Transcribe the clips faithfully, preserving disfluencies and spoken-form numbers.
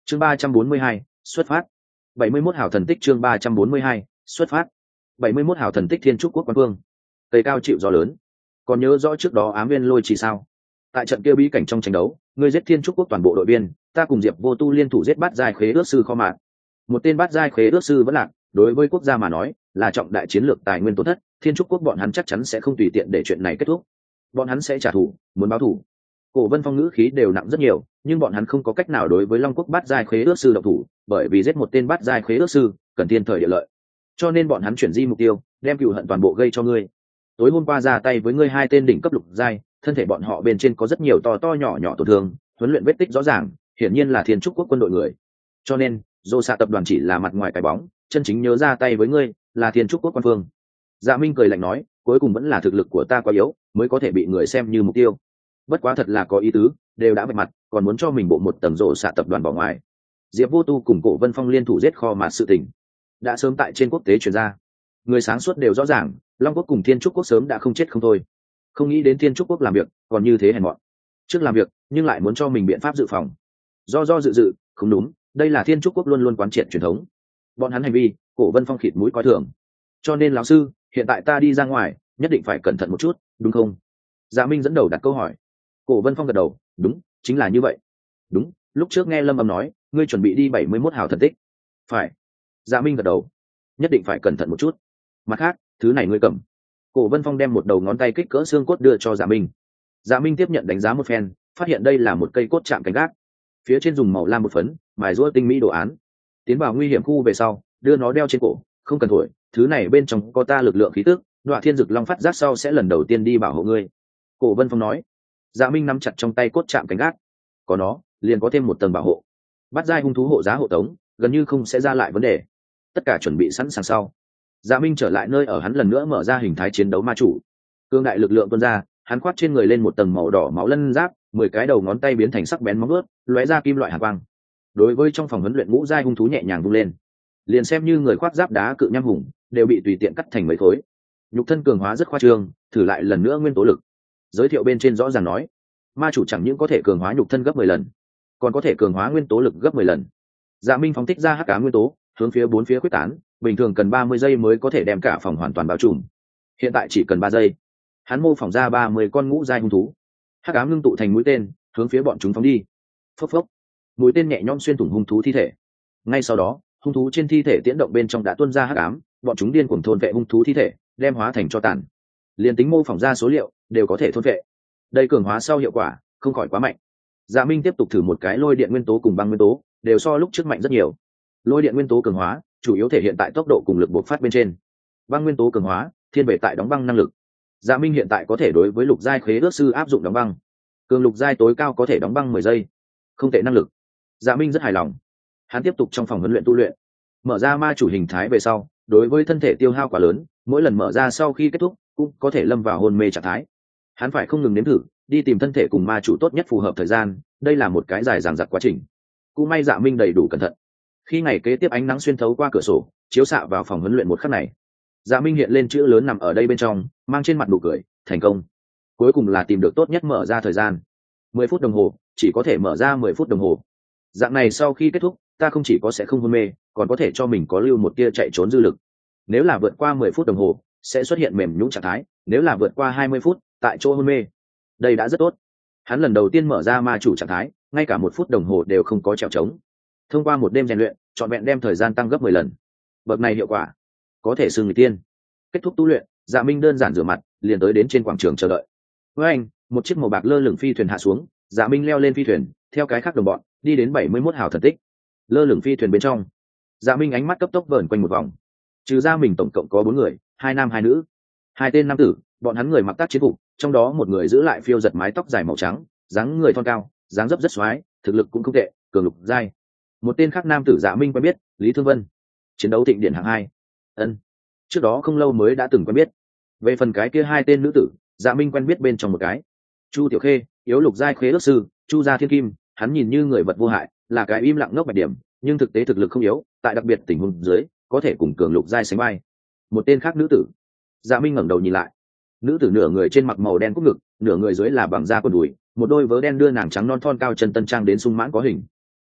chương ba trăm bốn mươi hai xuất phát. bảy mươi mốt hào thần tích. chương ba trăm bốn mươi hai xuất phát. bảy mươi mốt hào thần tích. Thiên trúc quốc quan vương, tây cao chịu gió lớn. Còn nhớ rõ trước đó ám viên lôi chỉ sao? Tại trận kia bí cảnh trong tranh đấu, ngươi giết thiên trúc quốc toàn bộ đội viên, ta cùng diệp vô tu liên thủ giết bát giai khế ước sư kho mạn. Một tên bát giai khế ước sư vẫn lạc, đối với quốc gia mà nói là trọng đại chiến lược tài nguyên tổn thất. Thiên trúc quốc bọn hắn chắc chắn sẽ không tùy tiện để chuyện này kết thúc, bọn hắn sẽ trả thù, muốn báo thù. Cổ Vân Phong ngữ khí đều nặng rất nhiều, nhưng bọn hắn không có cách nào đối với Long Quốc bát giai khế ước sư động thủ, bởi vì giết một tên bát giai khế ước sư cần thiên thời địa lợi, cho nên bọn hắn chuyển di mục tiêu, đem cựu hận toàn bộ gây cho ngươi. Tối hôm qua ra tay với ngươi hai tên đỉnh cấp lục giai, thân thể bọn họ bên trên có rất nhiều to to nhỏ nhỏ tổn thương, huấn luyện vết tích rõ ràng, hiển nhiên là Thiên Trúc quốc quân đội người. Cho nên, Dô Xạ tập đoàn chỉ là mặt ngoài cái bóng, chân chính nhớ ra tay với ngươi là Thiên Trúc quốc quan phương. Dạ Minh cười lạnh nói, cuối cùng vẫn là thực lực của ta quá yếu, mới có thể bị người xem như mục tiêu. Bất quá thật là có ý tứ, đều đã vạch mặt, còn muốn cho mình bộ một tầng Dô Xạ tập đoàn bỏ ngoài. Diệp Vô Tu cùng Cổ Vân Phong liên thủ giết kho mà sự tình đã sớm tại trên quốc tế truyền ra, người sáng suốt đều rõ ràng, Long quốc cùng Thiên Trúc quốc sớm đã không chết không thôi. Không nghĩ đến Thiên Trúc quốc làm việc còn như thế hèn mọn, trước làm việc nhưng lại muốn cho mình biện pháp dự phòng. Do do dự dự, không đúng, đây là Thiên Trúc quốc luôn luôn quán triệt truyền thống. Bọn hắn hành vi, Cổ Vân Phong khịt mũi coi thường. Cho nên lão sư, hiện tại ta đi ra ngoài, nhất định phải cẩn thận một chút, đúng không? Dạ Minh dẫn đầu đặt câu hỏi. Cổ Vân Phong gật đầu, đúng, chính là như vậy. Đúng, lúc trước nghe Lâm Âm nói, ngươi chuẩn bị đi bảy mươi mốt hào thần tích. Phải. Dạ Minh gật đầu, nhất định phải cẩn thận một chút. Mặt khác, thứ này ngươi cầm. Cổ Vân Phong đem một đầu ngón tay kích cỡ xương cốt đưa cho Dạ Minh. Dạ Minh tiếp nhận đánh giá một phen, phát hiện đây là một cây cốt chạm cánh gác, phía trên dùng màu lam một phấn mài rũa tinh mỹ đồ án. Tiến vào nguy hiểm khu về sau, đưa nó đeo trên cổ, không cần thổi, thứ này bên trong có ta lực lượng khí tức, Đoạ Thiên Dực Long phát giác sau sẽ lần đầu tiên đi bảo hộ ngươi. Cổ Vân Phong nói. Dạ Minh nắm chặt trong tay cốt chạm cánh gác, có nó liền có thêm một tầng bảo hộ. Bắt giai hung thú hộ giá hộ tống, gần như không sẽ ra lại vấn đề. Tất cả chuẩn bị sẵn sàng sau, Dạ Minh trở lại nơi ở hắn lần nữa mở ra hình thái chiến đấu ma chủ. Cương đại lực lượng tuôn ra, hắn khoác trên người lên một tầng màu đỏ máu lân giáp, mười cái đầu ngón tay biến thành sắc bén móng ướt, lóe ra kim loại hàn quang. Đối với trong phòng huấn luyện ngũ giai hung thú nhẹ nhàng vung lên, liền xem như người khoác giáp đá cự nham hùng đều bị tùy tiện cắt thành mấy khối. Nhục thân cường hóa rất khoa trương, thử lại lần nữa nguyên tố lực. Giới thiệu bên trên rõ ràng nói, ma chủ chẳng những có thể cường hóa nhục thân gấp mười lần, còn có thể cường hóa nguyên tố lực gấp mười lần. Dạ Minh phóng thích ra hắc ám nguyên tố, hướng phía bốn phía quyết tán, bình thường cần ba mươi giây mới có thể đem cả phòng hoàn toàn bao trùm. Hiện tại chỉ cần ba giây, hắn mô phỏng ra ba mươi con ngũ giai hung thú, hắc ám ngưng tụ thành mũi tên, hướng phía bọn chúng phóng đi. Phốc phốc, mũi tên nhẹ nhõm xuyên thủng hung thú thi thể. Ngay sau đó, hung thú trên thi thể tiễn động bên trong đã tuôn ra hắc ám, bọn chúng điên cuồng thôn vệ hung thú thi thể, đem hóa thành tro tàn. Liên tính mô phỏng ra số liệu đều có thể thôn vệ. Đây cường hóa sau hiệu quả không khỏi quá mạnh. Dạ Minh tiếp tục thử một cái lôi điện nguyên tố cùng băng nguyên tố, đều so lúc trước mạnh rất nhiều. Lôi điện nguyên tố cường hóa chủ yếu thể hiện tại tốc độ cùng lực bộc phát bên trên, băng nguyên tố cường hóa thiên về tại đóng băng năng lực. Dạ Minh hiện tại có thể đối với lục giai khế ước sư áp dụng đóng băng, cường lục giai tối cao có thể đóng băng mười giây, không tệ năng lực. Dạ Minh rất hài lòng. Hắn tiếp tục trong phòng huấn luyện tu luyện, mở ra ma chủ hình thái về sau, đối với thân thể tiêu hao quá lớn, mỗi lần mở ra sau khi kết thúc cũng có thể lâm vào hôn mê trạng thái. Hắn phải không ngừng nếm thử, đi tìm thân thể cùng ma chủ tốt nhất phù hợp thời gian, đây là một cái dài dằng dặc quá trình. Cũng may Dạ Minh đầy đủ cẩn thận. Khi ngày kế tiếp ánh nắng xuyên thấu qua cửa sổ, chiếu xạ vào phòng huấn luyện một khắc này, Dạ Minh hiện lên chữ lớn nằm ở đây bên trong, mang trên mặt nụ cười, thành công. Cuối cùng là tìm được tốt nhất mở ra thời gian. mười phút đồng hồ, chỉ có thể mở ra mười phút đồng hồ. Dạng này sau khi kết thúc, ta không chỉ có sẽ không hôn mê, còn có thể cho mình có lưu một tia chạy trốn dư lực. Nếu là vượt qua mười phút đồng hồ, sẽ xuất hiện mềm nhũn trạng thái, nếu là vượt qua hai mươi phút, tại chỗ hôn mê. Đây đã rất tốt. Hắn lần đầu tiên mở ra ma chủ trạng thái, ngay cả một phút đồng hồ đều không có trèo trống. Thông qua một đêm rèn luyện, trọn vẹn đem thời gian tăng gấp mười lần. Bậc này hiệu quả có thể xưng người tiên. Kết thúc tu luyện, Dạ Minh đơn giản rửa mặt, liền tới đến trên quảng trường chờ đợi. Với anh, một chiếc màu bạc lơ lửng phi thuyền hạ xuống, Dạ Minh leo lên phi thuyền, theo cái khác đồng bọn, đi đến bảy mươi mốt hào thần tích. Lơ lửng phi thuyền bên trong, Dạ Minh ánh mắt cấp tốc vờn quanh một vòng. Trừ ra mình tổng cộng có bốn người, hai nam hai nữ. Hai tên nam tử, bọn hắn người mặc tác chiến phục, trong đó một người giữ lại phiêu giật mái tóc dài màu trắng, dáng người thon cao, dáng dấp rất xoái, thực lực cũng không tệ, cường lục giai. Một tên khác nam tử Dạ Minh quen biết, Lý Thương Vân, chiến đấu thịnh điện hạng hai. Ân, trước đó không lâu mới đã từng quen biết. Về phần cái kia hai tên nữ tử, Dạ Minh quen biết bên trong một cái, Chu Tiểu Khê, yếu lục giai khế ước sư, Chu gia thiên kim, hắn nhìn như người vật vô hại, là cái im lặng ngốc bạch điểm, nhưng thực tế thực lực không yếu, tại đặc biệt tình huống dưới, có thể cùng cường lục giai sánh vai. Một tên khác nữ tử, Dạ Minh ngẩng đầu nhìn lại, nữ tử nửa người trên mặc màu đen cúc ngực, nửa người dưới là bằng da quần đùi, một đôi vớ đen đưa nàng trắng non thon cao chân tân trang đến sung mãn có hình.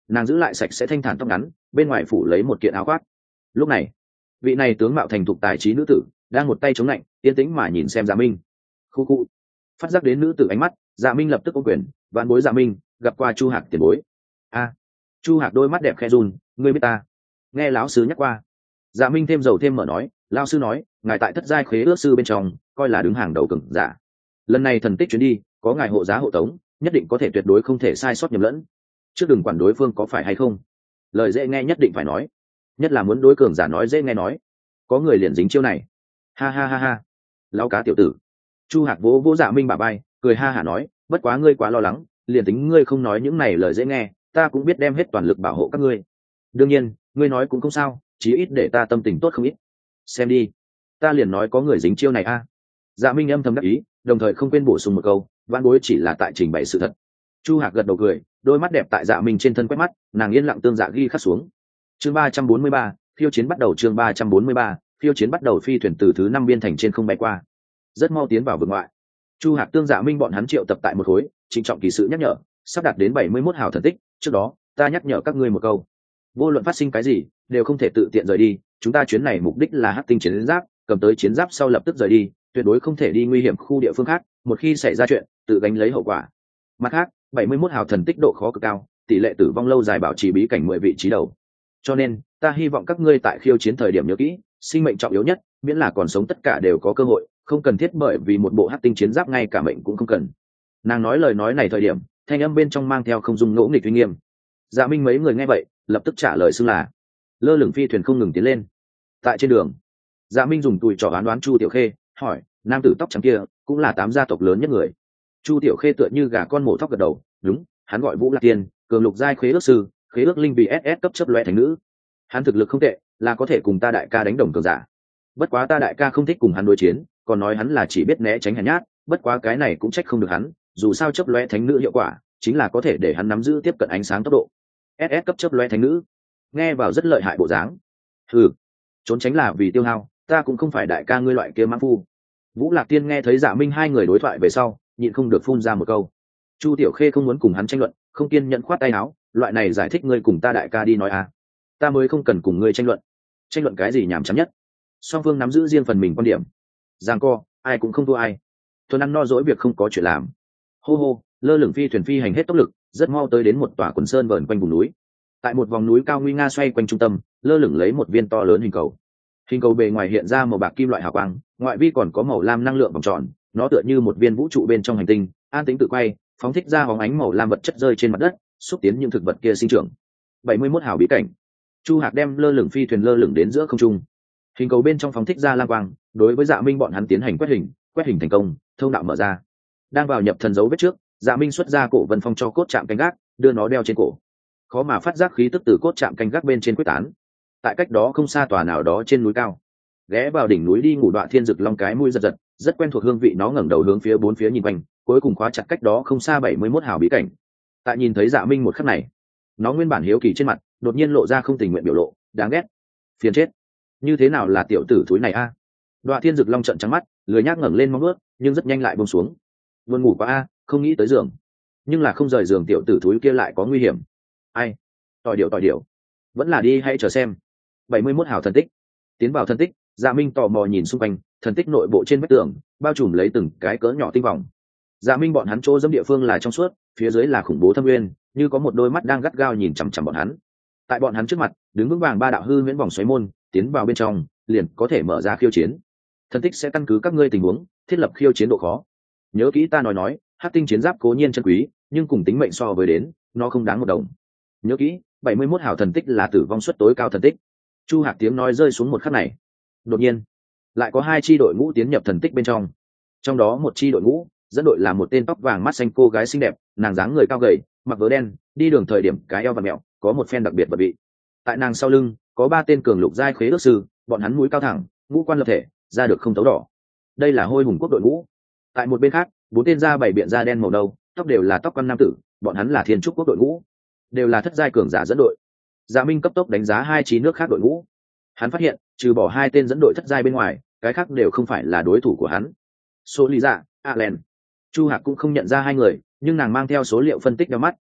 nàng giữ lại sạch sẽ thanh thản tóc ngắn, bên ngoài phủ lấy một kiện áo khoác. Lúc này vị này tướng mạo thành thục tài trí nữ tử đang một tay chống lạnh yên tĩnh mà nhìn xem Dạ Minh. Khu khu. Phát giác đến nữ tử ánh mắt, Dạ Minh lập tức ôm quyền, vạn bối Dạ Minh gặp qua Chu Hạc tiền bối. A. Chu Hạc đôi mắt đẹp khẽ run, ngươi biết ta? Nghe lão sư nhắc qua. Dạ Minh thêm dầu thêm mở nói, lão sư nói ngài tại thất giai khế ước sư bên trong coi là đứng hàng đầu cường giả, lần này thần tích chuyến đi có ngài hộ giá hộ tống, nhất định có thể tuyệt đối không thể sai sót nhầm lẫn. Trước đừng quản đối phương có phải hay không, lời dễ nghe nhất định phải nói, nhất là muốn đối cường giả nói dễ nghe nói. Có người liền dính chiêu này. Ha ha ha ha. Lão cá tiểu tử. Chu Hạc vỗ vỗ Dạ Minh bả vai, cười ha hả nói, bất quá ngươi quá lo lắng, liền tính ngươi không nói những này lời dễ nghe, ta cũng biết đem hết toàn lực bảo hộ các ngươi. Đương nhiên ngươi nói cũng không sao, chí ít để ta tâm tình tốt không ít. Xem đi, ta liền nói có người dính chiêu này a. À. Dạ Minh âm thầm đắc ý, đồng thời không quên bổ sung một câu, vãn bối chỉ là tại trình bày sự thật. Chu Hạc gật đầu cười, đôi mắt đẹp tại Dạ Minh trên thân quét mắt, nàng yên lặng tương dạ ghi khắc xuống. Chương ba trăm bốn mươi ba, phiêu chiến bắt đầu. Chương ba trăm bốn mươi ba, phiêu chiến bắt đầu. Phi thuyền từ thứ năm biên thành trên không bay qua, rất mau tiến vào vực ngoại. Chu Hạc tương Dạ Minh bọn hắn triệu tập tại một khối, trịnh trọng kỳ sự nhắc nhở, sắp đạt đến bảy mươi mốt hào thần tích, trước đó ta nhắc nhở các ngươi một câu, vô luận phát sinh cái gì đều không thể tự tiện rời đi, chúng ta chuyến này mục đích là hắc tinh chiến giáp, cầm tới chiến giáp sau lập tức rời đi, tuyệt đối không thể đi nguy hiểm khu địa phương khác, một khi xảy ra chuyện tự gánh lấy hậu quả. Mặt khác, bảy mươi mốt hào thần tích độ khó cực cao, tỷ lệ tử vong lâu dài bảo trì bí cảnh mười vị trí đầu, cho nên ta hy vọng các ngươi tại khiêu chiến thời điểm nhớ kỹ, sinh mệnh trọng yếu nhất, miễn là còn sống tất cả đều có cơ hội, không cần thiết bởi vì một bộ hắc tinh chiến giáp ngay cả mệnh cũng không cần. Nàng nói lời nói này thời điểm, thanh âm bên trong mang theo không dung ngỗ nghịch uy nghiêm. Dạ Minh mấy người nghe vậy lập tức trả lời xưng là. Lơ lửng phi thuyền không ngừng tiến lên. Tại trên đường, Dạ Minh dùng tùi trỏ đoán đoán Chu Tiểu Khê, hỏi, nam tử tóc trắng kia cũng là tám gia tộc lớn nhất người. Chu Tiểu Khê tựa như gà con mổ thóc gật đầu, đúng, hắn gọi Vũ Lạc Tiên, cường lục giai khế ước sư, khế ước linh vì ét ét cấp chấp loe thành nữ. Hắn thực lực không tệ, là có thể cùng ta đại ca đánh đồng cường giả. Bất quá ta đại ca không thích cùng hắn đối chiến, còn nói hắn là chỉ biết né tránh hèn nhát, bất quá cái này cũng trách không được hắn, dù sao chấp loe thánh nữ hiệu quả chính là có thể để hắn nắm giữ tiếp cận ánh sáng tốc độ. ét ét cấp chấp loe thánh nữ, nghe vào rất lợi hại bộ dáng. Ừ, trốn tránh là vì tiêu hao, ta cũng không phải đại ca ngươi loại kia mãng phu. Vũ Lạc Tiên nghe thấy Dạ Minh hai người đối thoại về sau, nhịn không được phun ra một câu. Chu Tiểu Khê không muốn cùng hắn tranh luận, không kiên nhẫn khoát tay áo, loại này giải thích ngươi cùng ta đại ca đi nói à, ta mới không cần cùng ngươi tranh luận. Tranh luận cái gì nhảm chán nhất, song phương nắm giữ riêng phần mình quan điểm, giằng co ai cũng không thua ai, thuần ăn no dỗi việc không có chuyện làm. Hô hô, lơ lửng phi thuyền phi hành hết tốc lực, rất mau tới đến một tòa quần sơn vờn quanh vùng núi. Tại một vòng núi cao nguy nga xoay quanh trung tâm, lơ lửng lấy một viên to lớn hình cầu. Hình cầu bề ngoài hiện ra màu bạc kim loại hào quang, ngoại vi còn có màu lam năng lượng vòng tròn, nó tựa như một viên vũ trụ bên trong hành tinh, an tĩnh tự quay, phóng thích ra bóng ánh màu lam vật chất rơi trên mặt đất, xúc tiến những thực vật kia sinh trưởng. bảy mươi mốt hào bí cảnh. Chu Hạc đem lơ lửng phi thuyền lơ lửng đến giữa không trung. Hình cầu bên trong phóng thích ra lam quang, đối với Dạ Minh bọn hắn tiến hành quét hình, quét hình thành công, thông đạo mở ra. Đang vào nhập thần dấu vết trước, Dạ Minh xuất ra cổ vân phong cho cốt chạm canh gác, đưa nó đeo trên cổ. Khó mà phát giác khí tức từ cốt chạm canh gác bên trên quyết tán. Tại cách đó không xa tòa nào đó trên núi cao, ghé vào đỉnh núi đi ngủ Đoạ Thiên Dực Long cái mũi giật giật, rất quen thuộc hương vị, nó ngẩng đầu hướng phía bốn phía nhìn quanh, cuối cùng khóa chặt cách đó không xa bảy mươi mốt hào bí cảnh. Tại nhìn thấy Dạ Minh một khắc này, nó nguyên bản hiếu kỳ trên mặt đột nhiên lộ ra không tình nguyện biểu lộ, đáng ghét, phiền chết, như thế nào là tiểu tử thúi này a? À? Đoạ Thiên Dực Long trợn trắng mắt, lười nhác ngẩng lên móng ướt, nhưng rất nhanh lại buông xuống. Luôn ngủ quá a, không nghĩ tới giường, nhưng là không rời giường tiểu tử thúi kia lại có nguy hiểm. Ai? Tỏi điệu tỏi điệu, vẫn là đi hay chờ xem. bảy mươi mốt hào thần tích. Tiến vào thần tích, Dạ Minh tò mò nhìn xung quanh, thần tích nội bộ trên vách tường bao trùm lấy từng cái cỡ nhỏ tinh vòng. Dạ Minh bọn hắn chỗ dẫm địa phương là trong suốt, phía dưới là khủng bố thâm nguyên, như có một đôi mắt đang gắt gao nhìn chằm chằm bọn hắn. Tại bọn hắn trước mặt đứng vững vàng ba đạo hư huyễn vòng xoáy môn, tiến vào bên trong liền có thể mở ra khiêu chiến. Thần tích sẽ căn cứ các ngươi tình huống thiết lập khiêu chiến độ khó. Nhớ kỹ ta nói nói, hắc tinh chiến giáp cố nhiên chân quý, nhưng cùng tính mệnh so với đến, nó không đáng một đồng. Nhớ kỹ, bảy mươi mốt hào thần tích là tử vong suất tối cao thần tích. Chu Hạc tiếng nói rơi xuống một khắc này, đột nhiên lại có hai chi đội ngũ tiến nhập thần tích bên trong. Trong đó một chi đội ngũ dẫn đội là một tên tóc vàng mắt xanh cô gái xinh đẹp, nàng dáng người cao gầy, mặc vớ đen, đi đường thời điểm cái eo và mẹo, có một phen đặc biệt vật vị. Tại nàng sau lưng có ba tên cường lục giai khế ước sư, bọn hắn mũi cao thẳng, ngũ quan lập thể, da được không tấu đỏ. Đây là Hôi Hùng quốc đội ngũ. Tại một bên khác, bốn tên da bảy biện da đen màu nâu, tóc đều là tóc quan nam tử, bọn hắn là Thiên Trúc quốc đội ngũ, đều là thất giai cường giả dẫn đội. Dạ Minh cấp tốc đánh giá hai trí nước khác đội ngũ, hắn phát hiện trừ bỏ hai tên dẫn đội thất giai bên ngoài, cái khác đều không phải là đối thủ của hắn. Số lý dạ, Allen, Chu Hạc cũng không nhận ra hai người, nhưng nàng mang theo số liệu phân tích đeo mắt,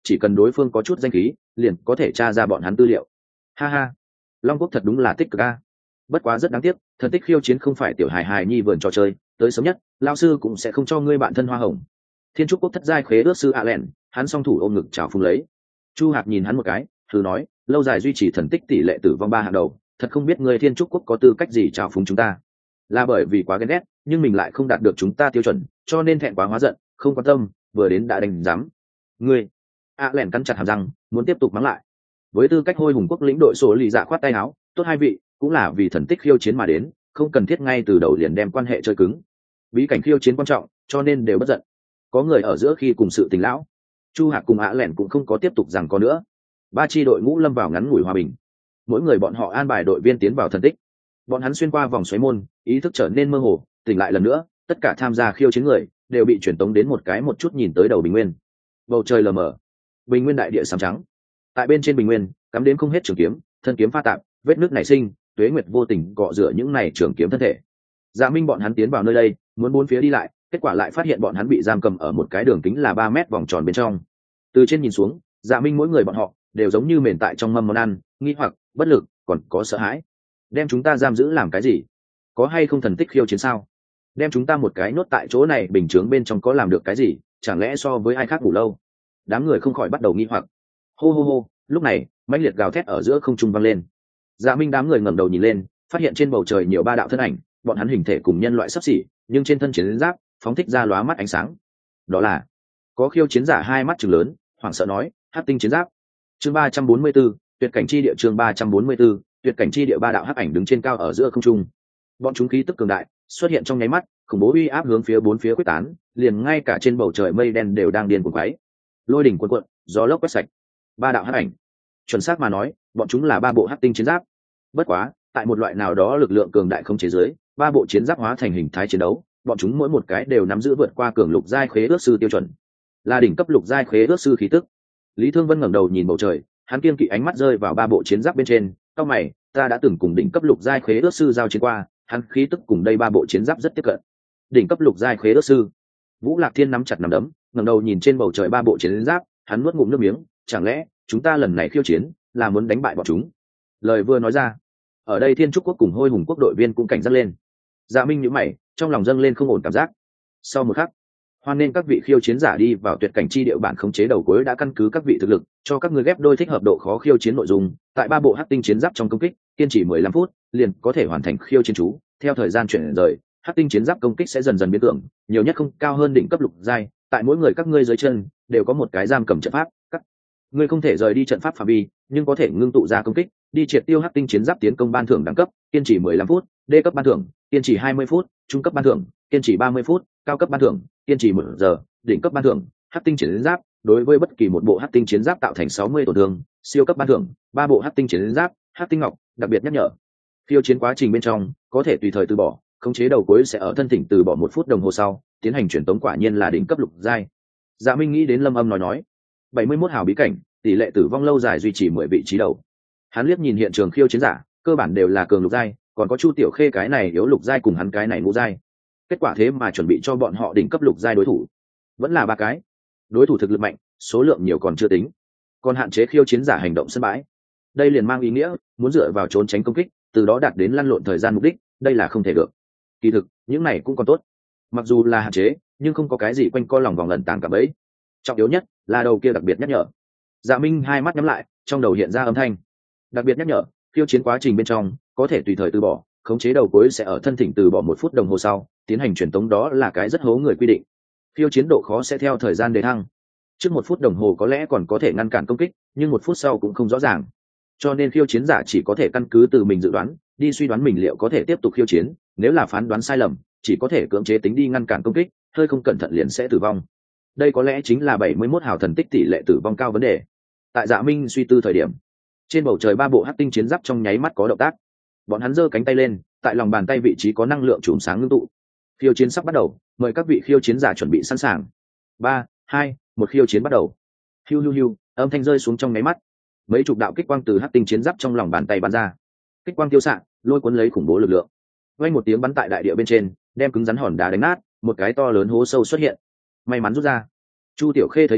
chỉ cần đối phương có chút danh khí liền có thể tra ra bọn hắn tư liệu. Ha ha, Long Quốc thật đúng là tích cực a. Bất quá rất đáng tiếc, thần tích khiêu chiến không phải tiểu hài hài nhi vườn trò chơi, tới sớm nhất lao sư cũng sẽ không cho ngươi bạn thân hoa hồng. Thiên trúc quốc thất giai khế ước sư Allen, hắn song thủ ôm ngực chào phúng lấy. Chu Hạc nhìn hắn một cái, thử nói, lâu dài duy trì thần tích tỷ lệ tử vong ba hàng đầu, thật không biết ngươi Thiên trúc quốc có tư cách gì chào phúng chúng ta. Là bởi vì quá ghen ghét, nhưng mình lại không đạt được chúng ta tiêu chuẩn, cho nên thẹn quá hóa giận, không quan tâm, vừa đến đã đánh giám. Ngươi, Allen cắn chặt hàm răng, muốn tiếp tục mắng lại. Với tư cách hôi hùng quốc lĩnh đội số lì dạ khoát tay áo, tốt hai vị, cũng là vì thần tích khiêu chiến mà đến, không cần thiết ngay từ đầu liền đem quan hệ chơi cứng. Bí cảnh khiêu chiến quan trọng, cho nên đều bất giận. Có người ở giữa khi cùng sự tình lão, Chu Hạc cùng Ả Lẻn cũng không có tiếp tục rằng có nữa. Ba chi đội ngũ lâm vào ngắn ngủi hòa bình. Mỗi người bọn họ an bài đội viên tiến vào thần tích. Bọn hắn xuyên qua vòng xoáy môn, ý thức trở nên mơ hồ, tỉnh lại lần nữa, tất cả tham gia khiêu chiến người đều bị chuyển tống đến một cái một chút nhìn tới đầu bình nguyên. Bầu trời lờ mờ, bình nguyên đại địa sám trắng. Tại bên trên bình nguyên, cắm đến không hết trường kiếm, thân kiếm pha tạp, vết nước nảy sinh, tuế nguyệt vô tình cọ rửa những này trường kiếm thân thể. Dạ Minh bọn hắn tiến vào nơi đây, muốn bốn phía đi lại, kết quả lại phát hiện bọn hắn bị giam cầm ở một cái đường kính là ba mét vòng tròn bên trong. Từ trên nhìn xuống, Dạ Minh mỗi người bọn họ đều giống như mền tại trong mâm món ăn, nghi hoặc, bất lực, còn có sợ hãi. Đem chúng ta giam giữ làm cái gì? Có hay không thần tích khiêu chiến sao? Đem chúng ta một cái nốt tại chỗ này bình chướng bên trong có làm được cái gì? Chẳng lẽ so với ai khác ngủ lâu? Đám người không khỏi bắt đầu nghi hoặc. Hô hô hô, lúc này, mãnh liệt gào thét ở giữa không trung vang lên. Dạ Minh đám người ngẩng đầu nhìn lên, phát hiện trên bầu trời nhiều ba đạo thân ảnh, bọn hắn hình thể cùng nhân loại sắp xỉ, nhưng trên thân chiến giáp phóng thích ra lóa mắt ánh sáng. Đó là có khiêu chiến giả hai mắt trừng lớn, hoảng sợ nói, hắc tinh chiến giáp. Chương ba trăm bốn mươi 44, tuyệt cảnh chi địa chương ba trăm bốn mươi 44, tuyệt cảnh chi địa ba đạo hắc ảnh đứng trên cao ở giữa không trung. Bọn chúng khí tức cường đại, xuất hiện trong nháy mắt, khủng bố uy áp hướng phía bốn phía quyết tán, liền ngay cả trên bầu trời mây đen đều đang điên cuồng quấy. Lôi đỉnh cuồn cuộn, gió lốc quét sạch. Ba đạo hắc ảnh. Chuẩn xác mà nói, bọn chúng là ba bộ hắc tinh chiến giáp. Bất quá, tại một loại nào đó lực lượng cường đại không chế giới, ba bộ chiến giáp hóa thành hình thái chiến đấu, bọn chúng mỗi một cái đều nắm giữ vượt qua cường lục giai khế ước sư tiêu chuẩn, là đỉnh cấp lục giai khế ước sư khí tức. Lý Thương Vân ngẩng đầu nhìn bầu trời, hắn kiên kỵ ánh mắt rơi vào ba bộ chiến giáp bên trên, cau mày, ta đã từng cùng đỉnh cấp lục giai khế ước sư giao chiến qua, hắn khí tức cùng đây ba bộ chiến giáp rất tiếp cận. Đỉnh cấp lục giai khế ước sư. Vũ Lạc Thiên nắm chặt nắm đấm, ngẩng đầu nhìn trên bầu trời ba bộ chiến giáp, hắn nuốt ngụm nước miếng, chẳng lẽ chúng ta lần này khiêu chiến là muốn đánh bại bọn chúng? Lời vừa nói ra, ở đây Thiên Trúc quốc cùng Hôi Hùng quốc đội viên cũng cảnh giác lên. Dạ Minh nhíu mày, trong lòng dâng lên không ổn cảm giác. Sau một khắc, hoan nên các vị khiêu chiến giả đi vào tuyệt cảnh chi địa bản khống chế đầu cuối đã căn cứ các vị thực lực, cho các người ghép đôi thích hợp độ khó khiêu chiến nội dung, tại ba bộ hắc tinh chiến giáp trong công kích, kiên trì mười lăm phút, liền có thể hoàn thành khiêu chiến chú. Theo thời gian chuyển rời, hắc tinh chiến giáp công kích sẽ dần dần biến tưởng, nhiều nhất không cao hơn đỉnh cấp lục giai, tại mỗi người các ngươi dưới chân đều có một cái giam cầm trận pháp, các ngươi không thể rời đi trận pháp phạm vi, nhưng có thể ngưng tụ ra công kích, đi triệt tiêu hắc tinh chiến giáp tiến công ban thưởng đẳng cấp, kiên trì mười lăm phút, D cấp ban thưởng, kiên trì hai mươi phút, trung cấp ban thưởng, kiên trì ba mươi phút, cao cấp ban thưởng, kiên trì một giờ, đỉnh cấp ban thưởng, hắc tinh chiến giáp, đối với bất kỳ một bộ hắc tinh chiến giáp tạo thành sáu mươi tổn thương, siêu cấp ban thưởng, ba bộ hắc tinh chiến giáp, hắc tinh ngọc, đặc biệt nhắc nhở. Khiêu chiến quá trình bên trong, có thể tùy thời từ bỏ, khống chế đầu cuối sẽ ở thân thỉnh từ bỏ một phút đồng hồ sau, tiến hành chuyển tống quả nhiên là đỉnh cấp lục giai. Dạ Minh nghĩ đến Lâm Âm nói nói, bảy mươi mốt hào bí cảnh, tỷ lệ tử vong lâu dài duy trì mười vị trí đầu. Hắn liếc nhìn hiện trường khiêu chiến giả, cơ bản đều là cường lục giai, còn có Chu Tiểu Khê cái này yếu lục giai cùng hắn cái này ngũ giai. Kết quả thế mà chuẩn bị cho bọn họ đỉnh cấp lục giai đối thủ, vẫn là ba cái. Đối thủ thực lực mạnh, số lượng nhiều còn chưa tính, còn hạn chế khiêu chiến giả hành động sân bãi. Đây liền mang ý nghĩa, muốn dựa vào trốn tránh công kích, từ đó đạt đến lăn lộn thời gian mục đích, đây là không thể được. Kỳ thực, những này cũng còn tốt. Mặc dù là hạn chế, nhưng không có cái gì quanh co lòng vòng lẩn tàng cả bấy. Trọng yếu nhất là đầu kia đặc biệt nhắc nhở. Dạ Minh hai mắt nhắm lại, trong đầu hiện ra âm thanh. Đặc biệt nhắc nhở, khiêu chiến quá trình bên trong, có thể tùy thời từ bỏ, khống chế đầu cuối sẽ ở thân thỉnh từ bỏ một phút đồng hồ sau, tiến hành truyền tống, đó là cái rất hố người quy định. Khiêu chiến độ khó sẽ theo thời gian đề thăng. Trước một phút đồng hồ có lẽ còn có thể ngăn cản công kích, nhưng một phút sau cũng không rõ ràng. Cho nên khiêu chiến giả chỉ có thể căn cứ từ mình dự đoán, đi suy đoán mình liệu có thể tiếp tục khiêu chiến, nếu là phán đoán sai lầm, chỉ có thể cưỡng chế tính đi ngăn cản công kích, hơi không cẩn thận liền sẽ tử vong. Đây có lẽ chính là bảy mươi mốt hào thần tích tỷ lệ tử vong cao vấn đề. Tại Dạ Minh suy tư thời điểm, trên bầu trời ba bộ hắc tinh chiến giáp trong nháy mắt có động tác. Bọn hắn giơ cánh tay lên, tại lòng bàn tay vị trí có năng lượng chùm sáng ngưng tụ. Khiêu chiến sắp bắt đầu, mời các vị khiêu chiến giả chuẩn bị sẵn sàng. Ba, hai, một khiêu chiến bắt đầu. Hiu hiu hiu, âm thanh rơi xuống trong nháy mắt. Mấy chục đạo kích quang từ hắc tinh chiến giáp trong lòng bàn tay bắn ra. Kích quang tiêu xạ, lôi cuốn lấy khủng bố lực lượng. Vang một tiếng bắn tại đại địa bên trên, đem cứng rắn hòn đá đánh nát, một cái to lớn hố sâu xuất hiện. May mắn rút ra. Chu Tiểu Khê thấy thế,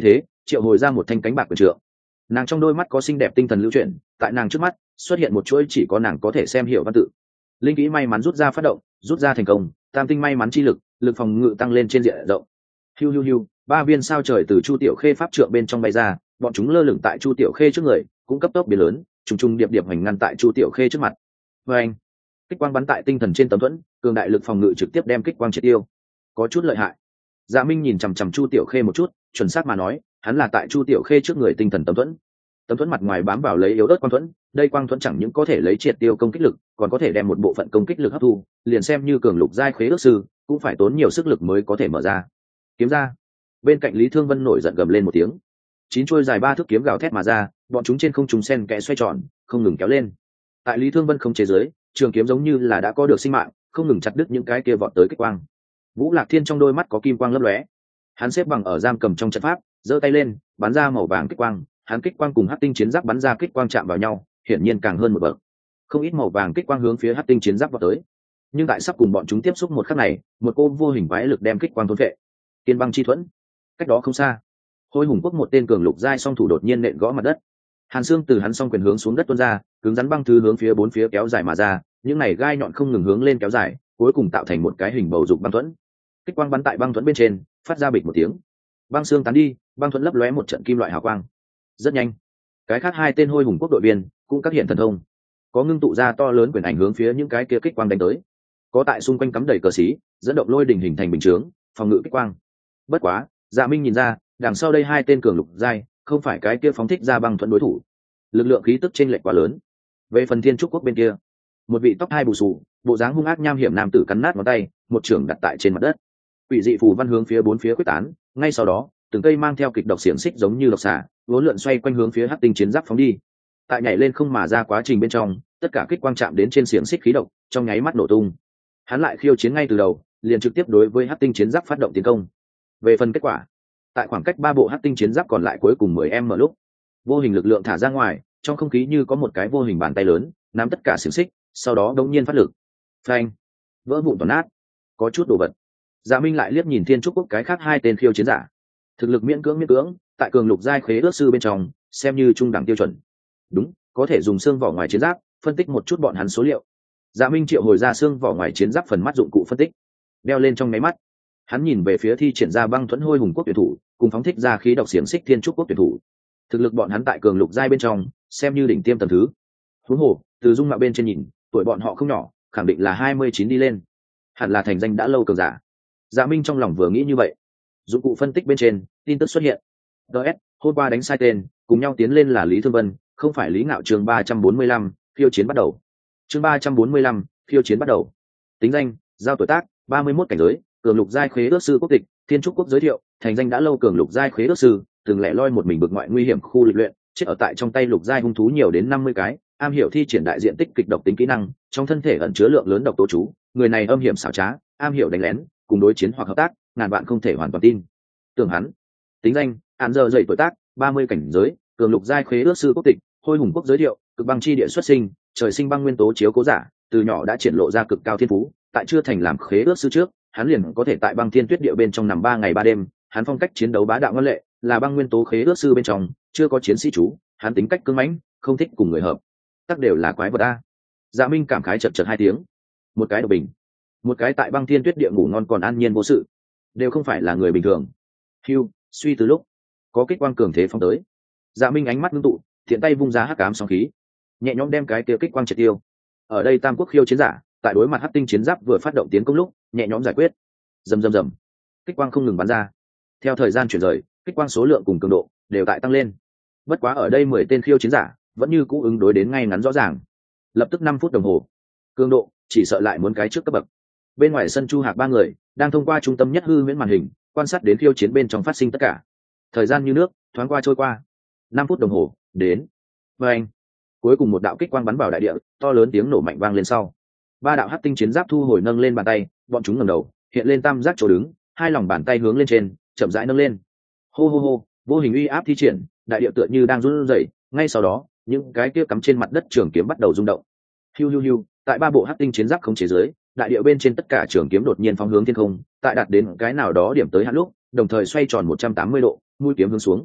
triệu hồi ra một thanh cánh bạc quyền trượng. Nàng trong đôi mắt có xinh đẹp tinh thần lưu chuyển, tại nàng trước mắt xuất hiện một chuỗi chỉ có nàng có thể xem hiểu văn tự. Linh kỹ may mắn rút ra phát động, rút ra thành công, tam tinh may mắn chi lực, lực phòng ngự tăng lên trên diện rộng. Hiu hiu hiu, ba viên sao trời từ Chu Tiểu Khê pháp trượng bên trong bay ra, bọn chúng lơ lửng tại Chu Tiểu Khê trước người, cũng cấp tốc biến lớn, trùng trùng điệp điệp hoành ngăn tại Chu Tiểu Khê trước mặt. Và anh, kích quang bắn tại tinh thần trên tấm thuẫn, cường đại lực phòng ngự trực tiếp đem kích quang triệt tiêu. Có chút lợi hại. Dạ Minh nhìn chằm chằm Chu Tiểu Khê một chút, chuẩn xác mà nói, hắn là tại Chu Tiểu Khê trước người tinh thần tấm thuẫn. Tấm thuẫn mặt ngoài bám vào lấy yếu ớt quang thuẫn, đây quang thuẫn chẳng những có thể lấy triệt tiêu công kích lực, còn có thể đem một bộ phận công kích lực hấp thu, liền xem như cường lục giai khế ước sư, cũng phải tốn nhiều sức lực mới có thể mở ra. Kiếm ra. Bên cạnh Lý Thương Vân nổi giận gầm lên một tiếng. Chín chuôi dài ba thước kiếm gào thét mà ra, bọn chúng trên không trung sen kẽ xoay tròn, không ngừng kéo lên. Tại Lý Thương Vân không chế giới, trường kiếm giống như là đã có được sinh mạng, không ngừng chặt đứt những cái kia vọt tới kích quang. Vũ Lạc Thiên trong đôi mắt có kim quang lấp lóe, hắn xếp bằng ở giam cầm trong trận pháp, giơ tay lên, bắn ra màu vàng kích quang, hắn kích quang cùng hắc tinh chiến giáp bắn ra kích quang chạm vào nhau, hiển nhiên càng hơn một bậc. Không ít màu vàng kích quang hướng phía hắc tinh chiến giáp vọt tới, nhưng tại sắp cùng bọn chúng tiếp xúc một khắc này, một cô vô hình vãi lực đem kích quang thôn vệ. Kiên băng chi thuẫn. Cách đó không xa, Hôi Hùng Quốc một tên cường lục giai song thủ đột nhiên nện gõ mặt đất. Hàn xương từ hắn song quyền hướng xuống đất tuôn ra, cứng rắn băng thứ hướng phía bốn phía kéo dài mà ra, những này gai nhọn không ngừng hướng lên kéo dài, cuối cùng tạo thành một cái hình bầu dục băng thuẫn. Kích quang bắn tại băng thuẫn bên trên, phát ra bịch một tiếng. Băng xương tán đi, băng thuẫn lấp lóe một trận kim loại hào quang. Rất nhanh, cái khác hai tên Hôi Hùng Quốc đội viên cũng các hiện thần thông, có ngưng tụ ra to lớn quyền ảnh hướng phía những cái kia kích quang đánh tới, có tại xung quanh cắm đầy cờ xí, dẫn động lôi đỉnh hình thành bình chướng, phòng ngự kích quang. Bất quá, Dạ Minh nhìn ra, đằng sau đây hai tên cường lục giai, không phải cái kia phóng thích ra băng thuẫn đối thủ. Lực lượng khí tức chênh lệch quá lớn. Về phần Thiên Trúc Quốc bên kia, một vị tóc hai bù xù, bộ dáng hung ác nham hiểm nam tử cắn nát ngón tay, một trường đặt tại trên mặt đất. Quỷ dị phù văn hướng phía bốn phía quyết tán, ngay sau đó, từng cây mang theo kịch độc xiềng xích giống như độc xà, vốn lượn xoay quanh hướng phía hắc tinh chiến giáp phóng đi. Tại nhảy lên không mà ra quá trình bên trong, tất cả kích quang chạm đến trên xiềng xích khí độc, trong nháy mắt nổ tung. Hắn lại khiêu chiến ngay từ đầu, liền trực tiếp đối với hắc tinh chiến giáp phát động tiến công. Về phần kết quả, tại khoảng cách ba bộ hắc tinh chiến giáp còn lại cuối cùng mười m lúc, vô hình lực lượng thả ra ngoài, trong không khí như có một cái vô hình bàn tay lớn nắm tất cả xiềng xích, sau đó đống nhiên phát lực, phanh, vỡ vụn toàn nát, có chút đồ vật. Dạ Minh lại liếc nhìn Thiên Trúc Quốc cái khác hai tên khiêu chiến giả, thực lực miễn cưỡng miễn cưỡng, tại cường lục giai khế ước sư bên trong xem như trung đẳng tiêu chuẩn. Đúng, có thể dùng xương vỏ ngoài chiến giáp phân tích một chút bọn hắn số liệu. Dạ Minh triệu hồi ra xương vỏ ngoài chiến giáp phần mắt dụng cụ phân tích, đeo lên trong máy mắt, hắn nhìn về phía thi triển ra băng thuẫn Hôi Hùng Quốc tuyển thủ cùng phóng thích ra khí độc xiềng xích Thiên Trúc Quốc tuyển thủ. Thực lực bọn hắn tại cường lục giai bên trong xem như đỉnh tiêm tầm thứ. Huống hồ, từ dung mạo bên trên nhìn, tuổi bọn họ không nhỏ, khẳng định là hai mươi chín đi lên, hẳn là thành danh đã lâu cường giả. Dạ Minh trong lòng vừa nghĩ như vậy, dụng cụ phân tích bên trên tin tức xuất hiện. ds hôm qua đánh sai tên, cùng nhau tiến lên là Lý Thương Vân, không phải Lý Ngạo. Chương ba trăm bốn mươi lăm, khiêu chiến bắt đầu. Chương ba trăm bốn mươi lăm, khiêu chiến bắt đầu. Tính danh: giao tuổi tác ba mươi mốt, cảnh giới cường lục giai khế ước sư, quốc tịch Thiên Trúc Quốc, giới thiệu: thành danh đã lâu cường lục giai khế ước sư, từng lẻ loi một mình bực ngoại nguy hiểm khu lịch luyện, chết ở tại trong tay lục giai hung thú nhiều đến năm mươi cái, am hiểu thi triển đại diện tích kịch độc tính kỹ năng, trong thân thể ẩn chứa lượng lớn độc tố chú, người này âm hiểm xảo trá, am hiểu đánh lén, cùng đối chiến hoặc hợp tác, ngàn vạn không thể hoàn toàn tin tưởng hắn. Tính danh: Án giờ dậy, tuổi tác ba mươi, cảnh giới cường lục giai khế ước sư, quốc tịch Hôi Hùng Quốc, giới thiệu: cực băng chi địa xuất sinh, trời sinh băng nguyên tố chiếu cố giả, từ nhỏ đã triển lộ ra cực cao thiên phú, tại chưa thành làm khế ước sư trước, hắn liền có thể tại băng thiên tuyết địa bên trong nằm ba ngày ba đêm. Hắn phong cách chiến đấu bá đạo ngoan lệ, là băng nguyên tố khế ước sư bên trong chưa có chiến sĩ chú. Hắn tính cách cứng mãnh, không thích cùng người hợp tác, đều là quái vật a. Dạ Minh cảm khái chật chật hai tiếng. Một cái độc bình, một cái tại băng thiên tuyết địa ngủ ngon còn an nhiên vô sự, đều không phải là người bình thường. Hưu, suy từ lúc có kích quang cường thế phong tới, Dạ Minh ánh mắt ngưng tụ, thiện tay vung ra hắc ám sóng khí, nhẹ nhõm đem cái kia kích quang triệt tiêu. Ở đây Tam Quốc khiêu chiến giả tại đối mặt hắc tinh chiến giáp vừa phát động tiến công lúc, nhẹ nhõm giải quyết. Rầm rầm rầm, kích quang không ngừng bắn ra. Theo thời gian chuyển rời, kích quang số lượng cùng cường độ đều tại tăng lên. Bất quá ở đây mười tên khiêu chiến giả vẫn như cũ ứng đối đến ngay ngắn rõ ràng. Lập tức năm phút đồng hồ, cường độ chỉ sợ lại muốn cái trước cấp bậc. Bên ngoài sân Chu Hạc ba người đang thông qua trung tâm nhất hư huyễn màn hình quan sát đến khiêu chiến bên trong phát sinh tất cả. Thời gian như nước thoáng qua trôi qua, năm phút đồng hồ đến, và anh cuối cùng một đạo kích quang bắn vào đại địa, to lớn tiếng nổ mạnh vang lên sau, ba đạo hắc tinh chiến giáp thu hồi nâng lên bàn tay, bọn chúng ngẩng đầu hiện lên tam giác chỗ đứng, hai lòng bàn tay hướng lên trên chậm rãi nâng lên. Hô hô hô, vô hình uy áp thi triển, đại địa tựa như đang run rẩy. Ngay sau đó, những cái kia cắm trên mặt đất trường kiếm bắt đầu rung động. Hiu hiu hiu, tại ba bộ hắc tinh chiến giáp không chế giới, đại địa bên trên tất cả trường kiếm đột nhiên phóng hướng thiên không, tại đạt đến cái nào đó điểm tới hạn lúc, đồng thời xoay tròn một trăm tám mươi độ, mũi kiếm hướng xuống.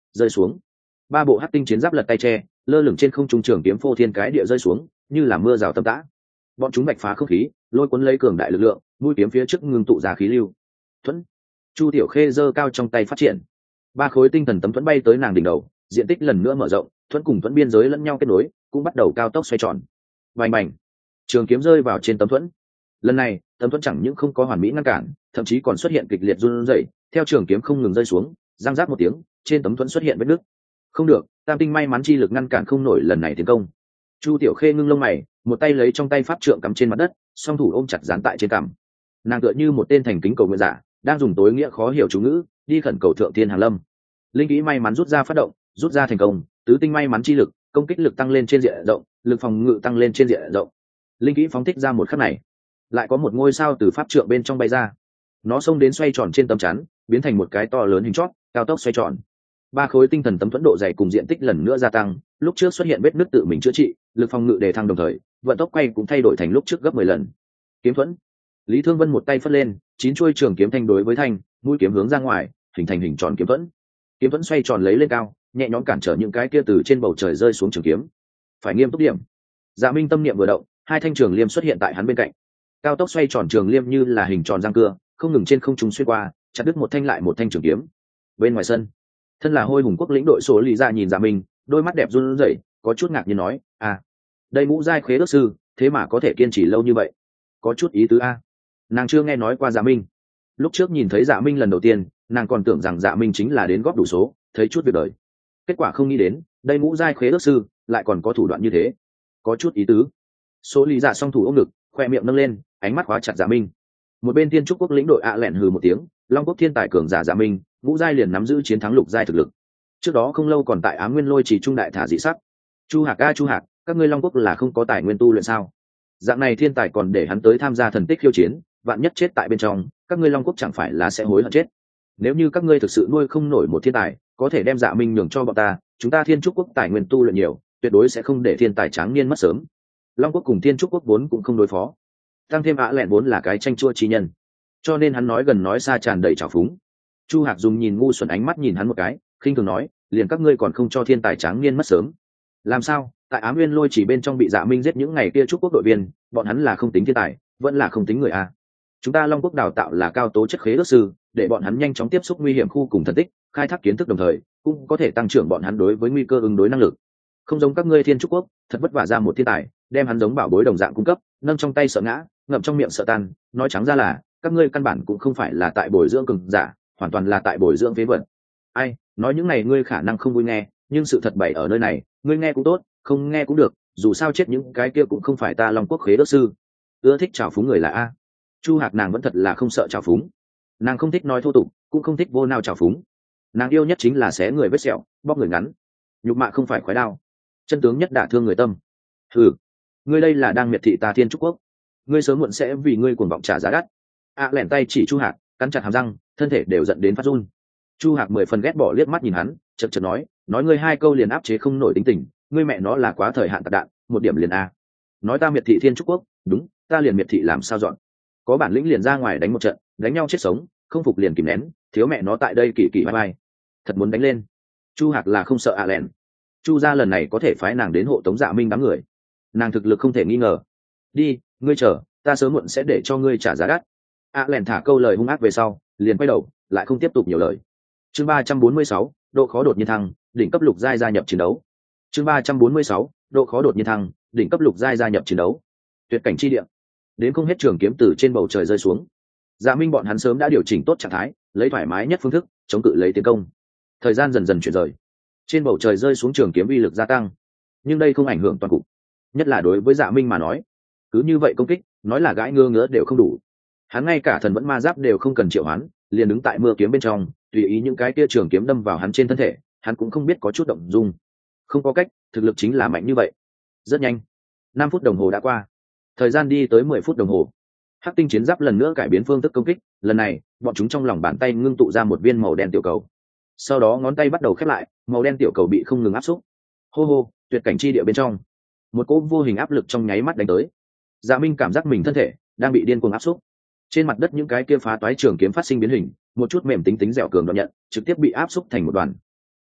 rơi xuống. Ba bộ hắc tinh chiến giáp lật tay che, lơ lửng trên không trung, trường kiếm phô thiên cái địa rơi xuống, như là mưa rào tầm tã. Bọn chúng bạch phá không khí, lôi cuốn lấy cường đại lực lượng, mũi kiếm phía trước ngưng tụ ra khí lưu. Thuẫn. Chu Tiểu Khê giơ cao trong tay phát triển, ba khối tinh thần tấm thuẫn bay tới nàng đỉnh đầu, diện tích lần nữa mở rộng, thuẫn cùng thuẫn biên giới lẫn nhau kết nối, cũng bắt đầu cao tốc xoay tròn. Bành bành, trường kiếm rơi vào trên tấm thuẫn. Lần này tấm thuẫn chẳng những không có hoàn mỹ ngăn cản, thậm chí còn xuất hiện kịch liệt run rẩy, theo trường kiếm không ngừng rơi xuống, răng rác một tiếng, trên tấm thuẫn xuất hiện vết nứt. Không được, tam tinh may mắn chi lực ngăn cản không nổi lần này tiến công. Chu Tiểu Khê ngưng lông mày, một tay lấy trong tay pháp trượng cắm trên mặt đất, song thủ ôm chặt dán tại trên cằm. Nàng tựa như một tên thành kính cầu nguyện giả, đang dùng tối nghĩa khó hiểu chú ngữ đi khẩn cầu thượng tiên hàng lâm. Linh kỹ may mắn rút ra phát động, rút ra thành công, tứ tinh may mắn chi lực, công kích lực tăng lên trên diện rộng, lực phòng ngự tăng lên trên diện rộng. Linh kỹ phóng thích ra một khắc này, lại có một ngôi sao từ pháp trượng bên trong bay ra, nó xông đến xoay tròn trên tấm chắn, biến thành một cái to lớn hình chót, cao tốc xoay tròn. Ba khối tinh thần tấm thuẫn độ dày cùng diện tích lần nữa gia tăng, lúc trước xuất hiện vết nứt tự mình chữa trị, lực phòng ngự đề thăng đồng thời, vận tốc quay cũng thay đổi thành lúc trước gấp mười lần. Kiếm thuẫn. Lý Thương Vân một tay phất lên, chín chuôi trường kiếm thanh đối với thanh, mũi kiếm hướng ra ngoài, hình thành hình tròn kiếm thuẫn. Kiếm thuẫn xoay tròn lấy lên cao, nhẹ nhõm cản trở những cái kia từ trên bầu trời rơi xuống trường kiếm. Phải nghiêm túc điểm. Dạ Minh tâm niệm vừa động, hai thanh trường liêm xuất hiện tại hắn bên cạnh. Cao tốc xoay tròn trường liêm như là hình tròn răng cưa, không ngừng trên không trung xuyên qua, chặt đứt một thanh lại một thanh trường kiếm. Bên ngoài sân, thân là Hôi Hùng quốc lĩnh đội số Lý Dạ nhìn Dạ Minh, đôi mắt đẹp run rẩy, có chút ngạc nhiên nói: "À, đây ngũ giai khế ước sư, thế mà có thể kiên trì lâu như vậy, có chút ý tứ a." Nàng chưa nghe nói qua Dạ Minh, lúc trước nhìn thấy Dạ Minh lần đầu tiên, nàng còn tưởng rằng Dạ Minh chính là đến góp đủ số, thấy chút việc đời. Kết quả không nghĩ đến, đây ngũ giai khế ước sư lại còn có thủ đoạn như thế, có chút ý tứ. Số Lý Dạ song thủ ôm ngực, khoe miệng nâng lên, ánh mắt khóa chặt Dạ Minh. Một bên Tiên Trúc quốc lĩnh đội ạ lẹn hừ một tiếng, Long quốc thiên tài cường giả Dạ Minh, ngũ giai liền nắm giữ chiến thắng lục giai thực lực. Trước đó không lâu còn tại Ám Nguyên Lôi Trì trung đại thả dị sắc. Chu Hạc a Chu Hạc, các ngươi Long quốc là không có tài nguyên tu luyện sao? Dạng này thiên tài còn để hắn tới tham gia thần tích khiêu chiến, vạn nhất chết tại bên trong, các ngươi Long quốc chẳng phải là sẽ hối hận chết. Nếu như các ngươi thực sự nuôi không nổi một thiên tài, có thể đem Dạ Minh nhường cho bọn ta, chúng ta Thiên Trúc quốc tài nguyên tu luyện nhiều, tuyệt đối sẽ không để thiên tài tráng niên mất sớm. Long quốc cùng Thiên Trúc quốc vốn cũng không đối phó, tăng thêm ạ lẹn vốn là cái tranh chua chi nhân, cho nên hắn nói gần nói xa tràn đầy trào phúng. Chu Hạc dùng nhìn ngu xuẩn ánh mắt nhìn hắn một cái, khinh thường nói: liền các ngươi còn không cho thiên tài tráng niên mất sớm? Làm sao? Tại Ám Nguyên Lôi Chỉ bên trong bị Dạ Minh giết những ngày kia Trúc quốc đội viên, bọn hắn là không tính thiên tài, vẫn là không tính người a? Chúng ta Long quốc đào tạo là cao tố chất khế ước sư, để bọn hắn nhanh chóng tiếp xúc nguy hiểm khu cùng thần tích, khai thác kiến thức đồng thời, cũng có thể tăng trưởng bọn hắn đối với nguy cơ ứng đối năng lực. Không giống các ngươi Thiên Trúc quốc, thật vất vả ra một thiên tài, đem hắn giống bảo bối đồng dạng cung cấp, nâng trong tay sợ ngã, ngậm trong miệng sợ tan, nói trắng ra là các ngươi căn bản cũng không phải là tại bồi dưỡng cường giả, hoàn toàn là tại bồi dưỡng phế vật. Ai nói những này ngươi khả năng không vui nghe, nhưng sự thật bày ở nơi này, ngươi nghe cũng tốt, không nghe cũng được, dù sao chết những cái kia cũng không phải ta Long quốc khế ước sư. Ưa thích trào phúng người là a. Chu Hạc nàng vẫn thật là không sợ trào phúng, nàng không thích nói thô tục, cũng không thích vô nào trào phúng, nàng yêu nhất chính là xé người vết sẹo, bóc người ngắn, nhục mạ không phải khói đao, chân tướng nhất đả thương người tâm. Ừ, ngươi đây là đang miệt thị ta Thiên Trúc quốc, ngươi sớm muộn sẽ vì ngươi cuồng vọng trả giá đắt. A à, lẻn tay chỉ Chu Hạc, cắn chặt hàm răng, thân thể đều giận đến phát run. Chu Hạc mười phần ghét bỏ liếc mắt nhìn hắn, chật chật nói: nói ngươi hai câu liền áp chế không nổi tính tình, ngươi mẹ nó là quá thời hạn tạc đạn, một điểm liền a. Nói ta miệt thị Thiên Trúc quốc, đúng, ta liền miệt thị làm sao dọn. Có bản lĩnh liền ra ngoài đánh một trận, đánh nhau chết sống, không phục liền kìm nén, thiếu mẹ nó tại đây kỳ kỳ bye bye. Thật muốn đánh lên. Chu Hạc là không sợ A à lẻn. Chu gia lần này có thể phái nàng đến hộ tống Dạ Minh đám người, nàng thực lực không thể nghi ngờ. Đi, ngươi chờ, ta sớm muộn sẽ để cho ngươi trả giá đắt. A à lẻn thả câu lời hung ác về sau, liền quay đầu, lại không tiếp tục nhiều lời. Chương ba trăm bốn mươi sáu, độ khó đột nhiên thăng, đỉnh cấp lục giai gia nhập chiến đấu. Chương ba trăm bốn mươi sáu, độ khó đột nhiên thăng, đỉnh cấp lục giai gia nhập chiến đấu. Tuyệt cảnh chi địa. Đến không hết trường kiếm từ trên bầu trời rơi xuống. Dạ Minh bọn hắn sớm đã điều chỉnh tốt trạng thái, lấy thoải mái nhất phương thức chống cự lấy tiến công. Thời gian dần dần chuyển rời, trên bầu trời rơi xuống trường kiếm uy lực gia tăng, nhưng đây không ảnh hưởng toàn cục, nhất là đối với Dạ Minh mà nói, cứ như vậy công kích, nói là gãi ngơ ngứa đều không đủ. Hắn ngay cả thần vẫn ma giáp đều không cần triệu hoán, liền đứng tại mưa kiếm bên trong, tùy ý những cái kia trường kiếm đâm vào hắn trên thân thể, hắn cũng không biết có chút động dung. Không có cách, thực lực chính là mạnh như vậy. Rất nhanh, năm phút đồng hồ đã qua, thời gian đi tới mười phút đồng hồ. Hắc tinh chiến giáp lần nữa cải biến phương thức công kích, lần này bọn chúng trong lòng bàn tay ngưng tụ ra một viên màu đen tiểu cầu, sau đó ngón tay bắt đầu khép lại, màu đen tiểu cầu bị không ngừng áp xúc. Hô hô, tuyệt cảnh chi địa bên trong, một cỗ vô hình áp lực trong nháy mắt đánh tới. Dạ Minh cảm giác mình thân thể đang bị điên cuồng áp xúc, trên mặt đất những cái kia phá toái trường kiếm phát sinh biến hình, một chút mềm tính tính dẻo cường đoạn nhận trực tiếp bị áp xúc thành một đoàn.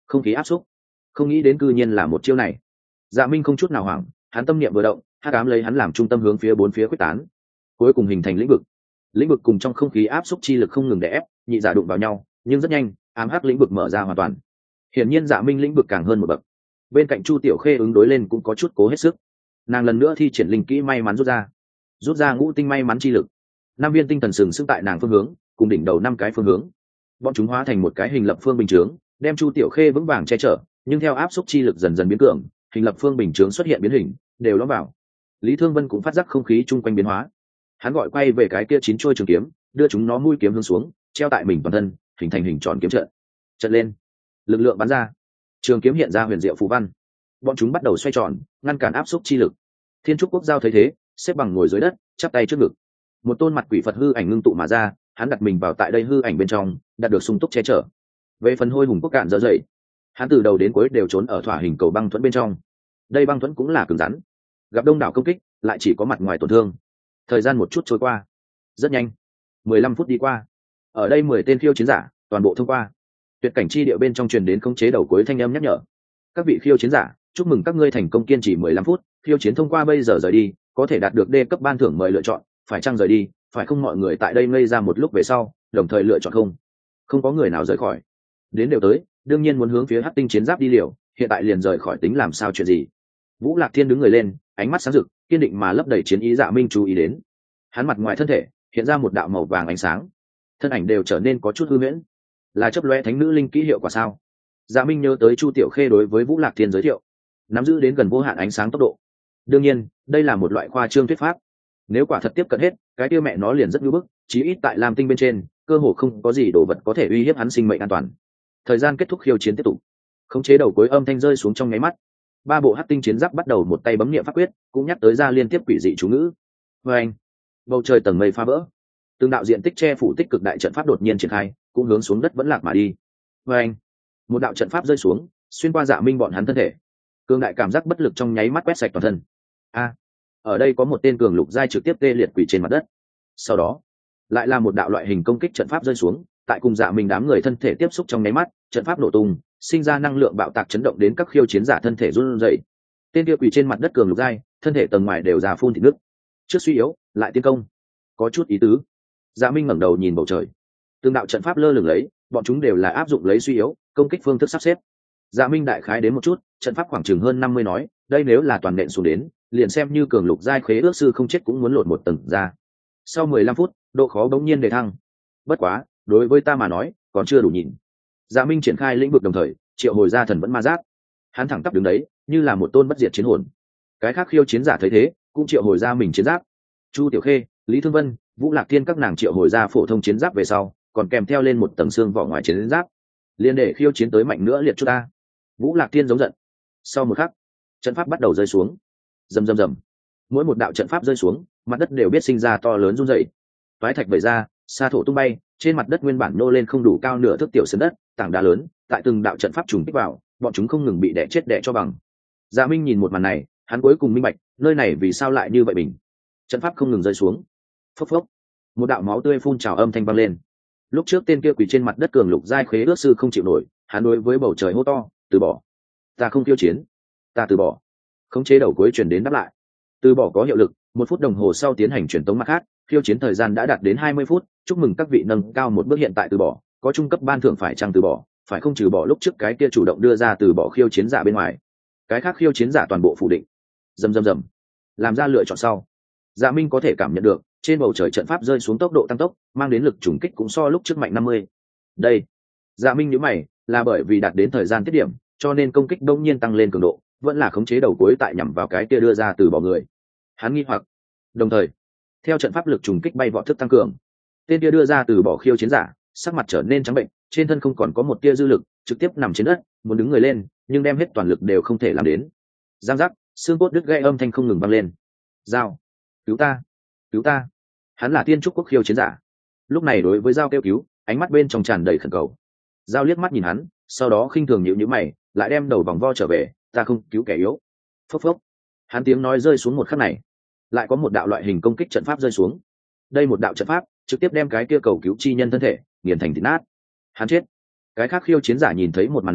không khí áp xúc, không nghĩ đến cư nhiên là một chiêu này. Dạ Minh không chút nào hoảng, hắn tâm niệm vừa động, hắc ám lấy hắn làm trung tâm hướng phía bốn phía quyết tán, cuối cùng hình thành lĩnh vực. Lĩnh vực cùng trong không khí áp xúc chi lực không ngừng đè ép, nhị giả đụng vào nhau, nhưng rất nhanh, ám hắc lĩnh vực mở ra hoàn toàn. Hiển nhiên Dạ Minh lĩnh vực càng hơn một bậc. Bên cạnh Chu Tiểu Khê ứng đối lên cũng có chút cố hết sức. Nàng lần nữa thi triển linh kỹ may mắn rút ra, rút ra ngũ tinh may mắn chi lực. Năm viên tinh thần sừng sững tại nàng phương hướng, cùng đỉnh đầu năm cái phương hướng. Bọn chúng hóa thành một cái hình lập phương bình chướng, đem Chu Tiểu Khê vững vàng che chở, nhưng theo áp xúc chi lực dần dần biến cường, hình lập phương bình chướng xuất hiện biến hình, đều lõm vào. Lý Thương Vân cũng phát giác không khí chung quanh biến hóa. Hắn gọi quay về cái kia chín chuôi trường kiếm, đưa chúng nó mũi kiếm hướng xuống, treo tại mình toàn thân, hình thành hình tròn kiếm trận. Trận lên, lực lượng bắn ra, trường kiếm hiện ra huyền diệu phù văn. Bọn chúng bắt đầu xoay tròn, ngăn cản áp xúc chi lực. Thiên trúc quốc giao thấy thế, xếp bằng ngồi dưới đất, chắp tay trước ngực. Một tôn mặt quỷ Phật hư ảnh ngưng tụ mà ra, hắn đặt mình vào tại đây hư ảnh bên trong, đạt được sung túc che chở. Về phần hôi hùng quốc cạn dở dậy, hắn từ đầu đến cuối đều trốn ở thỏa hình cầu băng thuẫn bên trong. Đây băng thuẫn cũng là cứng rắn, gặp đông đảo công kích lại chỉ có mặt ngoài tổn thương. Thời gian một chút trôi qua, rất nhanh, mười lăm phút đi qua. Ở đây mười tên khiêu chiến giả toàn bộ thông qua. Tuyệt cảnh chi địa bên trong truyền đến khống chế đầu cuối thanh âm nhắc nhở: các vị khiêu chiến giả, chúc mừng các ngươi thành công kiên trì mười lăm phút, khiêu chiến thông qua, bây giờ rời đi, có thể đạt được D cấp ban thưởng mời lựa chọn, phải chăng rời đi, phải không? Mọi người tại đây ngây ra một lúc về sau, đồng thời lựa chọn không. Không có người nào rời khỏi. Đến đều tới, đương nhiên muốn hướng phía Hắc Tinh chiến giáp đi liều, hiện tại liền rời khỏi tính làm sao chuyện gì. Vũ Lạc Thiên đứng người lên, ánh mắt sáng rực, kiên định mà lấp đầy chiến ý. Dạ Minh chú ý đến, hắn mặt ngoài thân thể hiện ra một đạo màu vàng ánh sáng, thân ảnh đều trở nên có chút hư huyễn, là chấp lóe thánh nữ linh kỹ hiệu quả sao? Dạ Minh nhớ tới Chu Tiểu Khê đối với Vũ Lạc Thiên giới thiệu, nắm giữ đến gần vô hạn ánh sáng tốc độ. Đương nhiên, đây là một loại khoa trương thuyết pháp. Nếu quả thật tiếp cận hết, cái tiêu mẹ nó liền rất nhu bức, chí ít tại Lam Tinh bên trên, cơ hồ không có gì đồ vật có thể uy hiếp hắn sinh mệnh an toàn. Thời gian kết thúc, khiêu chiến tiếp tục. Khống chế đầu cuối âm thanh rơi xuống trong nháy mắt, ba bộ Hắc Tinh chiến giáp bắt đầu một tay bấm niệm pháp quyết, cũng nhắc tới ra liên tiếp quỷ dị chú ngữ. Và anh, bầu trời tầng mây phá vỡ, từng đạo diện tích che phủ tích cực đại trận pháp đột nhiên triển khai, cũng hướng xuống đất vẫn lạc mà đi. Và anh, một đạo trận pháp rơi xuống, xuyên qua Dạ Minh bọn hắn thân thể. Cường đại cảm giác bất lực trong nháy mắt quét sạch toàn thân. A, ở đây có một tên cường lục giai trực tiếp tê liệt quỷ trên mặt đất. Sau đó, lại là một đạo loại hình công kích trận pháp rơi xuống, tại cùng Dạ Minh đám người thân thể tiếp xúc trong nháy mắt, trận pháp nổ tung, sinh ra năng lượng bạo tạc chấn động đến các khiêu chiến giả thân thể run rẩy. Tên kia quỷ trên mặt đất cường lục giai, thân thể tầng ngoài đều già phun thịt nước. Trước suy yếu, lại tiến công, có chút ý tứ. Dạ Minh ngẩng đầu nhìn bầu trời, từng đạo trận pháp lơ lửng lấy, bọn chúng đều là áp dụng lấy suy yếu công kích phương thức sắp xếp. Dạ Minh đại khái đến một chút, trận pháp khoảng chừng hơn năm mươi nói, đây nếu là toàn nện xuống đến, liền xem như cường lục giai khế ước sư không chết cũng muốn lột một tầng ra. Sau mười lăm phút, độ khó bỗng nhiên đề thăng. Bất quá, đối với ta mà nói, còn chưa đủ nhìn. Dạ Minh triển khai lĩnh vực đồng thời, triệu hồi ra thần vẫn ma giáp. Hắn thẳng tắp đứng đấy, như là một tôn bất diệt chiến hồn. Cái khác khiêu chiến giả thấy thế, cũng triệu hồi ra mình chiến giáp. Chu Tiểu Khê, Lý Thương Vân, Vũ Lạc Thiên các nàng triệu hồi ra phổ thông chiến giáp về sau, còn kèm theo lên một tầng xương vỏ ngoài chiến giáp, liên để khiêu chiến tới mạnh nữa liệt chút ta. Vũ Lạc Thiên giống giận. Sau một khắc, trận pháp bắt đầu rơi xuống, rầm rầm rầm. Mỗi một đạo trận pháp rơi xuống, mặt đất đều biết sinh ra to lớn rung rẩy. Toái thạch vẩy ra, sa thổ tung bay, trên mặt đất nguyên bản nô lên không đủ cao nửa thước tiểu sơn đất, tảng đá lớn, tại từng đạo trận pháp trùng kích vào, bọn chúng không ngừng bị đè chết đè cho bằng. Dạ Minh nhìn một màn này, hắn cuối cùng minh bạch, nơi này vì sao lại như vậy bình. Trận pháp không ngừng rơi xuống. Phốc phốc. Một đạo máu tươi phun trào âm thanh vang lên. Lúc trước tên kia quỳ trên mặt đất cường lục giai khế ước sư không chịu nổi, hắn đối với bầu trời hô to, từ bỏ. Ta không tiêu chiến, ta từ bỏ. Khống chế đầu cuối truyền đến đáp lại. Từ bỏ có hiệu lực, một phút đồng hồ sau tiến hành truyền tống mặt khác, khiêu chiến thời gian đã đạt đến hai mươi phút, chúc mừng các vị nâng cao một bước, hiện tại từ bỏ, có trung cấp ban thưởng, phải chăng từ bỏ, phải không trừ bỏ lúc trước cái kia chủ động đưa ra từ bỏ khiêu chiến giả bên ngoài. Cái khác khiêu chiến giả toàn bộ phủ định. Rầm rầm rầm. Làm ra lựa chọn sau, Dạ Minh có thể cảm nhận được trên bầu trời trận pháp rơi xuống tốc độ tăng tốc, mang đến lực trùng kích cũng so lúc trước mạnh năm mươi. Đây, Dạ Minh nhíu mày, là bởi vì đạt đến thời gian tiết điểm, cho nên công kích đông nhiên tăng lên cường độ, vẫn là khống chế đầu cuối tại nhằm vào cái kia đưa ra từ bỏ người. Hắn nghi hoặc. Đồng thời, theo trận pháp lực trùng kích bay vọt thức tăng cường, tên kia đưa ra từ bỏ khiêu chiến giả, sắc mặt trở nên trắng bệnh, trên thân không còn có một tia dư lực, trực tiếp nằm trên đất, muốn đứng người lên, nhưng đem hết toàn lực đều không thể làm đến. Giang giác, xương cốt đứt gãy âm thanh không ngừng vang lên. Dao, cứu ta, cứu ta. Hắn là Tiên Trúc Quốc khiêu chiến giả, lúc này đối với Dao kêu cứu, ánh mắt bên trong tràn đầy khẩn cầu. Dao liếc mắt nhìn hắn, sau đó khinh thường nhíu nhíu mày, lại đem đầu vòng vo trở về, ta không cứu kẻ yếu. Phốc phốc. Hắn tiếng nói rơi xuống một khắc này, lại có một đạo loại hình công kích trận pháp rơi xuống. Đây một đạo trận pháp trực tiếp đem cái kia cầu cứu chi nhân thân thể nghiền thành thịt nát. Hắn chết. Cái khác khiêu chiến giả nhìn thấy một màn này,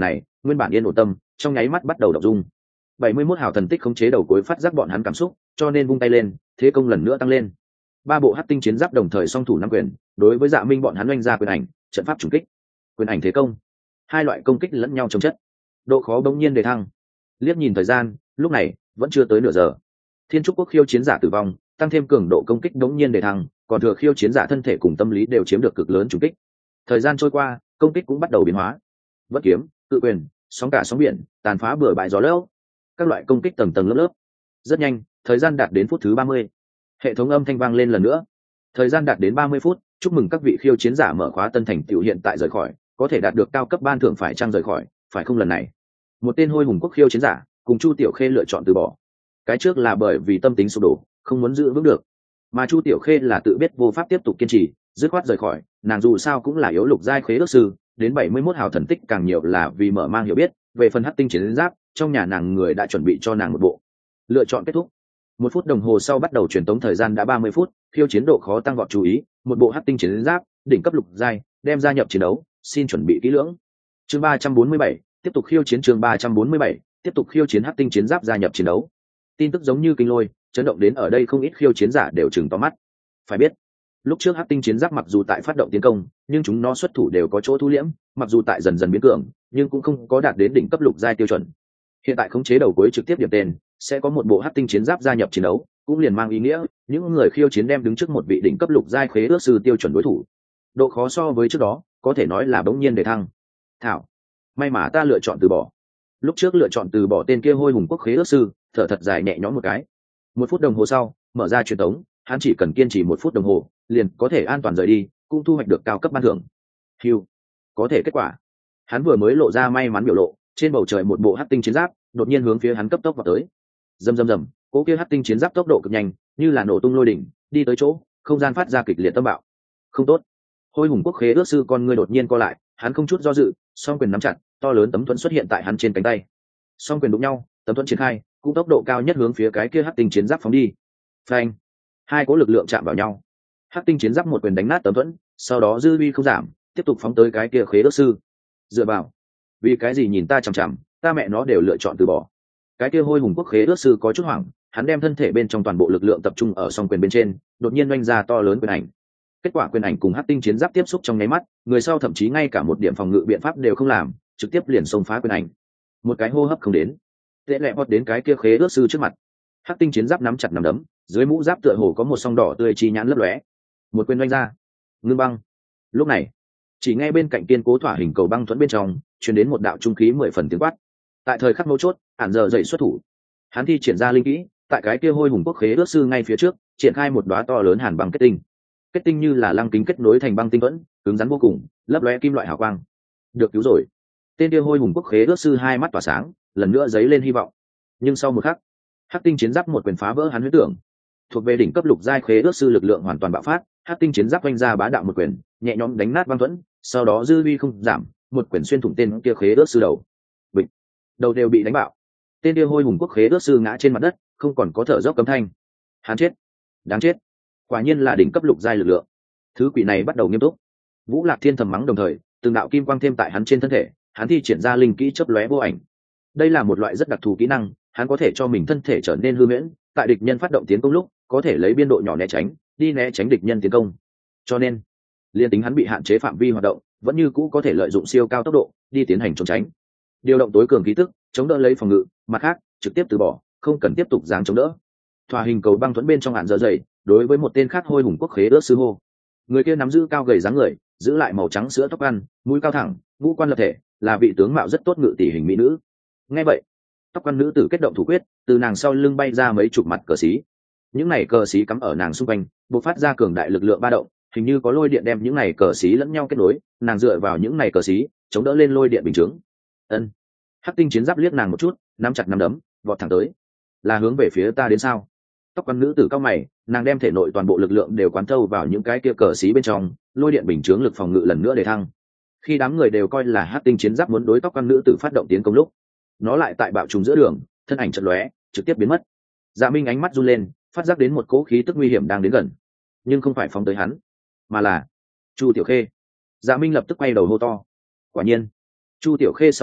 nguyên bản yên ổn tâm trong nháy mắt bắt đầu đọc dung. bảy mươi mốt hào thần tích khống chế đầu cuối phát giác bọn hắn cảm xúc, cho nên vung tay lên, thế công lần nữa tăng lên. Ba bộ hắc tinh chiến giáp đồng thời song thủ nắm quyền, đối với Dạ Minh bọn hắn oanh ra quyền ảnh, trận pháp trùng kích, quyền ảnh thế công, hai loại công kích lẫn nhau chống chất, độ khó bỗng nhiên đề thăng. Liếc nhìn thời gian, lúc này vẫn chưa tới nửa giờ. Thiên trúc quốc khiêu chiến giả tử vong, tăng thêm cường độ công kích bỗng nhiên đề thăng, còn thừa khiêu chiến giả thân thể cùng tâm lý đều chiếm được cực lớn trùng kích. Thời gian trôi qua, công kích cũng bắt đầu biến hóa. Vất kiếm, cự quyền, sóng cả sóng biển, tàn phá bừa bãi gió lốc, các loại công kích tầng tầng lớp lớp. Rất nhanh, thời gian đạt đến phút thứ ba mươi. Hệ thống âm thanh vang lên lần nữa. Thời gian đạt đến ba mươi phút, chúc mừng các vị khiêu chiến giả mở khóa tân thành tựu hiện tại rời khỏi, có thể đạt được cao cấp ban thưởng phải trang rời khỏi, phải không lần này. Một tên hôi hùng quốc khiêu chiến giả, cùng Chu Tiểu Khê lựa chọn từ bỏ. Cái trước là bởi vì tâm tính sụp đổ, không muốn giữ vững được, mà Chu Tiểu Khê là tự biết vô pháp tiếp tục kiên trì, dứt khoát rời khỏi. Nàng dù sao cũng là yếu lục giai khế ước sư, đến bảy mươi mốt hào thần tích càng nhiều là vì mở mang hiểu biết về phần hắc tinh chiến giáp, trong nhà nàng người đã chuẩn bị cho nàng một bộ. Lựa chọn kết thúc. Một phút đồng hồ sau bắt đầu truyền tống, thời gian đã ba mươi phút, khiêu chiến độ khó tăng vọt, chú ý, một bộ hắc tinh chiến giáp, đỉnh cấp lục giai, đem gia nhập chiến đấu, xin chuẩn bị kỹ lưỡng. Chương ba trăm bốn mươi bảy, tiếp tục khiêu chiến. Chương ba trăm bốn mươi bảy, tiếp tục khiêu chiến hắc tinh chiến giáp gia nhập chiến đấu. Tin tức giống như kinh lôi, chấn động đến ở đây không ít khiêu chiến giả đều trừng to mắt. Phải biết, lúc trước hắc tinh chiến giáp mặc dù tại phát động tiến công, nhưng chúng nó xuất thủ đều có chỗ thu liễm, mặc dù tại dần dần biến cường, nhưng cũng không có đạt đến đỉnh cấp lục giai tiêu chuẩn. Hiện tại khống chế đầu cuối trực tiếp điểm tên, sẽ có một bộ hắc tinh chiến giáp gia nhập chiến đấu, cũng liền mang ý nghĩa những người khiêu chiến đem đứng trước một vị đỉnh cấp lục giai khế ước sư tiêu chuẩn đối thủ. Độ khó so với trước đó có thể nói là bỗng nhiên để thăng. Thảo, may mà ta lựa chọn từ bỏ. Lúc trước lựa chọn từ bỏ tên kia hôi hùng quốc khế ước sư, thở thật dài nhẹ nhõm một cái. Một phút đồng hồ sau, mở ra truyền tống, hắn chỉ cần kiên trì một phút đồng hồ, liền có thể an toàn rời đi, cũng thu hoạch được cao cấp ban thưởng. Hiu, có thể kết quả. Hắn vừa mới lộ ra may mắn biểu lộ, trên bầu trời một bộ hắc tinh chiến giáp đột nhiên hướng phía hắn cấp tốc vào tới. Rầm rầm rầm, cố kia hắc tinh chiến giáp tốc độ cực nhanh, như là nổ tung lôi đỉnh, đi tới chỗ, không gian phát ra kịch liệt tâm bạo. Không tốt. Hôi hùng quốc khế ước sư con ngươi đột nhiên co lại, hắn không chút do dự, song quyền nắm chặt, to lớn tấm thuẫn xuất hiện tại hắn trên cánh tay. Song quyền đụng nhau, tấm thuẫn triển khai, cũng tốc độ cao nhất hướng phía cái kia hắc tinh chiến giáp phóng đi. Phanh! Hai cỗ lực lượng chạm vào nhau. Hắc tinh chiến giáp một quyền đánh nát tấm thuẫn, sau đó dư uy không giảm, tiếp tục phóng tới cái kia khế ước sư. Dựa vào, vì cái gì nhìn ta chằm chằm, ta mẹ nó đều lựa chọn từ bỏ. Cái kia hôi hùng quốc khế ước sư có chút hoảng, hắn đem thân thể bên trong toàn bộ lực lượng tập trung ở song quyền bên trên, đột nhiên oanh ra to lớn quyền ảnh. Kết quả quyền ảnh cùng hắc tinh chiến giáp tiếp xúc trong nháy mắt, người sau thậm chí ngay cả một điểm phòng ngự biện pháp đều không làm, trực tiếp liền xông phá quyền ảnh. Một cái hô hấp không đến, tệ lẹ vọt đến cái kia khế ước sư trước mặt. Hắc tinh chiến giáp nắm chặt nắm đấm, dưới mũ giáp tựa hồ có một song đỏ tươi chi nhãn lấp lóe. Một quyền oanh ra, ngưng băng. Lúc này, chỉ nghe bên cạnh kiên cố thỏa hình cầu băng thuẫn bên trong truyền đến một đạo trung khí mười phần tiếng quát. Tại thời khắc mấu chốt, ản giờ dậy xuất thủ. Hắn thi triển ra linh kỹ, tại cái kia hôi hùng quốc khế ước sư ngay phía trước triển khai một đóa to lớn hàn băng kết tinh. Kết tinh như là lăng kính kết nối thành băng tinh thuẫn, cứng rắn vô cùng, lấp lóe kim loại hào quang. Được cứu rồi. Tên kia hôi hùng quốc khế ước sư hai mắt tỏa sáng, lần nữa dấy lên hy vọng. Nhưng sau một khắc, hắc tinh chiến giáp một quyền phá vỡ hắn huyết tưởng. Thuộc về đỉnh cấp lục giai khế ước sư lực lượng hoàn toàn bạo phát, hắc tinh chiến giáp vung ra bá đạo một quyền, nhẹ nhõm đánh nát băng thuẫn, sau đó dư uy không giảm, một quyền xuyên thủng tên kia khế ước sư đầu. Bịch, đầu đều bị đánh bạo. Tên kia hôi hùng quốc khế ước sư ngã trên mặt đất, không còn có thở dốc cấm thanh. Hắn chết, đáng chết. Quả nhiên là đỉnh cấp lục giai lực lượng. Thứ quỷ này bắt đầu nghiêm túc. Vũ Lạc Thiên thầm mắng đồng thời, từng đạo kim quang thêm tại hắn trên thân thể, hắn thi triển ra linh kỹ chớp lóe vô ảnh. Đây là một loại rất đặc thù kỹ năng, hắn có thể cho mình thân thể trở nên hư huyễn, tại địch nhân phát động tiến công lúc, có thể lấy biên độ nhỏ né tránh, đi né tránh địch nhân tiến công. Cho nên, liên tính hắn bị hạn chế phạm vi hoạt động, vẫn như cũ có thể lợi dụng siêu cao tốc độ đi tiến hành trốn tránh. Điều động tối cường khí tức, chống đỡ lấy phòng ngự, mặt khác, trực tiếp từ bỏ, không cần tiếp tục giáng chống đỡ. Thỏa hình cầu băng thuẫn bên trong hạn dở dày, đối với một tên khác hôi hùng quốc khế ước sư hô. Người kia nắm giữ cao gầy dáng người, giữ lại màu trắng sữa tóc ăn, mũi cao thẳng, ngũ quan lập thể, là vị tướng mạo rất tốt ngự tỷ hình mỹ nữ. Nghe vậy, tóc quan nữ tử kết động thủ quyết, từ nàng sau lưng bay ra mấy chục mặt cờ xí. Những này cờ xí cắm ở nàng xung quanh, bộc phát ra cường đại lực lượng ba động, hình như có lôi điện đem những này cờ xí lẫn nhau kết nối, nàng dựa vào những này cờ xí, chống đỡ lên lôi điện bình chướng. Ân. Hắc tinh chiến giáp liếc nàng một chút, nắm chặt nắm đấm, vọt thẳng tới. Là hướng về phía ta đến sao? Tóc quan nữ tử cao mày, nàng đem thể nội toàn bộ lực lượng đều quán thâu vào những cái kia cờ xí bên trong, lôi điện bình chướng lực phòng ngự lần nữa để thăng. Khi đám người đều coi là hắc tinh chiến giáp muốn đối tóc quan nữ tử phát động tiến công lúc, nó lại tại bạo trùng giữa đường, thân ảnh chợt lóe, trực tiếp biến mất. Dạ Minh ánh mắt run lên, phát giác đến một cỗ khí tức nguy hiểm đang đến gần, nhưng không phải phóng tới hắn, mà là Chu Tiểu Khê. Dạ Minh lập tức quay đầu hô to. Quả nhiên, Chu Tiểu Khê sau lưng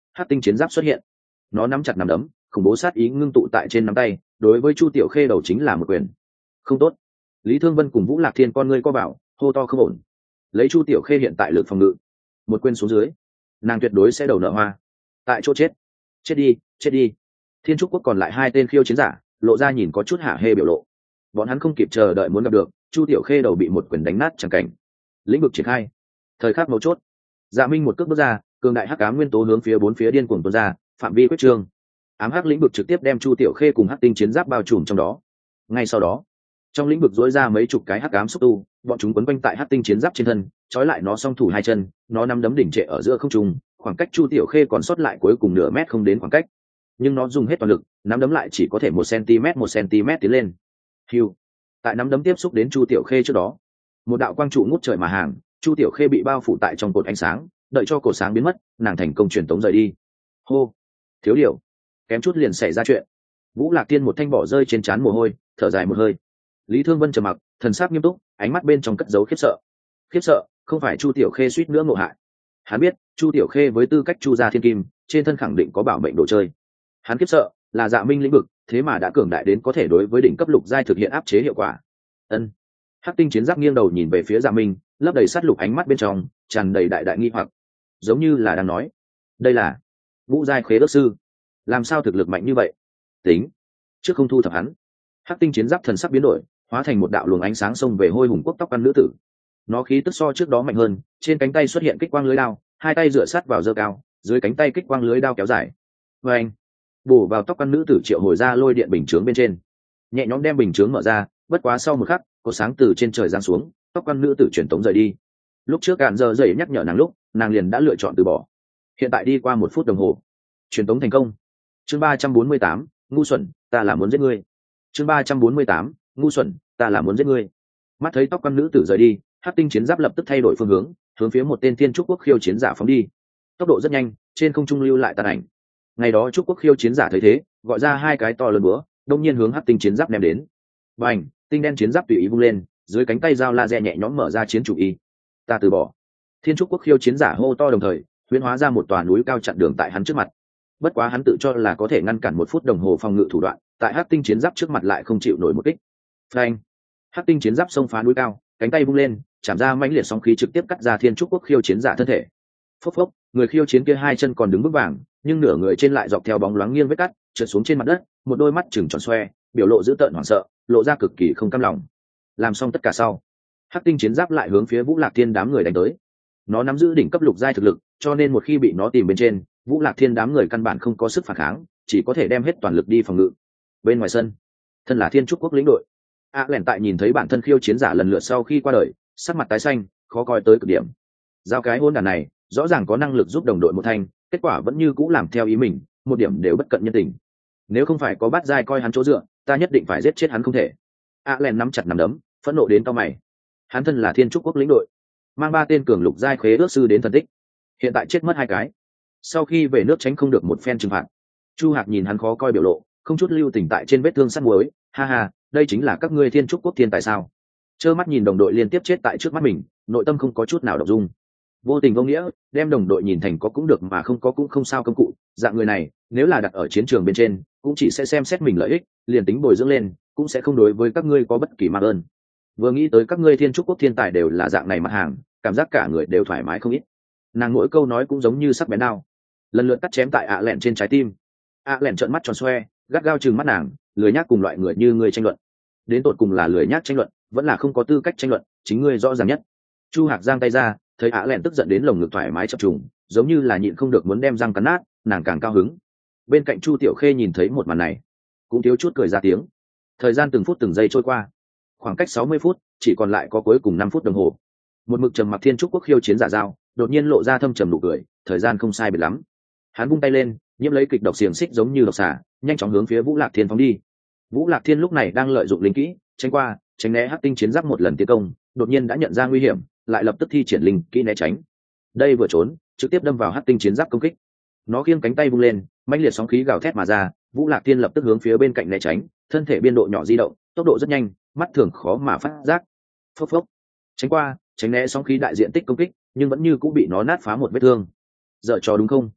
hắc tinh chiến giáp xuất hiện. Nó nắm chặt nắm đấm, khủng bố sát ý ngưng tụ tại trên nắm tay, đối với Chu Tiểu Khê đầu chính là một quyền. Không tốt. Lý Thương Vân cùng Vũ Lạc Thiên con ngươi co bảo, hô to không ổn. Lấy Chu Tiểu Khê hiện tại lực phòng ngự, một quyền xuống dưới, nàng tuyệt đối sẽ đầu nợ hoa. Tại chỗ chết. Chết đi, chết đi. Thiên Trúc Quốc còn lại hai tên khiêu chiến giả, lộ ra nhìn có chút hả hê biểu lộ. Bọn hắn không kịp chờ đợi muốn gặp được, Chu Tiểu Khê đầu bị một quyền đánh nát chẳng cảnh. Lĩnh vực triển khai. Thời khắc mấu chốt, Dạ Minh một cước bước ra, cường đại hắc ám nguyên tố hướng phía bốn phía điên cuồng tuôn ra, phạm vi quyết trương. Ám hắc lĩnh vực trực tiếp đem Chu Tiểu Khê cùng hắc tinh chiến giáp bao trùm trong đó. Ngay sau đó, trong lĩnh vực rỗi ra mấy chục cái hắc ám xúc tu, bọn chúng quấn quanh tại hắc tinh chiến giáp trên thân, trói lại nó song thủ hai chân, nó nắm đấm đỉnh trệ ở giữa không trung, khoảng cách Chu Tiểu Khê còn sót lại cuối cùng nửa mét không đến khoảng cách. Nhưng nó dùng hết toàn lực, nắm đấm lại chỉ có thể một cm một cm tiến lên. Hưu. Tại nắm đấm tiếp xúc đến Chu Tiểu Khê trước đó, một đạo quang trụ ngút trời mà hàng, Chu Tiểu Khê bị bao phủ tại trong cột ánh sáng, đợi cho cột sáng biến mất, nàng thành công truyền tống rời đi. Hô. Thiếu điều, kém chút liền xảy ra chuyện. Vũ Lạc Tiên một thanh bỏ rơi trên trán mồ hôi, thở dài một hơi. Lý Thương Vân trầm mặc, thần sắc nghiêm túc, ánh mắt bên trong cất giấu khiếp sợ. Khiếp sợ, không phải Chu Tiểu Khê suýt nữa ngộ hại. Hắn biết, Chu Tiểu Khê với tư cách Chu gia thiên kim, trên thân khẳng định có bảo mệnh đồ chơi. Hắn khiếp sợ, là Dạ Minh lĩnh vực, thế mà đã cường đại đến có thể đối với đỉnh cấp lục giai thực hiện áp chế hiệu quả. Ân. Hắc tinh chiến giáp nghiêng đầu nhìn về phía Dạ Minh, lấp đầy sát lục ánh mắt bên trong, tràn đầy đại đại nghi hoặc, giống như là đang nói, đây là Vũ giai khế ước sư, làm sao thực lực mạnh như vậy? Tính, trước không thu thập hắn. Hắc tinh chiến giáp thần sắc biến đổi, hóa thành một đạo luồng ánh sáng xông về Hôi Hùng Quốc tóc ăn nữ tử. Nó khí tức so trước đó mạnh hơn, trên cánh tay xuất hiện kích quang lưới đao, hai tay dựa sát vào giơ cao, dưới cánh tay kích quang lưới đao kéo dài. Và anh bổ vào tóc ăn nữ tử triệu hồi ra lôi điện bình chướng bên trên, nhẹ nhõm đem bình chướng mở ra. Bất quá sau một khắc, cột sáng từ trên trời giáng xuống, tóc ăn nữ tử truyền tống rời đi. Lúc trước cạn giờ dậy nhắc nhở nàng lúc, nàng liền đã lựa chọn từ bỏ. Hiện tại đi qua một phút đồng hồ, truyền tống thành công. Chương ba trăm bốn mươi tám, ngu xuẩn, ta là muốn giết ngươi. Chương ba trăm bốn mươi tám, ngu xuẩn, ta là muốn giết ngươi. Mắt thấy tóc quan nữ tử rời đi, hắc tinh chiến giáp lập tức thay đổi phương hướng, hướng phía một tên Thiên Trúc Quốc khiêu chiến giả phóng đi. Tốc độ rất nhanh, trên không trung lưu lại tàn ảnh. Ngày đó Trúc Quốc khiêu chiến giả thấy thế, gọi ra hai cái to lớn búa, đông nhiên hướng hắc tinh chiến giáp ném đến. Bành, tinh đen chiến giáp tùy ý vung lên, dưới cánh tay dao laser nhẹ nhõm mở ra chiến chủ y. Ta từ bỏ. Thiên Trúc Quốc khiêu chiến giả hô to đồng thời, huyễn hóa ra một tòa núi cao chặn đường tại hắn trước mặt. Bất quá hắn tự cho là có thể ngăn cản một phút đồng hồ phòng ngự thủ đoạn, tại hắc tinh chiến giáp trước mặt lại không chịu nổi một kích. Phanh! Hắc tinh chiến giáp xông phá núi cao, cánh tay vung lên, chạm ra mãnh liệt sóng khí trực tiếp cắt ra Thiên Trúc Quốc khiêu chiến giả thân thể. Phốc phốc, người khiêu chiến kia hai chân còn đứng vững vàng, nhưng nửa người trên lại dọc theo bóng loáng nghiêng vết cắt, trượt xuống trên mặt đất, một đôi mắt trừng tròn xoe, biểu lộ dữ tợn hoảng sợ, lộ ra cực kỳ không cam lòng. Làm xong tất cả sau, hắc tinh chiến giáp lại hướng phía Vũ Lạc Thiên đám người đánh tới. Nó nắm giữ đỉnh cấp lục giai thực lực, cho nên một khi bị nó tìm bên trên, Vũ Lạc Thiên đám người căn bản không có sức phản kháng, chỉ có thể đem hết toàn lực đi phòng ngự. Bên ngoài sân, thân là Thiên Trúc Quốc lĩnh đội, a lẻn tại nhìn thấy bản thân khiêu chiến giả lần lượt sau khi qua đời, sắc mặt tái xanh, khó coi tới cực điểm. Giao cái hôn đàn này, rõ ràng có năng lực giúp đồng đội một thanh, kết quả vẫn như cũ làm theo ý mình, một điểm đều bất cận nhân tình. Nếu không phải có bát giai coi hắn chỗ dựa, ta nhất định phải giết chết hắn không thể. a lẻn nắm chặt nắm đấm, phẫn nộ đến cau mày. Hắn thân là Thiên Trúc Quốc lĩnh đội, mang ba tên cường lục giai khế ước sư đến thần tích, hiện tại chết mất hai cái. Sau khi về nước tránh không được một phen trừng phạt. Chu Hạc nhìn hắn khó coi biểu lộ, không chút lưu tình tại trên vết thương sắt muối, ha ha, đây chính là các ngươi Thiên Trúc Quốc thiên tài sao? Trơ mắt nhìn đồng đội liên tiếp chết tại trước mắt mình, nội tâm không có chút nào động dung. Vô tình vô nghĩa, đem đồng đội nhìn thành có cũng được mà không có cũng không sao công cụ, dạng người này, nếu là đặt ở chiến trường bên trên, cũng chỉ sẽ xem xét mình lợi ích, liền tính bồi dưỡng lên, cũng sẽ không đối với các ngươi có bất kỳ mang ơn. Vừa nghĩ tới các ngươi Thiên Trúc Quốc thiên tài đều là dạng này mặt hàng, cảm giác cả người đều thoải mái không ít. Nàng mỗi câu nói cũng giống như sắc bén đao, lần lượt cắt chém tại ạ lẹn trên trái tim. ạ lẹn trợn mắt tròn xoe, gắt gao chừng mắt nàng, lười nhác cùng loại người như ngươi tranh luận. Đến tột cùng là lười nhác tranh luận, vẫn là không có tư cách tranh luận, chính ngươi rõ ràng nhất. Chu Hạc giang tay ra, thấy ạ lẹn tức giận đến lồng ngực thoải mái chập trùng, giống như là nhịn không được muốn đem răng cắn nát, nàng càng cao hứng. Bên cạnh Chu Tiểu Khê nhìn thấy một màn này, cũng thiếu chút cười ra tiếng. Thời gian từng phút từng giây trôi qua, khoảng cách sáu mươi phút, chỉ còn lại có cuối cùng năm phút đồng hồ. Một mực trầm mặc Thiên Trúc Quốc khiêu chiến giả dao, đột nhiên lộ ra thâm trầm nụ cười, thời gian không sai biệt lắm. Hắn vung tay lên, nhiễm lấy kịch độc xiềng xích giống như độc xà, nhanh chóng hướng phía Vũ Lạc Thiên phóng đi. Vũ Lạc Thiên lúc này đang lợi dụng linh kỹ, tránh qua, tránh né hắc tinh chiến giáp một lần tiến công, đột nhiên đã nhận ra nguy hiểm, lại lập tức thi triển linh kỹ né tránh. Đây vừa trốn, trực tiếp đâm vào hắc tinh chiến giáp công kích. Nó khiêng cánh tay vung lên, mãnh liệt sóng khí gào thét mà ra, Vũ Lạc Thiên lập tức hướng phía bên cạnh né tránh, thân thể biên độ nhỏ di động, tốc độ rất nhanh, mắt thường khó mà phát giác. Phốc phốc. Tránh qua, tránh né sóng khí đại diện tích công kích, nhưng vẫn như cũng bị nó nát phá một vết thương. Dở trò đúng không?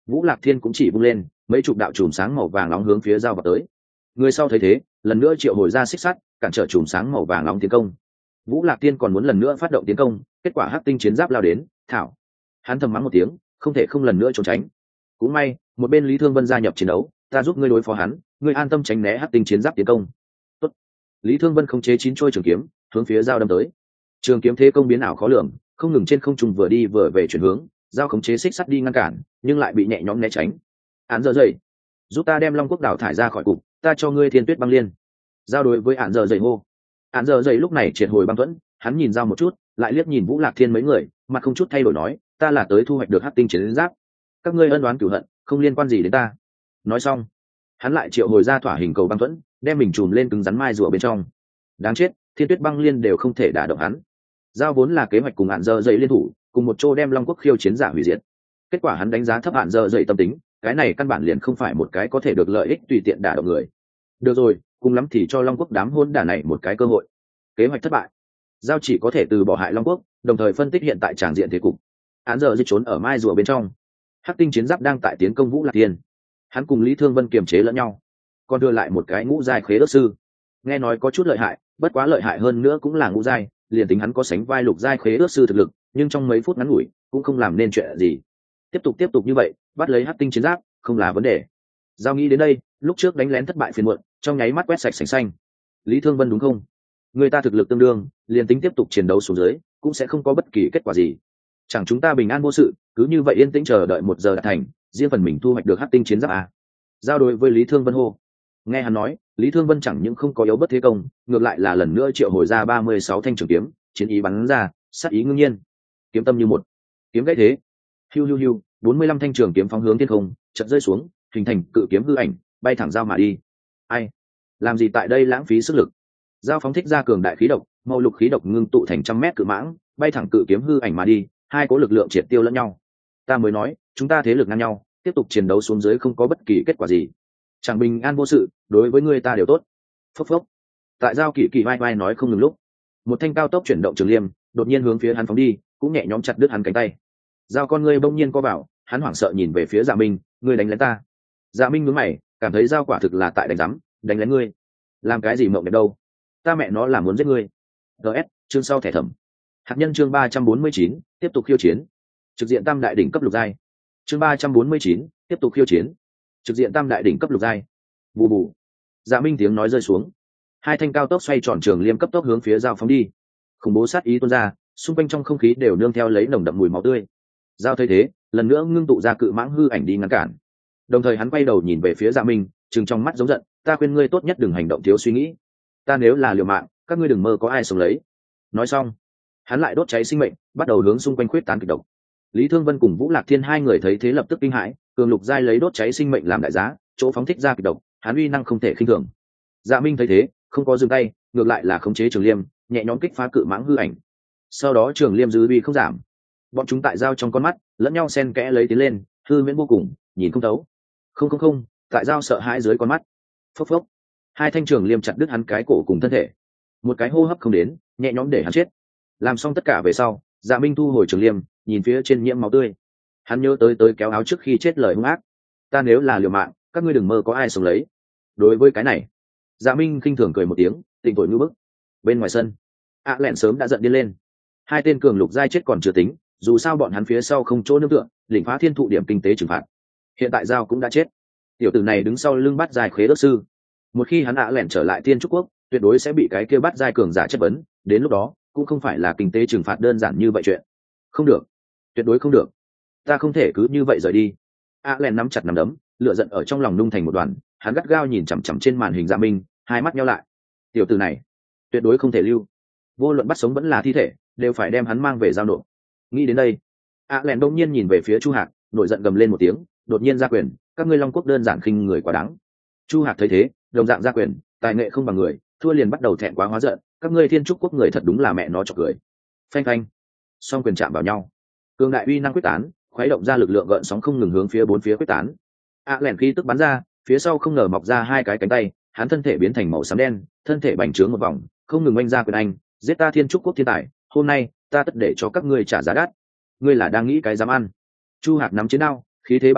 Vũ Lạc Thiên cũng chỉ vung lên mấy chục đạo chùm sáng màu vàng nóng hướng phía Dao vào tới. Người sau thấy thế lần nữa triệu hồi ra xích sắt cản trở chùm sáng màu vàng nóng tiến công. Vũ Lạc Thiên còn muốn lần nữa phát động tiến công, kết quả hắc tinh chiến giáp lao đến, thảo. Hắn thầm mắng một tiếng, không thể không lần nữa trốn tránh. Cũng may, một bên Lý Thương Vân gia nhập chiến đấu, ta giúp ngươi đối phó hắn, ngươi an tâm tránh né hắc tinh chiến giáp tiến công. Tốt. Lý Thương Vân khống chế chín trôi trường kiếm, hướng phía Dao đâm tới. Trường kiếm thế công biến ảo khó lường, không ngừng trên không trung vừa đi vừa về chuyển hướng, Dao khống chế xích sắt đi ngăn cản, nhưng lại bị nhẹ nhõm né tránh. Án giờ dậy, giúp ta đem Long Quốc đảo thải ra khỏi cục, ta cho ngươi Thiên Tuyết băng liên. Dao đối với án giờ dậy hô. Án giờ dậy lúc này triệt hồi băng thuẫn, hắn nhìn Dao một chút, lại liếc nhìn Vũ Lạc Thiên mấy người, mặt không chút thay đổi nói, ta là tới thu hoạch được hắc tinh chiến giáp, các ngươi ân oán cửu hận không liên quan gì đến ta. Nói xong hắn lại triệu hồi ra thỏa hình cầu băng thuẫn, đem mình chùm lên cứng rắn mai rùa bên trong. Đáng chết, Thiên Tuyết băng liên đều không thể đả động hắn. Giao vốn là kế hoạch cùng hạn dơ dậy liên thủ cùng một chỗ đem Long Quốc khiêu chiến giả hủy diệt, kết quả hắn đánh giá thấp hạn dơ dậy tâm tính, cái này căn bản liền không phải một cái có thể được lợi ích tùy tiện đả động người. Được rồi, cùng lắm thì cho Long Quốc đám hôn đả này một cái cơ hội. Kế hoạch thất bại, Giao chỉ có thể từ bỏ hại Long Quốc, đồng thời phân tích hiện tại tràng diện thế cục. Án giờ di trốn ở mai rùa bên trong, hắc tinh chiến giáp đang tại tiến công Vũ Lạc Thiên, hắn cùng Lý Thương Vân kiềm chế lẫn nhau, còn đưa lại một cái ngũ giai khế ước sư, nghe nói có chút lợi hại, bất quá lợi hại hơn nữa cũng là ngũ giai, liền tính hắn có sánh vai lục giai khế ước sư thực lực, nhưng trong mấy phút ngắn ngủi cũng không làm nên chuyện gì. Tiếp tục tiếp tục như vậy, bắt lấy hắc tinh chiến giáp không là vấn đề. Giao nghĩ đến đây, lúc trước đánh lén thất bại phiền muộn, trong nháy mắt quét sạch sành xanh. Lý Thương Vân đúng không? Người ta thực lực tương đương, liền tính tiếp tục chiến đấu xuống dưới, cũng sẽ không có bất kỳ kết quả gì. Chẳng chúng ta bình an vô sự, cứ như vậy yên tĩnh chờ đợi một giờ đã thành, riêng phần mình thu hoạch được hắc tinh chiến giáp à? Giao đối với Lý Thương Vân hô. Nghe hắn nói, Lý Thương Vân chẳng những không có yếu bất thế công, ngược lại là lần nữa triệu hồi ra ba mươi sáu thanh trường kiếm, chiến ý bắn ra, sát ý ngưng nhiên. Kiếm tâm như một, kiếm gãy thế. Hiu hiu hiu, bốn mươi lăm thanh trường kiếm phóng hướng thiên không, chợt rơi xuống, hình thành cự kiếm hư ảnh, bay thẳng Giao mà đi. Ai? Làm gì tại đây lãng phí sức lực? Giao phóng thích ra cường đại khí độc, màu lục khí độc ngưng tụ thành trăm mét cự mãng, bay thẳng cự kiếm hư ảnh mà đi, hai cố lực lượng triệt tiêu lẫn nhau. Ta mới nói, chúng ta thế lực ngang nhau, tiếp tục chiến đấu xuống dưới không có bất kỳ kết quả gì. Chẳng bình an vô sự, đối với người ta đều tốt. Phốc phốc. Tại Giao kỳ kỳ vai vai nói không ngừng lúc, một thanh cao tốc chuyển động trường liêm, đột nhiên hướng phía hắn phóng đi, cũng nhẹ nhõm chặt đứt hắn cánh tay. Giao con ngươi bỗng nhiên co vào, hắn hoảng sợ nhìn về phía Dạ Minh, ngươi đánh lén ta. Dạ Minh nhướng mày, cảm thấy Giao quả thực là tại đánh rắm, đánh lén ngươi. Làm cái gì mộng đẹp đâu? Ta mẹ nó là muốn giết ngươi. gs chương sau thẻ thẩm. Hạt nhân chương ba trăm bốn mươi chín, tiếp tục khiêu chiến. Trực diện tam đại đỉnh cấp lục giai. Chương ba trăm bốn mươi chín, tiếp tục khiêu chiến. Trực diện tam đại đỉnh cấp lục giai. Bù bù. Dạ Minh tiếng nói rơi xuống, hai thanh cao tốc xoay tròn trường liêm cấp tốc hướng phía Giao phóng đi. Khủng bố sát ý tuôn ra, xung quanh trong không khí đều nương theo lấy nồng đậm mùi máu tươi. Giao thấy thế, lần nữa ngưng tụ ra cự mãng hư ảnh đi ngăn cản. Đồng thời hắn quay đầu nhìn về phía Dạ Minh, trừng trong mắt giống giận, ta khuyên ngươi tốt nhất đừng hành động thiếu suy nghĩ. Ta nếu là liều mạng, các ngươi đừng mơ có ai sống lấy. Nói xong, hắn lại đốt cháy sinh mệnh, bắt đầu hướng xung quanh khuyết tán kịch độc. Lý Thương Vân cùng Vũ Lạc Thiên hai người thấy thế lập tức kinh hãi, cường lục giai lấy đốt cháy sinh mệnh làm đại giá, chỗ phóng thích ra kịch độc, hắn uy năng không thể khinh thường. Dạ Minh thấy thế, không có dừng tay, ngược lại là khống chế trường liêm, nhẹ nhõm kích phá cự mãng hư ảnh. Sau đó trường liêm dư uy không giảm, bọn chúng tại Giao trong con mắt lẫn nhau xen kẽ lấy tiến lên, hư miễn vô cùng, nhìn không thấu. Không không không, tại Giao sợ hãi dưới con mắt. Phốc phốc, hai thanh trường liêm chặt đứt hắn cái cổ cùng thân thể, một cái hô hấp không đến, nhẹ nhõm để hắn chết. Làm xong tất cả về sau, Dạ Minh thu hồi trường liêm, nhìn phía trên nhiễm máu tươi, hắn nhớ tới tới kéo áo trước khi chết lời hung ác, ta nếu là liều mạng, các ngươi đừng mơ có ai sống lấy. Đối với cái này, Dạ Minh khinh thường cười một tiếng, tình tuổi ngư bức. Bên ngoài sân, ạ lẹn sớm đã giận điên lên, hai tên cường lục giai chết còn chưa tính, dù sao bọn hắn phía sau không chỗ nương tựa, lĩnh phá thiên thụ điểm kinh tế trừng phạt. Hiện tại Giao cũng đã chết, tiểu tử này đứng sau lưng bắt giai khế ước sư, một khi hắn ạ lẹn trở lại Tiên Trúc Quốc, tuyệt đối sẽ bị cái kia bắt giai cường giả chất vấn, đến lúc đó cũng không phải là kinh tế trừng phạt đơn giản như vậy chuyện. Không được, tuyệt đối không được, ta không thể cứ như vậy rời đi. ạ lẹn nắm chặt nắm đấm, lửa giận ở trong lòng nung thành một đoàn, hắn gắt gao nhìn chằm chằm trên màn hình Dạ Minh, hai mắt nheo lại. Tiểu tử này tuyệt đối không thể lưu, vô luận bắt sống vẫn là thi thể, đều phải đem hắn mang về giao nộp. Nghĩ đến đây, ạ lẹn đông nhiên nhìn về phía Chu Hạc, nổi giận gầm lên một tiếng, đột nhiên ra quyền, các ngươi Long Quốc đơn giản khinh người quá đáng. Chu Hạc thấy thế, đồng dạng ra quyền, tài nghệ không bằng người, thua liền bắt đầu thẹn quá hóa giận, các ngươi Thiên Trúc Quốc người thật đúng là mẹ nó chọc cười. Phanh phanh, song quyền chạm vào nhau, cường đại uy năng quyết tán, khuấy động ra lực lượng gợn sóng không ngừng hướng phía bốn phía quyết tán. ạ lẹn khí tức bắn ra, phía sau không ngờ mọc ra hai cái cánh tay, hắn thân thể biến thành màu xám đen, thân thể bành trướng một vòng, không ngừng oanh ra quyền anh, giết ta Thiên Trúc Quốc thiên tài, hôm nay ta tất để cho các ngươi trả giá đắt. Ngươi là đang nghĩ cái dám ăn? Chu Hạc nắm chiến đao, khí thế bạo phát,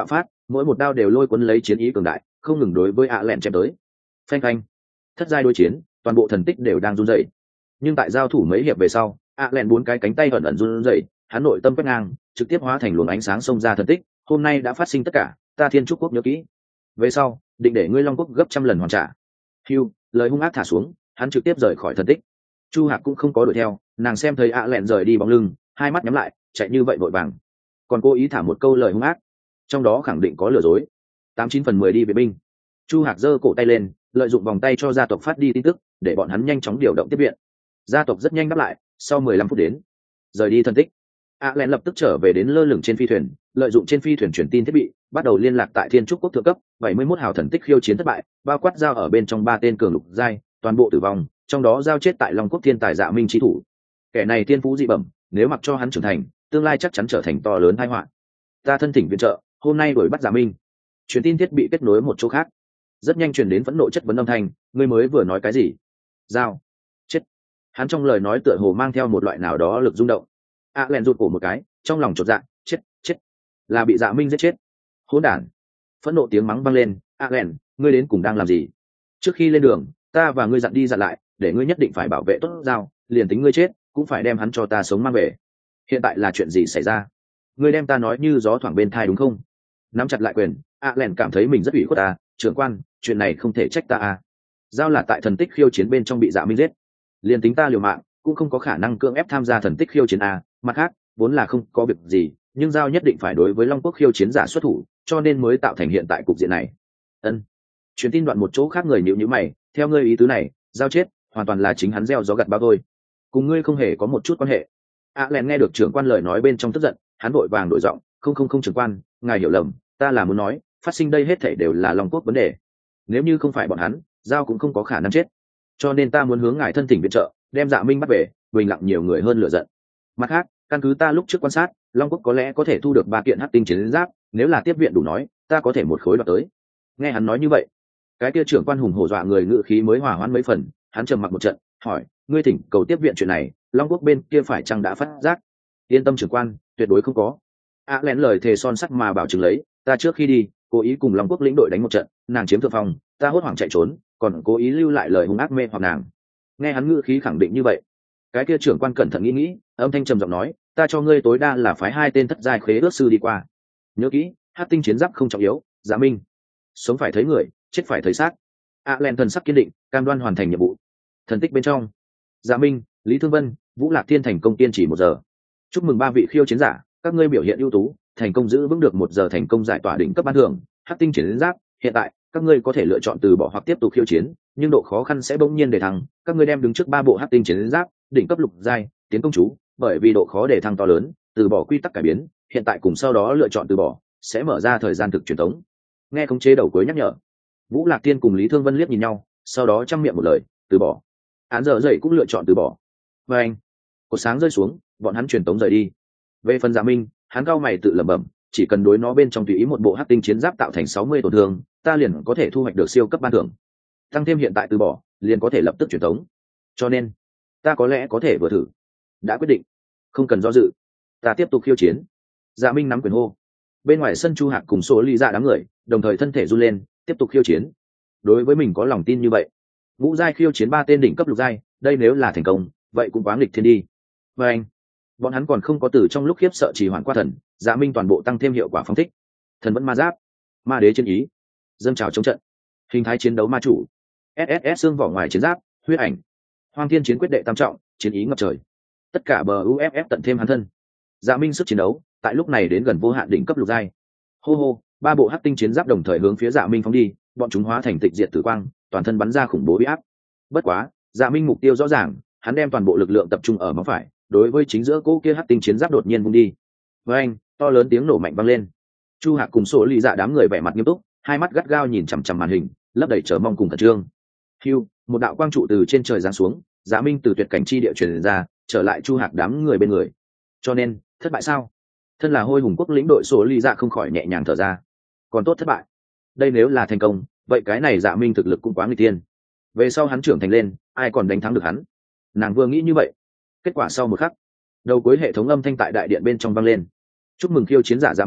mỗi một đao đều lôi cuốn lấy chiến ý cường đại, không ngừng đối với ạ lẹn chém tới. Phanh phanh, thất giai đối chiến, toàn bộ thần tích đều đang run rẩy. Nhưng tại giao thủ mấy hiệp về sau, ạ lẹn bốn cái cánh tay ẩn ẩn run rẩy, hắn nội tâm quét ngang, trực tiếp hóa thành luồng ánh sáng xông ra thần tích. Hôm nay đã phát sinh tất cả, ta Thiên Trúc Quốc nhớ kỹ. Về sau, định để ngươi Long Quốc gấp trăm lần hoàn trả. Hugh, lời hung ác thả xuống, hắn trực tiếp rời khỏi thần tích. Chu Hạc cũng không có đuổi theo, nàng xem thấy ạ lẹn rời đi bóng lưng, hai mắt nhắm lại, chạy như vậy vội vàng, còn cố ý thả một câu lời hung ác, trong đó khẳng định có lừa dối. Tám chín phần mười đi vệ binh. Chu Hạc giơ cổ tay lên, lợi dụng vòng tay cho gia tộc phát đi tin tức, để bọn hắn nhanh chóng điều động tiếp viện. Gia tộc rất nhanh đáp lại, sau mười lăm phút đến, rời đi thần tích. ạ lẹn lập tức trở về đến lơ lửng trên phi thuyền, lợi dụng trên phi thuyền truyền tin thiết bị, bắt đầu liên lạc tại Thiên Trúc Quốc thượng cấp. bảy mươi mốt hào thần tích khiêu chiến thất bại, bao quát giao ở bên trong ba tên cường lục giai, toàn bộ tử vong, trong đó giao chết tại Long Quốc thiên tài Dạ Minh chi thủ. Kẻ này tiên phú dị bẩm, nếu mặc cho hắn trưởng thành, tương lai chắc chắn trở thành to lớn tai họa. Ta thân thỉnh viện trợ, hôm nay đuổi bắt Dạ Minh. Truyền tin thiết bị kết nối một chỗ khác, rất nhanh truyền đến phẫn nộ chất vấn âm thanh, ngươi mới vừa nói cái gì? Giao, chết. Hắn trong lời nói tựa hồ mang theo một loại nào đó lực rung động. A lẹn rụt cổ một cái, trong lòng chột dạ, chết, chết, là bị Dạ Minh giết chết. Hỗn đản. Phẫn nộ tiếng mắng vang lên, A lẹn, ngươi đến cùng đang làm gì? Trước khi lên đường, ta và ngươi dặn đi dặn lại, để ngươi nhất định phải bảo vệ tốt Giao, liền tính ngươi chết, cũng phải đem hắn cho ta sống mang về. Hiện tại là chuyện gì xảy ra? Ngươi đem ta nói như gió thoảng bên thai đúng không? Nắm chặt lại quyền, A lẹn cảm thấy mình rất ủy khuất ta, trưởng quan, chuyện này không thể trách ta à. Giao là tại thần tích khiêu chiến bên trong bị Dạ Minh giết, liền tính ta liều mạng cũng không có khả năng cưỡng ép tham gia thần tích khiêu chiến a. Mặt khác, vốn là không có việc gì, nhưng Giao nhất định phải đối với Long Quốc khiêu chiến giả xuất thủ, cho nên mới tạo thành hiện tại cục diện này. Ân. Truyền tin đoạn một chỗ khác người nhíu nhíu mày, theo ngươi ý tứ này, Giao chết hoàn toàn là chính hắn gieo gió gặt bão thôi, cùng ngươi không hề có một chút quan hệ. A lẹn nghe được trưởng quan lời nói bên trong tức giận, hắn vội vàng đổi giọng, không không không trưởng quan, ngài hiểu lầm, ta là muốn nói, phát sinh đây hết thảy đều là Long Quốc vấn đề. Nếu như không phải bọn hắn, Giao cũng không có khả năng chết, cho nên ta muốn hướng ngài thân thỉnh viện trợ, đem Dạ Minh bắt về, bình lặng nhiều người hơn lựa giận. Mặt khác, căn cứ ta lúc trước quan sát, Long Quốc có lẽ có thể thu được ba kiện hắc tinh chiến giáp, nếu là tiếp viện đủ nói, ta có thể một khối đoạt tới. Nghe hắn nói như vậy, cái kia trưởng quan hùng hổ dọa người ngự khí mới hòa hoãn mấy phần, hắn trầm mặc một trận, hỏi, ngươi thỉnh cầu tiếp viện chuyện này, Long Quốc bên kia phải chăng đã phát giác? Yên tâm trưởng quan, tuyệt đối không có. A lén lời thề son sắt mà bảo chứng lấy, ta trước khi đi, cố ý cùng Long Quốc lĩnh đội đánh một trận, nàng chiếm thượng phong, ta hốt hoảng chạy trốn, còn cố ý lưu lại lời hung ác mê hoặc nàng. Nghe hắn ngữ khí khẳng định như vậy, cái kia trưởng quan cẩn thận nghĩ nghĩ, âm thanh trầm giọng nói, ta cho ngươi tối đa là phái hai tên thất giai khế ước sư đi qua. Nhớ kỹ, hát tinh chiến giáp không trọng yếu. Dạ Minh, sống phải thấy người, chết phải thấy xác. A len thần sắc kiên định, cam đoan hoàn thành nhiệm vụ. Thần tích bên trong, Dạ Minh, Lý Thương Vân, Vũ Lạc Thiên thành công tiên chỉ một giờ. Chúc mừng ba vị khiêu chiến giả, các ngươi biểu hiện ưu tú, thành công giữ vững được một giờ thành công giải tỏa đỉnh cấp ban thưởng hát tinh chiến giáp. Hiện tại các ngươi có thể lựa chọn từ bỏ hoặc tiếp tục khiêu chiến, nhưng độ khó khăn sẽ bỗng nhiên để thăng. Các ngươi đem đứng trước ba bộ hát tinh chiến giáp đỉnh cấp lục giai tiến công chú, bởi vì độ khó để thăng to lớn, từ bỏ quy tắc cải biến, hiện tại cùng sau đó lựa chọn từ bỏ sẽ mở ra thời gian thực truyền thống. Nghe khống chế đầu cuối nhắc nhở, Vũ Lạc Tiên cùng Lý Thương Vân liếc nhìn nhau, sau đó chăm miệng một lời, từ bỏ. Án giờ dậy cũng lựa chọn từ bỏ. Và anh, cột sáng rơi xuống, bọn hắn truyền tống rời đi. Về phần Dạ Minh, hắn cao mày tự lẩm bẩm, chỉ cần đối nó bên trong tùy ý một bộ hắc tinh chiến giáp tạo thành sáu mươi tổn thương, ta liền có thể thu hoạch được siêu cấp ban thưởng. Tăng thêm hiện tại từ bỏ, liền có thể lập tức truyền tống. Cho nên, ta có lẽ có thể vừa thử. Đã quyết định, không cần do dự, ta tiếp tục khiêu chiến. Dạ Minh nắm quyền hô. Bên ngoài sân Chu Hạc cùng số ly dạ đám người, đồng thời thân thể run lên, tiếp tục khiêu chiến. Đối với mình có lòng tin như vậy, ngũ giai khiêu chiến ba tên đỉnh cấp lục giai, đây nếu là thành công, vậy cũng quá nghịch thiên đi. Và anh, bọn hắn còn không có từ trong lúc khiếp sợ trì hoãn qua thần, Dạ Minh toàn bộ tăng thêm hiệu quả phóng thích. Thần vẫn ma giáp, ma đế chân ý, dâng trào chống trận, hình thái chiến đấu ma chủ, ét ét ét xương vỏ ngoài chiến giáp, huyết ảnh, hoang thiên chiến quyết đệ tam trọng, chiến ý ngập trời. Tất cả bờ u ép ép tận thêm hắn thân. Dạ Minh sức chiến đấu tại lúc này đến gần vô hạn đỉnh cấp lục giai. Hô hô, ba bộ hắc tinh chiến giáp đồng thời hướng phía Dạ Minh phóng đi, bọn chúng hóa thành tịch diệt tử quang, toàn thân bắn ra khủng bố uy áp. Bất quá, Dạ Minh mục tiêu rõ ràng, hắn đem toàn bộ lực lượng tập trung ở móng phải, đối với chính giữa cỗ kia hắc tinh chiến giáp đột nhiên vung đi. Với anh, to lớn tiếng nổ mạnh vang lên. Chu Hạc cùng số lì dạ đám người vẻ mặt nghiêm túc, hai mắt gắt gao nhìn chằm chằm màn hình, lấp đầy chờ mong cùng khẩn trương. Hưu, một đạo quang trụ từ trên trời giáng xuống, Dạ Minh từ tuyệt cảnh chi địa truyền ra, trở lại Chu Hạc đám người bên người. Cho nên, thất bại sao? Thân là hôi hùng quốc lĩnh đội số lì dạ không khỏi nhẹ nhàng thở ra. Còn tốt thất bại. Đây nếu là thành công, vậy cái này Dạ Minh thực lực cũng quá nguy tiên. Về sau hắn trưởng thành lên, ai còn đánh thắng được hắn? Nàng vừa nghĩ như vậy. Kết quả sau một khắc, đầu cuối hệ thống âm thanh tại đại điện bên trong vang lên. Chúc mừng khiêu chiến giả Dạ Minh,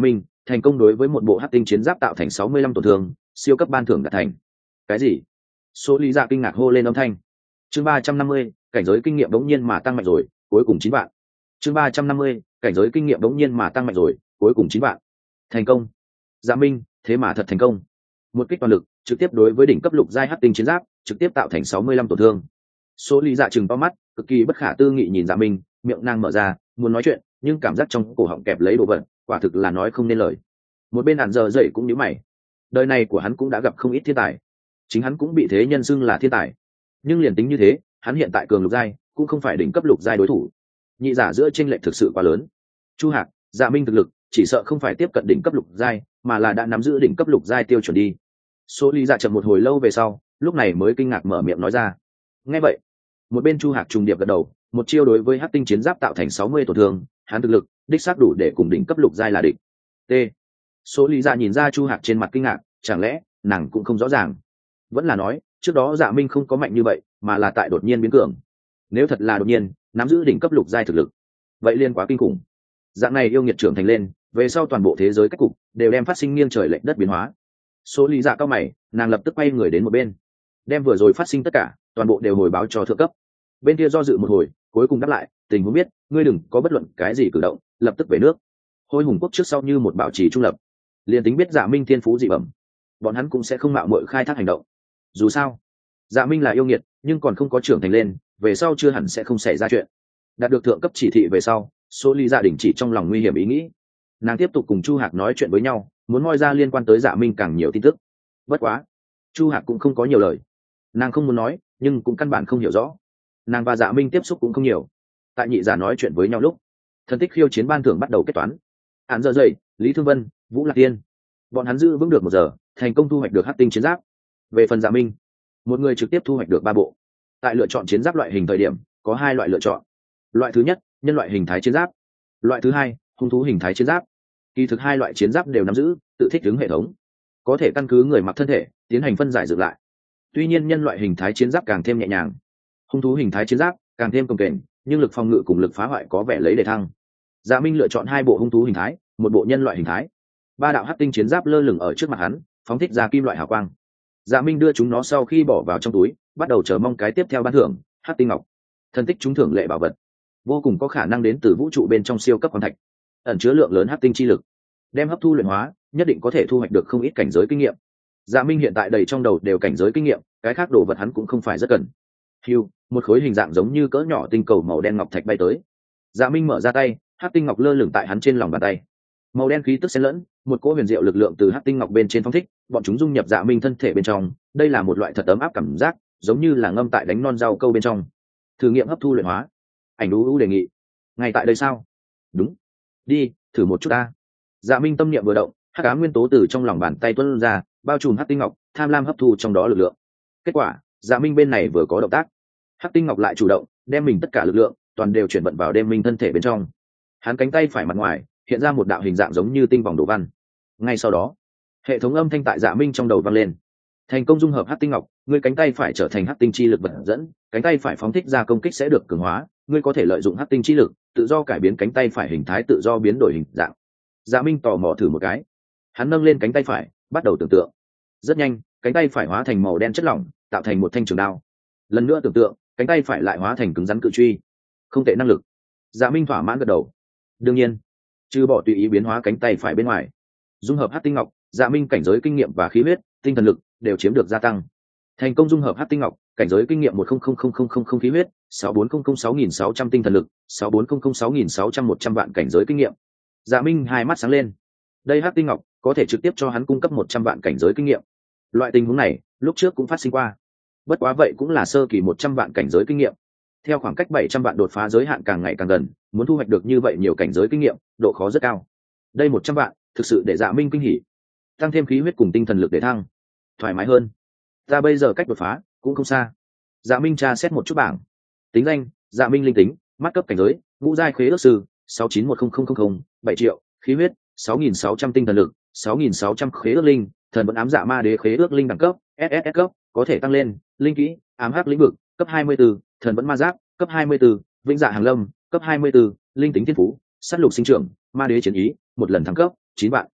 thành công đối với một bộ hắc tinh chiến giáp tạo thành sáu mươi lăm tổn thương, siêu cấp ban thưởng đạt thành. Cái gì? Số lý dạ kinh ngạc hô lên âm thanh. Chương ba trăm năm mươi, cảnh giới kinh nghiệm bỗng nhiên mà tăng mạnh rồi, cuối cùng chín vạn. Chương ba trăm năm mươi, cảnh giới kinh nghiệm bỗng nhiên mà tăng mạnh rồi, cuối cùng chín vạn. Thành công. Dạ Minh, thế mà thật thành công. Một kích toàn lực, trực tiếp đối với đỉnh cấp lục giai hắc tinh chiến giáp, trực tiếp tạo thành sáu mươi lăm tổn thương. Số lý dạ trừng to mắt, cực kỳ bất khả tư nghị nhìn Dạ Minh, miệng nàng mở ra, muốn nói chuyện, nhưng cảm giác trong cổ họng kẹp lấy đồ vật, quả thực là nói không nên lời. Một bên ản giờ dậy cũng nhíu mày. Đời này của hắn cũng đã gặp không ít thiên tài, chính hắn cũng bị thế nhân xưng là thiên tài, nhưng liền tính như thế, hắn hiện tại cường lục giai cũng không phải đỉnh cấp lục giai đối thủ. Nhị giả giữa chênh lệch thực sự quá lớn. Chu Hạc, Dạ Minh thực lực chỉ sợ không phải tiếp cận đỉnh cấp lục giai, mà là đã nắm giữ đỉnh cấp lục giai tiêu chuẩn đi. Số lý dạ chậm một hồi lâu về sau, lúc này mới kinh ngạc mở miệng nói ra. Nghe vậy, một bên Chu Hạc trùng điệp gật đầu, một chiêu đối với hắc tinh chiến giáp tạo thành sáu mươi tổn thương, hắn thực lực đích xác đủ để cùng đỉnh cấp lục giai là địch. T. Số lý dạ nhìn ra Chu Hạc trên mặt kinh ngạc, chẳng lẽ nàng cũng không rõ ràng? Vẫn là nói trước đó Dạ Minh không có mạnh như vậy, mà là tại đột nhiên biến cường. Nếu thật là đột nhiên nắm giữ đỉnh cấp lục giai thực lực, vậy liên quá kinh khủng. Dạng này yêu nghiệt trưởng thành lên, về sau toàn bộ thế giới cách cục đều đem phát sinh nghiêng trời lệch đất biến hóa. Số lý dạ cao mày, nàng lập tức quay người đến một bên, đem vừa rồi phát sinh tất cả toàn bộ đều hồi báo cho thượng cấp. Bên kia do dự một hồi, cuối cùng đáp lại, tình huống biết, ngươi đừng có bất luận cái gì cử động, lập tức về nước. Hôi hùng quốc trước sau như một bảo trì trung lập, liền tính biết Dạ Minh thiên phú dị bẩm, bọn hắn cũng sẽ không mạo muội khai thác hành động. Dù sao Dạ Minh là yêu nghiệt, nhưng còn không có trưởng thành lên, về sau chưa hẳn sẽ không xảy ra chuyện. Đạt được thượng cấp chỉ thị về sau, số lý gia đình chỉ trong lòng nguy hiểm ý nghĩ. Nàng tiếp tục cùng Chu Hạc nói chuyện với nhau, muốn moi ra liên quan tới Dạ Minh càng nhiều tin tức. Bất quá Chu Hạc cũng không có nhiều lời, nàng không muốn nói, nhưng cũng căn bản không hiểu rõ. Nàng và Dạ Minh tiếp xúc cũng không nhiều. Tại nhị giả nói chuyện với nhau lúc, thần tích khiêu chiến ban thưởng bắt đầu kết toán. Án giờ dậy, Lý Thương Vân, Vũ Lạc Tiên, bọn hắn giữ vững được một giờ, thành công thu hoạch được hắc tinh chiến giáp. Về phần Dạ Minh, một người trực tiếp thu hoạch được ba bộ. Tại lựa chọn chiến giáp loại hình thời điểm, có hai loại lựa chọn. Loại thứ nhất, nhân loại hình thái chiến giáp. Loại thứ hai, hung thú hình thái chiến giáp. Kỳ thực hai loại chiến giáp đều nắm giữ tự thích ứng hệ thống, có thể căn cứ người mặc thân thể tiến hành phân giải dựng lại. Tuy nhiên nhân loại hình thái chiến giáp càng thêm nhẹ nhàng, hung thú hình thái chiến giáp càng thêm công kềnh, nhưng lực phòng ngự cùng lực phá hoại có vẻ lấy để thăng. Dạ Minh lựa chọn hai bộ hung thú hình thái, một bộ nhân loại hình thái. Ba đạo hắc tinh chiến giáp lơ lửng ở trước mặt hắn, phóng thích ra kim loại hào quang. Dạ Minh đưa chúng nó sau khi bỏ vào trong túi, bắt đầu chờ mong cái tiếp theo ban thưởng, hắc tinh ngọc. Thần tích trúng thưởng lệ bảo vật, vô cùng có khả năng đến từ vũ trụ bên trong siêu cấp khoáng thạch, ẩn chứa lượng lớn hắc tinh chi lực, đem hấp thu luyện hóa, nhất định có thể thu hoạch được không ít cảnh giới kinh nghiệm. Dạ Minh hiện tại đầy trong đầu đều cảnh giới kinh nghiệm, cái khác đồ vật hắn cũng không phải rất cần. Hưu, một khối hình dạng giống như cỡ nhỏ tinh cầu màu đen ngọc thạch bay tới. Dạ Minh mở ra tay, hắc tinh ngọc lơ lửng tại hắn trên lòng bàn tay. Màu đen khí tức xen lẫn, một cỗ huyền diệu lực lượng từ hắc tinh ngọc bên trên phóng thích, bọn chúng dung nhập Dạ Minh thân thể bên trong, đây là một loại thật ấm áp cảm giác, giống như là ngâm tại đánh non rau câu bên trong. Thử nghiệm hấp thu luyện hóa. Ảnh đú đú đề nghị. Ngay tại đây sao? Đúng. Đi, thử một chút ta. Dạ Minh tâm niệm vừa động, hắc ám nguyên tố từ trong lòng bàn tay tuôn ra, bao trùm hắc tinh ngọc, tham lam hấp thu trong đó lực lượng. Kết quả, Dạ Minh bên này vừa có động tác, hắc tinh ngọc lại chủ động đem mình tất cả lực lượng toàn đều chuyển vận vào đem minh thân thể bên trong. Hắn cánh tay phải mặt ngoài hiện ra một đạo hình dạng giống như tinh vòng đồ văn. Ngay sau đó, hệ thống âm thanh tại Dạ Minh trong đầu vang lên. Thành công dung hợp hắc tinh ngọc, ngươi cánh tay phải trở thành hắc tinh chi lực vật dẫn, cánh tay phải phóng thích ra công kích sẽ được cường hóa, ngươi có thể lợi dụng hắc tinh chi lực tự do cải biến cánh tay phải hình thái, tự do biến đổi hình dạng. Dạ Minh tò mò thử một cái, hắn nâng lên cánh tay phải, bắt đầu tưởng tượng. Rất nhanh, cánh tay phải hóa thành màu đen chất lỏng, tạo thành một thanh trường đao. Lần nữa tưởng tượng, cánh tay phải lại hóa thành cứng rắn cự truy. Không tệ năng lực. Dạ Minh thỏa mãn gật đầu. Đương nhiên, trừ bỏ tùy ý biến hóa cánh tay phải bên ngoài, dung hợp hắc tinh ngọc, Dạ Minh cảnh giới kinh nghiệm và khí huyết, tinh thần lực đều chiếm được gia tăng. Thành công dung hợp hắc tinh ngọc, cảnh giới kinh nghiệm một không không không không không không khí huyết, sáu bốn không không sáu nghìn sáu trăm tinh thần lực, sáu bốn không không sáu nghìn sáu trăm một trăm vạn cảnh giới kinh nghiệm. Dạ Minh hai mắt sáng lên. Đây hắc tinh ngọc có thể trực tiếp cho hắn cung cấp một trăm vạn cảnh giới kinh nghiệm. Loại tình huống này lúc trước cũng phát sinh qua, bất quá vậy cũng là sơ kỳ một trăm vạn cảnh giới kinh nghiệm. Theo khoảng cách bảy trăm vạn đột phá giới hạn càng ngày càng gần, muốn thu hoạch được như vậy nhiều cảnh giới kinh nghiệm, độ khó rất cao. Đây một trăm vạn thực sự để Dạ Minh kinh hỉ, tăng thêm khí huyết cùng tinh thần lực để thăng, thoải mái hơn. Ta bây giờ cách đột phá cũng không xa. Dạ Minh tra xét một chút bảng, tính danh Dạ Minh linh tính, mắt cấp cảnh giới ngũ giai khế ước sư, sáu chín một không không không không, bảy triệu, khí huyết sáu nghìn sáu trăm tinh thần lực, sáu nghìn sáu trăm khế ước linh, thần vẫn ám dạ ma đế khế ước linh đẳng cấp ét ét ét cấp, có thể tăng lên. Linh kỹ ám hắc lĩnh vực cấp hai mươi b ố, thần vẫn ma giáp cấp hai mươi b ố, vĩnh dạ hàng lâm cấp hai mươi b ố, linh tính thiên phú sát lục sinh trưởng ma đế chiến ý, một lần thăng cấp chín vạn.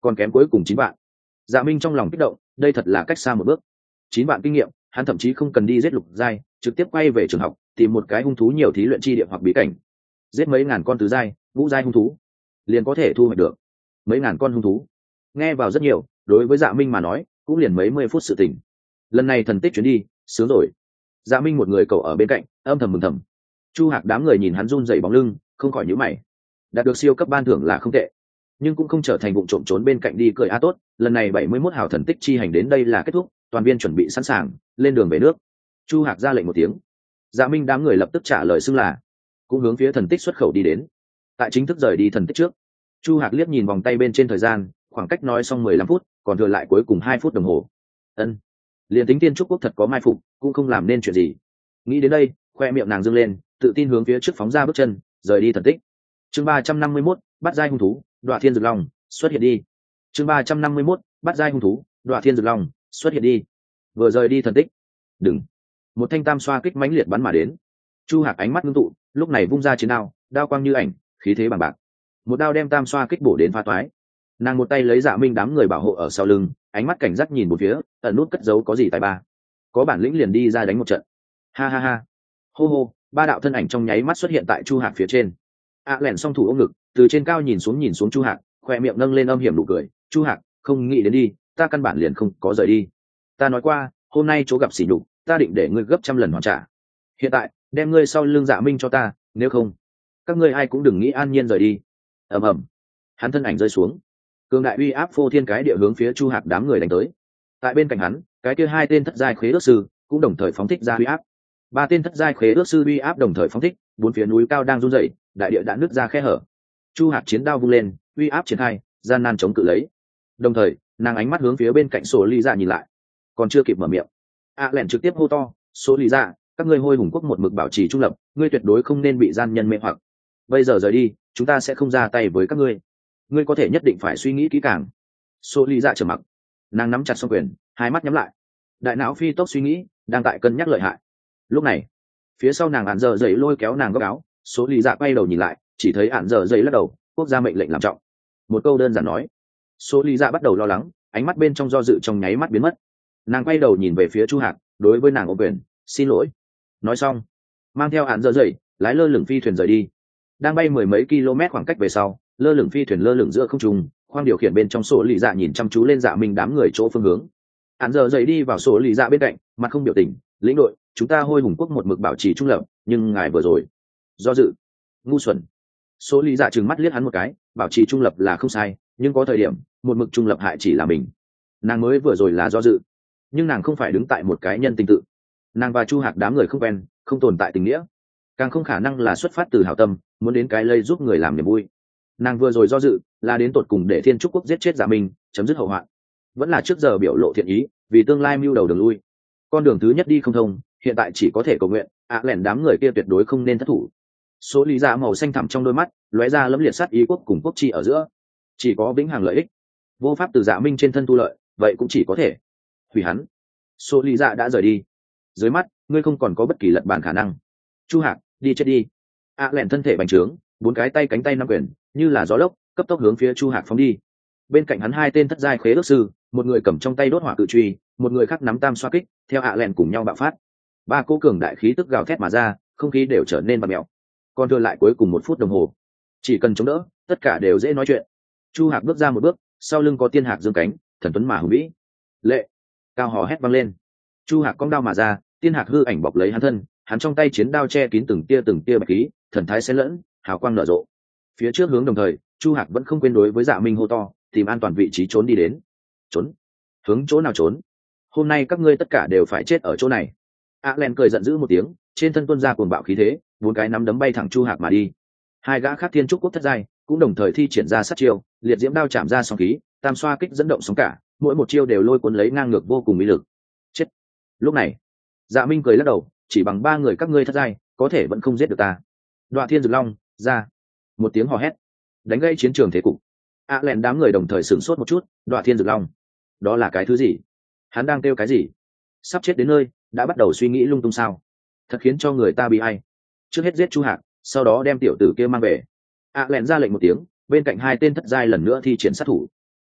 còn kém cuối cùng chín bạn. Dạ Minh trong lòng kích động, đây thật là cách xa một bước. Chín bạn kinh nghiệm, hắn thậm chí không cần đi giết lục giai, trực tiếp quay về trường học, tìm một cái hung thú nhiều thí luyện chi địa hoặc bí cảnh, giết mấy ngàn con tứ giai, ngũ giai hung thú, liền có thể thu hoạch được mấy ngàn con hung thú. Nghe vào rất nhiều, đối với Dạ Minh mà nói, cũng liền mấy mươi phút sự tình. Lần này thần tích chuyến đi, sướng rồi. Dạ Minh một người cậu ở bên cạnh, âm thầm mừng thầm. Chu Hạc đám người nhìn hắn run rẩy bóng lưng, không khỏi nhíu mày. Đạt được siêu cấp ban thưởng là không tệ, nhưng cũng không trở thành vụ trộm trốn bên cạnh đi cười a tốt. Lần này bảy mươi mốt hào thần tích chi hành đến đây là kết thúc, toàn viên chuẩn bị sẵn sàng, lên đường về nước. Chu Hạc ra lệnh một tiếng. Dạ Minh đám người lập tức trả lời xưng là, cũng hướng phía thần tích xuất khẩu đi đến. Tại chính thức rời đi thần tích trước, Chu Hạc liếc nhìn vòng tay bên trên thời gian, khoảng cách nói xong mười lăm phút, còn thừa lại cuối cùng hai phút đồng hồ. Ân, liền tính Tiên Trúc Quốc thật có mai phục, cũng không làm nên chuyện gì. Nghĩ đến đây, khoe miệng nàng dương lên, tự tin hướng phía trước phóng ra bước chân, rời đi thần tích. Chương ba trăm năm mươi mốt, bắt giai hung thú, Đoạ Thiên Dực Long, xuất hiện đi. Chương ba trăm năm mươi mốt, bắt giai hung thú, Đoạ Thiên Dực Long, xuất hiện đi. Vừa rời đi thần tích, đừng, một thanh tam xoa kích mãnh liệt bắn mà đến. Chu Hạc ánh mắt ngưng tụ, lúc này vung ra chiến đao, đao quang như ảnh, khí thế bằng bạc. Một đao đem tam xoa kích bổ đến phá toái. Nàng một tay lấy Dạ Minh đám người bảo hộ ở sau lưng, ánh mắt cảnh giác nhìn một phía, ẩn nút cất giấu có gì tài ba. Có bản lĩnh liền đi ra đánh một trận. Ha ha ha. Hô hô, ba đạo thân ảnh trong nháy mắt xuất hiện tại Chu Hạc phía trên. A lẻn song thủ ôm ngực, từ trên cao nhìn xuống nhìn xuống Chu Hạc, khoe miệng nâng lên âm hiểm nụ cười. Chu Hạc, không nghĩ đến đi, ta căn bản liền không có rời đi. Ta nói qua, hôm nay chỗ gặp sỉ nhục, ta định để ngươi gấp trăm lần hoàn trả. Hiện tại, đem ngươi sau lưng Dạ Minh cho ta, nếu không, các ngươi ai cũng đừng nghĩ an nhiên rời đi. Ầm ầm, hắn thân ảnh rơi xuống, cường đại uy áp phô thiên cái địa hướng phía Chu Hạc đám người đánh tới. Tại bên cạnh hắn, cái kia hai tên thất giai khế ước sư cũng đồng thời phóng thích ra uy áp. Ba tên thất giai khế ước sư uy áp đồng thời phóng thích, bốn phía núi cao đang rung rẩy, đại địa đã nứt ra khe hở. Chu Hạc chiến đao vung lên, uy áp triển khai, gian nan chống cự lấy. Đồng thời, nàng ánh mắt hướng phía bên cạnh Sổ Lý Dạ nhìn lại, còn chưa kịp mở miệng, A lẻn trực tiếp hô to, Sổ Lý Dạ, các ngươi Hôi Hùng Quốc một mực bảo trì trung lập, ngươi tuyệt đối không nên bị gian nhân mê hoặc. Bây giờ rời đi, chúng ta sẽ không ra tay với các ngươi. Ngươi có thể nhất định phải suy nghĩ kỹ càng. Sổ Lý Dạ trầm mặc, nàng nắm chặt song quyền, hai mắt nhắm lại, đại não phi tốc suy nghĩ, đang tại cân nhắc lợi hại. Lúc này, phía sau nàng ạn dở dậy lôi kéo nàng góc áo, Số Lý Dạ quay đầu nhìn lại, chỉ thấy ạn dở dậy lắc đầu, quốc gia mệnh lệnh làm trọng. Một câu đơn giản nói, Số Lý Dạ bắt đầu lo lắng, ánh mắt bên trong do dự trong nháy mắt biến mất. Nàng quay đầu nhìn về phía Chu Hạc, đối với nàng ôm quyền, xin lỗi. Nói xong, mang theo ạn dở dậy, lái lơ lửng phi thuyền rời đi. Đang bay mười mấy km khoảng cách về sau, lơ lửng phi thuyền lơ lửng giữa không trung, khoang điều khiển bên trong Số Lý Dạ nhìn chăm chú lên Dạ Minh đám người chỗ phương hướng. Ạn dở dậy đi vào Số Lý Dạ bên cạnh, mặt không biểu tình, lĩnh đội, chúng ta Hôi Hùng Quốc một mực bảo trì trung lập, nhưng ngài vừa rồi do dự, ngu xuẩn. Số Lý Dạ trừng mắt liếc hắn một cái, bảo trì trung lập là không sai, nhưng có thời điểm một mực trung lập hại chỉ là mình. Nàng mới vừa rồi là do dự, nhưng nàng không phải đứng tại một cái nhân tình tự. Nàng và Chu Hạc đám người không quen, không tồn tại tình nghĩa, càng không khả năng là xuất phát từ hảo tâm, muốn đến cái lây giúp người làm niềm vui. Nàng vừa rồi do dự là đến tột cùng để Thiên Trúc Quốc giết chết Dạ Minh, chấm dứt hậu hoạn, vẫn là trước giờ biểu lộ thiện ý, vì tương lai mưu đầu đường lui. Con đường thứ nhất đi không thông, hiện tại chỉ có thể cầu nguyện, ạ lẻn đám người kia tuyệt đối không nên thất thủ. Số Lý Dạ màu xanh thẳm trong đôi mắt lóe ra lẫm liệt sát ý, quốc cùng quốc chi ở giữa chỉ có vĩnh hằng lợi ích, vô pháp từ Dạ Minh trên thân thu lợi, vậy cũng chỉ có thể hủy hắn. Số Lý Dạ đã rời đi, dưới mắt ngươi không còn có bất kỳ lật bàn khả năng. Chu Hạc, đi chết đi. ạ lẻn thân thể bành trướng, bốn cái tay cánh tay năm quyền như là gió lốc, cấp tốc hướng phía Chu Hạc phóng đi. Bên cạnh hắn hai tên thất giai khế ước sư, một người cầm trong tay đốt hỏa cự truy, một người khác nắm tam xoa kích, theo ạ lẻn cùng nhau bạo phát. Ba cô cường đại khí tức gào thét mà ra, không khí đều trở nên bạt mèo. Còn thừa lại cuối cùng một phút đồng hồ, chỉ cần chống đỡ, tất cả đều dễ nói chuyện. Chu Hạc bước ra một bước, sau lưng có tiên hạc dương cánh, thần tuấn mà hùng vĩ. Lệ, cao hò hét vang lên. Chu Hạc cong đao mà ra, tiên hạc hư ảnh bọc lấy hắn thân, hắn trong tay chiến đao che kín từng tia từng tia bạch khí, thần thái xen lẫn, hào quang nở rộ. Phía trước hướng đồng thời, Chu Hạc vẫn không quên đối với Dạ Minh hô to, tìm an toàn vị trí trốn đi đến. Trốn? Hướng chỗ nào trốn? Hôm nay các ngươi tất cả đều phải chết ở chỗ này. A Len cười giận dữ một tiếng, trên thân tuôn ra cuồng bạo khí thế, bốn cái nắm đấm bay thẳng Chu Hạc mà đi. Hai gã khác Thiên Trúc Quốc thất giai cũng đồng thời thi triển ra sát chiêu, liệt diễm đao chạm ra sóng khí, tam xoa kích dẫn động sóng cả, mỗi một chiêu đều lôi cuốn lấy ngang ngược vô cùng uy lực. Chết. Lúc này, Dạ Minh cười lắc đầu, chỉ bằng ba người các ngươi thất giai, có thể vẫn không giết được ta. Đoạ Thiên Dực Long, ra. Một tiếng hò hét, đánh gây chiến trường thế cục. A Len đám người đồng thời sửng sốt một chút, Đoạ Thiên Dực Long, đó là cái thứ gì? Hắn đang kêu cái gì? Sắp chết đến nơi, đã bắt đầu suy nghĩ lung tung sao? Thật khiến cho người ta bị ai. Trước hết giết Chu Hạc, sau đó đem tiểu tử kia mang về. A Len ra lệnh một tiếng, bên cạnh hai tên thất giai lần nữa thi triển sát thủ.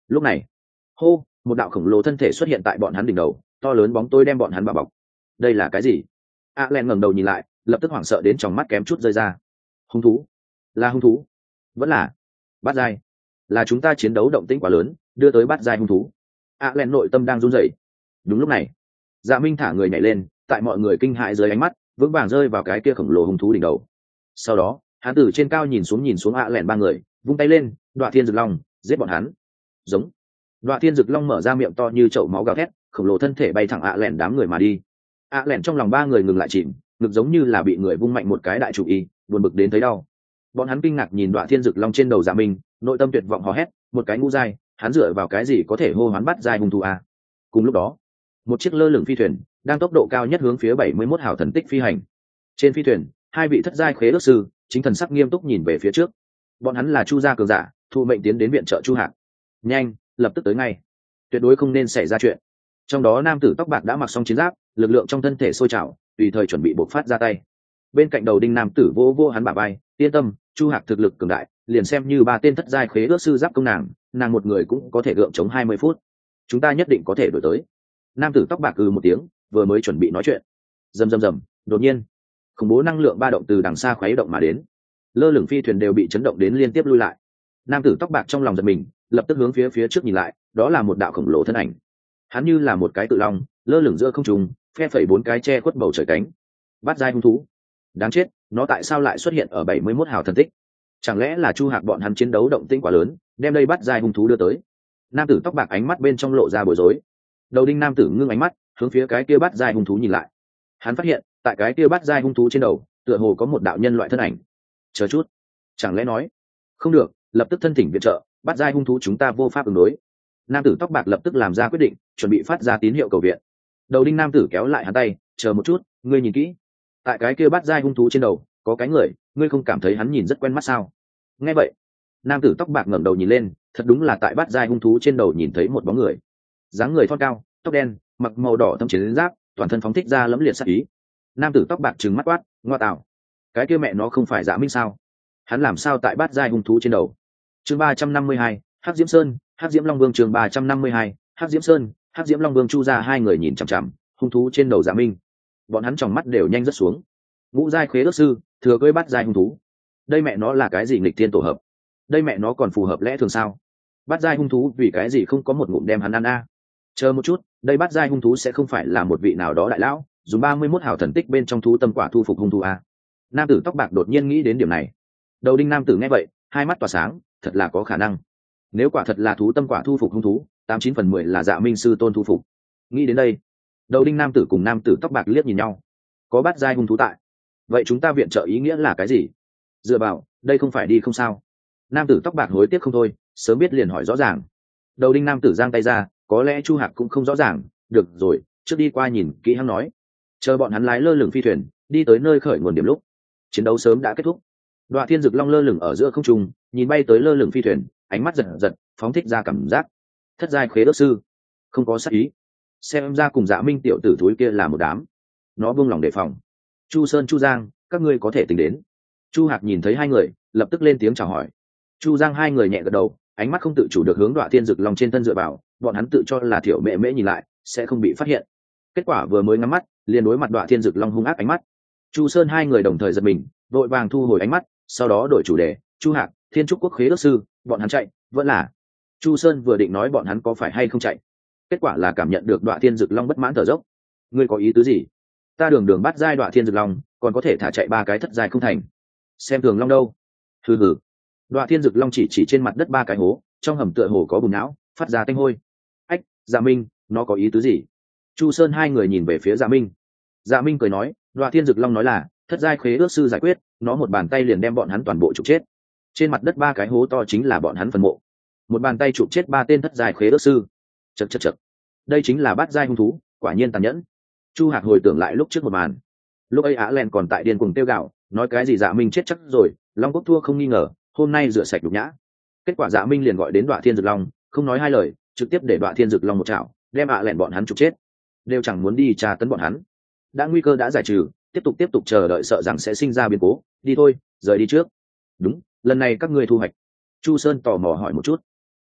Lúc này, hô, một đạo khổng lồ thân thể xuất hiện tại bọn hắn đỉnh đầu, to lớn bóng tối đem bọn hắn bao bọc. Đây là cái gì? A Len ngẩng đầu nhìn lại, lập tức hoảng sợ đến tròng mắt kém chút rơi ra. Hung thú? Là hung thú? Vẫn là bát giai? Là chúng ta chiến đấu động tĩnh quá lớn, đưa tới bát giai hung thú. A Len nội tâm đang run rẩy. Đúng lúc này, Dạ Minh thả người nhảy lên, tại mọi người kinh hãi dưới ánh mắt, vững vàng rơi vào cái kia khổng lồ hung thú đỉnh đầu. Sau đó, hắn từ trên cao nhìn xuống nhìn xuống A Len ba người, vung tay lên, Đoạ Thiên Dực Long, giết bọn hắn. Giống. Đoạ Thiên Dực Long mở ra miệng to như chậu máu gào thét, khổng lồ thân thể bay thẳng A Len đám người mà đi. A Len trong lòng ba người ngừng lại chìm, ngực giống như là bị người vung mạnh một cái đại chủ y, buồn bực đến thấy đau. Bọn hắn kinh ngạc nhìn Đoạ Thiên Dực Long trên đầu Dạ Minh, nội tâm tuyệt vọng hò hét, một cái ngũ giai, hắn dựa vào cái gì có thể hô hoán bắt giai hung thú a? Cùng lúc đó, một chiếc lơ lửng phi thuyền đang tốc độ cao nhất hướng phía bảy mươi mốt hào thần tích phi hành. Trên phi thuyền, hai vị thất giai khế ước sư chính thần sắc nghiêm túc nhìn về phía trước. Bọn hắn là Chu gia cường giả, thụ mệnh tiến đến viện trợ Chu Hạc. Nhanh, lập tức tới ngay, tuyệt đối không nên xảy ra chuyện. Trong đó nam tử tóc bạc đã mặc xong chiến giáp, lực lượng trong thân thể sôi trào, tùy thời chuẩn bị bộc phát ra tay. Bên cạnh đầu đinh nam tử vô vô hắn bả vai, yên tâm, Chu Hạc thực lực cường đại, liền xem như ba tên thất giai khế ước sư giáp công nàng, nàng một người cũng có thể gượng chống hai mươi phút. Chúng ta nhất định có thể đổi tới. Nam tử tóc bạc ừ một tiếng, vừa mới chuẩn bị nói chuyện, rầm rầm rầm, đột nhiên, khủng bố năng lượng ba động từ đằng xa khuấy động mà đến, lơ lửng phi thuyền đều bị chấn động đến liên tiếp lui lại. Nam tử tóc bạc trong lòng giật mình, lập tức hướng phía phía trước nhìn lại, đó là một đạo khổng lồ thân ảnh. Hắn như là một cái cự long, lơ lửng giữa không trung, phe phẩy bốn cái che khuất bầu trời cánh. Bát giai hung thú. Đáng chết, nó tại sao lại xuất hiện ở bảy mươi mốt hào thần tích? Chẳng lẽ là Chu Hạc bọn hắn chiến đấu động tĩnh quá lớn, đem đây bắt giai hung thú đưa tới? Nam tử tóc bạc ánh mắt bên trong lộ ra bối rối. Đầu đinh nam tử ngưng ánh mắt, hướng phía cái kia bắt giai hung thú nhìn lại. Hắn phát hiện, tại cái kia bắt giai hung thú trên đầu, tựa hồ có một đạo nhân loại thân ảnh. Chờ chút, chẳng lẽ nói, không được, lập tức thân thỉnh viện trợ, bắt giai hung thú chúng ta vô pháp ứng đối. Nam tử tóc bạc lập tức làm ra quyết định, chuẩn bị phát ra tín hiệu cầu viện. Đầu đinh nam tử kéo lại hắn tay, chờ một chút, ngươi nhìn kỹ, tại cái kia bắt giai hung thú trên đầu có cái người, ngươi không cảm thấy hắn nhìn rất quen mắt sao? Nghe vậy, nam tử tóc bạc ngẩng đầu nhìn lên, thật đúng là tại bắt giai hung thú trên đầu nhìn thấy một bóng người, dáng người thon cao, tóc đen, mặc màu đỏ thâm chiến giáp, toàn thân phóng thích ra lẫm liệt sát ý. Nam tử tóc bạc trừng mắt quát, ngoa tạo, cái kia mẹ nó không phải Dạ Minh sao? Hắn làm sao tại bắt giai hung thú trên đầu? Chương ba trăm năm mươi hai, Hắc Diễm Sơn, Hắc Diễm Long Vương. Chương ba trăm năm mươi hai, Hắc Diễm Sơn, Hắc Diễm Long Vương. Chu ra hai người nhìn chằm chằm hung thú trên đầu Dạ Minh, bọn hắn tròng mắt đều nhanh rớt xuống. Ngũ giai khế ước sư thừa cưỡi bắt giai hung thú, đây mẹ nó là cái gì nghịch thiên tổ hợp? Đây mẹ nó còn phù hợp lẽ thường sao? Bắt giai hung thú vì cái gì không có một ngụm đem hắn ăn a? Chờ một chút, đây bắt giai hung thú sẽ không phải là một vị nào đó đại lão dùng ba mươi mốt hào thần tích bên trong thú tâm quả thu phục hung thú a? Nam tử tóc bạc đột nhiên nghĩ đến điểm này. Đầu đinh nam tử nghe vậy, hai mắt tỏa sáng, thật là có khả năng. Nếu quả thật là thú tâm quả thu phục hung thú, tám chín phần mười là Dạ Minh sư tôn thu phục. Nghĩ đến đây, đầu đinh nam tử cùng nam tử tóc bạc liếc nhìn nhau. Có bắt giai hung thú tại, vậy chúng ta viện trợ ý nghĩa là cái gì? Dựa vào, đây không phải đi không sao? Nam tử tóc bạc hối tiếc không thôi, sớm biết liền hỏi rõ ràng. Đầu đinh nam tử giang tay ra, có lẽ Chu Hạc cũng không rõ ràng, được rồi, trước đi qua nhìn kỹ hắn nói. Chờ bọn hắn lái lơ lửng phi thuyền đi tới nơi khởi nguồn điểm lúc, chiến đấu sớm đã kết thúc. Đoạ Thiên Dực Long lơ lửng ở giữa không trung, nhìn bay tới lơ lửng phi thuyền, ánh mắt giật giật, phóng thích ra cảm giác thất giai khế ước sư không có sát ý, xem ra cùng Dạ Minh tiểu tử thúi kia là một đám. Nó buông lòng đề phòng. Chu Sơn, Chu Giang, các ngươi có thể tính đến. Chu Hạc nhìn thấy hai người, lập tức lên tiếng chào hỏi. Chu Giang hai người nhẹ gật đầu, ánh mắt không tự chủ được hướng Đoạ Thiên Dực Long trên thân dựa vào, bọn hắn tự cho là Thiểu Mễ Mễ nhìn lại sẽ không bị phát hiện. Kết quả vừa mới ngắm mắt, liền đối mặt Đoạ Thiên Dực Long hung ác ánh mắt. Chu Sơn hai người đồng thời giật mình, vội vàng thu hồi ánh mắt, sau đó đổi chủ đề, Chu Hạc, Thiên Trúc Quốc khế ước sư, bọn hắn chạy, vẫn là. Chu Sơn vừa định nói bọn hắn có phải hay không chạy, kết quả là cảm nhận được Đoạ Thiên Dực Long bất mãn thở dốc. Ngươi có ý tứ gì? Ta đường đường bắt giai Đoạ Thiên Dực Long, còn có thể thả chạy ba cái thất giai không thành? Xem thường Long đâu? Hừ hừ. Đoạ Thiên Dực Long chỉ chỉ trên mặt đất ba cái hố, trong hầm tựa hồ có bùn não, phát ra tanh hôi. Ách, Dạ Minh, nó có ý tứ gì? Chu Sơn hai người nhìn về phía Dạ Minh. Dạ Minh cười nói, Đoạ Thiên Dực Long nói là thất giai khế ước sư giải quyết, nó một bàn tay liền đem bọn hắn toàn bộ trục chết. Trên mặt đất ba cái hố to chính là bọn hắn phần mộ. Một bàn tay chụp chết ba tên thất giai khế ước sư. Chậc chậc chậc. Đây chính là bát giai hung thú, quả nhiên tàn nhẫn. Chu Hạc hồi tưởng lại lúc trước một màn. Lúc ấy Á Len còn tại điên cuồng tiêu gạo, nói cái gì Dạ Minh chết chắc rồi, Long Quốc thua không nghi ngờ, hôm nay rửa sạch nhục nhã. Kết quả Dạ Minh liền gọi đến Đoạ Thiên Dực Long, không nói hai lời, trực tiếp để Đoạ Thiên Dực Long một chảo, đem Á Len bọn hắn chụp chết. Đều chẳng muốn đi tra tấn bọn hắn. Đã nguy cơ đã giải trừ, tiếp tục tiếp tục chờ đợi sợ rằng sẽ sinh ra biến cố, đi thôi, rời đi trước. Đúng, lần này các ngươi thu hoạch. Chu Sơn tò mò hỏi một chút.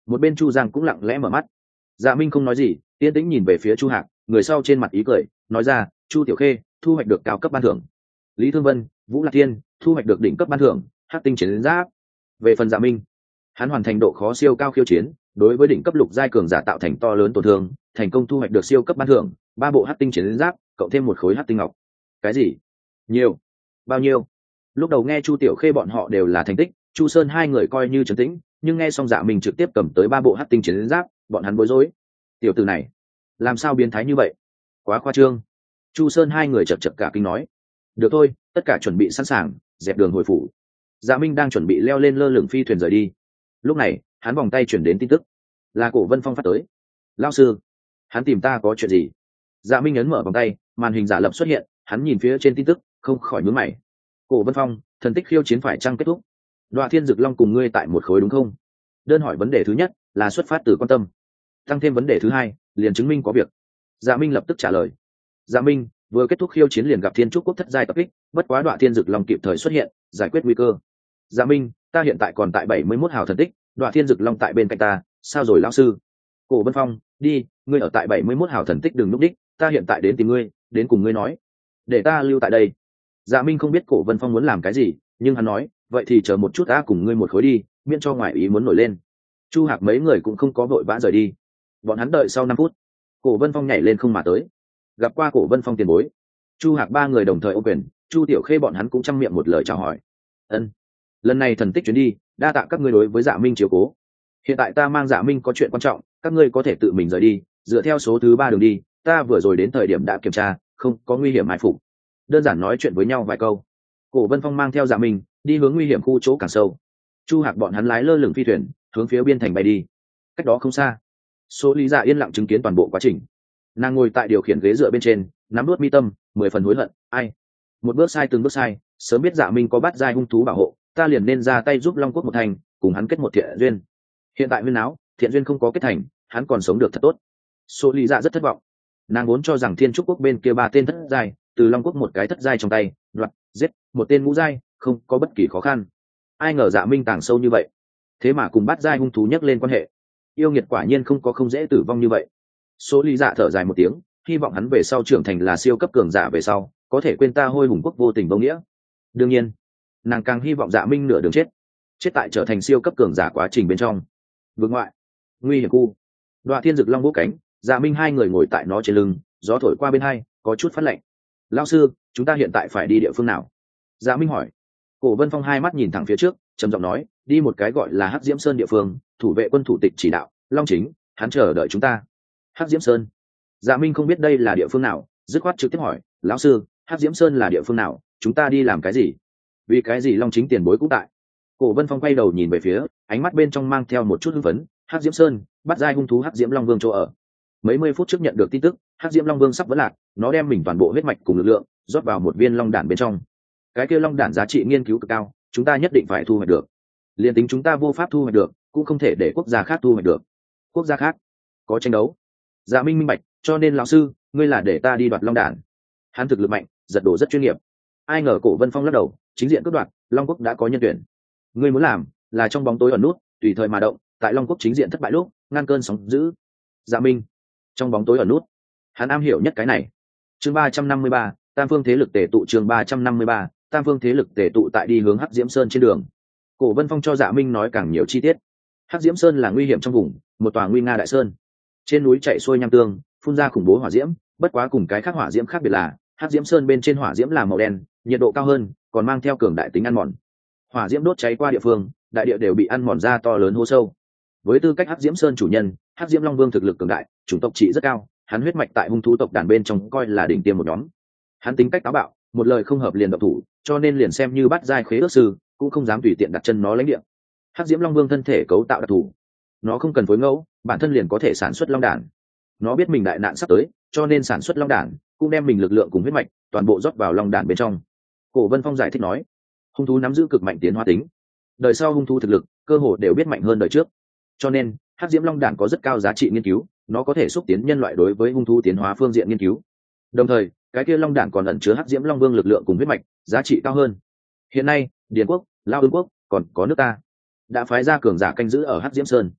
Một bên Chu Giang cũng lặng lẽ mở mắt. Dạ Minh không nói gì, yên tĩnh nhìn về phía Chu Hạc, người sau trên mặt ý cười, nói ra, Chu Tiểu Khê thu hoạch được cao cấp ban thưởng. Lý Thương Vân, Vũ Lạc Thiên thu hoạch được đỉnh cấp ban thưởng, Hắc tinh chiến giáp. Về phần Dạ Minh, hắn hoàn thành độ khó siêu cao khiêu chiến, đối với đỉnh cấp lục giai cường giả tạo thành to lớn tổn thương, thành công thu hoạch được siêu cấp ban thưởng, ba bộ Hắc tinh chiến giáp, cộng thêm một khối Hắc tinh ngọc. Cái gì? Nhiều? Bao nhiêu? Lúc đầu nghe Chu Tiểu Khê bọn họ đều là thành tích, Chu Sơn hai người coi như trấn tĩnh, nhưng nghe xong Dạ Minh trực tiếp cầm tới ba bộ Hắc tinh chiến giáp, bọn hắn bối rối. Tiểu tử này, làm sao biến thái như vậy? Quá khoa trương. Chu Sơn hai người chật chật cả kinh nói. Được thôi, tất cả chuẩn bị sẵn sàng, dẹp đường hồi phủ. Dạ Minh đang chuẩn bị leo lên lơ lửng phi thuyền rời đi. Lúc này, hắn vòng tay chuyển đến tin tức, là Cổ Vân Phong phát tới. Lão sư, hắn tìm ta có chuyện gì? Dạ Minh ấn mở vòng tay, màn hình giả lập xuất hiện, hắn nhìn phía trên tin tức, không khỏi nhướng mày. Cổ Vân Phong, thần tích khiêu chiến phải chăng kết thúc? Đoạ Thiên Dực Long cùng ngươi tại một khối đúng không? Đơn hỏi vấn đề thứ nhất là xuất phát từ quan tâm, tăng thêm vấn đề thứ hai liền chứng minh có việc. Dạ Minh lập tức trả lời. Dạ Minh vừa kết thúc khiêu chiến liền gặp Thiên Trúc Quốc thất giai tập kích, bất quá Đoạ Thiên Dực Long kịp thời xuất hiện, giải quyết nguy cơ. Dạ Minh, ta hiện tại còn tại bảy mươi mốt hào thần tích, Đoạ Thiên Dực Long tại bên cạnh ta, sao rồi lão sư? Cổ Vân Phong, đi, ngươi ở tại bảy mươi mốt hào thần tích đừng núp đích, ta hiện tại đến tìm ngươi, đến cùng ngươi nói, để ta lưu tại đây. Dạ Minh không biết Cổ Vân Phong muốn làm cái gì, nhưng hắn nói, vậy thì chờ một chút ta cùng ngươi một khối đi, miễn cho ngoại ý muốn nổi lên. Chu Hạc mấy người cũng không có vội vã rời đi, bọn hắn đợi sau năm phút, Cổ Vân Phong nhảy lên không mà tới, gặp qua Cổ Vân Phong tiền bối. Chu Hạc ba người đồng thời ô quyền, Chu Tiểu Khê bọn hắn cũng chăm miệng một lời chào hỏi. Ân, lần này thần tích chuyến đi, đa tạ các ngươi đối với Dạ Minh chiếu cố. Hiện tại ta mang Dạ Minh có chuyện quan trọng, các ngươi có thể tự mình rời đi, dựa theo số thứ ba đường đi, ta vừa rồi đến thời điểm đã kiểm tra, không có nguy hiểm mai phục. Đơn giản nói chuyện với nhau vài câu, Cổ Vân Phong mang theo Dạ Minh đi hướng nguy hiểm khu chỗ càng sâu. Chu Hạc bọn hắn lái lơ lửng phi thuyền hướng phía biên thành bay đi. Cách đó không xa, số lý dạ yên lặng chứng kiến toàn bộ quá trình. Nàng ngồi tại điều khiển ghế dựa bên trên, nắm nuốt mi tâm, mười phần hối hận. Ai, một bước sai từng bước sai, sớm biết Dạ Minh có bắt giai hung thú bảo hộ, ta liền nên ra tay giúp Long Quốc một thành, cùng hắn kết một thiện duyên. Hiện tại huyên áo thiện duyên không có kết thành, hắn còn sống được thật tốt. Số lý dạ rất thất vọng. Nàng vốn cho rằng Thiên Trúc Quốc bên kia ba tên thất giai, từ Long Quốc một cái thất giai trong tay đoạt giết một tên ngũ giai, không có bất kỳ khó khăn. Ai ngờ Dạ Minh tàng sâu như vậy, thế mà cùng bắt giai hung thú nhắc lên quan hệ. Yêu nghiệt quả nhiên không có không dễ tử vong như vậy. Số lý dạ thở dài một tiếng, hy vọng hắn về sau trưởng thành là siêu cấp cường giả về sau có thể quên ta hôi hùng quốc vô tình vô nghĩa. Đương nhiên, nàng càng hy vọng Dạ Minh nửa đường chết, chết tại trở thành siêu cấp cường giả quá trình bên trong. Vương ngoại, nguy hiểm khu. Đoạ Thiên Dực Long vỗ cánh, Dạ Minh hai người ngồi tại nó trên lưng, gió thổi qua bên hai, có chút phát lạnh. Lão sư, chúng ta hiện tại phải đi địa phương nào? Dạ Minh hỏi. Cổ Vân Phong hai mắt nhìn thẳng phía trước, trầm giọng nói, đi một cái gọi là Hắc Diễm Sơn địa phương, thủ vệ quân thủ tịch chỉ đạo, Long Chính, hắn chờ đợi chúng ta. Hắc Diễm Sơn. Dạ Minh không biết đây là địa phương nào, dứt khoát trực tiếp hỏi, lão sư, Hắc Diễm Sơn là địa phương nào, chúng ta đi làm cái gì? Vì cái gì Long Chính tiền bối cũng tại? Cổ Vân Phong quay đầu nhìn về phía, ánh mắt bên trong mang theo một chút hưng phấn. Hắc Diễm Sơn, bắt giai hung thú Hắc Diễm Long Vương chỗ ở. Mấy mươi phút trước nhận được tin tức, Hắc Diễm Long Vương sắp vỡ lạc, nó đem mình toàn bộ huyết mạch cùng lực lượng rót vào một viên long đản bên trong. Cái kia long đản giá trị nghiên cứu cực cao, chúng ta nhất định phải thu hoạch được. Liên tính chúng ta vô pháp thu hoạch được, cũng không thể để quốc gia khác thu hoạch được. Quốc gia khác có tranh đấu. Dạ Minh minh bạch, cho nên lão sư, ngươi là để ta đi đoạt long đản. Hắn thực lực mạnh, giật đồ rất chuyên nghiệp. Ai ngờ Cổ Vân Phong lắc đầu, chính diện cướp đoạt, Long Quốc đã có nhân tuyển. Ngươi muốn làm là trong bóng tối ẩn nút, tùy thời mà động, tại Long Quốc chính diện thất bại lúc, ngăn cơn sóng dữ. Dạ Minh, trong bóng tối ẩn nút, hắn am hiểu nhất cái này. Chương ba trăm năm mươi ba, Tam phương thế lực tề tụ. Chương ba trăm năm mươi ba, Tam phương thế lực tề tụ tại đi hướng Hắc Diễm Sơn trên đường. Cổ Vân Phong cho Dạ Minh nói càng nhiều chi tiết. Hắc Diễm Sơn là nguy hiểm trong vùng, một tòa nguy nga đại sơn. Trên núi chạy xuôi nham tương, phun ra khủng bố hỏa diễm, bất quá cùng cái khác hỏa diễm khác biệt là, Hắc Diễm Sơn bên trên hỏa diễm là màu đen, nhiệt độ cao hơn, còn mang theo cường đại tính ăn mòn. Hỏa diễm đốt cháy qua địa phương, đại địa đều bị ăn mòn ra to lớn hố sâu. Với tư cách Hắc Diễm Sơn chủ nhân, Hắc Diễm Long Vương thực lực cường đại, chủng tộc trị rất cao, hắn huyết mạch tại hung thú tộc đàn bên trong coi là đỉnh tiêm một nhóm. Hắn tính cách táo bạo, một lời không hợp liền động thủ, cho nên liền xem như bắt giai khế ước sư, cũng không dám tùy tiện đặt chân nó lãnh địa. Hắc Diễm Long Vương thân thể cấu tạo đặc thù, nó không cần phối ngẫu, bản thân liền có thể sản xuất long đản. Nó biết mình đại nạn sắp tới, cho nên sản xuất long đản, cũng đem mình lực lượng cùng huyết mạch toàn bộ rót vào long đản bên trong. Cổ Vân Phong giải thích nói, hung thú nắm giữ cực mạnh tiến hóa tính, đời sau hung thú thực lực cơ hồ đều biết mạnh hơn đời trước, cho nên Hắc Diễm Long đản có rất cao giá trị nghiên cứu, nó có thể xúc tiến nhân loại đối với hung thú tiến hóa phương diện nghiên cứu. Đồng thời, cái kia long đản còn ẩn chứa Hắc Diễm Long Vương lực lượng cùng huyết mạch, giá trị cao hơn. Hiện nay, Điền Quốc, Lao Ưng Quốc, còn có nước ta đã phái ra cường giả canh giữ ở Hắc Diễm Sơn.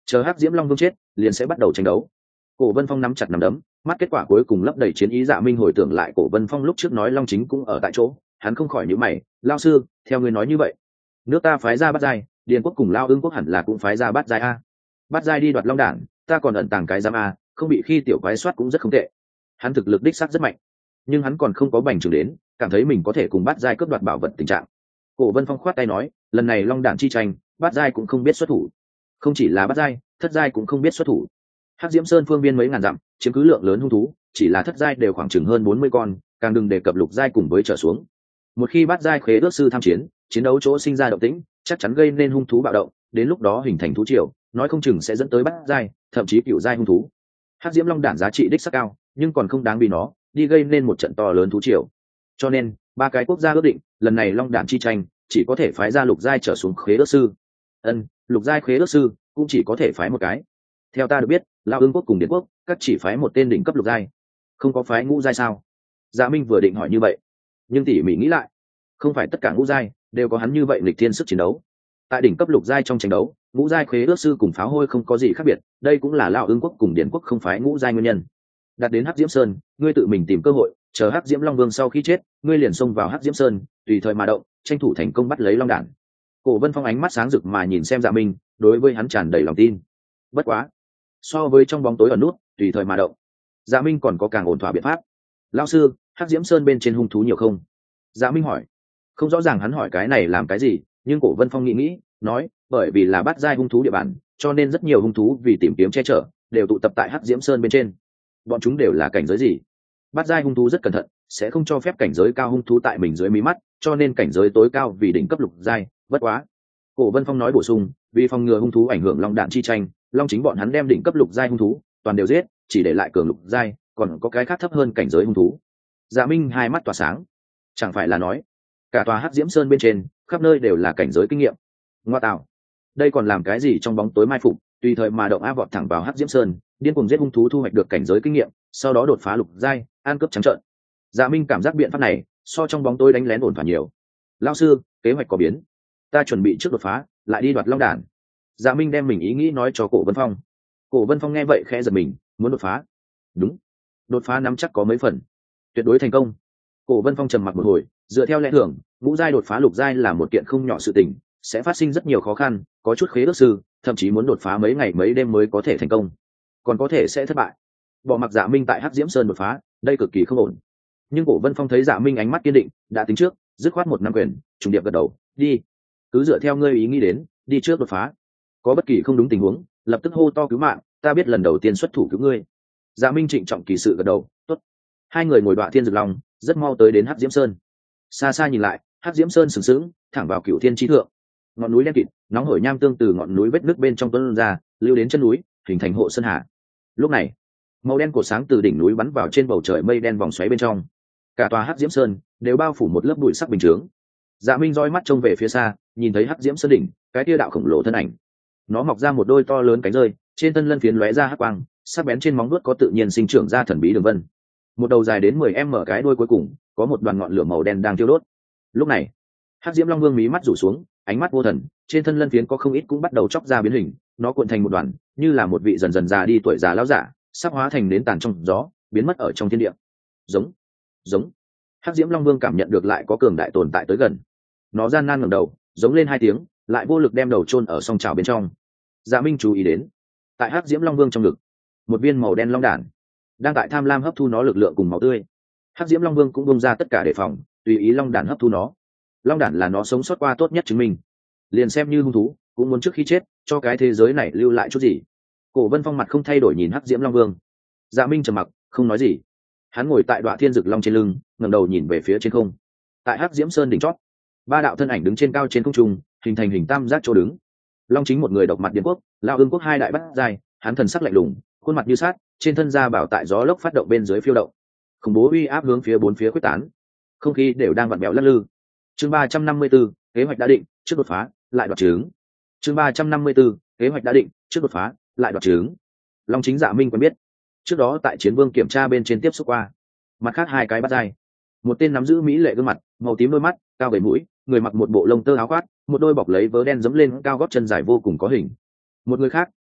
chờ hắc diễm long vương chết liền sẽ bắt đầu tranh đấu. Cổ Vân Phong nắm chặt nắm đấm, mắt kết quả cuối cùng lấp đầy chiến ý. Dạ Minh hồi tưởng lại Cổ Vân Phong lúc trước nói Long Chính cũng ở tại chỗ, hắn không khỏi nhíu mày. Lao sư, theo ngươi nói như vậy, nước ta phái ra Bát Giai, Điền quốc cùng Lao Ưng quốc hẳn là cũng phái ra Bát Giai a. Bát Giai đi đoạt Long Đản, ta còn ẩn tàng cái giám a, không bị khi tiểu quái soát cũng rất không tệ. Hắn thực lực đích xác rất mạnh, nhưng hắn còn không có bành trướng đến cảm thấy mình có thể cùng Bát Giai cướp đoạt bảo vật tình trạng. Cổ Vân Phong khoát tay nói, lần này Long Đản chi tranh, Bát Giai cũng không biết xuất thủ, không chỉ là Bát Giai, Thất Giai cũng không biết xuất thủ. Hắc Diễm Sơn phương biên mấy ngàn dặm, chiếm cứ lượng lớn hung thú, chỉ là Thất Giai đều khoảng chừng hơn bốn mươi con, càng đừng đề cập Lục Giai cùng với trở xuống. Một khi Bát Giai khế ước sư tham chiến, chiến đấu chỗ sinh ra động tĩnh, chắc chắn gây nên hung thú bạo động, đến lúc đó hình thành thú triều, nói không chừng sẽ dẫn tới Bát Giai, thậm chí Cửu Giai hung thú. Hắc Diễm Long Đản giá trị đích sắc cao, nhưng còn không đáng vì nó đi gây nên một trận to lớn thú triều. Cho nên, ba cái quốc gia ước định, lần này Long Đản chi tranh chỉ có thể phái ra Lục Giai trở xuống khế ước sư. Ân, Lục Giai khế ước sư cũng chỉ có thể phái một cái. Theo ta được biết, Lao Ưng quốc cùng Điền quốc các chỉ phái một tên đỉnh cấp Lục Giai, không có phái ngũ giai sao? Dạ Minh vừa định hỏi như vậy, nhưng tỉ mỉ nghĩ lại, không phải tất cả ngũ giai đều có hắn như vậy lịch thiên sức chiến đấu. Tại đỉnh cấp Lục Giai trong tranh đấu, ngũ giai khế ước sư cùng pháo hôi không có gì khác biệt, đây cũng là Lao Ưng quốc cùng Điền quốc không phái ngũ giai nguyên nhân. Đặt đến Hắc Diễm Sơn, ngươi tự mình tìm cơ hội, chờ Hắc Diễm Long Vương sau khi chết, ngươi liền xông vào Hắc Diễm Sơn, tùy thời mà động, tranh thủ thành công bắt lấy Long Đản. Cổ Vân Phong ánh mắt sáng rực mà nhìn xem Dạ Minh, đối với hắn tràn đầy lòng tin. Bất quá, so với trong bóng tối ở nút, tùy thời mà động, Dạ Minh còn có càng ổn thỏa biện pháp. Lão sư, Hắc Diễm Sơn bên trên hung thú nhiều không? Dạ Minh hỏi. Không rõ ràng hắn hỏi cái này làm cái gì, nhưng Cổ Vân Phong nghĩ nghĩ, nói, bởi vì là Bát Giai hung thú địa bàn, cho nên rất nhiều hung thú vì tìm kiếm che chở, đều tụ tập tại Hắc Diễm Sơn bên trên. Bọn chúng đều là cảnh giới gì? Bát Giai hung thú rất cẩn thận, sẽ không cho phép cảnh giới cao hung thú tại mình dưới mí mắt, cho nên cảnh giới tối cao vì đỉnh cấp Lục Giai, bất quá. Cổ Vân Phong nói bổ sung, vì phòng ngừa hung thú ảnh hưởng Long Đản chi tranh, Long Chính bọn hắn đem đỉnh cấp Lục Giai hung thú toàn đều giết, chỉ để lại cường Lục Giai, còn có cái khác thấp hơn cảnh giới hung thú. Dạ Minh hai mắt tỏa sáng, chẳng phải là nói cả tòa Hắc Diễm Sơn bên trên khắp nơi đều là cảnh giới kinh nghiệm. Ngoa tạo, đây còn làm cái gì trong bóng tối mai phục, tùy thời mà động a vọt thẳng vào Hắc Diễm Sơn, điên cuồng giết hung thú thu hoạch được cảnh giới kinh nghiệm, sau đó đột phá Lục Giai, ăn cướp trắng trợn. Dạ Minh cảm giác biện pháp này so trong bóng tối đánh lén ổn thỏa nhiều. Lão sư, kế hoạch có biến, ta chuẩn bị trước đột phá, lại đi đoạt Long Đản. Dạ Minh đem mình ý nghĩ nói cho Cổ Vân Phong. Cổ Vân Phong nghe vậy khẽ giật mình, muốn đột phá? Đúng, đột phá nắm chắc có mấy phần, tuyệt đối thành công. Cổ Vân Phong trầm mặc một hồi, dựa theo lẽ thường, ngũ giai đột phá Lục Giai là một kiện không nhỏ sự tình, sẽ phát sinh rất nhiều khó khăn, có chút khế ước sư thậm chí muốn đột phá mấy ngày mấy đêm mới có thể thành công, còn có thể sẽ thất bại. Bỏ mặc Dạ Minh tại Hắc Diễm Sơn đột phá, đây cực kỳ không ổn. Nhưng Cổ Vân Phong thấy Dạ Minh ánh mắt kiên định, đã tính trước, dứt khoát một năm quyền, trùng điệp gật đầu, đi, cứ dựa theo ngươi ý nghĩ đến, đi trước đột phá. Có bất kỳ không đúng tình huống, lập tức hô to cứu mạng, ta biết lần đầu tiên xuất thủ cứu ngươi. Dạ Minh trịnh trọng kỳ sự gật đầu, tốt. Hai người ngồi đoạ thiên dược long, rất mau tới đến Hắc Diễm Sơn. Xa xa nhìn lại, Hắc Diễm Sơn sừng sững, thẳng vào Cửu Thiên Chí thượng. Ngọn núi đen kịt, nóng hổi nham tương từ ngọn núi vết nước bên trong tuôn ra, lưu đến chân núi, hình thành hộ sơn hà. Lúc này, màu đen của sáng từ đỉnh núi bắn vào trên bầu trời mây đen vòng xoáy bên trong. Cả tòa Hắc Diễm Sơn đều bao phủ một lớp bụi sắc bình chướng. Dạ Minh roi mắt trông về phía xa, nhìn thấy Hắc Diễm Sơn đỉnh, cái tia đạo khổng lồ thân ảnh. Nó mọc ra một đôi to lớn cánh rơi, trên thân lân phiến lóe ra hắc quang, sắc bén trên móng vuốt có tự nhiên sinh trưởng ra thần bí đường vân. Một đầu dài đến mười mét cái đuôi cuối cùng, có một đoàn ngọn lửa màu đen đang thiêu đốt. Lúc này, Hắc Diễm Long Vương mí mắt rủ xuống, ánh mắt vô thần, trên thân lân phiến có không ít cũng bắt đầu chóc ra biến hình, nó cuộn thành một đoàn, như là một vị dần dần già đi tuổi già lão giả, sắp hóa thành nến tàn trong gió, biến mất ở trong thiên địa. Giống, giống. Hắc Diễm Long Vương cảm nhận được lại có cường đại tồn tại tới gần. Nó gian nan ngẩng đầu, giống lên hai tiếng, lại vô lực đem đầu chôn ở song trào bên trong. Dạ Minh chú ý đến, tại Hắc Diễm Long Vương trong ngực, một viên màu đen long đản đang tại tham lam hấp thu nó lực lượng cùng máu tươi. Hắc Diễm Long Vương cũng bung ra tất cả đề phòng, tùy ý long đản hấp thu nó. Long đản là nó sống sót qua tốt nhất chứng minh, liền xem như hung thú cũng muốn trước khi chết cho cái thế giới này lưu lại chút gì. Cổ Vân Phong mặt không thay đổi nhìn Hắc Diễm Long Vương. Dạ Minh trầm mặc, không nói gì. Hắn ngồi tại đoạ thiên dực long trên lưng, ngẩng đầu nhìn về phía trên không. Tại Hắc Diễm Sơn đỉnh chót, ba đạo thân ảnh đứng trên cao trên không trung, hình thành hình tam giác chỗ đứng. Long Chính một người độc mặt Điền quốc, Lao Ưng quốc hai đại bát giai, hắn thần sắc lạnh lùng, khuôn mặt như sát, trên thân da bảo tại gió lốc phát động bên dưới phiêu động, khủng bố uy áp hướng phía bốn phía quyết tán, không khí đều đang vặn vẹo lắc lư. Chương ba trăm năm mươi 354, kế hoạch đã định, trước đột phá, lại đoạt trứng. Chương ba trăm năm mươi 354, kế hoạch đã định, trước đột phá, lại đoạt trứng. Long Chính Dạ Minh quen biết, trước đó tại Chiến Vương kiểm tra bên trên tiếp xúc qua. Mặt khác hai cái bát giai, một tên nắm giữ mỹ lệ gương mặt, màu tím đôi mắt, cao gầy mũi, người mặc một bộ lông tơ áo khoác, một đôi bọc lấy vớ đen dẫm lên cao gót chân dài vô cùng có hình. Một người khác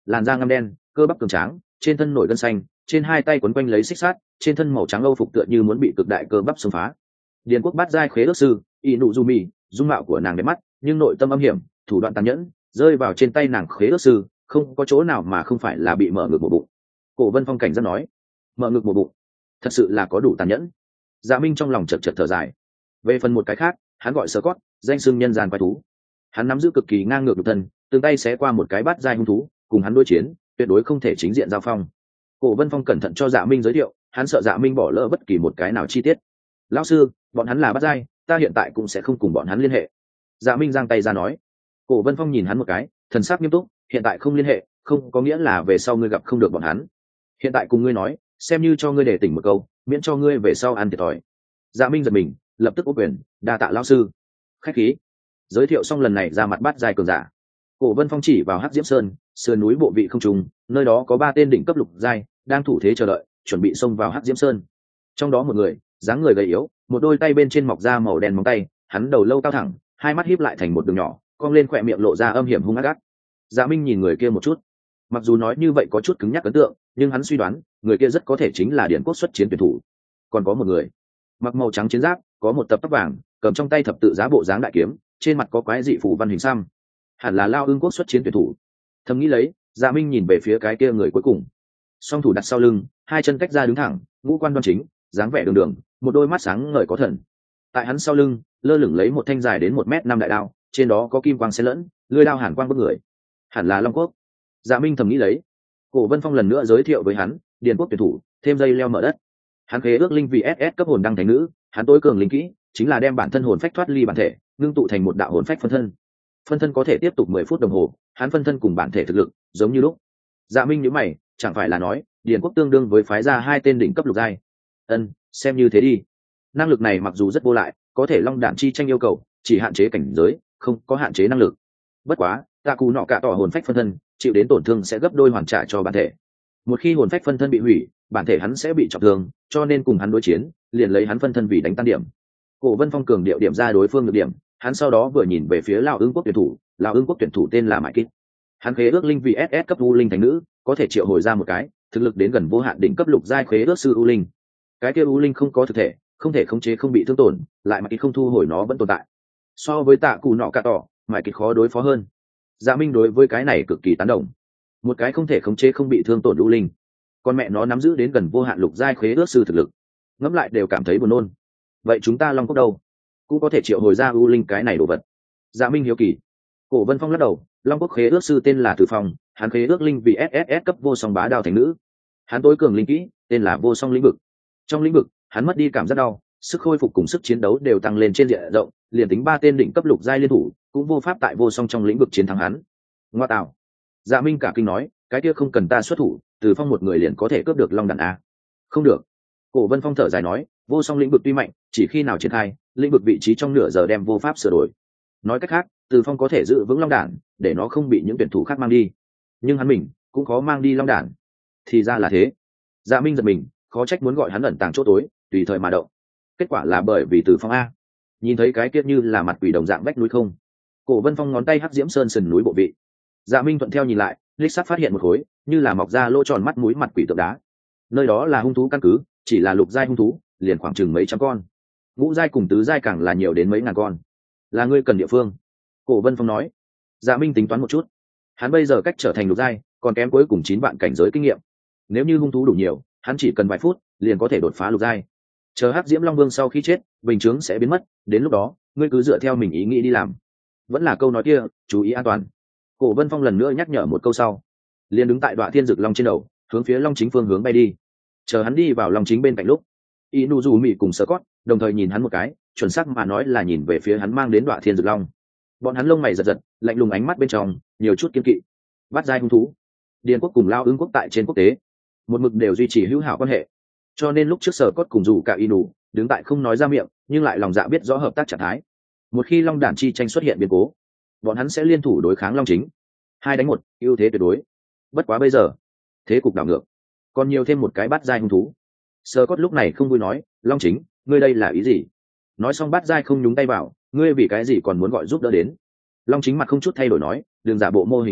làn da ngăm đen, cơ bắp cường tráng, trên thân nổi gân xanh, trên hai tay quấn quanh lấy xích sắt, trên thân màu trắng âu phục tựa như muốn bị cực đại cơ bắp xông phá. Điền Quốc bát giai khế ước sư Inuzumi, dung mạo của nàng đẹp mắt nhưng nội tâm âm hiểm, thủ đoạn tàn nhẫn, rơi vào trên tay nàng khế ước sư không có chỗ nào mà không phải là bị mở ngực một bụng. Cổ Vân Phong cảnh giác nói, mở ngực một bụng thật sự là có đủ tàn nhẫn. Dạ Minh trong lòng chật chật thở dài. Về phần một cái khác, hắn gọi Scott, danh xưng nhân gian quái thú. Hắn nắm giữ cực kỳ ngang ngược nhục thân, từng tay xé qua một cái bát giai hung thú, cùng hắn đối chiến tuyệt đối không thể chính diện giao phong. Cổ Vân Phong cẩn thận cho Dạ Minh giới thiệu, hắn sợ Dạ Minh bỏ lỡ bất kỳ một cái nào chi tiết. Lão sư, bọn hắn là bát giai, ta hiện tại cũng sẽ không cùng bọn hắn liên hệ. Dạ Minh giang tay ra nói. Cổ Vân Phong nhìn hắn một cái, thần sắc nghiêm túc, hiện tại không liên hệ không có nghĩa là về sau ngươi gặp không được bọn hắn. Hiện tại cùng ngươi nói, xem như cho ngươi để tỉnh một câu, miễn cho ngươi về sau ăn thiệt thòi. Dạ Minh giật mình, lập tức ôm quyền, đa tạ lão sư. Khách khí. Giới thiệu xong lần này ra mặt bát giai cường giả. Cổ Vân Phong chỉ vào Hắc Diễm Sơn, sườn núi bộ vị không trùng, nơi đó có ba tên đỉnh cấp lục giai đang thủ thế chờ đợi, chuẩn bị xông vào Hắc Diễm Sơn. Trong đó một người, dáng người gầy yếu, một đôi tay bên trên mọc ra màu đen móng tay, hắn đầu lâu cao thẳng, hai mắt híp lại thành một đường nhỏ, cong lên khỏe miệng lộ ra âm hiểm hung ác ác. Dạ Minh nhìn người kia một chút, mặc dù nói như vậy có chút cứng nhắc ấn tượng, nhưng hắn suy đoán người kia rất có thể chính là Điền Quốc xuất chiến tuyển thủ. Còn có một người mặc màu trắng chiến giáp, có một tập tóc vàng, cầm trong tay thập tự giá bộ dáng đại kiếm, trên mặt có quái dị phủ văn hình xăm, hẳn là Lao Ưng Quốc xuất chiến tuyển thủ. Thầm nghĩ lấy, Dạ Minh nhìn về phía cái kia người cuối cùng, song thủ đặt sau lưng, hai chân cách ra đứng thẳng, ngũ quan đoan chính, dáng vẻ đường đường, một đôi mắt sáng ngời có thần. Tại hắn sau lưng lơ lửng lấy một thanh dài đến một mét năm đại đao, trên đó có kim quang xen lẫn, lưỡi đao hàn quang bức người, hẳn là Long Quốc. Dạ Minh thầm nghĩ lấy. Cổ Vân Phong lần nữa giới thiệu với hắn, Điền Quốc tuyển thủ, thêm dây leo mở đất. Hắn khế ước linh vì ét ét cấp hồn đăng thành nữ, hắn tối cường linh kỹ chính là đem bản thân hồn phách thoát ly bản thể, ngưng tụ thành một đạo hồn phách phân thân. Phân thân có thể tiếp tục mười phút đồng hồ, hắn phân thân cùng bản thể thực lực giống như lúc. Dạ Minh nhíu mày, chẳng phải là nói Điền Quốc tương đương với phái ra hai tên đỉnh cấp lục giai? Ân, xem như thế đi. Năng lực này mặc dù rất vô lại, có thể long đạn chi tranh yêu cầu chỉ hạn chế cảnh giới, không có hạn chế năng lực. Bất quá, tạ cù nọ cả tỏ hồn phách phân thân chịu đến tổn thương sẽ gấp đôi hoàn trả cho bản thể. Một khi hồn phách phân thân bị hủy, bản thể hắn sẽ bị trọng thương, cho nên cùng hắn đối chiến liền lấy hắn phân thân vì đánh tan điểm. Cổ Vân Phong cường điệu điểm ra đối phương được điểm, hắn sau đó vừa nhìn về phía Lão Ưng Quốc tuyển thủ. Lão Ưng Quốc tuyển thủ tên là Mại Kích. Hắn khế ước linh vì ét ét cấp u linh thành nữ, có thể triệu hồi ra một cái thực lực đến gần vô hạn đỉnh cấp lục giai khế ước sư u linh. Cái kia u linh không có thực thể, không thể khống chế, không bị thương tổn, lại Mại Kích không thu hồi nó vẫn tồn tại. So với tạ cù nọ cả tỏ, Mại Kích khó đối phó hơn. Dạ Minh đối với cái này cực kỳ tán đồng. Một cái không thể khống chế, không bị thương tổn u linh, con mẹ nó nắm giữ đến gần vô hạn lục giai khế ước sư thực lực, ngẫm lại đều cảm thấy buồn nôn. Vậy chúng ta Long Quốc đâu, cũng có thể triệu hồi ra u linh cái này đồ vật? Dạ Minh hiếu kỳ. Cổ Vân Phong lắc đầu, Long Quốc khế ước sư tên là Từ Phong, hắn khế ước linh vì ét ét ét cấp vô song bá đao thành nữ. Hắn tối cường linh kỹ tên là vô song lĩnh vực. Trong lĩnh vực, hắn mất đi cảm giác đau, sức khôi phục cùng sức chiến đấu đều tăng lên trên diện rộng, liền tính ba tên đỉnh cấp lục giai liên thủ cũng vô pháp tại vô song trong lĩnh vực chiến thắng hắn. Ngoa tạo. Dạ Minh cả kinh nói, cái kia không cần ta xuất thủ, Từ Phong một người liền có thể cướp được long đàn a? Không được. Cổ Vân Phong thở dài nói, vô song lĩnh vực tuy mạnh, chỉ khi nào triển khai, lĩnh vực vị trí trong nửa giờ đem vô pháp sửa đổi. Nói cách khác, Từ Phong có thể giữ vững long đàn, để nó không bị những tuyển thủ khác mang đi, nhưng hắn mình cũng khó mang đi long đàn. Thì ra là thế. Dạ Minh giật mình, khó trách muốn gọi hắn ẩn tàng chỗ tối, tùy thời mà động. Kết quả là bởi vì Từ Phong a. Nhìn thấy cái kia như là mặt quỷ đồng dạng vách núi không? Cổ Vân Phong ngón tay Hắc Diễm Sơn sườn núi bộ vị. Dạ Minh thuận theo nhìn lại, lích sắt phát hiện một khối như là mọc ra lỗ tròn mắt mũi mặt quỷ tượng đá. Nơi đó là hung thú căn cứ, chỉ là lục giai hung thú liền khoảng chừng mấy trăm con, ngũ giai cùng tứ giai càng là nhiều đến mấy ngàn con. Là ngươi cần địa phương. Cổ Vân Phong nói. Dạ Minh tính toán một chút, hắn bây giờ cách trở thành lục giai còn kém cuối cùng chín vạn cảnh giới kinh nghiệm. Nếu như hung thú đủ nhiều, hắn chỉ cần vài phút liền có thể đột phá lục giai. Chờ Hắc Diễm Long Vương sau khi chết, bình chướng sẽ biến mất, đến lúc đó ngươi cứ dựa theo mình ý nghĩ đi làm. Vẫn là câu nói kia, chú ý an toàn. Cổ Vân Phong lần nữa nhắc nhở một câu sau, liền đứng tại Đoạ Thiên Dực Long trên đầu, hướng phía Long Chính phương hướng bay đi. Chờ hắn đi vào Long Chính bên cạnh lúc, Inuzumi cùng Scott đồng thời nhìn hắn một cái, chuẩn xác mà nói là nhìn về phía hắn mang đến Đoạ Thiên Dực Long. Bọn hắn lông mày giật giật, lạnh lùng ánh mắt bên trong nhiều chút kiên kỵ. Bắt giai hung thú, Điền Quốc cùng Lao Ưng Quốc tại trên quốc tế một mực đều duy trì hữu hảo quan hệ, cho nên lúc trước Scott cùng dù cả Inu đứng tại không nói ra miệng, nhưng lại lòng dạ biết rõ hợp tác trạng thái. Một khi Long đản chi tranh xuất hiện biến cố, bọn hắn sẽ liên thủ đối kháng Long Chính, hai đánh một, ưu thế tuyệt đối. Bất quá bây giờ thế cục đảo ngược, còn nhiều thêm một cái bát giai hung thú. Scott lúc này không vui nói, Long Chính, ngươi đây là ý gì? Nói xong bát giai không nhúng tay vào, ngươi vì cái gì còn muốn gọi giúp đỡ đến? Long Chính mặt không chút thay đổi nói, đừng giả bộ mô hình làm dạng,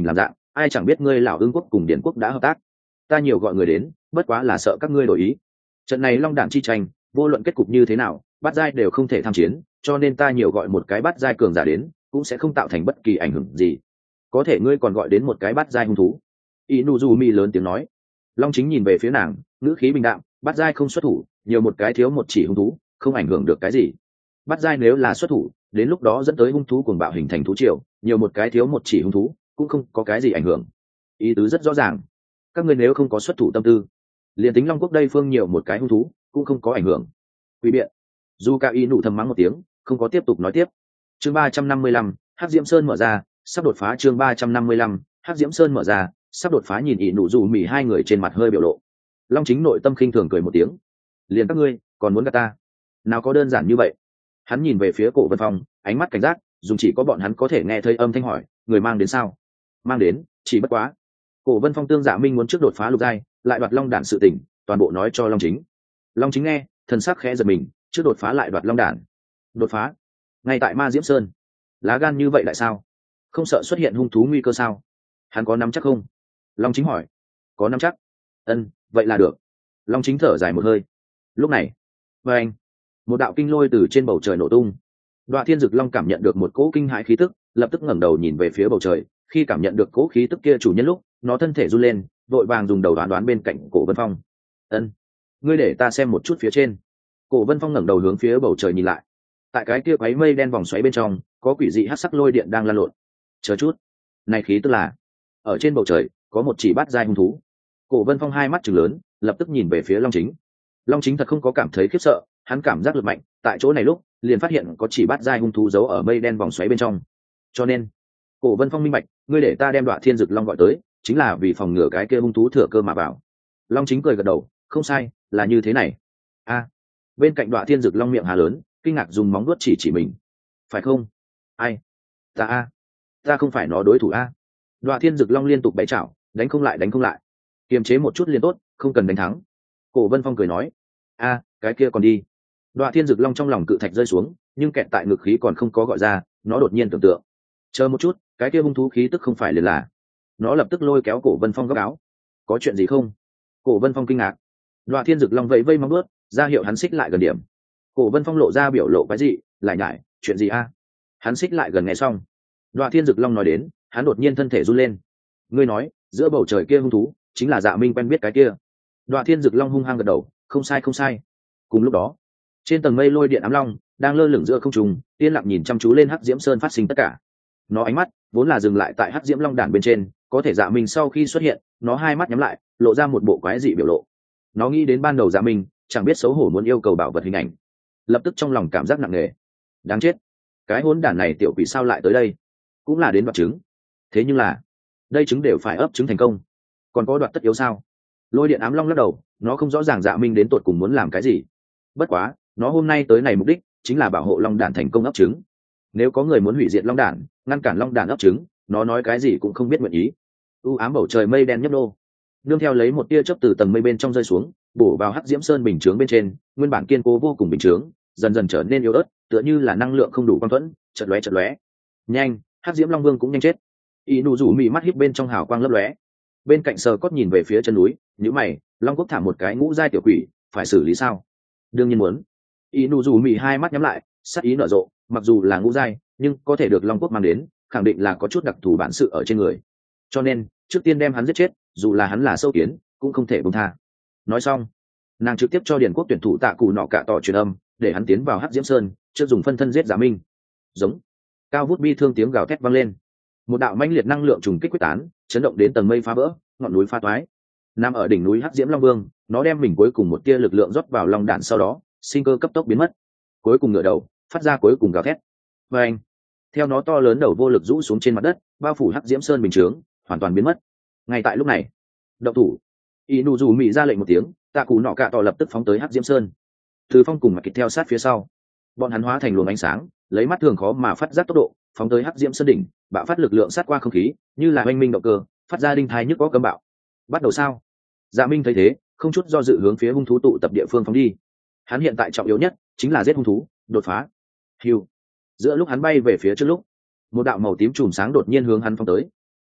ai chẳng biết ngươi lão ương quốc cùng điển quốc đã hợp tác, ta nhiều gọi người đến bất quá là sợ các ngươi đổi ý. Trận này long đản chi tranh vô luận kết cục như thế nào bát giai đều không thể tham chiến, cho nên ta nhiều gọi một cái bát giai cường giả đến cũng sẽ không tạo thành bất kỳ ảnh hưởng gì. Có thể ngươi còn gọi đến một cái bát giai hung thú. Inuzumi lớn tiếng nói. Long Chính nhìn về phía nàng, ngữ khí bình đạm, bát giai không xuất thủ, nhiều một cái thiếu một chỉ hung thú không ảnh hưởng được cái gì. Bát giai nếu là xuất thủ, đến lúc đó dẫn tới hung thú cuồng bạo hình thành thú triều, nhiều một cái thiếu một chỉ hung thú cũng không có cái gì ảnh hưởng. Ý tứ rất rõ ràng, các ngươi nếu không có xuất thủ tâm tư, liền tính Long Quốc đây phương nhiều một cái hung thú cũng không có ảnh hưởng. Quỷ biện. Zuka Inu thầm mắng một tiếng, không có tiếp tục nói tiếp. Chương ba trăm năm mươi lăm, Hắc Diễm Sơn mở ra, sắp đột phá. Chương ba trăm năm mươi lăm, Hắc Diễm Sơn mở ra, sắp đột phá. Nhìn Inu dù mỉ hai người trên mặt hơi biểu lộ. Long Chính nội tâm khinh thường cười một tiếng. Liền các ngươi còn muốn gạt ta? Nào có đơn giản như vậy. Hắn nhìn về phía Cổ Vân Phong, ánh mắt cảnh giác, dùng chỉ có bọn hắn có thể nghe thấy âm thanh hỏi, người mang đến sao? Mang đến, chỉ bất quá. Cổ Vân Phong tương Dạ Minh muốn trước đột phá lục giai, lại đoạt long đản sự tình, toàn bộ nói cho Long Chính. Long Chính nghe, thần sắc khẽ giật mình, trước đột phá lại đoạt long đản. Đột phá? Ngay tại Ma Diễm Sơn? Lá gan như vậy lại sao? Không sợ xuất hiện hung thú nguy cơ sao? Hắn có nắm chắc không? Long Chính hỏi. Có nắm chắc. Ân, vậy là được. Long Chính thở dài một hơi. Lúc này, và anh, một đạo kinh lôi từ trên bầu trời nổ tung. Đoạ Thiên Dực Long cảm nhận được một cỗ kinh hãi khí tức, lập tức ngẩng đầu nhìn về phía bầu trời. Khi cảm nhận được cỗ khí tức kia chủ nhân lúc, nó thân thể run lên, vội vàng dùng đầu đoán đoán bên cạnh Cổ Vân Phong. Ân, ngươi để ta xem một chút phía trên. Cổ Vân Phong ngẩng đầu hướng phía bầu trời nhìn lại. Tại cái kia quấy mây đen vòng xoáy bên trong, có quỷ dị hắc sắc lôi điện đang lan lộn. Chờ chút, này khí tức là ở trên bầu trời có một chỉ bát giai hung thú. Cổ Vân Phong hai mắt trừng lớn, lập tức nhìn về phía Long Chính. Long Chính thật không có cảm thấy khiếp sợ, hắn cảm giác lực mạnh, tại chỗ này lúc liền phát hiện có chỉ bát giai hung thú giấu ở mây đen vòng xoáy bên trong. Cho nên, Cổ Vân Phong minh bạch, ngươi để ta đem Đoạ Thiên Dực Long gọi tới, chính là vì phòng ngừa cái kia hung thú thừa cơ mà vào. Long Chính cười gật đầu, không sai, là như thế này. A. Bên cạnh Đoạ Thiên Dực Long miệng hà lớn, kinh ngạc dùng móng vuốt chỉ chỉ mình. Phải không? Ai? Ta a. Ta không phải nó đối thủ a. Đoạ Thiên Dực Long liên tục bày chảo, đánh không lại đánh không lại. Kiềm chế một chút liền tốt, không cần đánh thắng. Cổ Vân Phong cười nói. A, cái kia còn đi. Đoạ Thiên Dực Long trong lòng cự thạch rơi xuống, nhưng kẹt tại ngực khí còn không có gọi ra, nó đột nhiên tưởng tượng. Chờ một chút, cái kia hung thú khí tức không phải liền là. Nó lập tức lôi kéo Cổ Vân Phong góc áo. Có chuyện gì không? Cổ Vân Phong kinh ngạc. Đoạ Thiên Dực Long vẫy vây móng vuốt, ra hiệu hắn xích lại gần điểm. Cổ Vân Phong lộ ra biểu lộ cái gì, lại nhải, chuyện gì a? Hắn xích lại gần nghe xong. Đoạ Thiên Dực Long nói đến, hắn đột nhiên thân thể run lên. Ngươi nói, giữa bầu trời kia hung thú, chính là Dạ Minh quen biết cái kia. Đoạ Thiên Dực Long hung hăng gật đầu, không sai không sai. Cùng lúc đó, trên tầng mây lôi điện ám long đang lơ lửng giữa không trung, yên lặng nhìn chăm chú lên Hắc Diễm Sơn phát sinh tất cả. Nó ánh mắt vốn là dừng lại tại Hắc Diễm Long đản bên trên, có thể Dạ Minh sau khi xuất hiện, nó hai mắt nhắm lại, lộ ra một bộ quái dị biểu lộ. Nó nghĩ đến ban đầu Dạ Minh chẳng biết xấu hổ muốn yêu cầu bảo vật hình ảnh, lập tức trong lòng cảm giác nặng nề. Đáng chết, cái hỗn đản này tiểu quỷ sao lại tới đây? Cũng là đến đoạt trứng. Thế nhưng là, đây trứng đều phải ấp trứng thành công, còn có đoạt tất yếu sao? Lôi điện ám long lắc đầu, nó không rõ ràng Dạ Minh đến tột cùng muốn làm cái gì. Bất quá, nó hôm nay tới này mục đích chính là bảo hộ long đản thành công ấp trứng. Nếu có người muốn hủy diệt long đản, ngăn cản long đản ấp trứng, nó nói cái gì cũng không biết nguyện ý. U ám bầu trời mây đen nhấp nô, nương theo lấy một tia chớp từ tầng mây bên trong rơi xuống, bổ vào Hắc Diễm Sơn bình chướng bên trên, nguyên bản kiên cố vô cùng bình chướng dần dần trở nên yếu ớt, tựa như là năng lượng không đủ quang thuẫn, chợt lóe chợt lóe. Nhanh, Hắc Diễm Long Vương cũng nhanh chết. Y nụ rủ mị mắt híp bên trong hào quang lấp lóe. Bên cạnh Sờ Cốt nhìn về phía chân núi, nhíu mày, Long Quốc thả một cái ngũ giai tiểu quỷ, phải xử lý sao? Đương nhiên muốn. Y nụ rủ mị hai mắt nhắm lại, sắc ý nở rộ, mặc dù là ngũ giai, nhưng có thể được Long Quốc mang đến, khẳng định là có chút đặc thù bản sự ở trên người. Cho nên, trước tiên đem hắn giết chết, dù là hắn là sâu kiến, cũng không thể buông tha. Nói xong, nàng trực tiếp cho Điền Quốc tuyển thủ Tạ Cù Nọ Cạ tỏ truyền âm, để hắn tiến vào Hắc Diễm Sơn, trước dùng phân thân giết Dạ Minh. Giống. Cao vút bi thương tiếng gào thét vang lên. Một đạo mãnh liệt năng lượng trùng kích quyết tán, chấn động đến tầng mây phá vỡ, ngọn núi phá toái. Nằm ở đỉnh núi Hắc Diễm Long Vương, nó đem mình cuối cùng một tia lực lượng rót vào long đản, sau đó, sinh cơ cấp tốc biến mất. Cuối cùng ngửa đầu, phát ra cuối cùng gào thét. Và anh, theo nó to lớn đầu vô lực rũ xuống trên mặt đất, bao phủ Hắc Diễm Sơn bình chướng, hoàn toàn biến mất. Ngay tại lúc này, động thủ. Inu dù mị ra lệnh một tiếng, Tạ Cù Nọ Cạ tỏ lập tức phóng tới Hắc Diễm Sơn. Từ Phong cùng Mặc Kịch theo sát phía sau, bọn hắn hóa thành luồng ánh sáng, lấy mắt thường khó mà phát giác tốc độ, phóng tới Hắc Diễm Sơn đỉnh, bạo phát lực lượng sát qua không khí, như là oanh minh động cơ, phát ra đinh thai nhức có cấm bạo. Bắt đầu sao? Dạ Minh thấy thế, không chút do dự hướng phía hung thú tụ tập địa phương phóng đi. Hắn hiện tại trọng yếu nhất chính là giết hung thú, đột phá. Hưu. Giữa lúc hắn bay về phía trước lúc, một đạo màu tím chùm sáng đột nhiên hướng hắn phóng tới.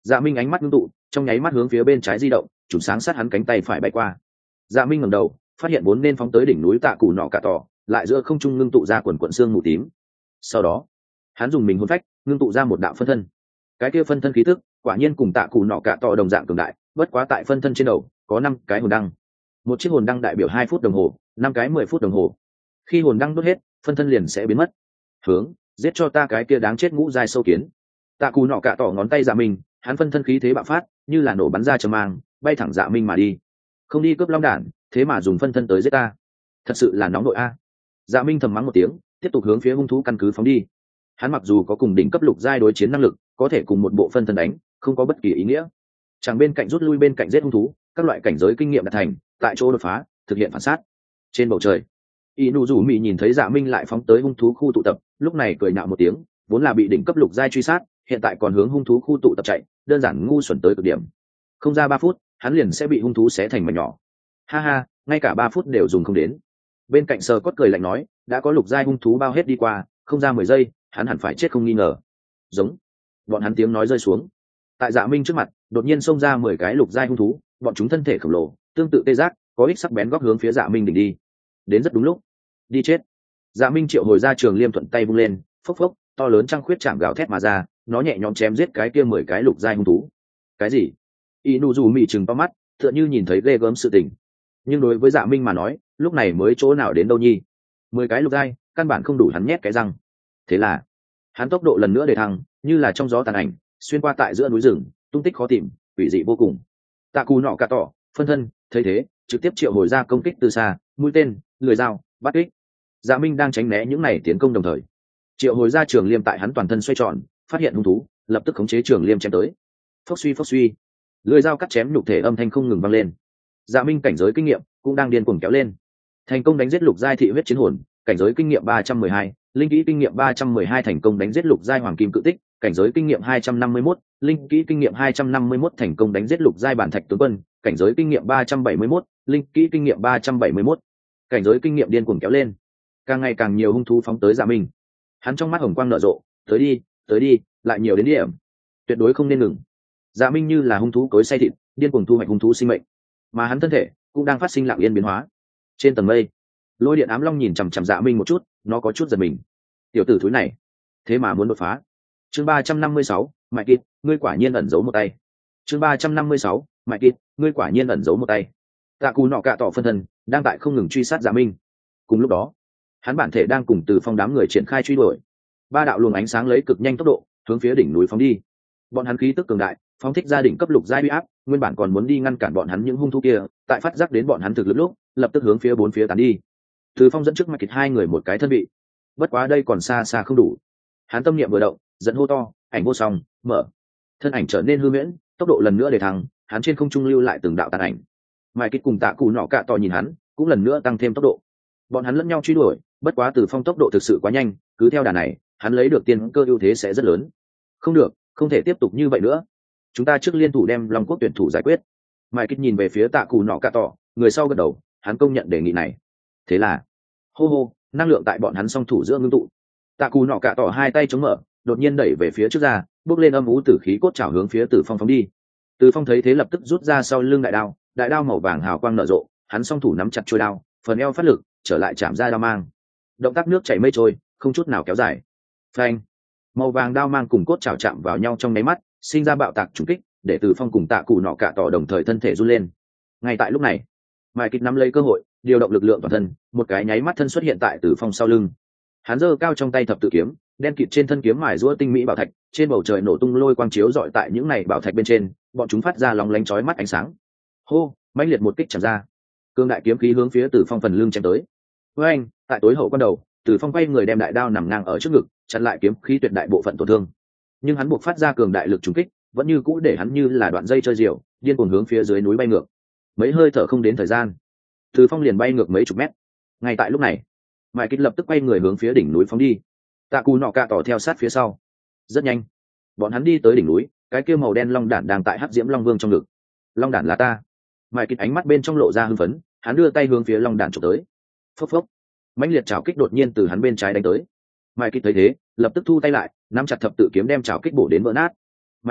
Dạ Minh ánh mắt ngưng tụ, trong nháy mắt hướng phía bên trái di động, chùm sáng sát hắn cánh tay phải bay qua. Dạ Minh ngẩng đầu, phát hiện vốn nên phóng tới đỉnh núi Tạ Cù Nọ Cạ Tỏ, lại giữa không trung ngưng tụ ra quần quần xương mù tím. Sau đó, hắn dùng mình hồn phách, ngưng tụ ra một đạo phân thân. Cái kia phân thân khí tức, quả nhiên cùng Tạ Cù Nọ Cạ Tỏ đồng dạng cường đại, bất quá tại phân thân trên đầu có năm cái hồn đăng. Một chiếc hồn đăng đại biểu hai phút đồng hồ, năm cái mười phút đồng hồ. Khi hồn đăng đốt hết, phân thân liền sẽ biến mất. Hướng, giết cho ta cái kia đáng chết ngũ giai sâu kiến. Tạ Cù Nọ Cạ Tỏ ngón tay Dạ Minh, hắn phân thân khí thế bạo phát, như là nổ bắn ra châm mang, bay thẳng Dạ Minh mà đi. Không đi cướp long đản, thế mà dùng phân thân tới giết ta, thật sự là nóng nội a. Dạ Minh thầm mắng một tiếng, tiếp tục hướng phía hung thú căn cứ phóng đi. Hắn mặc dù có cùng đỉnh cấp lục giai đối chiến năng lực, có thể cùng một bộ phân thân đánh, không có bất kỳ ý nghĩa. Chẳng bên cạnh rút lui bên cạnh giết hung thú, các loại cảnh giới kinh nghiệm đạt thành, tại chỗ đột phá, thực hiện phản sát. Trên bầu trời, Inuzumi nhìn thấy Dạ Minh lại phóng tới hung thú khu tụ tập, lúc này cười nhạo một tiếng, vốn là bị đỉnh cấp lục giai truy sát, hiện tại còn hướng hung thú khu tụ tập chạy, đơn giản ngu xuẩn tới cực điểm. Không ra ba phút, hắn liền sẽ bị hung thú xé thành mảnh nhỏ. Ha ha, ngay cả ba phút đều dùng không đến. Bên cạnh Sơ Cốt cười lạnh nói, đã có lục giai hung thú bao hết đi qua, không ra mười giây, hắn hẳn phải chết không nghi ngờ. Giống. Bọn hắn tiếng nói rơi xuống. Tại Dạ Minh trước mặt, đột nhiên xông ra mười cái lục giai hung thú, bọn chúng thân thể khổng lồ, tương tự tê giác, có ích sắc bén góc hướng phía Dạ Minh đỉnh đi. Đến rất đúng lúc. Đi chết. Dạ Minh triệu hồi ra trường liêm thuận tay vung lên, phốc phốc, to lớn trăng khuyết chạm gào thét mà ra, nó nhẹ nhõm chém giết cái kia mười cái lục giai hung thú. Cái gì? Inuzumi trừng to mắt, tựa như nhìn thấy ghê gớm sự tình. Nhưng đối với Dạ Minh mà nói, lúc này mới chỗ nào đến đâu nhi. Mười cái lục giai, căn bản không đủ hắn nhét cái răng. Thế là, hắn tốc độ lần nữa để thăng, như là trong gió tàn ảnh, xuyên qua tại giữa núi rừng, tung tích khó tìm, quỷ dị vô cùng. Tạ Cù Nọ Cạ Tỏ, phân thân, thấy thế, trực tiếp triệu hồi ra công kích từ xa, mũi tên, lưỡi dao, bắt kích. Dạ Minh đang tránh né những này tiến công đồng thời, triệu hồi ra trường liêm tại hắn toàn thân xoay tròn, phát hiện hung thú, lập tức khống chế trường liêm chém tới. Phốc suy phốc suy, lưỡi dao cắt chém nhục thể âm thanh không ngừng vang lên. Dạ Minh cảnh giới kinh nghiệm cũng đang điên cuồng kéo lên, thành công đánh giết lục giai thị huyết chiến hồn, cảnh giới kinh nghiệm ba trăm mười hai, linh kỹ kinh nghiệm ba trăm mười hai, thành công đánh giết lục giai hoàng kim cự tích, cảnh giới kinh nghiệm hai trăm năm mươi mốt, linh kỹ kinh nghiệm hai trăm năm mươi mốt, thành công đánh giết lục giai bản thạch tướng quân, cảnh giới kinh nghiệm ba trăm bảy mươi mốt, linh kỹ kinh nghiệm ba trăm bảy mươi mốt. Cảnh giới kinh nghiệm điên cuồng kéo lên, càng ngày càng nhiều hung thú phóng tới Dạ Minh. Hắn trong mắt hồng quang nở rộ, tới đi, tới đi, lại nhiều đến điểm, tuyệt đối không nên ngừng. Dạ Minh như là hung thú cối xay thịt, điên cuồng thu hoạch hung thú sinh mệnh, mà hắn thân thể cũng đang phát sinh lặng yên biến hóa. Trên tầng mây, lôi điện ám long nhìn chằm chằm Dạ Minh một chút, nó có chút giật mình. Tiểu tử thúi này, thế mà muốn đột phá. Chương ba trăm năm mươi sáu, Mại Kịt, ngươi quả nhiên ẩn giấu một tay. Chương ba trăm năm mươi sáu, Mại Kịt, ngươi quả nhiên ẩn giấu một tay. Tạ Cù Nọ Cạ Tỏ phân thân đang tại không ngừng truy sát Dạ Minh. Cùng lúc đó, hắn bản thể đang cùng Từ Phong đám người triển khai truy đuổi. Ba đạo luồng ánh sáng lấy cực nhanh tốc độ hướng phía đỉnh núi phóng đi. Bọn hắn khí tức cường đại, phóng thích ra đỉnh cấp lục giai uy áp, nguyên bản còn muốn đi ngăn cản bọn hắn những hung thú kia, tại phát giác đến bọn hắn thực lực lúc, lập tức hướng phía bốn phía tán đi. Từ Phong dẫn trước Mạch Kịt hai người một cái thân vị, bất quá đây còn xa xa không đủ. Hắn tâm niệm vừa động, dẫn hô to, ảnh vô song, mở. Thân ảnh trở nên hư huyễn, tốc độ lần nữa để thăng, hắn trên không trung lưu lại từng đạo tàn ảnh. Mạch Kịt cùng Tạ Cù Nọ Cạ Tỏ nhìn hắn, cũng lần nữa tăng thêm tốc độ. Bọn hắn lẫn nhau truy đuổi, bất quá Từ Phong tốc độ thực sự quá nhanh, cứ theo đà này, hắn lấy được tiên cơ ưu thế sẽ rất lớn. Không được, không thể tiếp tục như vậy nữa. Chúng ta trước liên thủ đem Long Quốc tuyển thủ giải quyết. Mạch Kịt nhìn về phía Tạ Cù Nọ Cạ Tỏ, người sau gật đầu, hắn công nhận đề nghị này. Thế là, hô hô, năng lượng tại bọn hắn song thủ giữa ngưng tụ. Tạ Cù Nọ Cạ Tỏ hai tay chống mở, đột nhiên đẩy về phía trước ra, bước lên âm u tử khí cốt trảo hướng phía Từ Phong phóng đi. Từ Phong thấy thế lập tức rút ra sau lưng đại đao, đại đao màu vàng hào quang nở rộ, hắn song thủ nắm chặt chuôi đao, phần eo phát lực, trở lại chạm ra đao mang. Động tác nước chảy mây trôi, không chút nào kéo dài. Phanh! Màu vàng đao mang cùng cốt trảo chạm vào nhau trong nháy mắt, sinh ra bạo tạc trùng kích, để Từ Phong cùng Tạ Cù Nọ Cạ Tỏ đồng thời thân thể run lên. Ngay tại lúc này, Mại Kịt nắm lấy cơ hội, điều động lực lượng toàn thân, một cái nháy mắt thân xuất hiện tại Từ Phong sau lưng. Hắn giơ cao trong tay thập tự kiếm, đen kịt trên thân kiếm mài giũa tinh mỹ bảo thạch, trên bầu trời nổ tung lôi quang chiếu rọi tại những này bảo thạch bên trên, bọn chúng phát ra lóng lánh chói mắt ánh sáng. Hô, mãnh liệt một kích chạm ra, cương đại kiếm khí hướng phía Từ Phong phần lưng chém tới. Với anh, tại tối hậu quan đầu, Từ Phong quay người đem đại đao nằm ngang ở trước ngực, chặn lại kiếm khí tuyệt đại bộ phận tổn thương. Nhưng hắn buộc phát ra cường đại lực trùng kích, vẫn như cũ để hắn như là đoạn dây chơi diều, điên cuồng hướng phía dưới núi bay ngược. Mấy hơi thở không đến thời gian, Từ Phong liền bay ngược mấy chục mét. Ngay tại lúc này, Mại Kịt lập tức quay người hướng phía đỉnh núi phóng đi. Tạ Cù Nọ Cạ Tỏ theo sát phía sau. Rất nhanh, bọn hắn đi tới đỉnh núi, cái kia màu đen long đản đang tại hắc diễm long vương trong ngực. Long đản là ta. Mại Kịt ánh mắt bên trong lộ ra hưng phấn, hắn đưa tay hướng phía long đản chụp tới. Phốc phốc, mãnh liệt chảo kích đột nhiên từ hắn bên trái đánh tới. Mại Kịt thấy thế, lập tức thu tay lại, nắm chặt thập tự kiếm đem chảo kích bổ đến vỡ nát. Mại Kịt,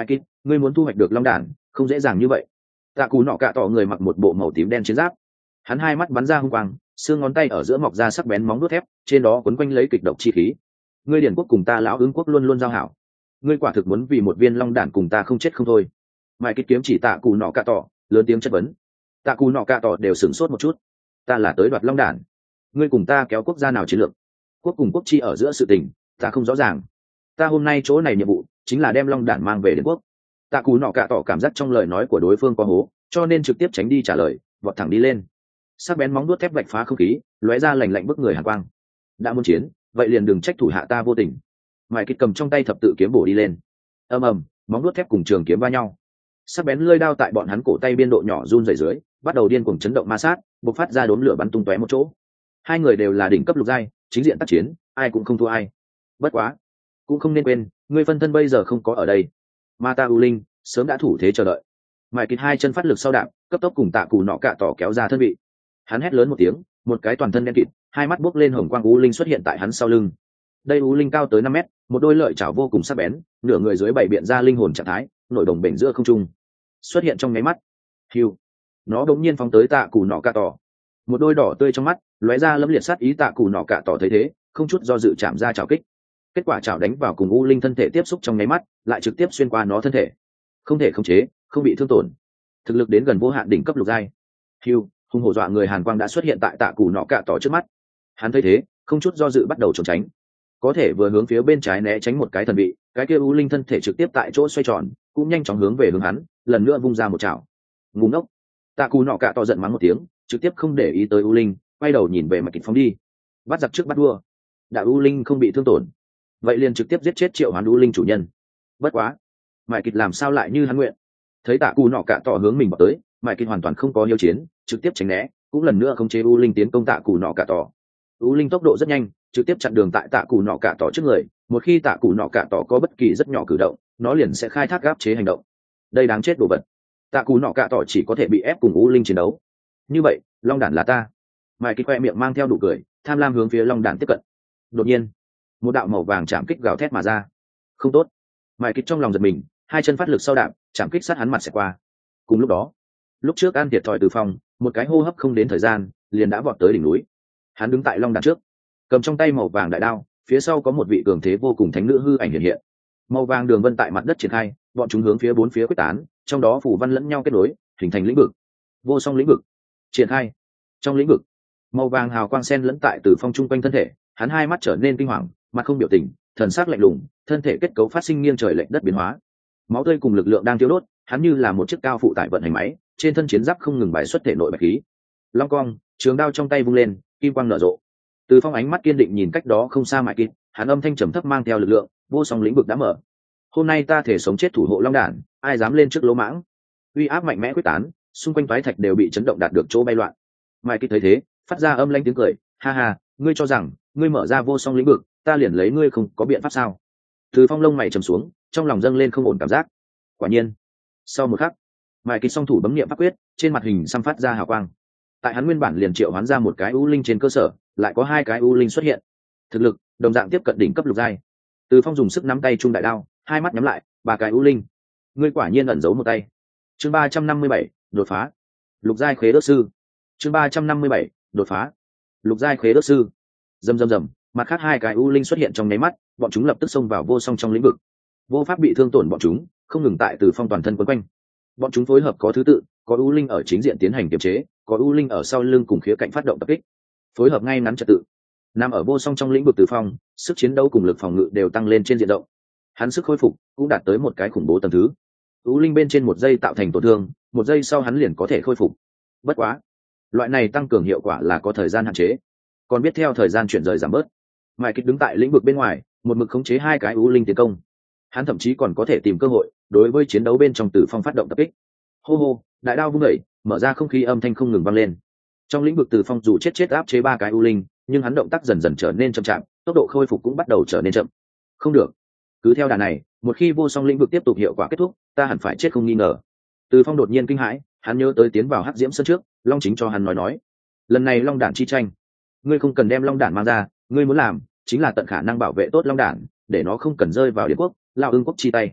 ngươi muốn thu hoạch được long đản không dễ dàng như vậy. Tạ Cù Nọ Cạ Tỏ người mặc một bộ màu tím đen chiến giáp, hắn hai mắt bắn ra hung quang, xương ngón tay ở giữa mọc ra sắc bén móng đuốt thép, trên đó quấn quanh lấy kịch độc chi khí. Ngươi điển quốc cùng ta lão ứng quốc luôn luôn giao hảo, ngươi quả thực muốn vì một viên long đản cùng ta không chết không thôi. Mại kích kiếm chỉ Tạ Cù Nọ Cạ Tỏ, lớn tiếng chất vấn. Tạ Cù Nọ Cạ Tỏ đều sửng sốt một chút. Ta là tới đoạt long đản, ngươi cùng ta kéo quốc gia nào chiến lược? Quốc cùng quốc chi ở giữa sự tình, ta không rõ ràng. Ta hôm nay chỗ này nhiệm vụ chính là đem long đản mang về đến quốc. Tạ Cù Nọ Cạ Tỏ cảm giác trong lời nói của đối phương có hố, cho nên trực tiếp tránh đi trả lời, vọt thẳng đi lên. Sắc bén móng đuốt thép vạch phá không khí, lóe ra lạnh lạnh bức người hàn quang. Đã muốn chiến, vậy liền đừng trách thủ hạ ta vô tình. Mại kích cầm trong tay thập tự kiếm bổ đi lên. Ầm ầm, móng đuốt thép cùng trường kiếm va nhau. Sắc bén lưỡi đao tại bọn hắn cổ tay biên độ nhỏ run rẩy dưới, bắt đầu điên cuồng chấn động ma sát, bộc phát ra đốm lửa bắn tung tóe một chỗ. Hai người đều là đỉnh cấp lục giai, chính diện tác chiến, ai cũng không thua ai. Bất quá, cũng không nên quên, ngươi phân thân bây giờ không có ở đây. Ma Ta U Linh sớm đã thủ thế chờ đợi. Mại kích hai chân phát lực sau đạp, cấp tốc cùng Tạ Cù Nọ Cạ Tỏ kéo ra thân vị. Hắn hét lớn một tiếng, một cái toàn thân đen kịt, hai mắt bốc lên hồng quang u linh xuất hiện tại hắn sau lưng. Đây u linh cao tới năm mét, một đôi lợi chảo vô cùng sắc bén, nửa người dưới bảy biện ra linh hồn trạng thái, nổi đồng bể giữa không trung. Xuất hiện trong nháy mắt, hiu, nó đột nhiên phóng tới Tạ Cù Nọ Cạ Tỏ. Một đôi đỏ tươi trong mắt, lóe ra lẫm liệt sát ý. Tạ Cù Nọ Cạ Tỏ thấy thế, không chút do dự chạm ra chảo kích. Kết quả chảo đánh vào cùng u linh thân thể tiếp xúc trong nháy mắt, lại trực tiếp xuyên qua nó thân thể. Không thể khống chế, không bị thương tổn. Thực lực đến gần vô hạn đỉnh cấp lục giai. Hiu, hung hổ dọa người hàn quang đã xuất hiện tại Tạ Cù Nọ Cạ Tỏ trước mắt. Hắn thấy thế, không chút do dự bắt đầu trốn tránh. Có thể vừa hướng phía bên trái né tránh một cái thần bị, cái kia u linh thân thể trực tiếp tại chỗ xoay tròn, cũng nhanh chóng hướng về hướng hắn, lần nữa vung ra một chảo. Ngu ngốc. Tạ Cù Nọ Cạ Tỏ giận mắng một tiếng, trực tiếp không để ý tới u linh, quay đầu nhìn về Mạch Kịch phóng đi. Bắt giặc trước bắt vua. Đạo u linh không bị thương tổn, vậy liền trực tiếp giết chết triệu hoán u linh chủ nhân. Bất quá, Mạch Kịch làm sao lại như hắn nguyện? Thấy Tạ Cù Nọ Cạ Tỏ hướng mình vào tới, Mạch Kịch hoàn toàn không có hiếu chiến, trực tiếp tránh né, cũng lần nữa không chế u linh tiến công Tạ Cù Nọ Cạ Tỏ. U linh tốc độ rất nhanh, trực tiếp chặn đường tại Tạ Cù Nọ Cạ Tỏ trước người. Một khi Tạ Cù Nọ Cạ Tỏ có bất kỳ rất nhỏ cử động, nó liền sẽ khai thác áp chế hành động. Đây đáng chết đồ vật. Tạ Cù Nọ Cạ Tỏ chỉ có thể bị ép cùng u linh chiến đấu. Như vậy, long đản là ta. Mại Kích khoe miệng mang theo đủ cười, tham lam hướng phía long đản tiếp cận. Đột nhiên, một đạo màu vàng chạm kích gào thét mà ra. Không tốt. Mại Kích trong lòng giật mình, hai chân phát lực sau đạp, chạm kích sát hắn mặt sẽ qua. Cùng lúc đó, lúc trước An Thiệt thòi từ phòng, một cái hô hấp không đến thời gian, liền đã vọt tới đỉnh núi. Hắn đứng tại long đản trước, cầm trong tay màu vàng đại đao, phía sau có một vị cường thế vô cùng thánh nữ hư ảnh hiện hiện. Màu vàng đường vân tại mặt đất triển khai, bọn chúng hướng phía bốn phía quyết tán, trong đó phủ văn lẫn nhau kết nối, hình thành lĩnh vực. Vô song lĩnh vực triển khai. Trong lĩnh vực, màu vàng hào quang sen lẫn tại từ phong trung quanh thân thể, hắn hai mắt trở nên kinh hoàng, mặt không biểu tình, thần sắc lạnh lùng, thân thể kết cấu phát sinh nghiêng trời lệch đất biến hóa. Máu tươi cùng lực lượng đang tiêu đốt, hắn như là một chiếc cao phụ tải vận hành máy, trên thân chiến giáp không ngừng bài xuất thể nội bạch khí. Long cong, trường đao trong tay vung lên, kim quang nở rộ. Từ phong ánh mắt kiên định nhìn cách đó không xa Mại Kịch, hắn âm thanh trầm thấp mang theo lực lượng, vô song lĩnh vực đã mở. Hôm nay ta thể sống chết thủ hộ long đản, ai dám lên trước lỗ mãng. Uy áp mạnh mẽ quyết tán, xung quanh toái thạch đều bị chấn động đạt được chỗ bay loạn. Mại Kịch thấy thế, phát ra âm lãnh tiếng cười, ha ha, ngươi cho rằng ngươi mở ra vô song lĩnh vực, ta liền lấy ngươi không có biện pháp sao? Từ phong lông mày trầm xuống, trong lòng dâng lên không ổn cảm giác. Quả nhiên, sau một khắc, Mại Kịch song thủ bấm niệm pháp quyết, trên mặt hình xăm phát ra hào quang. Tại hắn nguyên bản liền triệu hoán ra một cái u linh trên cơ sở, lại có hai cái u linh xuất hiện. Thực lực đồng dạng tiếp cận đỉnh cấp lục giai. Từ phong dùng sức nắm tay trung đại đao, hai mắt nhắm lại, ba cái u linh. Ngươi quả nhiên ẩn giấu một tay. Chương ba trăm năm mươi bảy, đột phá. Lục giai khế đốc sư. Chương ba trăm năm mươi bảy, đột phá. Lục giai khế đốc sư. Rầm rầm rầm, mặt khác hai cái u linh xuất hiện trong nháy mắt, bọn chúng lập tức xông vào vô song trong lĩnh vực. Vô pháp bị thương tổn bọn chúng, không ngừng tại từ phong toàn thân quấn quanh. Bọn chúng phối hợp có thứ tự, có u linh ở chính diện tiến hành kiềm chế, có u linh ở sau lưng cùng khía cạnh phát động tập kích, phối hợp ngay ngắn trật tự. Nằm ở vô song trong lĩnh vực từ phong, sức chiến đấu cùng lực phòng ngự đều tăng lên trên diện rộng. Hắn sức khôi phục cũng đạt tới một cái khủng bố tầng thứ. U linh bên trên một giây tạo thành tổn thương, một giây sau hắn liền có thể khôi phục. Bất quá, loại này tăng cường hiệu quả là có thời gian hạn chế, còn biết theo thời gian chuyển rời giảm bớt. Mại Kịch đứng tại lĩnh vực bên ngoài, một mực khống chế hai cái u linh tiến công. Hắn thậm chí còn có thể tìm cơ hội đối với chiến đấu bên trong Tử Phong phát động tập kích. Hô hô, đại đao vung đẩy, mở ra không khí âm thanh không ngừng vang lên. Trong lĩnh vực Tử Phong dù chết chết áp chế ba cái u linh, nhưng hắn động tác dần dần trở nên chậm chạp, tốc độ khôi phục cũng bắt đầu trở nên chậm. Không được, cứ theo đà này, một khi vô song lĩnh vực tiếp tục hiệu quả kết thúc, ta hẳn phải chết không nghi ngờ. Tử Phong đột nhiên kinh hãi, hắn nhớ tới tiến vào Hắc Diễm Sơn trước, Long Chính cho hắn nói nói, lần này Long Đản chi tranh, ngươi không cần đem Long Đản mang ra, ngươi muốn làm chính là tận khả năng bảo vệ tốt Long Đản, để nó không cần rơi vào Điện Quốc, Lao Ưng Quốc chi tay.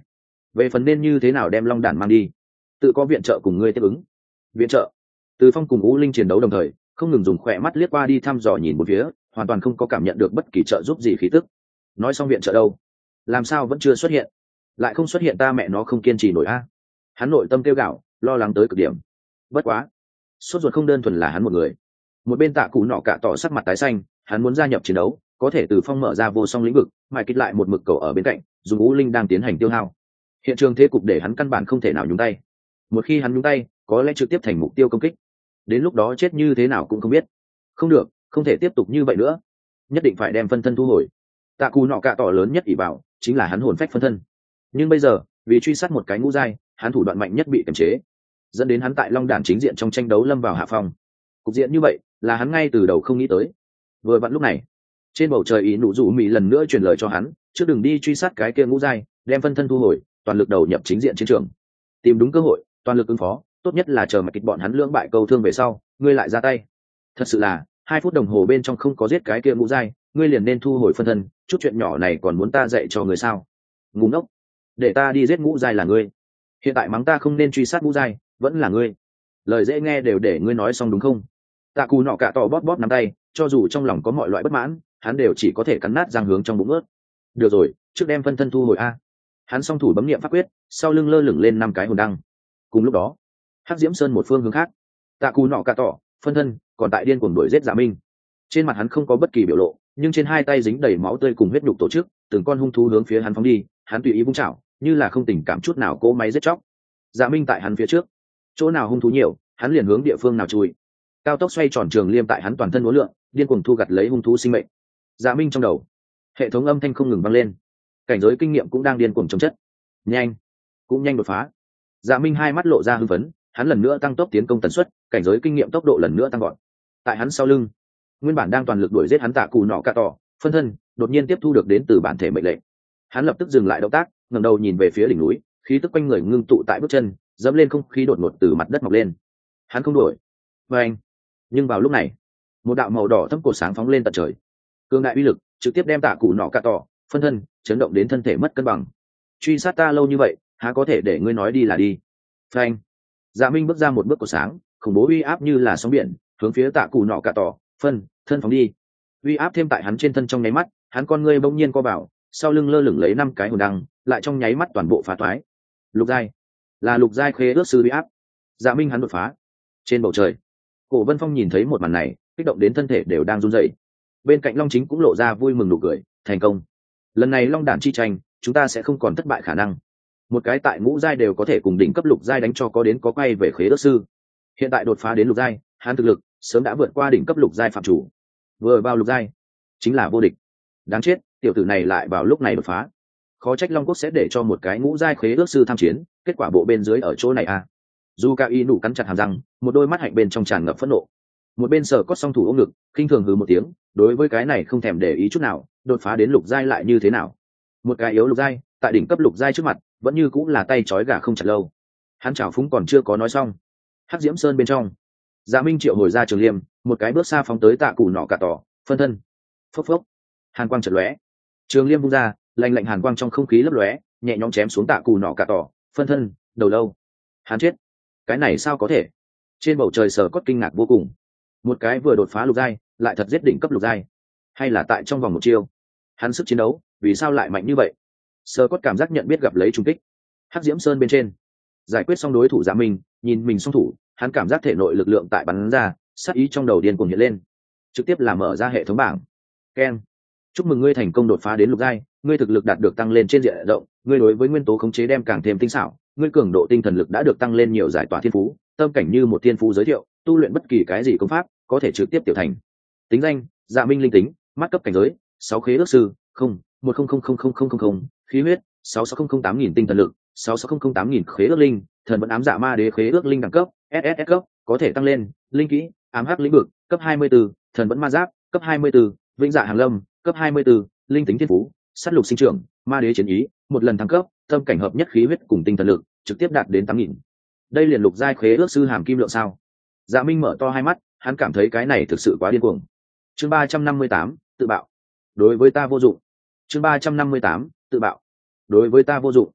về phần nên như thế nào đem long đản mang đi, tự có viện trợ cùng ngươi tiếp ứng. Viện trợ? Từ Phong cùng U Linh chiến đấu đồng thời, không ngừng dùng khỏe mắt liếc qua đi thăm dò nhìn một phía, hoàn toàn không có cảm nhận được bất kỳ trợ giúp gì khí tức. Nói xong viện trợ đâu, làm sao vẫn chưa xuất hiện? Lại không xuất hiện, ta mẹ nó không kiên trì nổi a. Hắn nội tâm kêu gạo, lo lắng tới cực điểm. Bất quá, sốt ruột không đơn thuần là hắn một người. Một bên Tạ Cụ Nọ Cả tỏ sắc mặt tái xanh, hắn muốn gia nhập chiến đấu, có thể Từ Phong mở ra vô song lĩnh vực, mãi kích lại một mực cầu ở bên cạnh, dùng U Linh đang tiến hành tiêu hao. Hiện trường thế cục để hắn căn bản không thể nào nhúng tay. Một khi hắn nhúng tay, có lẽ trực tiếp thành mục tiêu công kích. Đến lúc đó chết như thế nào cũng không biết. Không được, không thể tiếp tục như vậy nữa, nhất định phải đem phân thân thu hồi. Tạ Cụ Nọ Cả tỏ lớn nhất ỷ bảo chính là hắn hồn phách phân thân, nhưng bây giờ vì truy sát một cái ngũ giai, hắn thủ đoạn mạnh nhất bị kiềm chế, dẫn đến hắn tại long đản chính diện trong tranh đấu lâm vào hạ phong. Cục diện như vậy là hắn ngay từ đầu không nghĩ tới. Vừa vặn lúc này, trên bầu trời ý nụ rủ mỹ lần nữa truyền lời cho hắn, trước đừng đi truy sát cái kia ngũ giai, đem phân thân thu hồi, toàn lực đầu nhập chính diện chiến trường, tìm đúng cơ hội toàn lực ứng phó, tốt nhất là chờ mà kịch bọn hắn lưỡng bại câu thương về sau ngươi lại ra tay. Thật sự là hai phút đồng hồ bên trong không có giết cái kia ngũ giai, ngươi liền nên thu hồi phân thân, chút chuyện nhỏ này còn muốn ta dạy cho người sao? Ngu ngốc, để ta đi giết ngũ giai là ngươi, hiện tại mắng ta không nên truy sát ngũ giai vẫn là ngươi. Lời dễ nghe đều để ngươi nói xong đúng không? Tạ Cù Nọ Cả tỏ bóp bóp nắm tay, cho dù trong lòng có mọi loại bất mãn, hắn đều chỉ có thể cắn nát răng hướng trong bụng ướt. Được rồi, trước đem phân thân thu hồi a. Hắn song thủ bấm niệm pháp quyết, sau lưng lơ lửng lên năm cái hồn đăng. Cùng lúc đó, Hắc Diễm Sơn một phương hướng khác, Tạ Cù Nọ Cả tỏ phân thân còn tại điên cuồng đuổi giết Dạ Minh. Trên mặt hắn không có bất kỳ biểu lộ, nhưng trên hai tay dính đầy máu tươi cùng huyết nhục tổ chức, từng con hung thú hướng phía hắn phóng đi, hắn tùy ý vung chảo, như là không tình cảm chút nào cỗ máy giết chóc. Dạ Minh tại hắn phía trước, chỗ nào hung thú nhiều, hắn liền hướng địa phương nào chui. Cao tốc xoay tròn trường liêm tại hắn toàn thân uốn lượn, điên cuồng thu gặt lấy hung thú sinh mệnh. Dạ Minh trong đầu, hệ thống âm thanh không ngừng vang lên, cảnh giới kinh nghiệm cũng đang điên cuồng chống chất. Nhanh, cũng nhanh đột phá. Dạ Minh hai mắt lộ ra hưng phấn, hắn lần nữa tăng tốc tiến công tần suất, cảnh giới kinh nghiệm tốc độ lần nữa tăng gọn. Tại hắn sau lưng, nguyên bản đang toàn lực đuổi giết hắn Tạ Cù Nọ Cả tỏ phân thân đột nhiên tiếp thu được đến từ bản thể mệnh lệnh. Hắn lập tức dừng lại động tác, ngẩng đầu nhìn về phía đỉnh núi, khí tức quanh người ngưng tụ tại bước chân, dẫm lên không khí đột ngột từ mặt đất mọc lên. Hắn không đuổi, và anh. Nhưng vào lúc này, một đạo màu đỏ thẫm cột sáng phóng lên tận trời, cương đại uy lực trực tiếp đem Tạ Cù Nọ Cả tỏ phân thân chấn động đến thân thể mất cân bằng. Truy sát ta lâu như vậy, há có thể để ngươi nói đi là đi? Phanh. Dạ Minh bước ra một bước cột sáng, khủng bố uy áp như là sóng biển, hướng phía Tạ Cù Nọ Cả tỏ phân thân phóng đi. Uy áp thêm tại hắn trên thân trong nháy mắt, hắn con ngươi bỗng nhiên co vào, sau lưng lơ lửng lấy năm cái hồn đăng, lại trong nháy mắt toàn bộ phá toái. Lục giai, là lục giai khế ước sư uy áp. Dạ Minh hắn đột phá. Trên bầu trời, Cổ Vân Phong nhìn thấy một màn này, kích động đến thân thể đều đang run rẩy. Bên cạnh Long Chính cũng lộ ra vui mừng nụ cười, thành công. Lần này Long đản chi tranh, chúng ta sẽ không còn thất bại khả năng. Một cái tại ngũ giai đều có thể cùng đỉnh cấp lục giai đánh cho có đến có quay về khế ước sư. Hiện tại đột phá đến lục giai, hắn thực lực sớm đã vượt qua đỉnh cấp lục giai phạm chủ. Vừa vào lục giai, chính là vô địch. Đáng chết, tiểu tử này lại vào lúc này đột phá. Khó trách Long Quốc sẽ để cho một cái ngũ giai khế ước sư tham chiến, kết quả bộ bên dưới ở chỗ này à. Dù Ca Y nụ cắn chặt hàm răng, một đôi mắt hạnh bên trong tràn ngập phẫn nộ. Một bên Sở Cốt song thủ ôm ngực, khinh thường hừ một tiếng, đối với cái này không thèm để ý chút nào, đột phá đến lục giai lại như thế nào? Một cái yếu lục giai, tại đỉnh cấp lục giai trước mặt, vẫn như cũng là tay trói gà không chặt lâu. Hắn chảo phúng còn chưa có nói xong, Hắc Diễm Sơn bên trong, Dạ Minh triệu hồi ra Trường Liêm, một cái bước xa phóng tới Tạ Cù Nọ Cả tỏ phân thân. Phốc phốc, hàn quang chợt lóe, Trường Liêm vung ra, lạnh lạnh hàn quang trong không khí lấp lóe, nhẹ nhõm chém xuống Tạ Cù Nọ Cả tỏ phân thân. Đầu lâu, hắn chết. Cái này sao có thể? Trên bầu trời Sở Cốt kinh ngạc vô cùng. Một cái vừa đột phá lục giai, lại thật giết đỉnh cấp lục giai, hay là tại trong vòng một chiêu, hắn sức chiến đấu vì sao lại mạnh như vậy? Sở Cốt cảm giác nhận biết gặp lấy trùng kích. Hắc Diễm Sơn bên trên, giải quyết xong đối thủ Dạ Minh, nhìn mình song thủ, hắn cảm giác thể nội lực lượng tại bắn ra, sát ý trong đầu điên cuồng hiện lên, trực tiếp là mở ra hệ thống bảng. Keng, chúc mừng ngươi thành công đột phá đến lục giai, ngươi thực lực đạt được tăng lên trên diện rộng, ngươi đối với nguyên tố khống chế đem càng thêm tinh xảo, ngươi cường độ tinh thần lực đã được tăng lên nhiều, giải tỏa thiên phú, tâm cảnh như một thiên phú giới thiệu, tu luyện bất kỳ cái gì công pháp có thể trực tiếp tiểu thành. Tính danh: Dạ Minh linh tính, mắt cấp cảnh giới sáu khế ước sư, không một không không không không không không, khí huyết sáu sáu không không tám nghìn tinh thần lực sáu sáu không không tám nghìn khế ước linh, thần vẫn ám dạ ma đế khế ước linh đẳng cấp ét ét ét cấp, có thể tăng lên. Linh kỹ: ám hắc lĩnh vực cấp hai mươi tư, thần vẫn ma giáp cấp hai mươi tư, vĩnh dạ hàng lâm cấp hai mươi tư, linh tính thiên phú sát lục sinh trưởng, ma đế chiến ý, một lần thăng cấp, tâm cảnh hợp nhất khí huyết cùng tinh thần lực trực tiếp đạt đến tám nghìn. Đây liền lục giai khế ước sư hàm kim lượng sao? Dạ Minh mở to hai mắt, hắn cảm thấy cái này thực sự quá điên cuồng. Chương ba trăm năm mươi tám, tự bạo. Đối với ta vô dụng. Chương ba trăm năm mươi tám, tự bạo. Đối với ta vô dụng.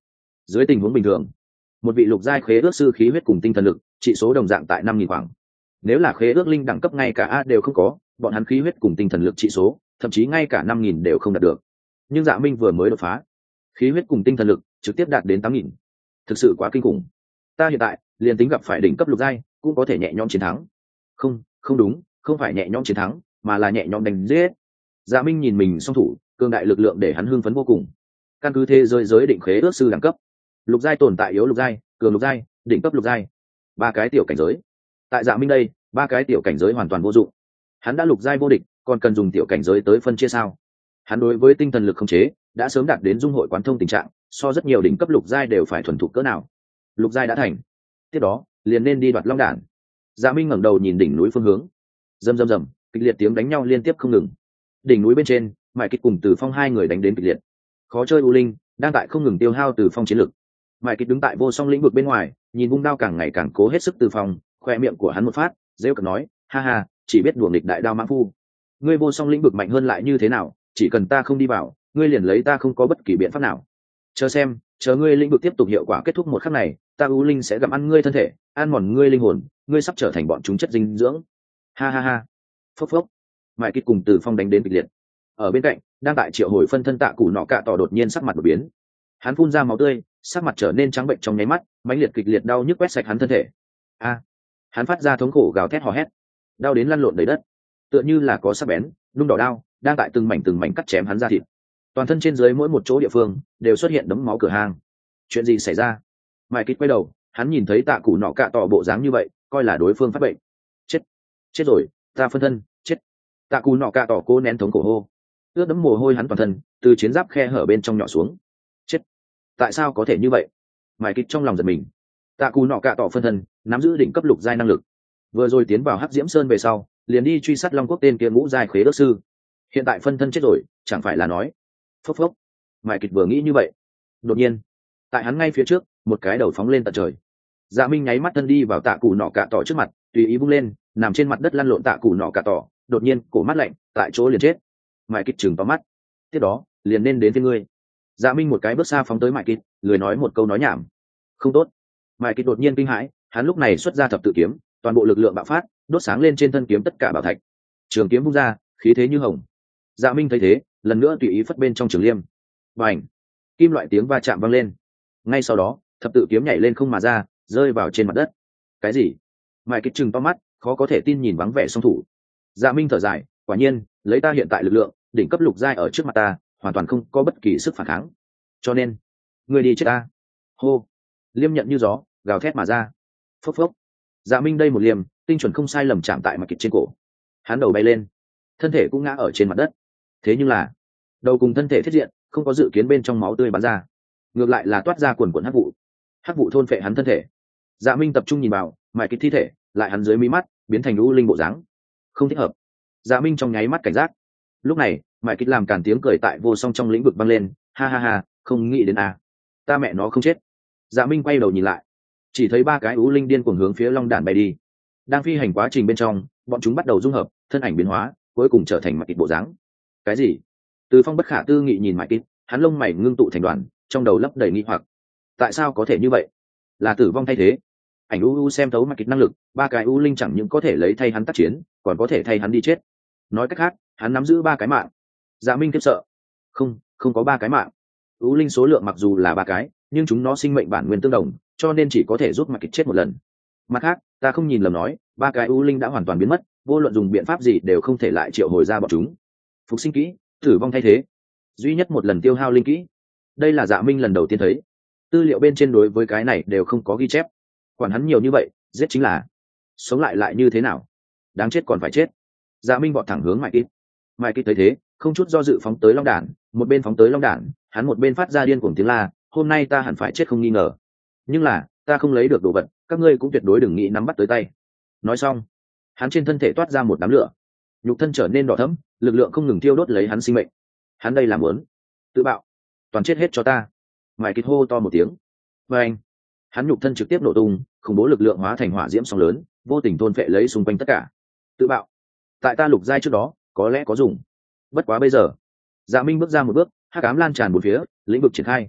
Dưới tình huống bình thường, một vị lục giai khế ước sư khí huyết cùng tinh thần lực trị số đồng dạng tại năm nghìn khoảng. Nếu là khế ước linh đẳng cấp ngay cả a đều không có, bọn hắn khí huyết cùng tinh thần lực trị số thậm chí ngay cả năm nghìn đều không đạt được. Nhưng Dạ Minh vừa mới đột phá, khí huyết cùng tinh thần lực trực tiếp đạt đến tám nghìn, thực sự quá kinh khủng. Ta hiện tại liền tính gặp phải đỉnh cấp lục giai cũng có thể nhẹ nhõm chiến thắng. Không, không đúng, không phải nhẹ nhõm chiến thắng, mà là nhẹ nhõm đánh giết. Dạ Minh nhìn mình song thủ, cường đại lực lượng để hắn hưng phấn vô cùng. Căn cứ thế giới giới định khế ước sư đẳng cấp, lục giai tồn tại yếu lục giai, cường lục giai, đỉnh cấp lục giai, ba cái tiểu cảnh giới. Tại Dạ Minh đây, ba cái tiểu cảnh giới hoàn toàn vô dụng. Hắn đã lục giai vô địch, còn cần dùng tiểu cảnh giới tới phân chia sao? Hắn đối với tinh thần lực khống chế đã sớm đạt đến dung hội quán thông tình trạng, so rất nhiều đỉnh cấp lục giai đều phải thuần thục cỡ nào. Lục giai đã thành, tiếp đó liền nên đi đoạt long đản. Dạ Minh ngẩng đầu nhìn đỉnh núi phương hướng, rầm rầm rầm, kịch liệt tiếng đánh nhau liên tiếp không ngừng. Đỉnh núi bên trên, Mại Kịch cùng Từ Phong hai người đánh đến kịch liệt. Khó chơi U Linh đang tại không ngừng tiêu hao Từ Phong chiến lực. Mại Kịch đứng tại vô song lĩnh vực bên ngoài, nhìn vung đao càng ngày càng cố hết sức Từ Phong, khoe miệng của hắn một phát, rêu cợt nói, ha ha, chỉ biết đùa nghịch đại đao mãng phu. Ngươi vô song lĩnh vực mạnh hơn lại như thế nào, chỉ cần ta không đi vào, ngươi liền lấy ta không có bất kỳ biện pháp nào. Chờ xem, chờ ngươi lĩnh vực tiếp tục hiệu quả kết thúc một khắc này, ta U Linh sẽ gặm ăn ngươi thân thể, ăn mòn ngươi linh hồn, ngươi sắp trở thành bọn chúng chất dinh dưỡng. Ha ha ha. Phốc phốc. Mại Kịch cùng Từ Phong đánh đến kịch liệt. Ở bên cạnh, đang tại triệu hồi phân thân Tạ Cù Nọ Cạ Tỏ đột nhiên sắc mặt đột biến. Hắn phun ra máu tươi, sắc mặt trở nên trắng bệnh trong nháy mắt, mãnh liệt kịch liệt đau nhức quét sạch hắn thân thể. A! Hắn phát ra thống khổ gào thét hò hét, đau đến lăn lộn đầy đất, tựa như là có sắc bén, nung đỏ đao đang tại từng mảnh từng mảnh cắt chém hắn ra thịt. Toàn thân trên dưới mỗi một chỗ địa phương đều xuất hiện đấm máu cửa hang. Chuyện gì xảy ra? Mại Kịch quay đầu, hắn nhìn thấy Tạ Cù Nọ Cạ Tỏ bộ dáng như vậy, coi là đối phương phát bệnh. Chết, chết rồi, ta phân thân, chết. Tạ Cù Nọ Cạ Tỏ cố nén thống khổ hô, ướt đẫm mồ hôi hắn toàn thân, từ chiến giáp khe hở bên trong nhỏ xuống. Chết, tại sao có thể như vậy? Mại Kịch trong lòng giật mình. Tạ Cù Nọ Cạ Tỏ phân thân nắm giữ đỉnh cấp lục giai năng lực, vừa rồi tiến vào Hắc Diễm Sơn về sau, liền đi truy sát Long Quốc tên kia ngũ giai khế ước sư. Hiện tại phân thân chết rồi, chẳng phải là nói? Phốc phốc. Mại Kịch vừa nghĩ như vậy, đột nhiên, tại hắn ngay phía trước, một cái đầu phóng lên tận trời. Dạ Minh nháy mắt thân đi vào Tạ Cù Nọ Cạ Tỏ trước mặt, tùy ý vung lên, nằm trên mặt đất lăn lộn Tạ Cù Nọ Cạ Tỏ, đột nhiên cổ mắt lạnh, tại chỗ liền chết. Mại Kịch chừng vào mắt, tiếp đó liền nên đến với ngươi. Dạ Minh một cái bước xa phóng tới Mại Kịch, lười nói một câu nói nhảm. Không tốt. Mại Kịch đột nhiên kinh hãi, hắn lúc này xuất ra thập tự kiếm, toàn bộ lực lượng bạo phát, đốt sáng lên trên thân kiếm tất cả bảo thạch. Trường kiếm vung ra, khí thế như hồng. Dạ Minh thấy thế, lần nữa tùy ý phất bên trong trường liêm. Bành! Kim loại tiếng va chạm vang lên. Ngay sau đó, thập tự kiếm nhảy lên không mà ra, rơi vào trên mặt đất. Cái gì? Mại Kịch trừng to mắt, khó có thể tin nhìn vắng vẻ song thủ. Dạ Minh thở dài, quả nhiên, lấy ta hiện tại lực lượng, đỉnh cấp lục giai ở trước mặt ta, hoàn toàn không có bất kỳ sức phản kháng. Cho nên, người đi chết ta. Hô! Liêm nhận như gió, gào thét mà ra. Phốc phốc. Dạ Minh đây một liềm, tinh chuẩn không sai lầm chạm tại Mại Kịch trên cổ. Hắn đầu bay lên, thân thể cũng ngã ở trên mặt đất. Thế nhưng là, đầu cùng thân thể thiết diện, không có dự kiến bên trong máu tươi bắn ra, ngược lại là toát ra quần quần hắc vụ. Hắc vụ thôn phệ hắn thân thể. Dạ Minh tập trung nhìn vào, Mại Kịch thi thể, lại hắn dưới mí mắt, biến thành u linh bộ dáng. Không thích hợp. Dạ Minh trong nháy mắt cảnh giác. Lúc này, Mại Kịch làm càn tiếng cười tại vô song trong lĩnh vực vang lên, ha ha ha, không nghĩ đến à. Ta mẹ nó không chết. Dạ Minh quay đầu nhìn lại, chỉ thấy ba cái u linh điên cuồng hướng phía long đản bay đi. Đang phi hành quá trình bên trong, bọn chúng bắt đầu dung hợp, thân ảnh biến hóa, cuối cùng trở thành Mại Kịch bộ dáng. Cái gì? Từ Phong bất khả tư nghị nhìn Mại Kịch, hắn lông mày ngưng tụ thành đoàn, trong đầu lấp đầy nghi hoặc. Tại sao có thể như vậy? Là tử vong thay thế? Ảnh u u xem thấu Mại Kịch năng lực, ba cái u linh chẳng những có thể lấy thay hắn tác chiến, còn có thể thay hắn đi chết. Nói cách khác, hắn nắm giữ ba cái mạng. Dạ Minh khiếp sợ. Không, không có ba cái mạng. U linh số lượng mặc dù là ba cái, nhưng chúng nó sinh mệnh bản nguyên tương đồng, cho nên chỉ có thể giúp Mại Kịch chết một lần. Mặt khác, ta không nhìn lầm nói, ba cái u linh đã hoàn toàn biến mất, vô luận dùng biện pháp gì đều không thể lại triệu hồi ra bọn chúng. Phục sinh kỹ, tử vong thay thế, duy nhất một lần tiêu hao linh kỹ. Đây là Dạ Minh lần đầu tiên thấy. Tư liệu bên trên đối với cái này đều không có ghi chép. Quản hắn nhiều như vậy, giết chính là. Sống lại lại như thế nào? Đáng chết còn phải chết. Dạ Minh vọt thẳng hướng Mại Kịch. Mại Kịch thấy thế, không chút do dự phóng tới long đản, một bên phóng tới long đản, hắn một bên phát ra điên cuồng tiếng la, hôm nay ta hẳn phải chết không nghi ngờ. Nhưng là, ta không lấy được đồ vật, các ngươi cũng tuyệt đối đừng nghĩ nắm bắt tới tay. Nói xong, hắn trên thân thể toát ra một đám lửa, nhục thân trở nên đỏ thẫm, lực lượng không ngừng thiêu đốt lấy hắn sinh mệnh. Hắn đây làm muốn tự bạo, toàn chết hết cho ta. Mại Kịch hô to một tiếng, và anh, hắn nhục thân trực tiếp nổ tung, khủng bố lực lượng hóa thành hỏa diễm sóng lớn, vô tình thôn phệ lấy xung quanh tất cả. Tự bạo, tại ta lục giai trước đó có lẽ có dùng, bất quá bây giờ. Dạ Minh bước ra một bước, hắc ám lan tràn bốn phía, lĩnh vực triển khai.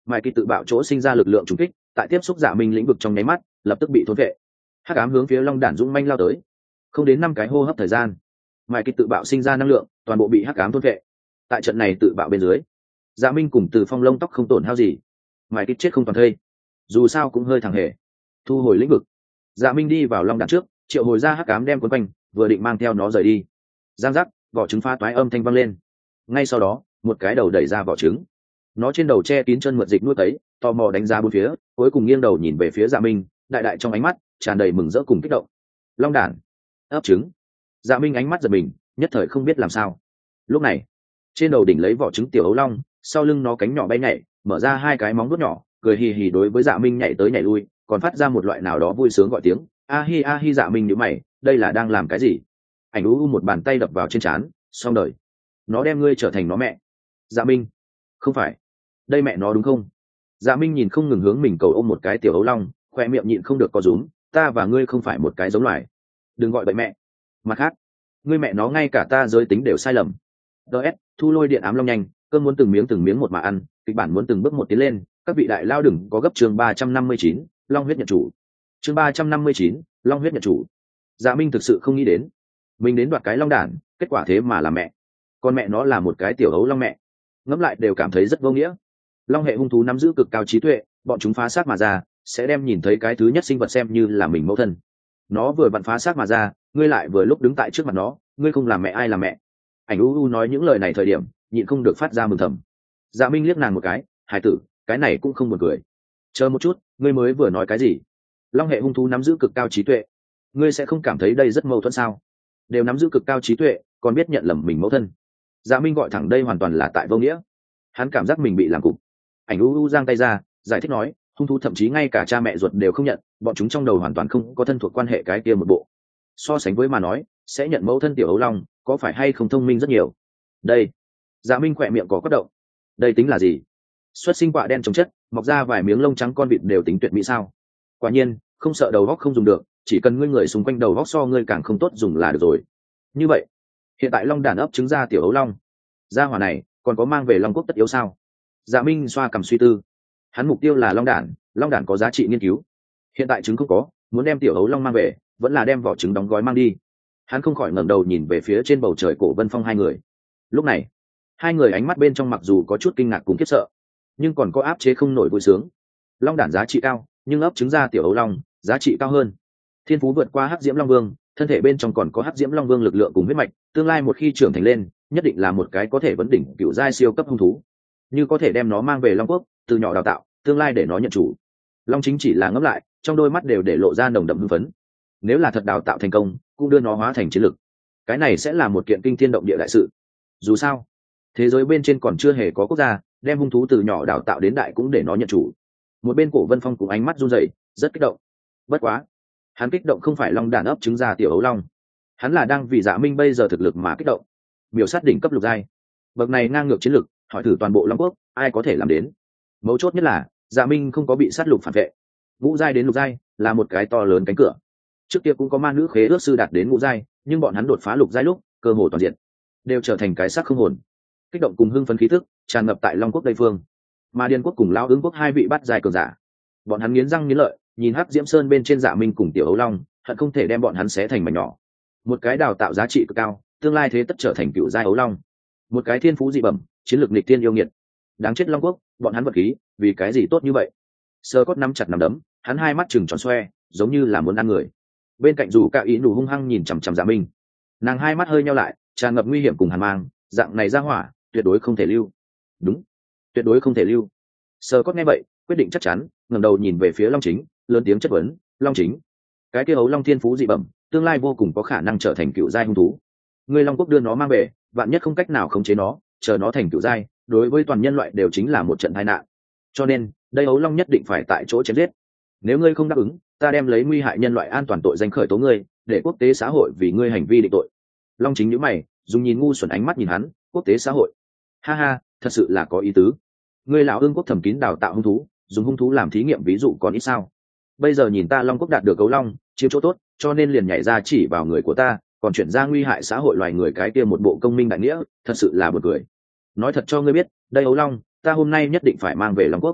Mại kỳ tự bạo chỗ sinh ra lực lượng trùng kích tại tiếp xúc Dạ Minh lĩnh vực trong nháy mắt lập tức bị thôn vệ. Hắc ám hướng phía long đản dũng manh lao tới, không đến năm cái hô hấp thời gian, Mại kỳ tự bạo sinh ra năng lượng toàn bộ bị hắc ám thôn vệ. Tại trận này tự bạo bên dưới, Dạ Minh cùng Từ Phong lông tóc không tổn hao gì, Mại kỳ chết không toàn thây, dù sao cũng hơi thằng hề. Thu hồi lĩnh vực, Dạ Minh đi vào long đản trước, triệu hồi ra hắc ám đem cuốn quanh, vừa định mang theo nó rời đi. Giang giác, vỏ trứng phá toái âm thanh vang lên. Ngay sau đó, một cái đầu đẩy ra vỏ trứng, nó trên đầu che kín chân mượt dịch nuốt ấy, tò mò đánh ra bốn phía, cuối cùng nghiêng đầu nhìn về phía Dạ Minh, đại đại trong ánh mắt tràn đầy mừng rỡ cùng kích động. Long đản ấp trứng. Dạ Minh ánh mắt giật mình, nhất thời không biết làm sao. Lúc này, trên đầu đỉnh lấy vỏ trứng tiểu ấu long, sau lưng nó cánh nhỏ bay nhảy, mở ra hai cái móng vuốt nhỏ, cười hì hì đối với Dạ Minh nhảy tới nhảy lui, còn phát ra một loại nào đó vui sướng gọi tiếng. A hi a hi. Dạ Minh nhíu mày, đây là đang làm cái gì? Ảnh u u một bàn tay đập vào trên trán, xong đời. Nó đem ngươi trở thành nó mẹ. Dạ Minh, không phải, đây mẹ nó đúng không? Dạ Minh nhìn không ngừng hướng mình cầu ôm một cái tiểu ấu long, khoe miệng nhịn không được có rúm. Ta và ngươi không phải một cái giống loài, đừng gọi bậy mẹ. Mặt khác, ngươi mẹ nó ngay cả ta giới tính đều sai lầm. ds thu lôi điện ám long nhanh, cơn muốn từng miếng từng miếng một mà ăn, kịch bản muốn từng bước một tiến lên. Các vị đại lao đừng có gấp. Chương ba trăm năm mươi chín, long huyết nhận chủ. Chương ba trăm năm mươi chín, long huyết nhận chủ. Dạ Minh thực sự không nghĩ đến mình đến đoạt cái long đản, kết quả thế mà là mẹ, con mẹ nó là một cái tiểu ấu long mẹ. Ngẫm lại đều cảm thấy rất vô nghĩa. Long hệ hung thú nắm giữ cực cao trí tuệ, bọn chúng phá xác mà ra sẽ đem nhìn thấy cái thứ nhất sinh vật xem như là mình mẫu thân. Nó vừa vặn phá xác mà ra, ngươi lại vừa lúc đứng tại trước mặt nó, ngươi không làm mẹ ai làm mẹ? Ảnh u u nói những lời này thời điểm nhịn không được phát ra mừng thầm. Dạ Minh liếc nàng một cái, hài tử, cái này cũng không buồn cười. Chờ một chút, ngươi mới vừa nói cái gì? Long hệ hung thú nắm giữ cực cao trí tuệ, ngươi sẽ không cảm thấy đây rất mâu thuẫn sao? Đều nắm giữ cực cao trí tuệ còn biết nhận lầm mình mẫu thân. Dạ Minh gọi thẳng đây hoàn toàn là tại vô nghĩa. Hắn cảm giác mình bị làm cục. Ảnh u u giang tay ra giải thích nói, hung thú thậm chí ngay cả cha mẹ ruột đều không nhận, bọn chúng trong đầu hoàn toàn không có thân thuộc quan hệ cái kia một bộ. So sánh với mà nói, sẽ nhận mẫu thân tiểu ấu long có phải hay không thông minh rất nhiều. Đây, Dạ Minh khỏe miệng có quất động. Đây tính là gì? Xuất sinh quạ đen chống chất, mọc ra vài miếng lông trắng con vịt đều tính tuyệt mỹ sao? Quả nhiên, không sợ đầu góc không dùng được, chỉ cần ngươi người xung quanh đầu góc so ngươi càng không tốt dùng là được rồi. Như vậy, hiện tại long đản ấp trứng ra tiểu ấu long, gia hỏa này còn có mang về long quốc tất yếu sao? Dạ Minh xoa cằm suy tư. Hắn mục tiêu là long đản, long đản có giá trị nghiên cứu. Hiện tại trứng không có, muốn đem tiểu ấu long mang về, vẫn là đem vỏ trứng đóng gói mang đi. Hắn không khỏi ngẩng đầu nhìn về phía trên bầu trời Cổ Vân Phong hai người. Lúc này, hai người ánh mắt bên trong mặc dù có chút kinh ngạc cùng khiếp sợ, nhưng còn có áp chế không nổi vui sướng. Long đản giá trị cao, nhưng ấp trứng ra tiểu ấu long giá trị cao hơn. Thiên phú vượt qua hắc diễm long vương, thân thể bên trong còn có hắc diễm long vương lực lượng cùng huyết mạch, tương lai một khi trưởng thành lên, nhất định là một cái có thể vấn đỉnh cựu giai siêu cấp hung thú. Như có thể đem nó mang về long quốc, từ nhỏ đào tạo, tương lai để nó nhận chủ. Long chính chỉ là ngấp lại, trong đôi mắt đều để lộ ra nồng đậm hưng phấn. Nếu là thật đào tạo thành công, cũng đưa nó hóa thành chiến lực, cái này sẽ là một kiện kinh thiên động địa đại sự. Dù sao, thế giới bên trên còn chưa hề có quốc gia đem hung thú từ nhỏ đào tạo đến đại cũng để nó nhận chủ. Một bên Cổ Vân Phong cùng ánh mắt run rẩy, rất kích động. Bất quá, hắn kích động không phải long đản ấp trứng ra tiểu ấu long, hắn là đang vì Dạ Minh bây giờ thực lực mà kích động. Miểu sát đỉnh cấp lục giai, bậc này ngang ngược chiến lực, hỏi thử toàn bộ long quốc ai có thể làm đến. Mấu chốt nhất là Dạ Minh không có bị sát lục phản vệ, ngũ giai đến lục giai là một cái to lớn cánh cửa. Trước kia cũng có ma nữ khế ước sư đạt đến ngũ giai, nhưng bọn hắn đột phá lục giai lúc cơ hồ toàn diện đều trở thành cái xác không hồn. Kích động cùng hưng phấn khí tức tràn ngập tại long quốc tây phương. Mà Điền quốc cùng Lão Ứng quốc hai vị bắt giai cường giả, bọn hắn nghiến răng nghiến lợi nhìn hắc diễm sơn bên trên Dạ Minh cùng tiểu ấu long, hận không thể đem bọn hắn xé thành mảnh nhỏ. Một cái đào tạo giá trị cực cao, tương lai thế tất trở thành cựu giai ấu long, một cái thiên phú dị bẩm, chiến lược nghịch tiên yêu nghiệt. Đáng chết long quốc, bọn hắn vật khí vì cái gì tốt như vậy? Sơ Cốt nắm chặt nắm đấm, hắn hai mắt trừng tròn xoe, giống như là muốn ăn người. Bên cạnh dù cả ý nụ hung hăng nhìn chằm chằm Dạ Minh, nàng hai mắt hơi nheo lại, tràn ngập nguy hiểm cùng hàn mang. Dạng này ra hỏa tuyệt đối không thể lưu. Đúng, tuyệt đối không thể lưu. Sơ Cốt nghe vậy quyết định chắc chắn, ngẩng đầu nhìn về phía long chính, lớn tiếng chất vấn. Long chính, cái kia ấu long thiên phú dị bẩm, tương lai vô cùng có khả năng trở thành cựu giai hung thú. Ngươi long quốc đưa nó mang về, vạn nhất không cách nào khống chế nó, chờ nó thành cựu giai, đối với toàn nhân loại đều chính là một trận tai nạn. Cho nên đây ấu long nhất định phải tại chỗ chém giết. Nếu ngươi không đáp ứng, ta đem lấy nguy hại nhân loại an toàn tội danh khởi tố ngươi, để quốc tế xã hội vì ngươi hành vi định tội. Long chính nhíu mày, dùng nhìn ngu xuẩn ánh mắt nhìn hắn. Quốc tế xã hội? Ha ha, thật sự là có ý tứ. Ngươi lão Ương quốc thẩm kín đào tạo hung thú, dùng hung thú làm thí nghiệm ví dụ còn ít sao? Bây giờ nhìn ta long quốc đạt được ấu long, chiếm chỗ tốt, cho nên liền nhảy ra chỉ vào người của ta, còn chuyển ra nguy hại xã hội loài người cái kia một bộ công minh đại nghĩa, thật sự là buồn cười. Nói thật cho ngươi biết, đây ấu long, ta hôm nay nhất định phải mang về long quốc,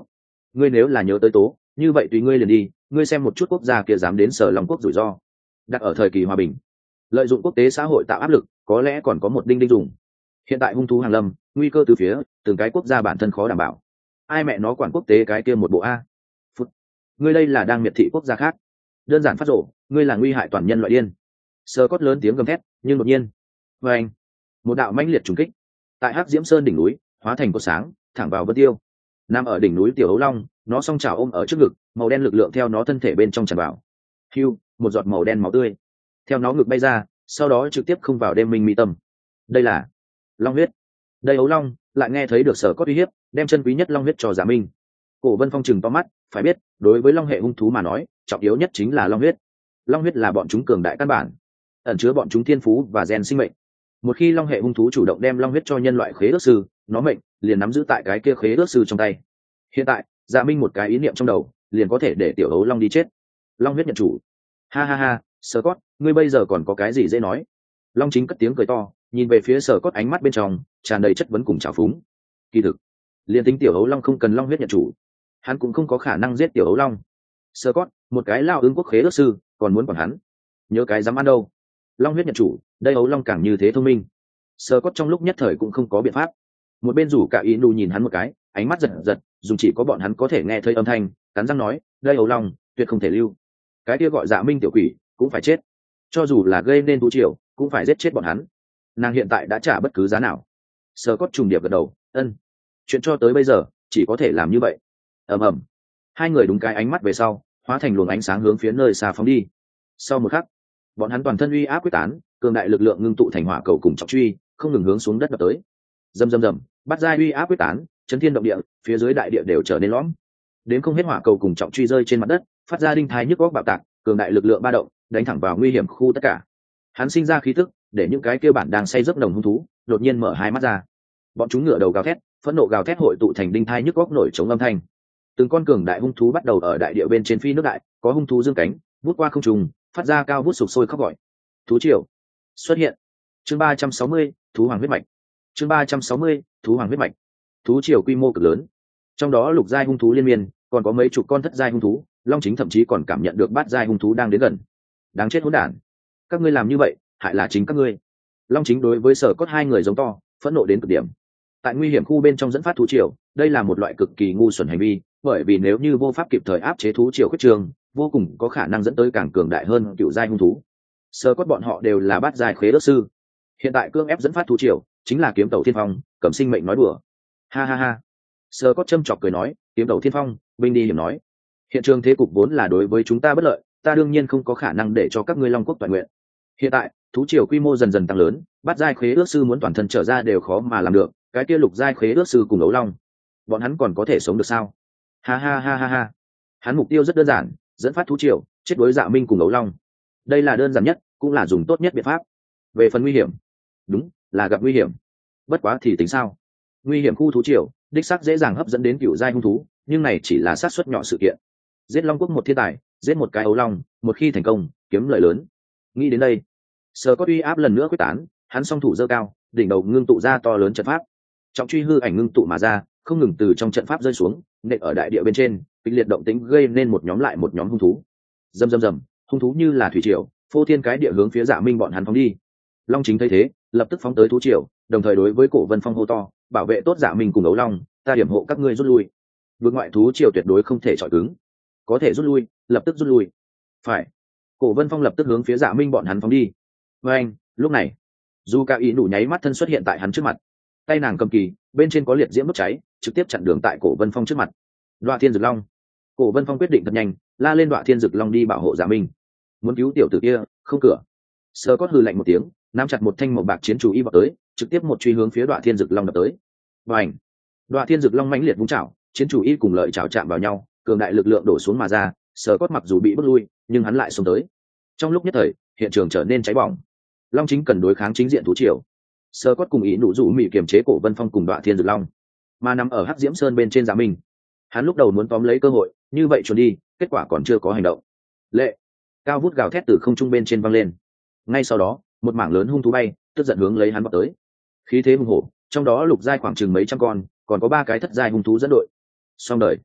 ngươi nếu là nhớ tới tố như vậy tùy ngươi liền đi, ngươi xem một chút quốc gia kia dám đến sở long quốc rủi ro. Đặt ở thời kỳ hòa bình, lợi dụng quốc tế xã hội tạo áp lực có lẽ còn có một đinh đinh dùng. Hiện tại hung thú hàng lâm, nguy cơ từ phía từng cái quốc gia bản thân khó đảm bảo, ai mẹ nó quản quốc tế cái kia một bộ a. Phút, ngươi đây là đang miệt thị quốc gia khác, đơn giản phát rộ, ngươi là nguy hại toàn nhân loại điên. Sơ cốt lớn tiếng gầm thét, nhưng đột nhiên và anh một đạo mãnh liệt trùng kích tại hắc diễm sơn đỉnh núi hóa thành cột sáng thẳng vào vân tiêu. Nằm ở đỉnh núi tiểu hấu long, nó song trào ôm ở trước ngực, màu đen lực lượng theo nó thân thể bên trong tràn vào. Hưu, một giọt màu đen máu tươi theo nó ngực bay ra, sau đó trực tiếp không vào đêm minh mỹ tâm. Đây là long huyết. Đây hấu long lại nghe thấy được sở cốt uy hiếp, đem chân quý nhất long huyết cho Dạ Minh. Cổ Vân Phong chừng to mắt, phải biết đối với long hệ hung thú mà nói trọng yếu nhất chính là long huyết. Long huyết là bọn chúng cường đại căn bản, ẩn chứa bọn chúng thiên phú và gen sinh mệnh. Một khi long hệ hung thú chủ động đem long huyết cho nhân loại khế ước sư, nó mệnh liền nắm giữ tại cái kia khế ước sư trong tay. Hiện tại Dạ Minh một cái ý niệm trong đầu liền có thể để tiểu hấu long đi chết. Long huyết nhận chủ. Ha ha ha, Sở Cốt, ngươi bây giờ còn có cái gì dễ nói? Long Chính cất tiếng cười to, nhìn về phía Sở Cốt, ánh mắt bên trong tràn đầy chất vấn cùng trào phúng. Kỳ thực, liền tính tiểu hấu long không cần long huyết nhận chủ, hắn cũng không có khả năng giết tiểu hấu long. Sở Cốt, một cái lao ứng quốc khế ước sư, còn muốn quản hắn? Nhớ cái dám ăn đâu? Long huyết nhận chủ, đây hấu long càng như thế thông minh. Sở Cốt trong lúc nhất thời cũng không có biện pháp. Một bên rủ cả ý nụ nhìn hắn một cái, ánh mắt giật giật, dùng chỉ có bọn hắn có thể nghe thấy âm thanh, cắn răng nói, đây hấu long tuyệt không thể lưu. Cái kia gọi Dạ Minh tiểu quỷ cũng phải chết, cho dù là gây nên thú triều cũng phải giết chết bọn hắn. Nàng hiện tại đã trả bất cứ giá nào. Sở Cốt trùng điệp gật đầu, ân, chuyện cho tới bây giờ chỉ có thể làm như vậy. Ầm ầm, hai người đúng cái ánh mắt về sau hóa thành luồng ánh sáng hướng phía nơi xa phóng đi. Sau một khắc, bọn hắn toàn thân uy áp quyết tán, cường đại lực lượng ngưng tụ thành hỏa cầu cùng trọng truy, không ngừng hướng xuống đất đập tới. Rầm rầm rầm, bắt giai uy áp quyết tán, chấn thiên động địa, phía dưới đại địa đều trở nên lõm. Đến không hết hỏa cầu cùng trọng truy rơi trên mặt đất, phát ra đinh thái nhức óc bạo tạc, cường đại lực lượng ba động, đánh thẳng vào nguy hiểm khu tất cả. Hắn sinh ra khí tức, để những cái kia bản đang say giấc nồng hung thú đột nhiên mở hai mắt ra. Bọn chúng ngửa đầu gào thét, phẫn nộ gào thét hội tụ thành đinh thai nhức óc nổi trống âm thanh. Từng con cường đại hung thú bắt đầu ở đại địa bên trên phi nước đại, có hung thú dương cánh, vút qua không trung, phát ra cao vút sục sôi khóc gọi. Thú triều xuất hiện. Chương ba trăm sáu mươi, thú hoàng huyết mạch. Chương ba trăm sáu mươi, thú hoàng huyết mạch. Thú triều quy mô cực lớn, trong đó lục giai hung thú liên miên, còn có mấy chục con thất giai hung thú, Long Chính thậm chí còn cảm nhận được bát giai hung thú đang đến gần. Đáng chết hỗn đản, các ngươi làm như vậy hại là chính các ngươi. Long Chính đối với Sở Cốt hai người giống to, phẫn nộ đến cực điểm. Tại nguy hiểm khu bên trong dẫn phát thú triều, đây là một loại cực kỳ ngu xuẩn hành vi, bởi vì nếu như vô pháp kịp thời áp chế thú triều khuyết trường, vô cùng có khả năng dẫn tới càng cường đại hơn cựu giai hung thú. Sở Cốt bọn họ đều là bát giai khế ước sư, hiện tại cương ép dẫn phát thú triều, chính là kiếm tẩu thiên phong, Cẩm Sinh mệnh nói đùa. Ha ha ha. Sở Cốt châm chọc cười nói, kiếm tẩu thiên phong, binh đi hiểm nói, hiện trường thế cục vốn là đối với chúng ta bất lợi, ta đương nhiên không có khả năng để cho các ngươi Long Quốc toàn nguyện. Hiện tại thú triều quy mô dần dần tăng lớn, bát giai khế ước sư muốn toàn thân trở ra đều khó mà làm được, cái kia lục giai khế ước sư cùng ấu long, bọn hắn còn có thể sống được sao? Ha ha ha ha ha. Hắn mục tiêu rất đơn giản, dẫn phát thú triều, chết đối Dạ Minh cùng ấu long. Đây là đơn giản nhất, cũng là dùng tốt nhất biện pháp. Về phần nguy hiểm, đúng là gặp nguy hiểm, bất quá thì tính sao? Nguy hiểm khu thú triều đích xác dễ dàng hấp dẫn đến cựu giai hung thú, nhưng này chỉ là xác suất nhỏ sự kiện. Giết Long Quốc một thiên tài, giết một cái ấu long, một khi thành công kiếm lợi lớn. Nghĩ đến đây, Sở Cốt uy áp lần nữa quyết tán, hắn song thủ giơ cao, đỉnh đầu ngưng tụ ra to lớn trận pháp, trọng truy hư ảnh ngưng tụ mà ra, không ngừng từ trong trận pháp rơi xuống, nện ở đại địa bên trên, kịch liệt động tĩnh gây nên một nhóm lại một nhóm hung thú. Rầm rầm rầm, hung thú như là thủy triều, phô thiên cái địa hướng phía Dạ Minh bọn hắn phóng đi. Long Chính thấy thế, lập tức phóng tới thú triều, đồng thời đối với Cổ Vân Phong hô to, bảo vệ tốt Dạ Minh cùng ấu long, ta điểm hộ các ngươi rút lui. Vượt ngoại thú triều tuyệt đối không thể chọi cứng, có thể rút lui lập tức rút lui. Phải. Cổ Vân Phong lập tức hướng phía Dạ Minh bọn hắn phóng đi. Với anh, lúc này dù cả ý đủ nháy mắt thân xuất hiện tại hắn trước mặt, tay nàng cầm kỳ, bên trên có liệt diễm đốt cháy, trực tiếp chặn đường tại Cổ Vân Phong trước mặt. Đoạ Thiên Dực Long. Cổ Vân Phong quyết định thật nhanh, la lên Đoạ Thiên Dực Long đi bảo hộ Dạ Minh. Muốn cứu tiểu tử kia không cửa. Sở Cốt hừ lạnh một tiếng, nắm chặt một thanh màu bạc chiến chủ y vào tới, trực tiếp một truy hướng phía Đoạ Thiên Dực Long đập tới. Và ảnh, Đoạ Thiên Dực Long mãnh liệt vung chảo, chiến chủ y cùng lợi chảo chạm vào nhau, cường đại lực lượng đổ xuống mà ra. Sở Cốt mặc dù bị bước lui, nhưng hắn lại xông tới. Trong lúc nhất thời, hiện trường trở nên cháy bỏng. Long Chính cần đối kháng chính diện thú triều. Sở Cốt cùng ý nụ rủ mị kiềm chế Cổ Vân Phong cùng Đoạ Thiên Dực Long, mà nằm ở Hắc Diễm Sơn bên trên Dạ Minh. Hắn lúc đầu muốn tóm lấy cơ hội, như vậy trốn đi, kết quả còn chưa có hành động. Lệ, cao vút gào thét từ không trung bên trên vang lên. Ngay sau đó, một mảng lớn hung thú bay, tức giận hướng lấy hắn vọt tới. Khí thế hùng hổ, trong đó lục giai khoảng chừng mấy trăm con, còn có ba cái thất giai hung thú dẫn đội. Xong đời.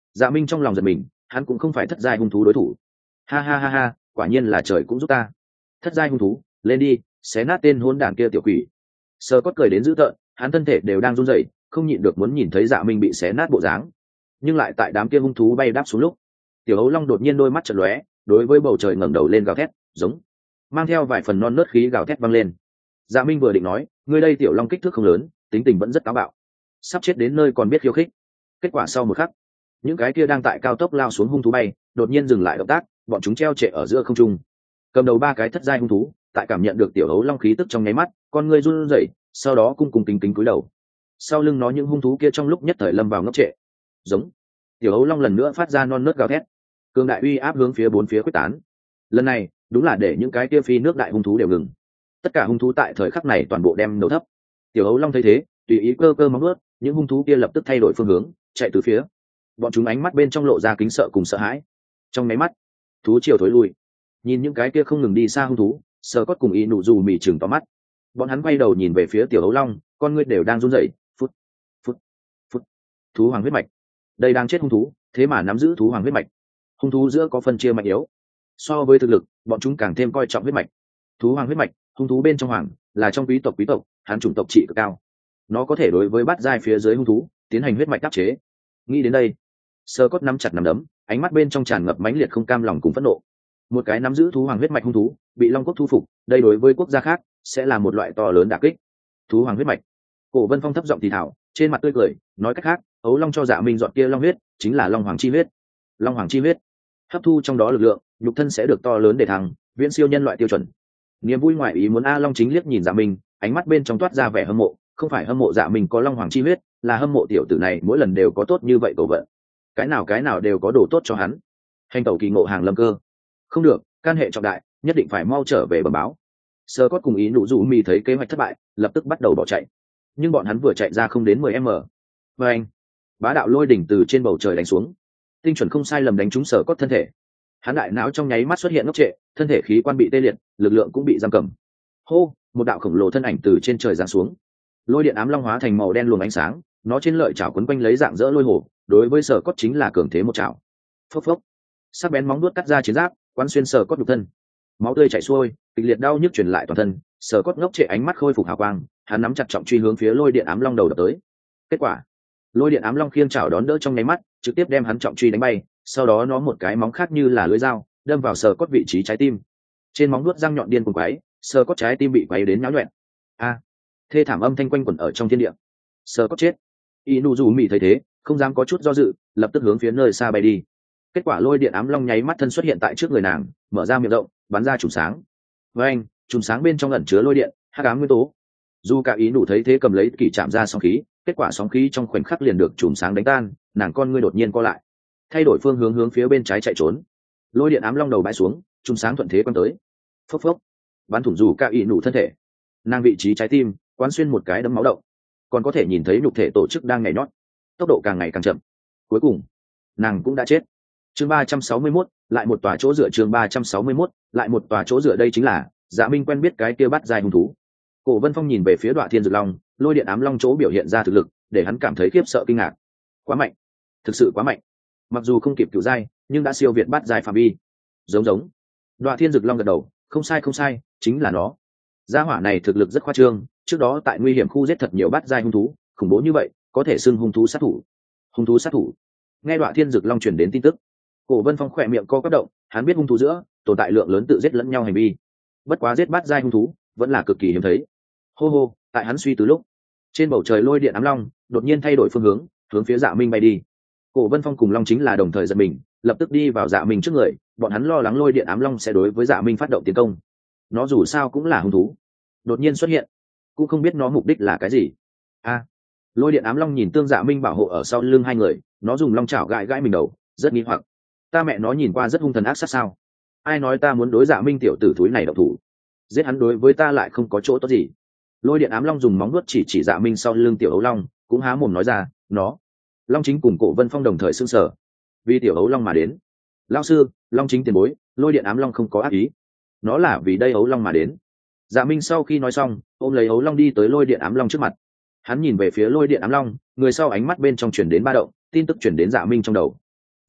Dạ Minh trong lòng giật mình, hắn cũng không phải thất giai hung thú đối thủ. Ha ha ha ha, quả nhiên là trời cũng giúp ta. Thất giai hung thú, lên đi, xé nát tên hỗn đản kia tiểu quỷ. Sơ Cốt cười đến dữ tợn, hắn thân thể đều đang run rẩy, không nhịn được muốn nhìn thấy Dạ Minh bị xé nát bộ dáng. Nhưng lại tại đám kia hung thú bay đáp xuống lúc, tiểu ấu long đột nhiên đôi mắt chợt lóe, đối với bầu trời ngẩng đầu lên gào thét, giống, mang theo vài phần non nớt khí gào thét vang lên. Dạ Minh vừa định nói, ngươi đây tiểu long kích thước không lớn, tính tình vẫn rất táo bạo, sắp chết đến nơi còn biết khiêu khích. Kết quả sau một khắc, những cái kia đang tại cao tốc lao xuống hung thú bay đột nhiên dừng lại động tác, bọn chúng treo trệ ở giữa không trung. Cầm đầu ba cái thất giai hung thú, tại cảm nhận được tiểu ấu long khí tức trong nháy mắt, con ngươi run rẩy, sau đó cung cung kính kính cúi đầu. Sau lưng nó những hung thú kia trong lúc nhất thời lâm vào ngốc trệ. Giống. Tiểu ấu long lần nữa phát ra non nớt gào thét, cường đại uy áp hướng phía bốn phía quyết tán. Lần này đúng là để những cái kia phi nước đại hung thú đều ngừng. Tất cả hung thú tại thời khắc này toàn bộ đem đầu thấp. Tiểu ấu long thấy thế, tùy ý cơ cơ móng vuốt, những hung thú kia lập tức thay đổi phương hướng, chạy từ phía. Bọn chúng ánh mắt bên trong lộ ra kính sợ cùng sợ hãi. Trong máy mắt, thú triều thối lui. Nhìn những cái kia không ngừng đi xa hung thú, Sơ Cốt cùng ý nụ dù mì chừng to mắt. Bọn hắn quay đầu nhìn về phía tiểu ấu long, con ngươi đều đang run rẩy. Phút, phút, phút. Thú hoàng huyết mạch. Đây đang chết hung thú, thế mà nắm giữ thú hoàng huyết mạch. Hung thú giữa có phân chia mạnh yếu. So với thực lực, bọn chúng càng thêm coi trọng huyết mạch. Thú hoàng huyết mạch, hung thú bên trong hoàng, là trong quý tộc quý tộc, hắn chủng tộc trị cực cao. Nó có thể đối với bát giai phía dưới hung thú tiến hành huyết mạch đáp chế. Nghĩ đến đây, Sơ Cốt nắm chặt nắm đấm, ánh mắt bên trong tràn ngập mãnh liệt không cam lòng cùng phẫn nộ. Một cái nắm giữ thú hoàng huyết mạch hung thú bị long quốc thu phục, đây đối với quốc gia khác sẽ là một loại to lớn đả kích. Thú hoàng huyết mạch. Cổ Vân Phong thấp giọng thì thảo, trên mặt tươi cười, nói cách khác, ấu long cho Dạ Minh dọn kia long huyết chính là long hoàng chi huyết. Long hoàng chi huyết hấp thu trong đó lực lượng, nhục thân sẽ được to lớn để thăng, viễn siêu nhân loại tiêu chuẩn. Niềm vui ngoại ý muốn A Long chính liếc nhìn Dạ Minh, ánh mắt bên trong toát ra vẻ hâm mộ, không phải hâm mộ Dạ Minh có long hoàng chi huyết, là hâm mộ tiểu tử này mỗi lần đều có tốt như vậy cầu vận. Cái nào cái nào đều có đồ tốt cho hắn. Hành tẩu kỳ ngộ hàng lâm cơ. Không được, can hệ trọng đại, nhất định phải mau trở về bẩm báo. Sơ Cốt cùng ý nụ dụ mì thấy kế hoạch thất bại, lập tức bắt đầu bỏ chạy. Nhưng bọn hắn vừa chạy ra không đến mười mét, và anh, bá đạo lôi đỉnh từ trên bầu trời đánh xuống, tinh chuẩn không sai lầm đánh trúng Sơ Cốt thân thể. Hắn đại não trong nháy mắt xuất hiện ngốc trệ, thân thể khí quan bị tê liệt, lực lượng cũng bị giam cầm. Hô, một đạo khổng lồ thân ảnh từ trên trời giáng xuống. Lôi điện ám long hóa thành màu đen luồng ánh sáng, nó trên lợi chảo quấn quanh lấy dạng dỡ lôi hổ, đối với Sơ Cốt chính là cường thế một chảo. Phốc phốc, sắc bén móng vuốt cắt ra chiến giáp, quán xuyên Sơ Cốt nhục thân. Máu tươi chảy xuôi, kịch liệt đau nhức truyền lại toàn thân. Sơ Cốt ngốc trệ ánh mắt khôi phục hào quang, hắn nắm chặt trọng truy hướng phía lôi điện ám long đầu đập tới. Kết quả, lôi điện ám long khiêng chảo đón đỡ trong nháy mắt, trực tiếp đem hắn trọng truy đánh bay, sau đó nó một cái móng khác như là lưỡi dao đâm vào Sơ Cốt vị trí trái tim. Trên móng vuốt răng nhọn điên cuồng quấy, Sơ Cốt trái tim bị quấy đến nhão nhoẹn. A, thê thảm âm thanh quanh quẩn ở trong thiên địa. Sơ Cốt chết. Inuzu Mị thấy thế, không dám có chút do dự, lập tức hướng phía nơi xa bay đi. Kết quả lôi điện ám long nháy mắt thân xuất hiện tại trước người nàng, mở ra miệng rộng, bắn ra chùm sáng. Với anh, chùm sáng bên trong ẩn chứa lôi điện, hắc ám nguyên tố. Dù cả ý nụ thấy thế cầm lấy kỳ chạm ra sóng khí, kết quả sóng khí trong khoảnh khắc liền được chùm sáng đánh tan, nàng con ngươi đột nhiên co lại, thay đổi phương hướng hướng phía bên trái chạy trốn. Lôi điện ám long đầu bãi xuống, chùm sáng thuận thế quăng tới. Phốc phốc, bắn thủng dù cả ý nụ thân thể. Nàng vị trí trái tim quán xuyên một cái đấm máu động, còn có thể nhìn thấy nhục thể tổ chức đang nhảy nhót, tốc độ càng ngày càng chậm. Cuối cùng, nàng cũng đã chết. Chương ba trăm sáu mươi mốt, lại một tòa chỗ dựa. Chương ba trăm sáu mươi mốt, lại một tòa chỗ dựa. Đây chính là Dạ Minh quen biết cái kia bắt dài hung thú. Cổ Vân Phong nhìn về phía Đoạ Thiên Dực Long, lôi điện ám long chỗ biểu hiện ra thực lực, để hắn cảm thấy khiếp sợ kinh ngạc. Quá mạnh, thực sự quá mạnh. Mặc dù không kịp cửu giai, nhưng đã siêu việt bắt dài phạm vi. Giống giống. Đoạ Thiên Dực Long gật đầu, không sai không sai, chính là nó. Gia hỏa này thực lực rất khoa trương, trước đó tại nguy hiểm khu giết thật nhiều bắt dài hung thú, khủng bố như vậy, có thể xưng hung thú sát thủ. Hung thú sát thủ. Nghe Đoạ Thiên Dực Long truyền đến tin tức, Cổ Vân Phong khỏe miệng co quắp động, hắn biết hung thú giữa tồn tại lượng lớn tự giết lẫn nhau hành vi, bất quá giết bắt giai hung thú vẫn là cực kỳ hiếm thấy. Hô hô, tại hắn suy từ lúc, trên bầu trời lôi điện ám long đột nhiên thay đổi phương hướng, hướng phía Dạ Minh bay đi. Cổ Vân Phong cùng Long chính là đồng thời giật mình, lập tức đi vào Dạ Minh trước người, bọn hắn lo lắng lôi điện ám long sẽ đối với Dạ Minh phát động tiến công. Nó dù sao cũng là hung thú, đột nhiên xuất hiện, cũng không biết nó mục đích là cái gì. A, lôi điện ám long nhìn Tương Dạ Minh bảo hộ ở sau lưng hai người, nó dùng long chảo gãi gãi mình đầu, rất nghi hoặc. Ta mẹ nó nhìn qua rất hung thần ác sát sao? Ai nói ta muốn đối Dạ Minh tiểu tử thúi này động thủ? Giết hắn đối với ta lại không có chỗ tốt gì. Lôi điện ám long dùng móng vuốt chỉ chỉ Dạ Minh sau lưng tiểu ấu long, cũng há mồm nói ra, nó. Long chính cùng Cổ Vân Phong đồng thời sững sờ, vì tiểu ấu long mà đến. Lão sư, Long chính tiền bối, lôi điện ám long không có ác ý, nó là vì đây ấu long mà đến. Dạ Minh sau khi nói xong, ôm lấy ấu long đi tới lôi điện ám long trước mặt. Hắn nhìn về phía lôi điện ám long, người sau ánh mắt bên trong chuyển đến ba động, tin tức chuyển đến Dạ Minh trong đầu.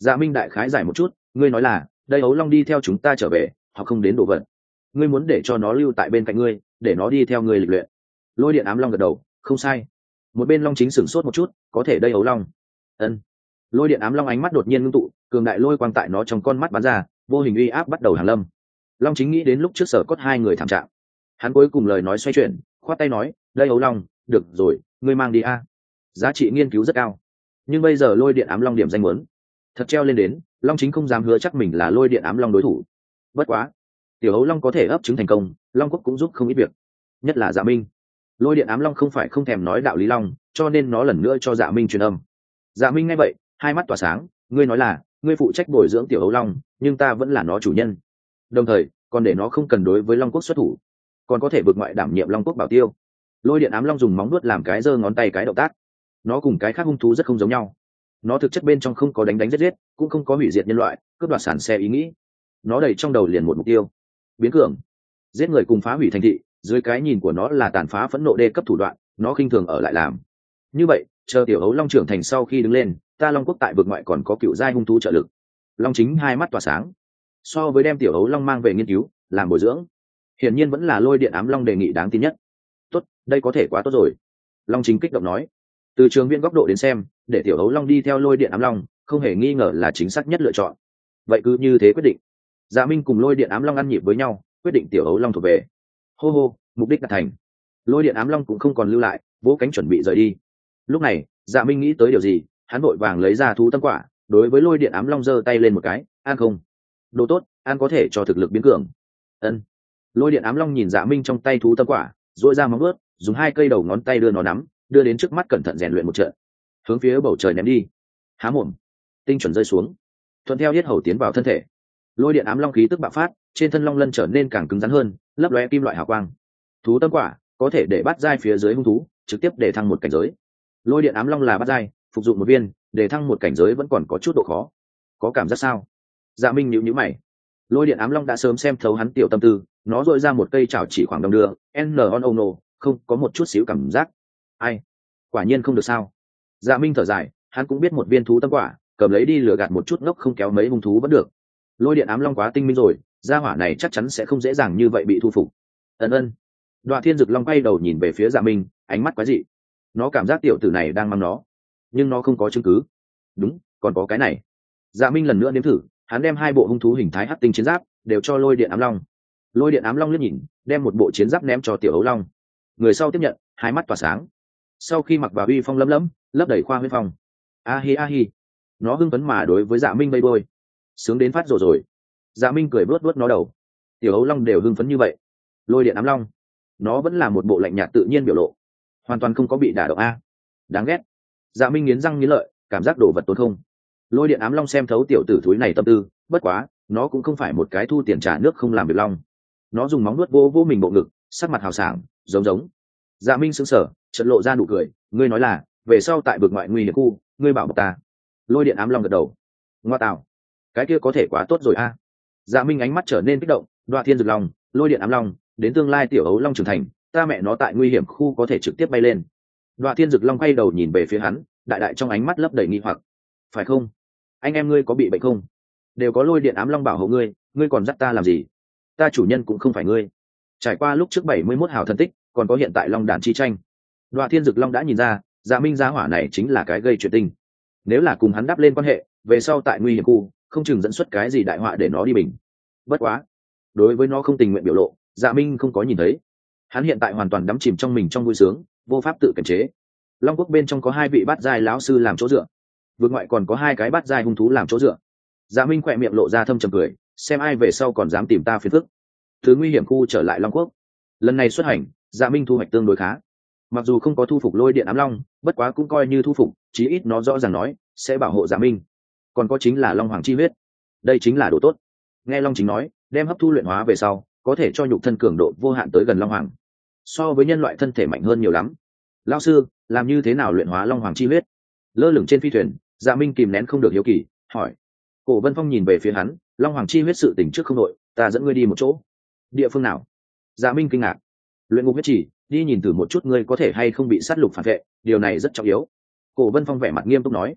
Dạ Minh đại khái giải một chút, ngươi nói là đây ấu long đi theo chúng ta trở về, hoặc không đến đồ vật, ngươi muốn để cho nó lưu tại bên cạnh ngươi, để nó đi theo ngươi lịch luyện. Lôi điện ám long gật đầu, không sai. Một bên long chính sửng sốt một chút, có thể đây ấu long. Ân. Lôi điện ám long ánh mắt đột nhiên ngưng tụ, cường đại lôi quang tại nó trong con mắt bắn ra, vô hình uy áp bắt đầu hàng lâm. Long chính nghĩ đến lúc trước sở cốt hai người thảm trạng, hắn cuối cùng lời nói xoay chuyển, khoát tay nói, đây ấu long, được rồi, ngươi mang đi a. Giá trị nghiên cứu rất cao, nhưng bây giờ lôi điện ám long điểm danh muốn thật treo lên đến, long chính không dám hứa chắc mình là lôi điện ám long đối thủ. Bất quá tiểu ấu long có thể ấp trứng thành công, long quốc cũng giúp không ít việc, nhất là Dạ Minh. Lôi điện ám long không phải không thèm nói đạo lý long, cho nên nó lần nữa cho Dạ Minh truyền âm. Dạ Minh nghe vậy, hai mắt tỏa sáng, ngươi nói là ngươi phụ trách bồi dưỡng tiểu ấu long, nhưng ta vẫn là nó chủ nhân, đồng thời còn để nó không cần đối với long quốc xuất thủ, còn có thể vượt ngoại đảm nhiệm long quốc bảo tiêu. Lôi điện ám long dùng móng nuốt làm cái giơ ngón tay cái động tác, nó cùng cái khác hung thú rất không giống nhau. Nó thực chất bên trong không có đánh đánh giết giết, cũng không có hủy diệt nhân loại, cướp đoạt sản xe ý nghĩ. Nó đầy trong đầu liền một mục tiêu: biến cường, giết người cùng phá hủy thành thị. Dưới cái nhìn của nó là tàn phá phẫn nộ đê cấp thủ đoạn, nó khinh thường ở lại làm. Như vậy chờ tiểu ấu long trưởng thành sau khi đứng lên, ta long quốc tại vực ngoại còn có cựu giai hung thú trợ lực. Long chính hai mắt tỏa sáng. So với đem tiểu ấu long mang về nghiên cứu làm bồi dưỡng, hiển nhiên vẫn là lôi điện ám long đề nghị đáng tin nhất. Tốt, đây có thể quá tốt rồi. Long chính kích động nói. Từ trường viên góc độ đến xem, để tiểu ấu long đi theo lôi điện ám long không hề nghi ngờ là chính xác nhất lựa chọn. Vậy cứ như thế quyết định. Dạ Minh cùng lôi điện ám long ăn nhịp với nhau, quyết định tiểu ấu long thuộc về. Hô hô, mục đích đạt thành. Lôi điện ám long cũng không còn lưu lại, vỗ cánh chuẩn bị rời đi. Lúc này Dạ Minh nghĩ tới điều gì, hắn vội vàng lấy ra thú tâm quả, đối với lôi điện ám long giơ tay lên một cái, ăn không? Đồ tốt, ăn có thể cho thực lực biến cường. Ân. Lôi điện ám long nhìn Dạ Minh trong tay thú tâm quả, duỗi ra móng vuốt, dùng hai cây đầu ngón tay đưa nó nắm, đưa đến trước mắt cẩn thận rèn luyện một trận, hướng phía bầu trời ném đi. Há mồm, tinh chuẩn rơi xuống, thuận theo yết hầu tiến vào thân thể. Lôi điện ám long khí tức bạo phát, trên thân long lân trở nên càng cứng rắn hơn, lấp lóe kim loại hào quang. Thú tâm quả có thể để bắt giai phía dưới hung thú trực tiếp để thăng một cảnh giới. Lôi điện ám long là bắt giai, phục dụng một viên để thăng một cảnh giới vẫn còn có chút độ khó. Có cảm giác sao? Dạ Minh nhíu nhíu mày. Lôi điện ám long đã sớm xem thấu hắn tiểu tâm tư, nó dội ra một cây chảo chỉ khoảng đồng đưa, n on ono, không có một chút xíu cảm giác. Ai? Quả nhiên không được sao? Dạ Minh thở dài, hắn cũng biết một viên thú tâm quả cầm lấy đi lừa gạt một chút ngốc không kéo mấy hung thú vẫn được. Lôi điện ám long quá tinh minh rồi, gia hỏa này chắc chắn sẽ không dễ dàng như vậy bị thu phục. Ân ân. Đoạ Thiên Dực Long quay đầu nhìn về phía Dạ Minh, ánh mắt quái dị. Nó cảm giác tiểu tử này đang mang nó, nhưng nó không có chứng cứ. Đúng, còn có cái này. Dạ Minh lần nữa nếm thử, hắn đem hai bộ hung thú hình thái hắc tinh chiến giáp đều cho lôi điện ám long. Lôi điện ám long liếc nhìn, đem một bộ chiến giáp ném cho tiểu ấu long. Người sau tiếp nhận, hai mắt tỏa sáng. Sau khi mặc vào uy phong lấm lấm, lấp đầy khoa huyết phong. A hi a hi. Nó hưng phấn mà đối với Dạ Minh bay bôi. Sướng đến phát rồi rồi. Dạ Minh cười vớt vớt nó đầu. Tiểu ấu long đều hưng phấn như vậy. Lôi điện ám long, nó vẫn là một bộ lạnh nhạt tự nhiên biểu lộ, hoàn toàn không có bị đả động a. Đáng ghét. Dạ Minh nghiến răng nghiến lợi, cảm giác đồ vật tốn không. Lôi điện ám long xem thấu tiểu tử thúi này tâm tư, bất quá nó cũng không phải một cái thu tiền trả nước không làm việc long. Nó dùng móng nuốt vô vô mình bộ ngực, sắc mặt hào sảng, giống giống. Dạ Minh sững sờ, chợt lộ ra nụ cười, ngươi nói là về sau tại vực ngoại nguy hiểm khu, ngươi bảo bọc ta. Lôi điện ám long gật đầu. Ngoa tạo, cái kia có thể quá tốt rồi a. Dạ Minh ánh mắt trở nên kích động, Đoạ Thiên Dực Long, lôi điện ám long, đến tương lai tiểu ấu long trưởng thành, ta mẹ nó tại nguy hiểm khu có thể trực tiếp bay lên. Đoạ Thiên Dực Long quay đầu nhìn về phía hắn, đại đại trong ánh mắt lấp đầy nghi hoặc. Phải không? Anh em ngươi có bị bệnh không? Đều có lôi điện ám long bảo hộ ngươi, ngươi còn dắt ta làm gì? Ta chủ nhân cũng không phải ngươi. Trải qua lúc trước bảy mươi mốt hào thần tích, còn có hiện tại long đàn chi tranh, Đoạ Thiên Dực Long đã nhìn ra, Dạ Minh gia hỏa này chính là cái gây chuyện tình. Nếu là cùng hắn đáp lên quan hệ, về sau tại nguy hiểm khu, không chừng dẫn xuất cái gì đại họa để nó đi bình. Bất quá, đối với nó không tình nguyện biểu lộ, Dạ Minh không có nhìn thấy. Hắn hiện tại hoàn toàn đắm chìm trong mình trong vui sướng, vô pháp tự kiềm chế. Long quốc bên trong có hai vị bát giai lão sư làm chỗ dựa, vượt ngoại còn có hai cái bát giai hung thú làm chỗ dựa. Dạ Minh khỏe miệng lộ ra thâm trầm cười, xem ai về sau còn dám tìm ta phiền phức. Thứ nguy hiểm khu trở lại Long quốc, lần này xuất hành, Dạ Minh thu hoạch tương đối khá. Mặc dù không có thu phục lôi điện ám long, bất quá cũng coi như thu phục, chí ít nó rõ ràng nói sẽ bảo hộ Dạ Minh. Còn có chính là long hoàng chi huyết, đây chính là đồ tốt. Nghe long chính nói, đem hấp thu luyện hóa về sau, có thể cho nhục thân cường độ vô hạn tới gần long hoàng, so với nhân loại thân thể mạnh hơn nhiều lắm. Lão sư, làm như thế nào luyện hóa long hoàng chi huyết? Lơ lửng trên phi thuyền, Dạ Minh kìm nén không được hiếu kỳ hỏi. Cổ Vân Phong nhìn về phía hắn, long hoàng chi huyết sự tình trước không đội, ta dẫn ngươi đi một chỗ. Địa phương nào? Dạ Minh kinh ngạc. Luyện ngục huyết chỉ, đi nhìn thử một chút ngươi có thể hay không bị sát lục phản vệ, điều này rất trọng yếu. Cổ Vân Phong vẻ mặt nghiêm túc nói.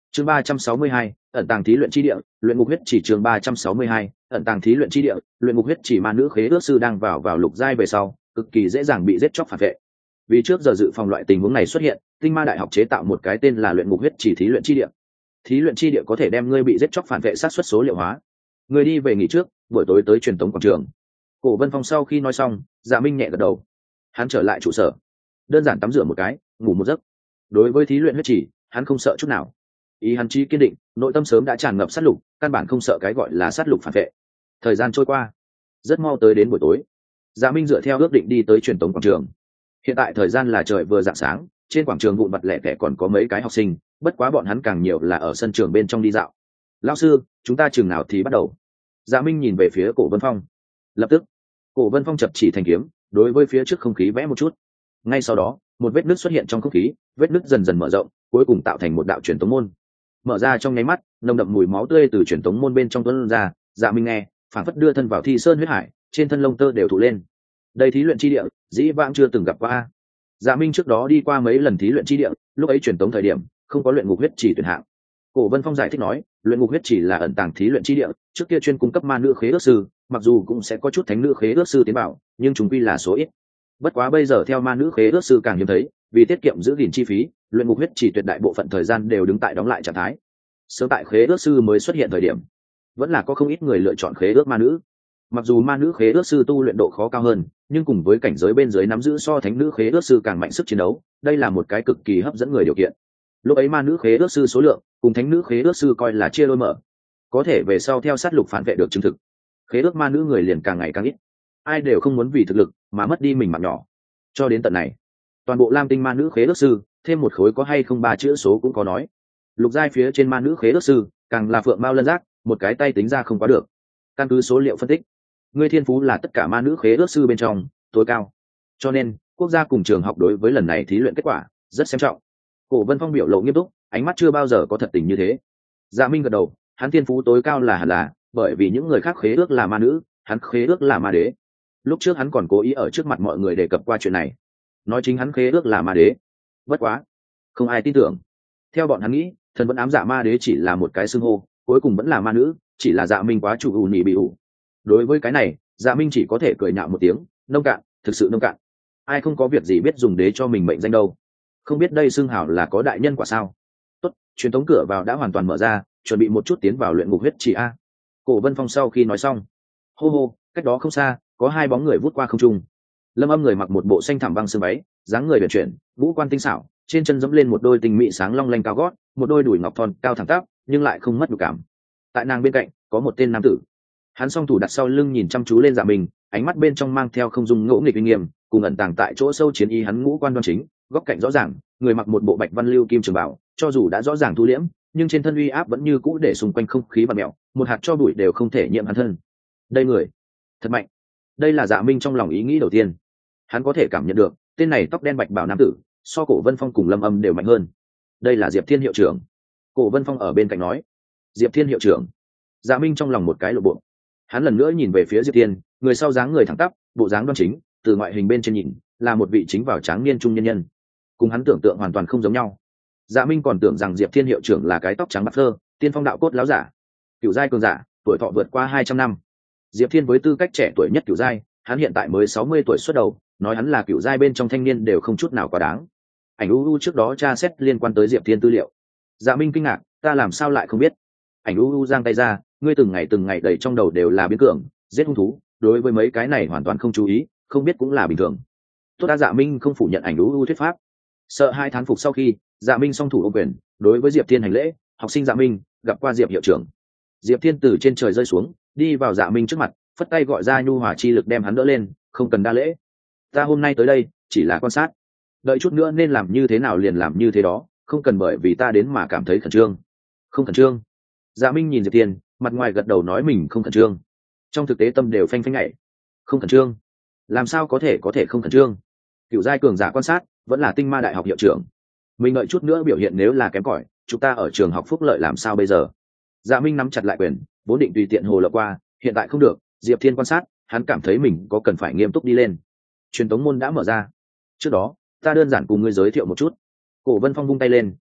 chương ba trăm sáu mươi hai, ẩn tàng thí luyện chi địa, luyện ngục huyết chỉ. Chương ba trăm sáu mươi hai, ẩn tàng thí luyện chi địa, luyện ngục huyết chỉ. Ma nữ khế ước sư đang vào vào lục giai về sau, cực kỳ dễ dàng bị giết chóc phản vệ. Vì trước giờ dự phòng loại tình huống này xuất hiện, tinh ma đại học chế tạo một cái tên là luyện ngục huyết chỉ thí luyện chi địa. Thí luyện chi địa có thể đem ngươi bị giết chóc phản vệ sát xuất số liệu hóa. Ngươi đi về nghỉ trước, buổi tối tới truyền tống quảng trường. Cổ Vân Phong sau khi nói xong, Dạ Minh nhẹ gật đầu. Hắn trở lại trụ sở, đơn giản tắm rửa một cái, ngủ một giấc. Đối với thí luyện huyết chỉ, hắn không sợ chút nào. Ý hắn chí kiên định, nội tâm sớm đã tràn ngập sát lục, căn bản không sợ cái gọi là sát lục phản vệ. Thời gian trôi qua, rất mau tới đến buổi tối. Dạ Minh dựa theo ước định đi tới truyền tống quảng trường. Hiện tại thời gian là trời vừa rạng sáng, trên quảng trường vụn vặt lẻ tẻ còn có mấy cái học sinh, bất quá bọn hắn càng nhiều là ở sân trường bên trong đi dạo. Lão sư, chúng ta trường nào thì bắt đầu? Dạ Minh nhìn về phía Cổ Vân Phong. Lập tức, Cổ Vân Phong chập chỉ thành kiếm, đối với phía trước không khí vẽ một chút. Ngay sau đó, một vết nứt xuất hiện trong không khí, vết nứt dần dần mở rộng, cuối cùng tạo thành một đạo truyền tống môn. Mở ra trong nháy mắt, nồng đậm mùi máu tươi từ truyền tống môn bên trong tuôn ra. Dạ Minh nghe, phảng phất đưa thân vào thi sơn huyết hải, trên thân lông tơ đều thụ lên. Đây thí luyện chi địa, dĩ vãng chưa từng gặp qua. Dạ Minh trước đó đi qua mấy lần thí luyện chi địa, lúc ấy truyền tống thời điểm không có luyện ngục huyết chỉ tuyển hạng. Cổ Vân Phong giải thích nói, luyện ngục huyết chỉ là ẩn tàng thí luyện chi địa, trước kia chuyên cung cấp ma nữ khế ước sư, mặc dù cũng sẽ có chút thánh nữ khế ước sư tiến bảo, nhưng chúng quy là số ít. Bất quá bây giờ theo ma nữ khế ước sư càng hiếm thấy, vì tiết kiệm giữ gìn chi phí, luyện ngục huyết chỉ tuyệt đại bộ phận thời gian đều đứng tại đóng lại trạng thái. Sớm tại khế ước sư mới xuất hiện thời điểm, vẫn là có không ít người lựa chọn khế ước ma nữ. Mặc dù ma nữ khế ước sư tu luyện độ khó cao hơn, nhưng cùng với cảnh giới bên dưới nắm giữ so thánh nữ khế ước sư càng mạnh sức chiến đấu, đây là một cái cực kỳ hấp dẫn người điều kiện. Lúc ấy ma nữ khế ước sư số lượng cùng thánh nữ khế ước sư coi là chia đôi mở, có thể về sau theo sát lục phản vệ được chứng thực, khế ước ma nữ người liền càng ngày càng ít. Ai đều không muốn vì thực lực mà mất đi mình mạng nhỏ. Cho đến tận này, toàn bộ lam tinh ma nữ khế ước sư thêm một khối có hay không ba chữ số cũng có nói. Lục giai phía trên ma nữ khế ước sư càng là phượng mao lân giác, một cái tay tính ra không quá được. Căn cứ số liệu phân tích, ngươi thiên phú là tất cả ma nữ khế ước sư bên trong tối cao, cho nên quốc gia cùng trường học đối với lần này thí luyện kết quả rất xem trọng. Cổ Vân Phong biểu lộ nghiêm túc, ánh mắt chưa bao giờ có thật tình như thế. Dạ Minh gật đầu, hắn thiên phú tối cao là hẳn là bởi vì những người khác khế ước là ma nữ, hắn khế ước là ma đế. Lúc trước hắn còn cố ý ở trước mặt mọi người đề cập qua chuyện này, nói chính hắn khế ước là ma đế. Bất quá, không ai tin tưởng. Theo bọn hắn nghĩ, thần vẫn ám dạ ma đế chỉ là một cái xưng hô, cuối cùng vẫn là ma nữ, chỉ là Dạ Minh quá chủ ủ nhị bị ủ. Đối với cái này, Dạ Minh chỉ có thể cười nhạo một tiếng, nông cạn, thực sự nông cạn. Ai không có việc gì biết dùng đế cho mình mệnh danh đâu. Không biết đây xưng hảo là có đại nhân quả sao? Tốt, truyền tống cửa vào đã hoàn toàn mở ra, chuẩn bị một chút tiến vào luyện ngục huyết chỉ a. Cổ Vân Phong sau khi nói xong, hô hô, cách đó không xa, có hai bóng người vút qua không trung. Lâm Âm người mặc một bộ xanh thảm băng sương váy, dáng người uyển chuyển, ngũ quan tinh xảo, trên chân dẫm lên một đôi tinh mỹ sáng long lanh cao gót, một đôi đùi ngọc thon cao thẳng tắp, nhưng lại không mất nhục cảm. Tại nàng bên cạnh, có một tên nam tử. Hắn song thủ đặt sau lưng nhìn chăm chú lên Dạ Minh, ánh mắt bên trong mang theo không dung ngỗ nghịch uy nghiêm, cùng ẩn tàng tại chỗ sâu chiến ý hắn ngũ quan đoan chính, góc cạnh rõ ràng, người mặc một bộ bạch văn lưu kim trường bảo, cho dù đã rõ ràng thu liễm, nhưng trên thân uy áp vẫn như cũ để xung quanh không khí vặn mèo, một hạt cho bụi đều không thể nhiễm hắn thân. Đây người, thật mạnh. Đây là Dạ Minh trong lòng ý nghĩ đầu tiên. Hắn có thể cảm nhận được, tên này tóc đen bạch bảo nam tử, so Cổ Vân Phong cùng Lâm Âm đều mạnh hơn. Đây là Diệp Thiên hiệu trưởng. Cổ Vân Phong ở bên cạnh nói. Diệp Thiên hiệu trưởng. Dạ Minh trong lòng một cái lộ bộ. Hắn lần nữa nhìn về phía Diệp Thiên, người sau dáng người thẳng tắp, bộ dáng đoan chính, từ ngoại hình bên trên nhìn, là một vị chính vào tráng niên trung nhân nhân. Cùng hắn tưởng tượng hoàn toàn không giống nhau. Dạ Minh còn tưởng rằng Diệp Thiên hiệu trưởng là cái tóc trắng bạc phơ, tiên phong đạo cốt láo giả, cửu giai cường giả, tuổi thọ vượt qua hai trăm năm. Diệp Thiên với tư cách trẻ tuổi nhất cửu giai, hắn hiện tại mới sáu mươi tuổi xuất đầu, nói hắn là cửu giai bên trong thanh niên đều không chút nào quá đáng. Ảnh u u trước đó tra xét liên quan tới Diệp Thiên tư liệu. Dạ Minh kinh ngạc, ta làm sao lại không biết? Ảnh u u giang tay ra, ngươi từng ngày từng ngày đầy trong đầu đều là biến cường, giết hung thú, đối với mấy cái này hoàn toàn không chú ý, không biết cũng là bình thường. Tốt đã. Dạ Minh không phủ nhận ảnh u u thuyết pháp. Sợ hai thán phục sau khi, Dạ Minh song thủ ôm quyền, đối với Diệp Thiên hành lễ, học sinh Dạ Minh, gặp qua Diệp hiệu trưởng. Diệp Thiên từ trên trời rơi xuống, đi vào Dạ Minh trước mặt, phất tay gọi ra nhu hòa chi lực đem hắn đỡ lên, không cần đa lễ. Ta hôm nay tới đây, chỉ là quan sát. Đợi chút nữa nên làm như thế nào liền làm như thế đó, không cần bởi vì ta đến mà cảm thấy khẩn trương. Không khẩn trương. Dạ Minh nhìn Diệp Thiên, mặt ngoài gật đầu nói mình không khẩn trương, trong thực tế tâm đều phanh phanh nhảy. Không khẩn trương? Làm sao có thể có thể không khẩn trương? Cửu giai cường giả quan sát, vẫn là tinh ma đại học hiệu trưởng. Mình đợi chút nữa biểu hiện nếu là kém cỏi, chúng ta ở trường học phúc lợi làm sao bây giờ? Dạ Minh nắm chặt lại quyền, vốn định tùy tiện hồ lộng qua, hiện tại không được, Diệp Thiên quan sát, hắn cảm thấy mình có cần phải nghiêm túc đi lên. Truyền tống môn đã mở ra. Trước đó, ta đơn giản cùng ngươi giới thiệu một chút. Cổ Vân Phong vung tay lên,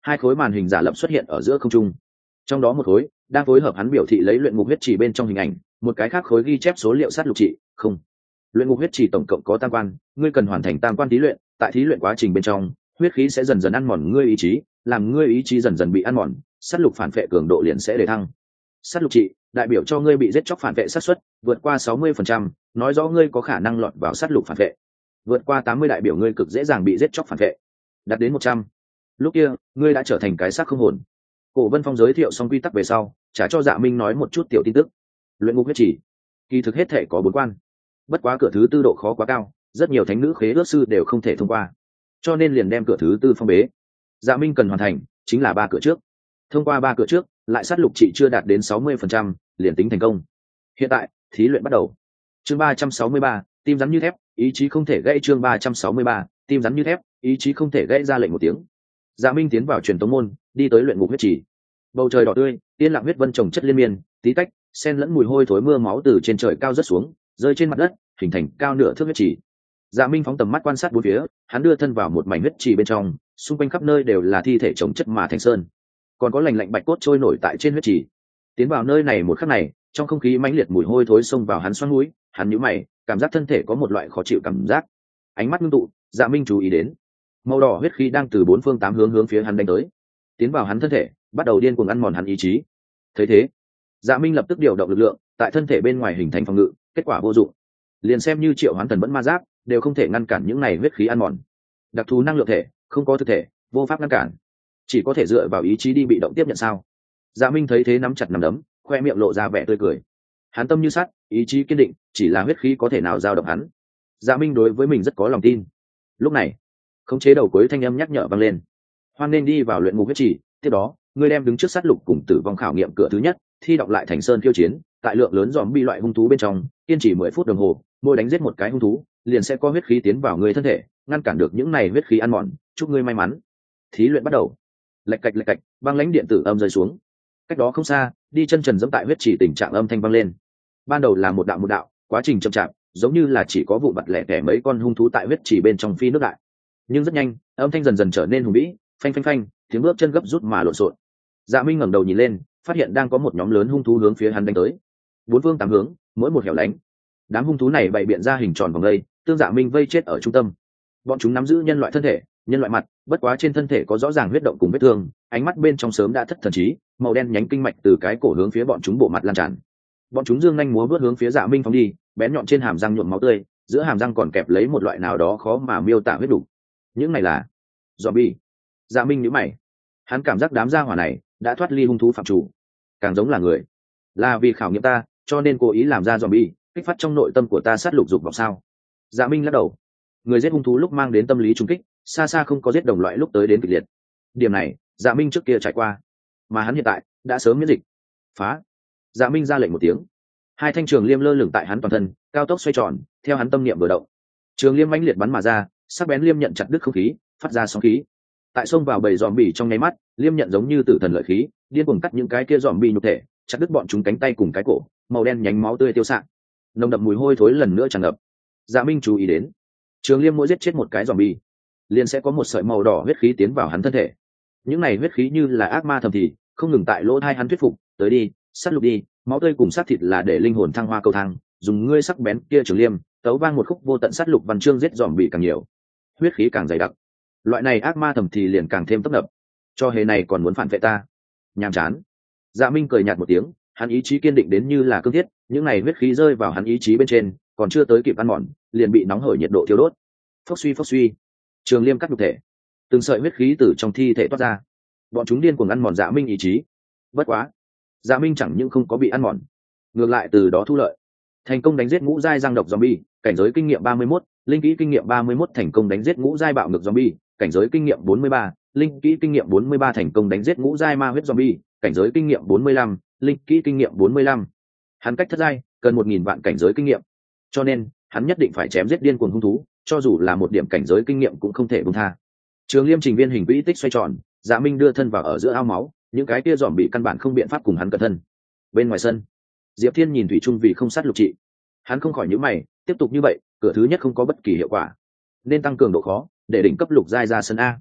hai khối màn hình giả lập xuất hiện ở giữa không trung. Trong đó một khối đang phối hợp hắn biểu thị lấy luyện ngục huyết chỉ bên trong hình ảnh, một cái khác khối ghi chép số liệu sát lục trị. Không, luyện ngục huyết chỉ tổng cộng có tam quan, ngươi cần hoàn thành tam quan thí luyện. Tại thí luyện quá trình bên trong, huyết khí sẽ dần dần ăn mòn ngươi ý chí, làm ngươi ý chí dần dần bị ăn mòn, sát lục phản vệ cường độ liền sẽ đề thăng. Sát lục trị đại biểu cho ngươi bị giết chóc phản vệ xác suất vượt qua sáu mươi phần trăm, nói rõ ngươi có khả năng lọt vào sát lục phản vệ. Vượt qua tám mươi đại biểu ngươi cực dễ dàng bị giết chóc phản vệ. Đạt đến một trăm, lúc kia ngươi đã trở thành cái xác không hồn. Cổ Vân Phong giới thiệu xong quy tắc về sau, trả cho Dạ Minh nói một chút tiểu tin tức. Luyện ngục huyết chỉ kỳ thực hết thể có bốn quan, bất quá cửa thứ tư độ khó quá cao, rất nhiều thánh nữ khế ước sư đều không thể thông qua, cho nên liền đem cửa thứ tư phong bế. Dạ Minh cần hoàn thành chính là ba cửa trước, thông qua ba cửa trước lại sát lục trị chưa đạt đến sáu mươi phần trăm, liền tính thành công. Hiện tại thí luyện bắt đầu. Chương ba trăm sáu mươi ba, tim rắn như thép, ý chí không thể gãy. Chương ba trăm sáu mươi ba, tim rắn như thép, ý chí không thể gãy. Ra lệnh một tiếng, Dạ Minh tiến vào truyền tống môn, đi tới luyện ngục huyết chỉ. Bầu trời đỏ tươi, tiên lặng huyết vân trồng chất liên miên, tí tách xen lẫn mùi hôi thối mưa máu từ trên trời cao rớt xuống, rơi trên mặt đất, hình thành cao nửa thước huyết chỉ. Dạ Minh phóng tầm mắt quan sát bốn phía, hắn đưa thân vào một mảnh huyết chỉ bên trong, xung quanh khắp nơi đều là thi thể chồng chất mà thành sơn, còn có lành lạnh bạch cốt trôi nổi tại trên huyết chỉ. Tiến vào nơi này một khắc này, trong không khí mãnh liệt mùi hôi thối xông vào hắn xoắn mũi, hắn nhíu mày, cảm giác thân thể có một loại khó chịu cảm giác. Ánh mắt ngưng tụ, Dạ Minh chú ý đến màu đỏ huyết khí đang từ bốn phương tám hướng hướng phía hắn đánh tới, tiến vào hắn thân thể, bắt đầu điên cuồng ăn mòn hắn ý chí. Thấy thế, Dạ Minh lập tức điều động lực lượng tại thân thể bên ngoài hình thành phòng ngự, kết quả vô dụng. Liền xem như triệu hoán thần vẫn ma giáp đều không thể ngăn cản những này huyết khí ăn mòn. Đặc thù năng lượng thể không có thực thể, vô pháp ngăn cản, chỉ có thể dựa vào ý chí đi bị động tiếp nhận. Sao? Dạ Minh thấy thế nắm chặt nắm đấm, khoe miệng lộ ra vẻ tươi cười. Hắn tâm như sắt, ý chí kiên định, chỉ là huyết khí có thể nào dao động hắn. Dạ Minh đối với mình rất có lòng tin. Lúc này, khống chế đầu cuối thanh âm nhắc nhở vang lên: hoan nên đi vào luyện ngục huyết chỉ. Tiếp đó, ngươi đem đứng trước sát lục cùng tử vong khảo nghiệm cửa thứ nhất, thi đọc lại thành sơn khiêu chiến. Tại lượng lớn dòm bi loại hung thú bên trong, kiên trì mười phút đồng hồ, mỗi đánh giết một cái hung thú, liền sẽ có huyết khí tiến vào người thân thể, ngăn cản được những này huyết khí ăn mòn. Chúc ngươi may mắn. Thí luyện bắt đầu. Lạch cạch lạch cạch, băng lãnh điện tử âm rơi xuống. Cách đó không xa, đi chân trần dẫm tại huyết chỉ, tình trạng âm thanh vang lên. Ban đầu là một đạo một đạo, quá trình chậm chạp, giống như là chỉ có vụ vặt lẻ tẻ mấy con hung thú tại huyết chỉ bên trong phi nước đại. Nhưng rất nhanh, âm thanh dần dần trở nên hùng vĩ, phanh phanh phanh, tiếng bước chân gấp rút mà lộn xộn. Dạ Minh ngẩng đầu nhìn lên, phát hiện đang có một nhóm lớn hung thú hướng phía hắn đánh tới. Bốn phương tám hướng, mỗi một hẻo lánh, đám hung thú này bày biện ra hình tròn vòng vây, tương Dạ Minh vây chết ở trung tâm. Bọn chúng nắm giữ nhân loại thân thể, nhân loại mặt, bất quá trên thân thể có rõ ràng huyết động cùng vết thương, ánh mắt bên trong sớm đã thất thần trí, màu đen nhánh kinh mạch từ cái cổ hướng phía bọn chúng bộ mặt lan tràn. Bọn chúng dương nhanh múa vớt hướng phía Dạ Minh phóng đi, bén nhọn trên hàm răng nhuộm máu tươi, giữa hàm răng còn kẹp lấy một loại nào đó khó mà miêu tả huyết đủ. Những này là zombie. Dạ Minh nhíu mày, hắn cảm giác đám gia hỏa này đã thoát ly hung thú phạm chủ, càng giống là người. Là vì khảo nghiệm ta, cho nên cố ý làm ra zombie, kích phát trong nội tâm của ta sát lục dục vọng sao? Dạ Minh lắc đầu. Người giết hung thú lúc mang đến tâm lý trung kích, xa xa không có giết đồng loại lúc tới đến kịch liệt. Điểm này, Dạ Minh trước kia trải qua, mà hắn hiện tại đã sớm miễn dịch. Phá! Dạ Minh ra lệnh một tiếng. Hai thanh trường liêm lơ lửng tại hắn toàn thân, cao tốc xoay tròn, theo hắn tâm niệm vừa động. Trường liêm mãnh liệt bắn mà ra, sắc bén liêm nhận chặt đứt không khí, phát ra sóng khí. Tại xông vào bầy dòm bỉ trong nháy mắt, liêm nhận giống như tử thần lợi khí, điên cuồng cắt những cái kia dòm bỉ nhục thể, chặt đứt bọn chúng cánh tay cùng cái cổ, màu đen nhánh máu tươi tiêu xạ. Nồng đậm mùi hôi thối lần nữa tràn ngập. Dạ Minh chú ý đến, trường liêm mỗi giết chết một cái dòm bỉ, liền sẽ có một sợi màu đỏ huyết khí tiến vào hắn thân thể. Những này huyết khí như là ác ma thầm thì, không ngừng tại lỗ tai hắn thuyết phục, tới đi, sát lục đi, máu tươi cùng sát thịt là để linh hồn thăng hoa cầu thang, dùng ngươi sắc bén kia trường liêm, tấu vang một khúc vô tận sát lục văn chương giết dòm bỉ càng nhiều, huyết khí càng dày đặc. Loại này ác ma thầm thì liền càng thêm tấp nập. Cho hề này còn muốn phản vệ ta? Nhàm chán. Dạ Minh cười nhạt một tiếng, hắn ý chí kiên định đến như là cương thiết, những này huyết khí rơi vào hắn ý chí bên trên, còn chưa tới kịp ăn mòn, liền bị nóng hổi nhiệt độ thiêu đốt. Phốc suy phốc suy, trường liêm cắt nhục thể, từng sợi huyết khí từ trong thi thể toát ra. Bọn chúng điên cuồng ăn mòn Dạ Minh ý chí. Bất quá, Dạ Minh chẳng những không có bị ăn mòn, ngược lại từ đó thu lợi. Thành công đánh giết ngũ giai giang độc zombie, cảnh giới kinh nghiệm ba mươi mốt, linh kỹ kinh nghiệm ba mươi mốt, thành công đánh giết ngũ giai bạo ngược zombie, cảnh giới kinh nghiệm bốn mươi ba, linh kỹ kinh nghiệm bốn mươi ba, thành công đánh giết ngũ giai ma huyết zombie, cảnh giới kinh nghiệm bốn mươi lăm, linh kỹ kinh nghiệm bốn mươi lăm. Hắn cách thất giai, cần một nghìn vạn cảnh giới kinh nghiệm. Cho nên, hắn nhất định phải chém giết điên cuồng hung thú, cho dù là một điểm cảnh giới kinh nghiệm cũng không thể buông tha. Trường liêm trình viên hình vĩ tích xoay tròn, Dạ Minh đưa thân vào ở giữa ao máu, những cái kia dòm bị căn bản không biện pháp cùng hắn cẩn thân. Bên ngoài sân, Diệp Thiên nhìn thủy chung vì không sát lục trị, hắn không khỏi nhíu mày, tiếp tục như vậy, cửa thứ nhất không có bất kỳ hiệu quả, nên tăng cường độ khó, để đỉnh cấp lục giai ra sân a.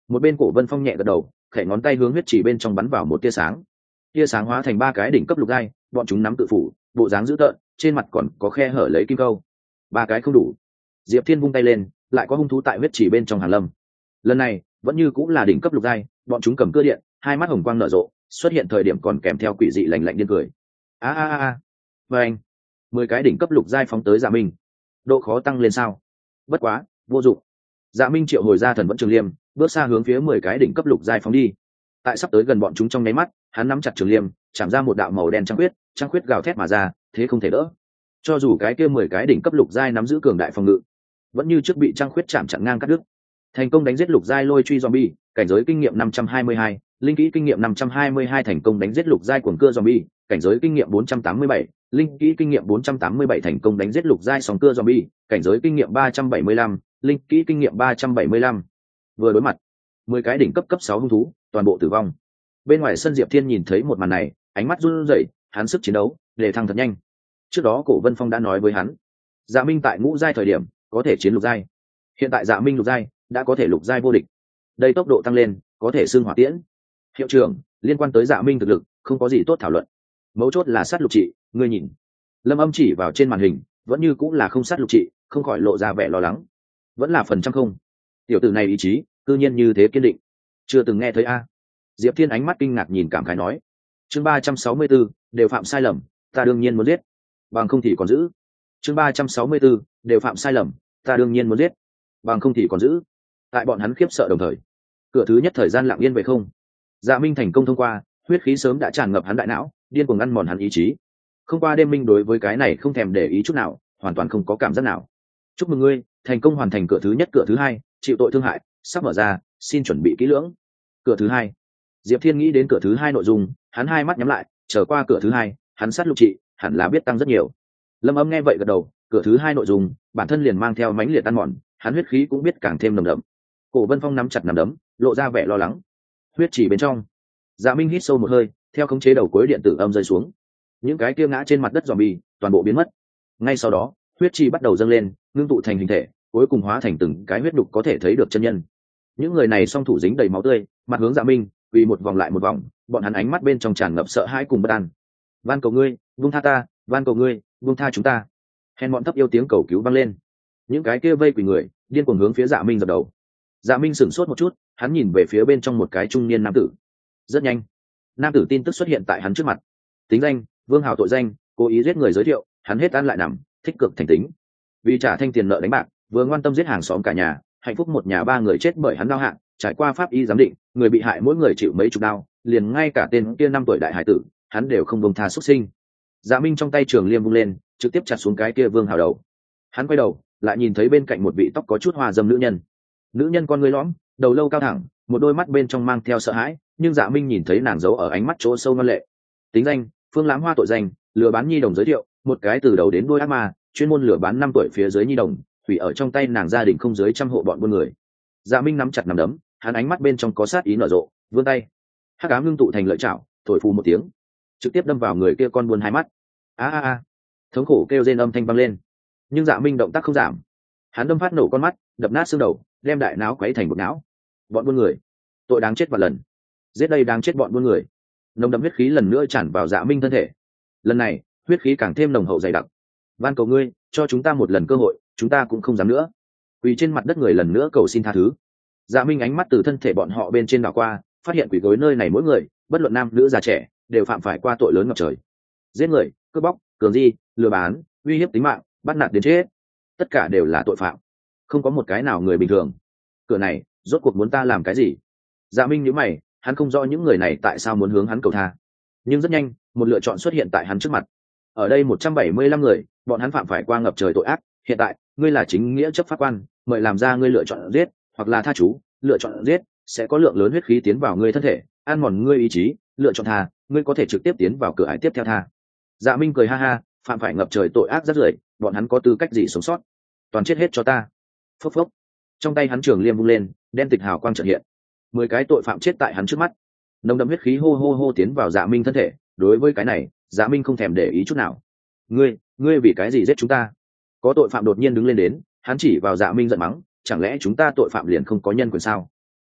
Một bên Cổ Vân Phong nhẹ gật đầu, khẽ ngón tay hướng huyết chỉ bên trong bắn vào một tia sáng. Tia sáng hóa thành ba cái đỉnh cấp lục giai, bọn chúng nắm tự phủ, bộ dáng dữ tợn, trên mặt còn có khe hở lấy kim câu. Ba cái không đủ. Diệp Thiên vung tay lên, lại có hung thú tại huyết chỉ bên trong hàng lâm. Lần này vẫn như cũng là đỉnh cấp lục giai, bọn chúng cầm cưa điện, hai mắt hồng quang nở rộ, xuất hiện thời điểm còn kèm theo quỷ dị lạnh lạnh điên cười. A a a a. Và anh, mười cái đỉnh cấp lục giai phóng tới Dạ Minh. Độ khó tăng lên sao? Bất quá, vô dụng. Dạ Minh triệu hồi ra thần vẫn trường liêm, bước xa hướng phía mười cái đỉnh cấp lục giai phóng đi. Tại sắp tới gần bọn chúng trong nháy mắt, hắn nắm chặt trường liêm, chạm ra một đạo màu đen trăng khuyết, trăng khuyết gào thét mà ra, thế không thể đỡ. Cho dù cái kia mười cái đỉnh cấp lục giai nắm giữ cường đại phòng ngự, vẫn như trước bị trăng khuyết chạm chặn ngang cắt đứt. Thành công đánh giết lục giai lôi truy zombie, cảnh giới kinh nghiệm năm trăm hai mươi hai, linh kỹ kinh nghiệm năm trăm hai mươi hai thành công đánh giết lục giai cuồng cưa zombie, cảnh giới kinh nghiệm bốn trăm tám mươi bảy, linh kỹ kinh nghiệm bốn trăm tám mươi bảy thành công đánh giết lục giai sóng cưa zombie, cảnh giới kinh nghiệm ba trăm bảy mươi lăm, linh kỹ kinh nghiệm ba trăm bảy mươi lăm. Vừa đối mặt, mười cái đỉnh cấp cấp sáu hung thú, toàn bộ tử vong. Bên ngoài sân Diệp Thiên nhìn thấy một màn này, ánh mắt run rẩy, hắn sức chiến đấu để thăng thật nhanh. Trước đó Cổ Vân Phong đã nói với hắn, Dạ Minh tại ngũ giai thời điểm có thể chiến lục giai, hiện tại Dạ Minh lục giai đã có thể lục giai vô địch. Đây tốc độ tăng lên, có thể xương hỏa tiễn. Hiệu trưởng, liên quan tới Dạ Minh thực lực, không có gì tốt thảo luận. Mấu chốt là sát lục trị, ngươi nhìn. Lâm Âm chỉ vào trên màn hình, vẫn như cũng là không sát lục trị, không khỏi lộ ra vẻ lo lắng. Vẫn là phần trăm không. Tiểu tử này ý chí, cư nhiên như thế kiên định. Chưa từng nghe thấy a. Diệp Thiên ánh mắt kinh ngạc nhìn cảm khái nói. Chương ba trăm sáu mươi 4, đều phạm sai lầm, ta đương nhiên muốn giết. Bằng không thì còn giữ. Chương ba trăm sáu mươi 4, đều phạm sai lầm, ta đương nhiên muốn giết. Bằng không thì còn giữ. Tại bọn hắn khiếp sợ đồng thời, cửa thứ nhất thời gian lặng yên về không. Dạ Minh thành công thông qua, huyết khí sớm đã tràn ngập hắn đại não, điên cuồng ăn mòn hắn ý chí. Không qua đêm minh đối với cái này không thèm để ý chút nào, hoàn toàn không có cảm giác nào. Chúc mừng ngươi, thành công hoàn thành cửa thứ nhất, cửa thứ hai, chịu tội thương hại, sắp mở ra, xin chuẩn bị kỹ lưỡng. Cửa thứ hai. Diệp Thiên nghĩ đến cửa thứ hai nội dung, hắn hai mắt nhắm lại, chờ qua cửa thứ hai, hắn sát lục trị, hẳn là biết tăng rất nhiều. Lâm Âm nghe vậy gật đầu, cửa thứ hai nội dung, bản thân liền mang theo mãnh liệt ăn mòn, hắn huyết khí cũng biết càng thêm nồng đậm. Cổ Vân Phong nắm chặt nắm đấm, lộ ra vẻ lo lắng. Huyết chỉ bên trong, Dạ Minh hít sâu một hơi, theo khống chế đầu cuối điện tử âm rơi xuống. Những cái kia ngã trên mặt đất zombie, toàn bộ biến mất. Ngay sau đó, huyết chi bắt đầu dâng lên, ngưng tụ thành hình thể, cuối cùng hóa thành từng cái huyết đục có thể thấy được chân nhân. Những người này song thủ dính đầy máu tươi, mặt hướng Dạ Minh, vì một vòng lại một vòng, bọn hắn ánh mắt bên trong tràn ngập sợ hãi cùng bất an. Van cầu ngươi, buông tha ta, van cầu ngươi, buông tha chúng ta. Hèn bọn thấp yêu tiếng cầu cứu vang lên. Những cái kia vây quỳ người, điên cuồng hướng phía Dạ Minh dập đầu. Dạ Minh sửng sốt một chút, hắn nhìn về phía bên trong một cái trung niên nam tử. Rất nhanh, nam tử tin tức xuất hiện tại hắn trước mặt. Tính danh: Vương Hào, tội danh: cố ý giết người, giới thiệu: hắn hết ăn lại nằm, thích cực thành tính. Vì trả thanh tiền nợ đánh bạc, vừa ngoan tâm giết hàng xóm cả nhà, hạnh phúc một nhà ba người chết bởi hắn đau hạn, trải qua pháp y giám định, người bị hại mỗi người chịu mấy chục đau, liền ngay cả tên kia năm tuổi đại hải tử, hắn đều không buông tha xuất sinh. Dạ Minh trong tay trường liêm vung lên, trực tiếp chặt xuống cái kia Vương Hào đầu. Hắn quay đầu, lại nhìn thấy bên cạnh một vị tóc có chút hoa dâm nữ nhân. Nữ nhân con ngươi lõm, đầu lâu cao thẳng, một đôi mắt bên trong mang theo sợ hãi, nhưng Dạ Minh nhìn thấy nàng giấu ở ánh mắt chỗ sâu ngoan lệ. Tính danh: Phương Lãm Hoa, tội danh: lừa bán nhi đồng, giới thiệu: một cái từ đầu đến đuôi ác ma, chuyên môn lừa bán năm tuổi phía dưới nhi đồng, hủy ở trong tay nàng gia đình không dưới trăm hộ bọn buôn người. Dạ Minh nắm chặt nắm đấm, hắn ánh mắt bên trong có sát ý nở rộ, vươn tay, hắc ám ngưng tụ thành lợi chảo, thổi phù một tiếng, trực tiếp đâm vào người kia con buôn hai mắt. A a a, thống khổ kêu rên âm thanh vang lên, nhưng Dạ Minh động tác không giảm, hắn đâm phát nổ con mắt, đập nát xương đầu, đem đại não quấy thành bột não. Bọn buôn người, tội đáng chết vạn lần, giết đây đáng chết bọn buôn người. Nồng đậm huyết khí lần nữa tràn vào Dạ Minh thân thể, lần này huyết khí càng thêm nồng hậu dày đặc. Van cầu ngươi, cho chúng ta một lần cơ hội, chúng ta cũng không dám nữa. Quỳ trên mặt đất người lần nữa cầu xin tha thứ. Dạ Minh ánh mắt từ thân thể bọn họ bên trên đảo qua, phát hiện quỳ gối nơi này mỗi người, bất luận nam nữ già trẻ, đều phạm phải qua tội lớn ngập trời. Giết người, cướp bóc, cường di, lừa bán, uy hiếp tính mạng, bắt nạt đến chết, tất cả đều là tội phạm, không có một cái nào người bình thường. Cửa này rốt cuộc muốn ta làm cái gì? Dạ Minh nhíu mày, hắn không rõ những người này tại sao muốn hướng hắn cầu tha, nhưng rất nhanh một lựa chọn xuất hiện tại hắn trước mặt. Ở đây một trăm bảy mươi lăm người, bọn hắn phạm phải qua ngập trời tội ác, hiện tại ngươi là chính nghĩa chấp pháp quan, mời làm ra ngươi lựa chọn giết hoặc là tha chú. Lựa chọn giết sẽ có lượng lớn huyết khí tiến vào ngươi thân thể, ăn mòn ngươi ý chí. Lựa chọn tha, ngươi có thể trực tiếp tiến vào cửa ải tiếp theo tha. Dạ Minh cười ha ha, phạm phải ngập trời tội ác rất rưởi, bọn hắn có tư cách gì sống sót? Toàn chết hết cho ta. Phốc phốc, trong tay hắn trường liêm vung lên, đen tịch hào quang chợt hiện, mười cái tội phạm chết tại hắn trước mắt. Nồng đậm huyết khí hô hô hô tiến vào Dạ Minh thân thể. Đối với cái này, Dạ Minh không thèm để ý chút nào. Ngươi, ngươi vì cái gì giết chúng ta? Có tội phạm đột nhiên đứng lên đến, hắn chỉ vào Dạ Minh giận mắng, chẳng lẽ chúng ta tội phạm liền không có nhân quyền sao?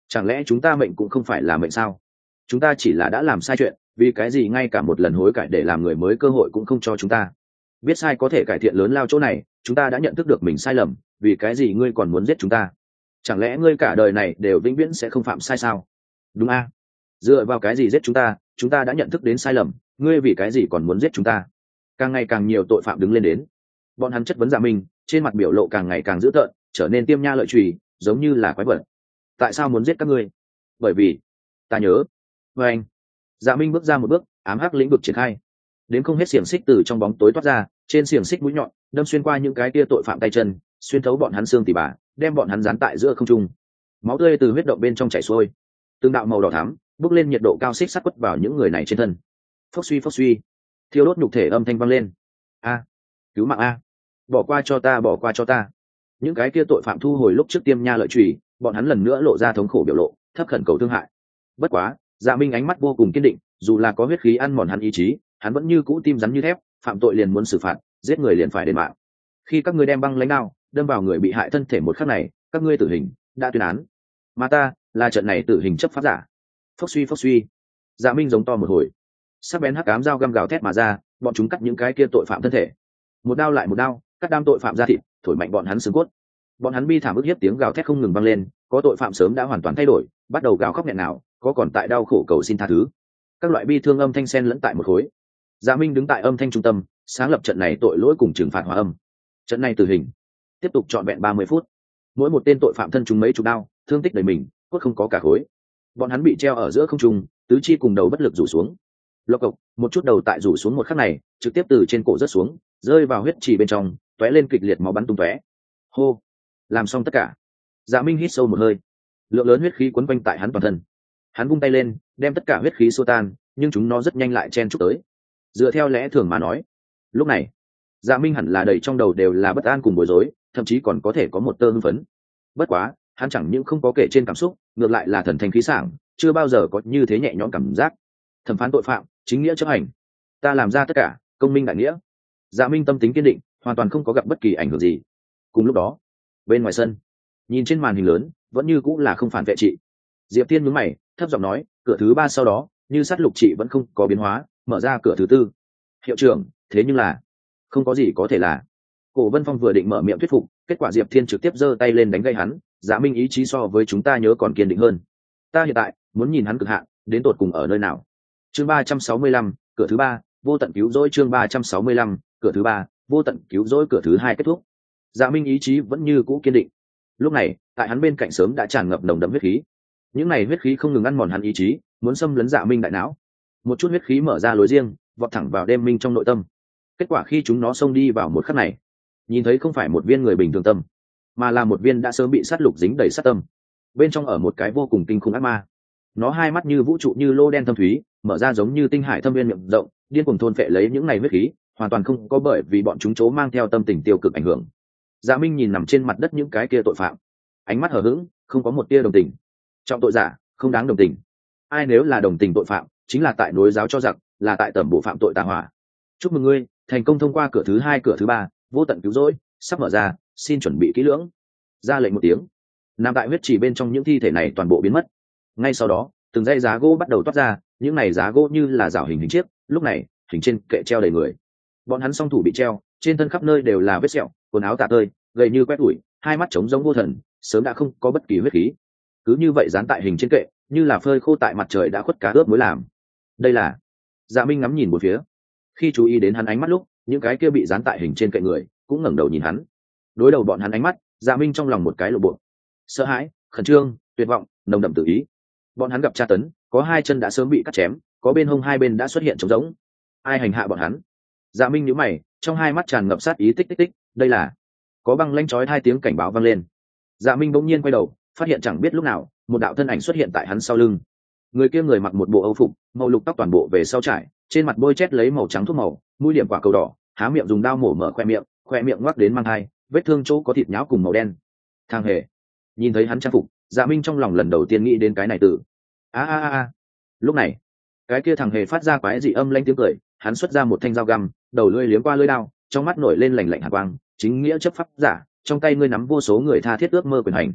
Chẳng lẽ chúng ta mệnh cũng không phải là mệnh sao? Chúng ta chỉ là đã làm sai chuyện, vì cái gì ngay cả một lần hối cải để làm người mới cơ hội cũng không cho chúng ta? Biết sai có thể cải thiện lớn lao chỗ này, chúng ta đã nhận thức được mình sai lầm, vì cái gì ngươi còn muốn giết chúng ta? Chẳng lẽ ngươi cả đời này đều vĩnh viễn sẽ không phạm sai sao? Đúng a? Dựa vào cái gì giết chúng ta? Chúng ta đã nhận thức đến sai lầm, ngươi vì cái gì còn muốn giết chúng ta? Càng ngày càng nhiều tội phạm đứng lên đến, bọn hắn chất vấn Dạ Minh, trên mặt biểu lộ càng ngày càng dữ tợn, trở nên tiêm nha lợi chùy, giống như là quái vật. Tại sao muốn giết các ngươi? Bởi vì ta nhớ. Và anh, Dạ Minh bước ra một bước, ám hắc lĩnh vực triển khai, đến không hết xiềng xích từ trong bóng tối toát ra, trên xiềng xích mũi nhọn đâm xuyên qua những cái kia tội phạm tay chân, xuyên thấu bọn hắn xương tỉ bà, đem bọn hắn dán tại giữa không trung. Máu tươi từ huyết động bên trong chảy xuôi, từng đạo màu đỏ thắm bốc lên, nhiệt độ cao xích sắt quất vào những người này trên thân. Phốc suy phốc suy, thiêu đốt nhục thể âm thanh vang lên. A, cứu mạng a, bỏ qua cho ta, bỏ qua cho ta. Những cái kia tội phạm thu hồi lúc trước tiêm nha lợi chùy, bọn hắn lần nữa lộ ra thống khổ biểu lộ, thấp khẩn cầu thương hại. Bất quá, Dạ Minh ánh mắt vô cùng kiên định, dù là có huyết khí ăn mòn hắn ý chí, hắn vẫn như cũ tim rắn như thép, phạm tội liền muốn xử phạt, giết người liền phải đền mạng. Khi các ngươi đem băng lãnh đao đâm vào người bị hại thân thể một khắc này, các ngươi tử hình đã tuyên án, mà ta là trận này tử hình chấp pháp giả. Phốc suy phốc suy, Dạ Minh giống to một hồi, sắc bén hắc ám dao găm gào thét mà ra, bọn chúng cắt những cái kia tội phạm thân thể, một đao lại một đao, cắt đam tội phạm ra thịt, thổi mạnh bọn hắn xương cốt. Bọn hắn bi thảm ức hiếp tiếng gào thét không ngừng vang lên, có tội phạm sớm đã hoàn toàn thay đổi, bắt đầu gào khóc nghẹn nào, có còn tại đau khổ cầu xin tha thứ. Các loại bi thương âm thanh xen lẫn tại một khối. Dạ Minh đứng tại âm thanh trung tâm, sáng lập trận này tội lỗi cùng trừng phạt hòa âm. Trận này tử hình tiếp tục trọn vẹn ba mươi phút, mỗi một tên tội phạm thân chúng mấy chục đao, thương tích đầy mình, cốt không có cả khối. Bọn hắn bị treo ở giữa không trung, tứ chi cùng đầu bất lực rủ xuống. Lộc cộc, một chút đầu tại rủ xuống một khắc này, trực tiếp từ trên cổ rớt xuống, rơi vào huyết trì bên trong, tóe lên kịch liệt máu bắn tung tóe. Hô, làm xong tất cả, Dạ Minh hít sâu một hơi, lượng lớn huyết khí quấn quanh tại hắn toàn thân. Hắn vung tay lên, đem tất cả huyết khí xua tan, nhưng chúng nó rất nhanh lại chen chúc tới. Dựa theo lẽ thường mà nói, lúc này Dạ Minh hẳn là đầy trong đầu đều là bất an cùng bối rối, thậm chí còn có thể có một tơ hưng phấn. Bất quá, hắn chẳng những không có kể trên cảm xúc, ngược lại là thần thanh khí sảng, chưa bao giờ có như thế nhẹ nhõm cảm giác. Thẩm phán tội phạm, chính nghĩa chấp hành, ta làm ra tất cả, công minh đại nghĩa. Dạ Minh tâm tính kiên định, hoàn toàn không có gặp bất kỳ ảnh hưởng gì. Cùng lúc đó, bên ngoài sân, nhìn trên màn hình lớn, vẫn như cũng là không phản vệ trị. Diệp Tiên nhướng mày, thấp giọng nói, cửa thứ ba sau đó, như sát lục trị vẫn không có biến hóa, mở ra cửa thứ tư. Hiệu trưởng, thế nhưng là không có gì có thể là. Cổ Vân Phong vừa định mở miệng thuyết phục, kết quả Diệp Thiên trực tiếp giơ tay lên đánh gây hắn. Dạ Minh ý chí so với chúng ta nhớ còn kiên định hơn. Ta hiện tại muốn nhìn hắn cực hạn đến tột cùng ở nơi nào. Chương ba trăm sáu mươi lăm, cửa thứ ba, vô tận cứu rỗi. Chương ba trăm sáu mươi lăm, cửa thứ ba, vô tận cứu rỗi. Cửa thứ hai kết thúc. Dạ Minh ý chí vẫn như cũ kiên định. Lúc này, tại hắn bên cạnh sớm đã tràn ngập nồng đậm huyết khí. Những này huyết khí không ngừng ăn mòn hắn ý chí, muốn xâm lấn Dạ Minh đại não. Một chút huyết khí mở ra lối riêng, vọt thẳng vào đêm minh trong nội tâm. Kết quả khi chúng nó xông đi vào một khắc này, nhìn thấy không phải một viên người bình thường tâm, mà là một viên đã sớm bị sát lục dính đầy sát tâm. Bên trong ở một cái vô cùng kinh khủng ác ma. Nó hai mắt như vũ trụ như lô đen thâm thúy, mở ra giống như tinh hải thâm viên miệng rộng, điên cuồng thôn phệ lấy những này huyết khí, hoàn toàn không có bởi vì bọn chúng chố mang theo tâm tình tiêu cực ảnh hưởng. Dạ Minh nhìn nằm trên mặt đất những cái kia tội phạm, ánh mắt hờ hững, không có một tia đồng tình. Trọng tội giả, không đáng đồng tình. Ai nếu là đồng tình tội phạm, chính là tại nối giáo cho giặc, là tại tẩm bộ phạm tội tà hỏa. Chúc mừng ngươi, thành công thông qua cửa thứ hai. Cửa thứ ba, vô tận cứu rỗi, sắp mở ra, xin chuẩn bị kỹ lưỡng. Ra lệnh một tiếng, nằm tại huyết trì bên trong những thi thể này toàn bộ biến mất. Ngay sau đó, từng dãy giá gỗ bắt đầu toát ra, những này giá gỗ như là rào hình hình chiếc, lúc này hình trên kệ treo đầy người. Bọn hắn song thủ bị treo, trên thân khắp nơi đều là vết sẹo, quần áo tả tơi, gầy như quét ủi, hai mắt trống giống vô thần, sớm đã không có bất kỳ huyết khí. Cứ như vậy dán tại hình trên kệ, như là phơi khô tại mặt trời đã khuất cá ướp mới làm. Đây là. Dạ Minh ngắm nhìn một phía, khi chú ý đến hắn ánh mắt lúc, những cái kia bị dán tại hình trên kệ người cũng ngẩng đầu nhìn hắn. Đối đầu bọn hắn ánh mắt, Dạ Minh trong lòng một cái lộ bộ, sợ hãi, khẩn trương, tuyệt vọng, nồng đậm tự ý. Bọn hắn gặp tra tấn, có hai chân đã sớm bị cắt chém, có bên hông hai bên đã xuất hiện trống rỗng. Ai hành hạ bọn hắn? Dạ Minh nhíu mày, trong hai mắt tràn ngập sát ý. Tích tích tích, đây là. Có băng lãnh chói hai tiếng cảnh báo vang lên. Dạ Minh bỗng nhiên quay đầu, phát hiện chẳng biết lúc nào, một đạo thân ảnh xuất hiện tại hắn sau lưng. Người kia người mặc một bộ âu phục, màu lục tóc toàn bộ về sau trải, trên mặt bôi chét lấy màu trắng thuốc màu, mũi điểm quả cầu đỏ, há miệng dùng dao mổ mở khoe miệng, khoe miệng ngoắc đến mang hai, vết thương chỗ có thịt nhão cùng màu đen. Thang hề. Nhìn thấy hắn trang phục, Dạ Minh trong lòng lần đầu tiên nghĩ đến cái này từ. A a a a. Lúc này, cái kia thằng hề phát ra quái dị âm lãnh tiếng cười, hắn xuất ra một thanh dao găm, đầu lưỡi liếm qua lưỡi dao, trong mắt nổi lên lạnh lạnh hàn quang, chính nghĩa chấp pháp giả, trong tay ngươi nắm vô số người tha thiết ước mơ quyền hành.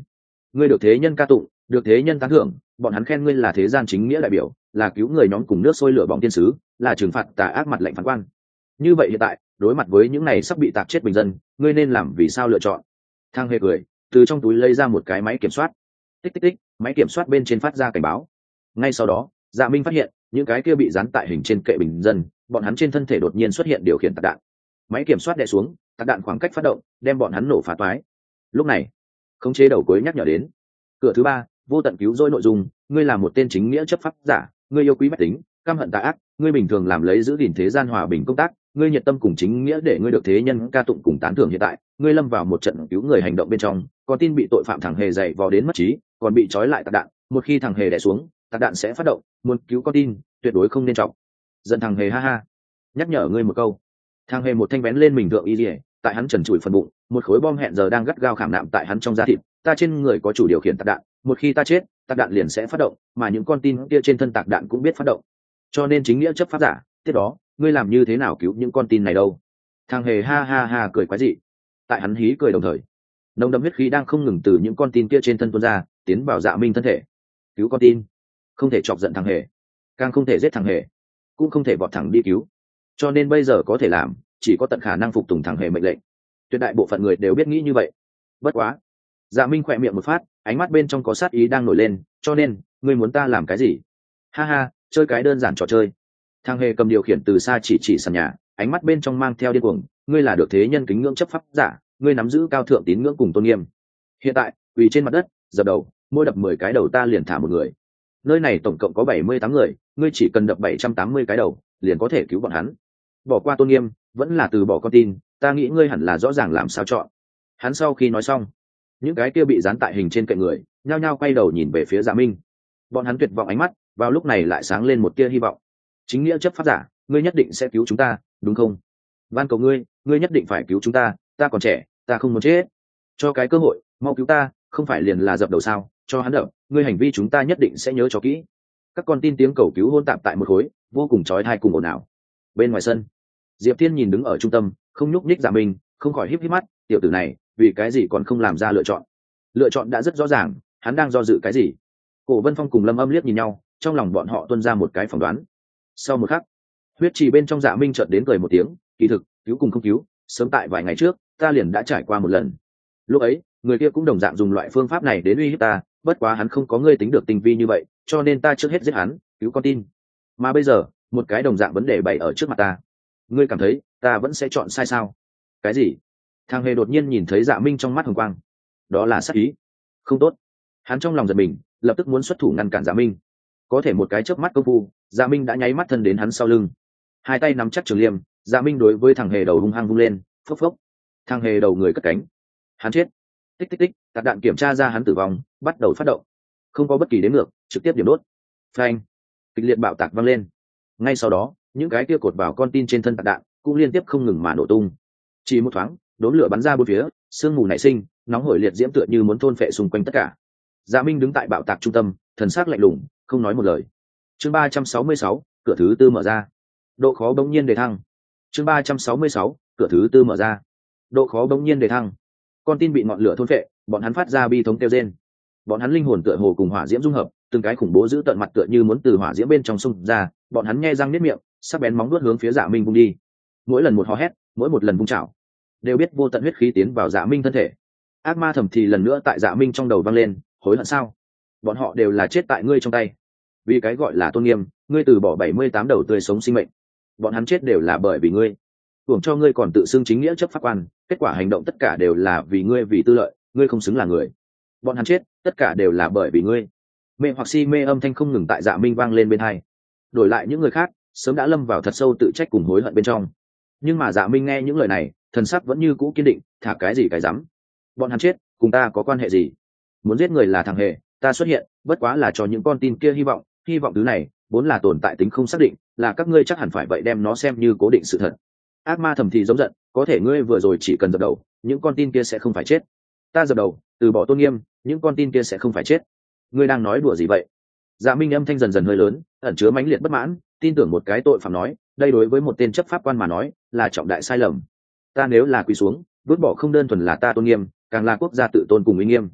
ngươi được thế nhân ca tụng, được thế nhân tán thưởng, bọn hắn khen ngươi là thế gian chính nghĩa đại biểu, là cứu người nhóm cùng nước sôi lửa bỏng tiên sứ, là trừng phạt tà ác mặt lệnh phán quan. Như vậy hiện tại đối mặt với những này sắp bị tạc chết bình dân, ngươi nên làm vì sao lựa chọn? Thang Hề cười từ trong túi lấy ra một cái máy kiểm soát. Tích tích tích, máy kiểm soát bên trên phát ra cảnh báo. Ngay sau đó Dạ Minh phát hiện những cái kia bị dán tại hình trên kệ bình dân, bọn hắn trên thân thể đột nhiên xuất hiện điều khiển tạc đạn. Máy kiểm soát đè xuống, tạc đạn khoảng cách phát động, đem bọn hắn nổ phá toái. Lúc này khống chế đầu cuối nhắc nhở đến. Cửa thứ ba, vô tận cứu rỗi nội dung, ngươi là một tên chính nghĩa chấp pháp giả, ngươi yêu quý bách tính, căm hận tà ác, ngươi bình thường làm lấy giữ gìn thế gian hòa bình công tác, ngươi nhiệt tâm cùng chính nghĩa để ngươi được thế nhân ca tụng cùng tán thưởng. Hiện tại ngươi lâm vào một trận cứu người hành động bên trong, còn tin bị tội phạm thằng hề dày vò đến mất trí, còn bị trói lại tạc đạn. Một khi thằng hề đè xuống, tạc đạn sẽ phát động, muốn cứu con tin tuyệt đối không nên trọng. Giận thằng hề ha ha, nhắc nhở ngươi một câu. Thằng hề một thanh vén lên mình thượng y lìa, tại hắn trần trụi phần bụng, một khối bom hẹn giờ đang gắt gao khảm nạm tại hắn trong da thịt. Ta trên người có chủ điều khiển tạc đạn, một khi ta chết, tạc đạn liền sẽ phát động, mà những con tin kia trên thân tạc đạn cũng biết phát động. Cho nên chính nghĩa chấp pháp giả, tiếp đó ngươi làm như thế nào cứu những con tin này đâu? Thằng hề ha ha ha cười quái dị. Tại hắn hí cười đồng thời, nồng đậm huyết khí đang không ngừng từ những con tin kia trên thân tuôn ra, tiến vào Dạ Minh thân thể. Cứu con tin, không thể chọc giận thằng hề, càng không thể giết thằng hề, cũng không thể vọt thẳng đi cứu. Cho nên bây giờ có thể làm, chỉ có tận khả năng phục tùng thằng hề mệnh lệnh. Tuyệt đại bộ phận người đều biết nghĩ như vậy. Bất quá, Dạ Minh khỏe miệng một phát, ánh mắt bên trong có sát ý đang nổi lên. Cho nên ngươi muốn ta làm cái gì? Ha ha, chơi cái đơn giản trò chơi. Thằng hề cầm điều khiển từ xa chỉ chỉ sàn nhà, ánh mắt bên trong mang theo điên cuồng. Ngươi là được thế nhân kính ngưỡng chấp pháp giả, ngươi nắm giữ cao thượng tín ngưỡng cùng tôn nghiêm. Hiện tại quỳ trên mặt đất, dập đầu, mỗi đập mười cái đầu ta liền thả một người. Nơi này tổng cộng có bảy mươi tám người, ngươi chỉ cần đập bảy trăm tám mươi cái đầu liền có thể cứu bọn hắn. Bỏ qua tôn nghiêm vẫn là từ bỏ con tin, ta nghĩ ngươi hẳn là rõ ràng làm sao chọn. Hắn sau khi nói xong, những cái kia bị dán tại hình trên cạnh người nhao nhao quay đầu nhìn về phía Dạ Minh. Bọn hắn tuyệt vọng ánh mắt vào lúc này lại sáng lên một tia hy vọng. Chính nghĩa chấp pháp giả, ngươi nhất định sẽ cứu chúng ta, đúng không? Van cầu ngươi, ngươi nhất định phải cứu chúng ta, ta còn trẻ, ta không muốn chết. Cho cái cơ hội, mau cứu ta, không phải liền là dập đầu sao? Cho hắn đập, ngươi hành vi chúng ta nhất định sẽ nhớ cho kỹ. Các con tin tiếng cầu cứu hôn tạp tại một khối, vô cùng chói tai cùng ồn ào. Bên ngoài sân, Diệp Thiên nhìn đứng ở trung tâm, không nhúc nhích Dạ Minh, không khỏi híp híp mắt, tiểu tử này, vì cái gì còn không làm ra lựa chọn? Lựa chọn đã rất rõ ràng, hắn đang do dự cái gì? Cổ Vân Phong cùng Lâm Âm liếc nhìn nhau, trong lòng bọn họ tuôn ra một cái phỏng đoán. Sau một khắc, huyết trì bên trong Dạ Minh chợt đến cười một tiếng, kỳ thực, cứu cùng không cứu, sớm tại vài ngày trước, ta liền đã trải qua một lần. Lúc ấy, người kia cũng đồng dạng dùng loại phương pháp này đến uy hiếp ta, bất quá hắn không có ngươi tính được tinh vi như vậy, cho nên ta trước hết giết hắn, cứu con tin. Mà bây giờ, một cái đồng dạng vấn đề bày ở trước mặt ta. Ngươi cảm thấy, ta vẫn sẽ chọn sai sao? Cái gì? Thằng hề đột nhiên nhìn thấy Dạ Minh trong mắt hồng quang. Đó là sát ý. Không tốt. Hắn trong lòng giật mình, lập tức muốn xuất thủ ngăn cản Dạ Minh. Có thể một cái chớp mắt công phu, Dạ Minh đã nháy mắt thân đến hắn sau lưng. Hai tay nắm chắc trường liêm, Dạ Minh đối với thằng hề đầu hung hăng vung lên, phốc phốc. Thằng hề đầu người cất cánh. Hắn chết. Tích tích tích, tạc đạn kiểm tra ra hắn tử vong, bắt đầu phát động. Không có bất kỳ đếm ngược, trực tiếp điểm đốt. Phanh. Kịch liệt bạo tạc vang lên. Ngay sau đó, những cái kia cột vào con tin trên thân tạc đạn cũng liên tiếp không ngừng mà nổ tung. Chỉ một thoáng, đốm lửa bắn ra bốn phía, sương mù nảy sinh, nóng hổi liệt diễm tựa như muốn thôn phệ xung quanh tất cả. Dạ Minh đứng tại bạo tạc trung tâm, thần sắc lạnh lùng, không nói một lời. Chương ba trăm sáu mươi sáu, cửa thứ tư mở ra. Độ khó bỗng nhiên đề thăng. Chương ba trăm sáu mươi sáu, cửa thứ tư mở ra. Độ khó bỗng nhiên đề thăng. Con tin bị ngọn lửa thôn phệ, bọn hắn phát ra bi thống kêu rên. Bọn hắn linh hồn tựa hồ cùng hỏa diễm dung hợp, từng cái khủng bố giữ tận mặt tựa như muốn từ hỏa diễm bên trong xung ra, bọn hắn nhe răng niết miệng, sắc bén móng vuốt hướng phía Dạ Minh vung đi. Mỗi lần một hò hét, mỗi một lần vung chảo, đều biết vô tận huyết khí tiến vào Dạ Minh thân thể. Ác ma thầm thì lần nữa tại Dạ Minh trong đầu vang lên, hối hận sao? Bọn họ đều là chết tại ngươi trong tay. Vì cái gọi là tôn nghiêm, ngươi từ bỏ bảy mươi tám đầu tươi sống sinh mệnh. Bọn hắn chết đều là bởi vì ngươi. Tưởng cho ngươi còn tự xưng chính nghĩa chấp pháp quan, kết quả hành động tất cả đều là vì ngươi, vì tư lợi, ngươi không xứng là người. Bọn hắn chết, tất cả đều là bởi vì ngươi. Mê hoặc si mê âm thanh không ngừng tại Dạ Minh vang lên bên tai. Đổi lại những người khác, sớm đã lâm vào thật sâu tự trách cùng hối hận bên trong. Nhưng mà Dạ Minh nghe những lời này, thần sắc vẫn như cũ kiên định, thả cái gì cái dám. Bọn hắn chết, cùng ta có quan hệ gì? Muốn giết người là thằng hề, ta xuất hiện, bất quá là cho những con tin kia hy vọng, hy vọng thứ này vốn là tồn tại tính không xác định, là các ngươi chắc hẳn phải vậy đem nó xem như cố định sự thật. Ác ma thầm thì giống giận, có thể ngươi vừa rồi chỉ cần dập đầu, những con tin kia sẽ không phải chết. Ta dập đầu, từ bỏ tôn nghiêm, những con tin kia sẽ không phải chết. Ngươi đang nói đùa gì vậy? Dạ Minh âm thanh dần dần hơi lớn, ẩn chứa mãnh liệt bất mãn, tin tưởng một cái tội phạm nói, đây đối với một tên chấp pháp quan mà nói, là trọng đại sai lầm. Ta nếu là quỳ xuống, vứt bỏ không đơn thuần là ta tôn nghiêm, càng là quốc gia tự tôn cùng uy nghiêm.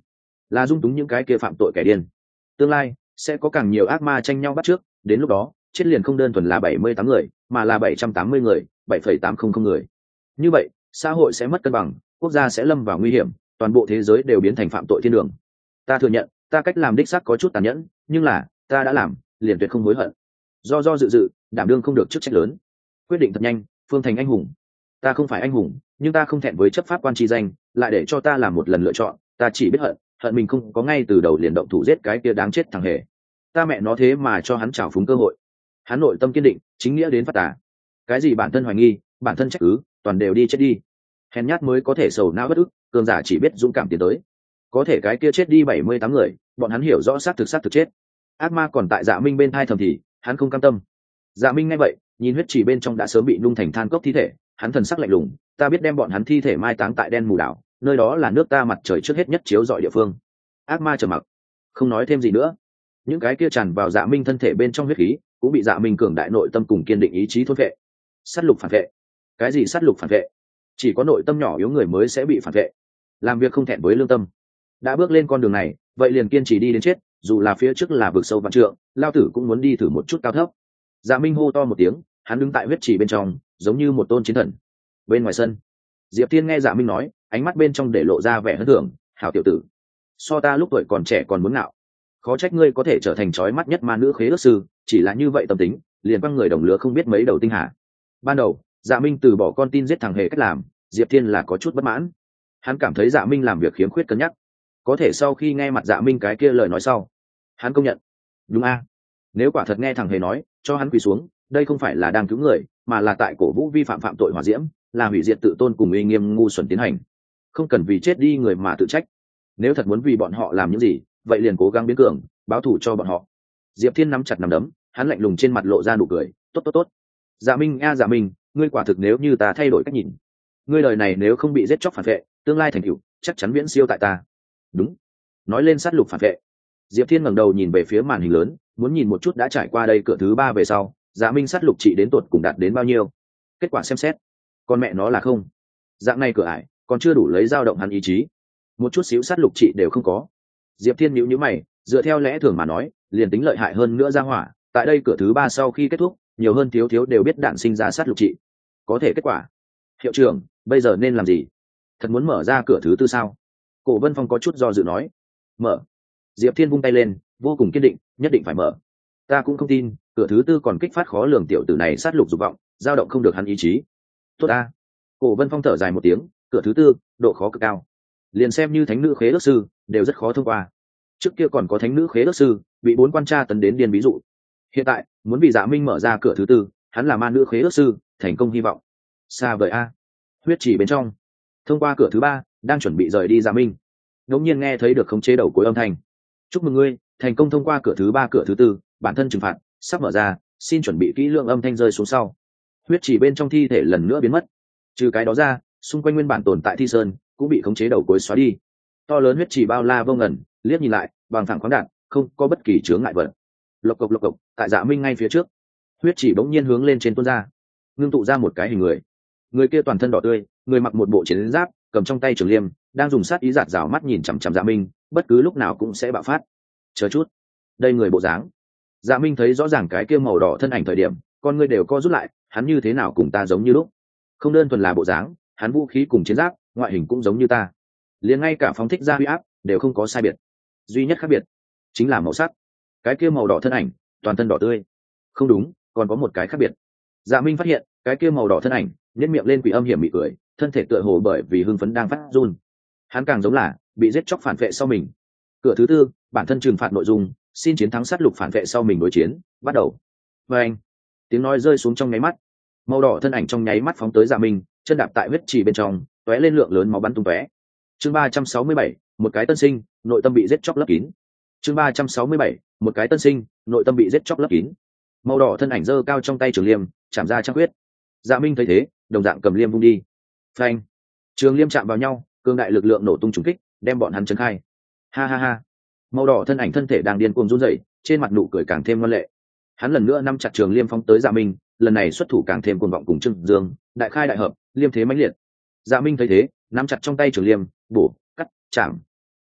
là dung túng những cái kia phạm tội kẻ điên. Tương lai sẽ có càng nhiều ác ma tranh nhau bắt trước, đến lúc đó chết liền không đơn thuần là bảy mươi tám người mà là bảy trăm tám mươi người, bảy phẩy tám không không người. Như vậy xã hội sẽ mất cân bằng, quốc gia sẽ lâm vào nguy hiểm, toàn bộ thế giới đều biến thành phạm tội thiên đường. Ta thừa nhận ta cách làm đích xác có chút tàn nhẫn, nhưng là ta đã làm, liền tuyệt không hối hận. Do do dự dự, đảm đương không được chức trách lớn, quyết định thật nhanh, phương thành anh hùng. Ta không phải anh hùng, nhưng ta không thẹn với chấp pháp quan chi danh, lại để cho ta làm một lần lựa chọn. Ta chỉ biết hận, hận mình không có ngay từ đầu liền động thủ giết cái kia đáng chết thằng hề. Ta mẹ nó thế mà cho hắn trào phúng cơ hội. Hắn nội tâm kiên định, chính nghĩa đến phát tà. Cái gì bản thân hoài nghi, bản thân trách cứ, toàn đều đi chết đi. Hèn nhát mới có thể sầu não bất ức, cường giả chỉ biết dũng cảm tiến tới. Có thể cái kia chết đi bảy mươi tám người, bọn hắn hiểu rõ xác thực xác thực chết. Ác ma còn tại Dạ Minh bên thai thầm thì, hắn không cam tâm. Dạ Minh nghe vậy, nhìn huyết chỉ bên trong đã sớm bị nung thành than cốc thi thể, hắn thần sắc lạnh lùng, ta biết đem bọn hắn thi thể mai táng tại đen mù đảo, nơi đó là nước ta mặt trời trước hết nhất chiếu rọi địa phương. Ác ma trầm mặc, không nói thêm gì nữa. Những cái kia tràn vào Dạ Minh thân thể bên trong huyết khí, cũng bị Dạ Minh cường đại nội tâm cùng kiên định ý chí thôn vệ. Sát lục phản vệ. Cái gì sát lục phản vệ? Chỉ có nội tâm nhỏ yếu người mới sẽ bị phản vệ. Làm việc không thẹn với lương tâm. Đã bước lên con đường này, vậy liền kiên trì đi đến chết, dù là phía trước là vực sâu vạn trượng, lao tử cũng muốn đi thử một chút cao thấp. Dạ Minh hô to một tiếng, hắn đứng tại huyết trì bên trong, giống như một tôn chiến thần. Bên ngoài sân, Diệp Thiên nghe Dạ Minh nói, ánh mắt bên trong để lộ ra vẻ hớn hưởng, hảo tiểu tử, so ta lúc tuổi còn trẻ còn muốn ngạo, khó trách ngươi có thể trở thành chói mắt nhất ma nữ khế ước sư, chỉ là như vậy tâm tính, liền quăng người đồng lứa không biết mấy đầu tinh hà. Ban đầu, Dạ Minh từ bỏ con tin giết thằng hề cách làm, Diệp Thiên là có chút bất mãn. Hắn cảm thấy Dạ Minh làm việc khiếm khuyết cân nhắc. Có thể sau khi nghe mặt Dạ Minh cái kia lời nói sau, hắn công nhận. Đúng a, nếu quả thật nghe thằng hề nói, cho hắn quỳ xuống, đây không phải là đang cứu người, mà là tại cổ vũ vi phạm phạm tội hỏa diễm, là hủy diệt tự tôn cùng uy nghiêm ngu xuẩn tiến hành. Không cần vì chết đi người mà tự trách. Nếu thật muốn vì bọn họ làm những gì, vậy liền cố gắng biến cường, báo thù cho bọn họ. Diệp Thiên nắm chặt nắm đấm, hắn lạnh lùng trên mặt lộ ra nụ cười, tốt tốt tốt. Dạ Minh a Dạ Minh, ngươi quả thực nếu như ta thay đổi cách nhìn, ngươi đời này nếu không bị giết chóc phản vệ, tương lai thành cựu chắc chắn viễn siêu tại ta. Đúng. Nói lên sát lục phản vệ, Diệp Thiên ngẩng đầu nhìn về phía màn hình lớn, muốn nhìn một chút đã trải qua đây cửa thứ ba về sau, Dạ Minh sát lục trị đến tột cùng đạt đến bao nhiêu. Kết quả xem xét, con mẹ nó là không. Dạng này cửa ải, còn chưa đủ lấy dao động hắn ý chí. Một chút xíu sát lục trị đều không có. Diệp Thiên nhíu nhíu mày, dựa theo lẽ thường mà nói, liền tính lợi hại hơn nữa ra hỏa, tại đây cửa thứ ba sau khi kết thúc, nhiều hơn thiếu thiếu đều biết đạn sinh ra sát lục trị. Có thể kết quả. Hiệu trưởng, bây giờ nên làm gì? Thật muốn mở ra cửa thứ tư sao? Cổ Vân Phong có chút do dự nói. Mở. Diệp Thiên vung tay lên, vô cùng kiên định, nhất định phải mở. Ta cũng không tin, cửa thứ tư còn kích phát khó lường tiểu tử này sát lục dục vọng, dao động không được hắn ý chí. Tốt a. Cổ Vân Phong thở dài một tiếng, cửa thứ tư, độ khó cực cao. Liền xem như thánh nữ khế ước sư, đều rất khó thông qua. Trước kia còn có thánh nữ khế ước sư, bị bốn quan tra tấn đến điên ví dụ. Hiện tại, muốn vì Dạ Minh mở ra cửa thứ tư, hắn là ma nữ khế ước sư, thành công hy vọng. Xa vời a. Huyết chỉ bên trong, thông qua cửa thứ ba, đang chuẩn bị rời đi Dạ Minh. Ngẫu nhiên nghe thấy được khống chế đầu cuối âm thanh. Chúc mừng ngươi, thành công thông qua cửa thứ ba cửa thứ tư, bản thân trừng phạt sắp mở ra, xin chuẩn bị kỹ lưỡng âm thanh rơi xuống sau. Huyết chỉ bên trong thi thể lần nữa biến mất. Trừ cái đó ra, xung quanh nguyên bản tồn tại thi sơn cũng bị khống chế đầu cuối xóa đi. To lớn huyết chỉ bao la vô ngần, liếc nhìn lại, bằng thẳng khoáng đạt, không có bất kỳ chướng ngại vật. Lộc cộc lộc cộc, tại Dạ Minh ngay phía trước, huyết chỉ bỗng nhiên hướng lên trên tuôn ra, ngưng tụ ra một cái hình người. Người kia toàn thân đỏ tươi, người mặc một bộ chiến giáp, cầm trong tay trường liêm, đang dùng sát ý giạt rào mắt nhìn chằm chằm Dạ Minh, bất cứ lúc nào cũng sẽ bạo phát. Chờ chút, đây người bộ dáng. Dạ Minh thấy rõ ràng cái kia màu đỏ thân ảnh thời điểm, con người đều co rút lại, hắn như thế nào cùng ta giống như lúc. Không đơn thuần là bộ dáng, hắn vũ khí cùng chiến giáp, ngoại hình cũng giống như ta. Liền ngay cả phóng thích ra huy áp đều không có sai biệt. Duy nhất khác biệt chính là màu sắc. Cái kia màu đỏ thân ảnh, toàn thân đỏ tươi. Không đúng, còn có một cái khác biệt. Dạ Minh phát hiện, cái kia màu đỏ thân ảnh, nhếch miệng lên quỷ âm hiểm mị cười, thân thể tựa hồ bởi vì hưng phấn đang phát run. Hắn càng giống là bị giết chóc phản vệ sau mình. Cửa thứ tư, bản thân trừng phạt nội dung, xin chiến thắng sát lục phản vệ sau mình đối chiến, bắt đầu. Và anh, tiếng nói rơi xuống trong nháy mắt, màu đỏ thân ảnh trong nháy mắt phóng tới Dạ Minh, chân đạp tại huyết trì bên trong, tóe lên lượng lớn máu bắn tung tóe. Chương ba trăm sáu mươi bảy, một cái tân sinh, nội tâm bị giết chóc lấp kín. Chương ba trăm sáu mươi bảy, một cái tân sinh, nội tâm bị giết chóc lấp kín. Màu đỏ thân ảnh giơ cao trong tay trường liêm, chạm ra trăng huyết. Dạ Minh thấy thế, đồng dạng cầm liêm vung đi. Phanh! Trường liêm chạm vào nhau, cương đại lực lượng nổ tung trùng kích, đem bọn hắn chấn khai. Ha ha ha! Màu đỏ thân ảnh thân thể đang điên cuồng run rẩy, trên mặt nụ cười càng thêm ngoan lệ. Hắn lần nữa nắm chặt trường liêm phóng tới Dạ Minh, lần này xuất thủ càng thêm cuồng vọng cùng trưng dương, đại khai đại hợp, liêm thế mãnh liệt. Dạ Minh thấy thế, nắm chặt trong tay trường liêm, bổ, cắt, chạm.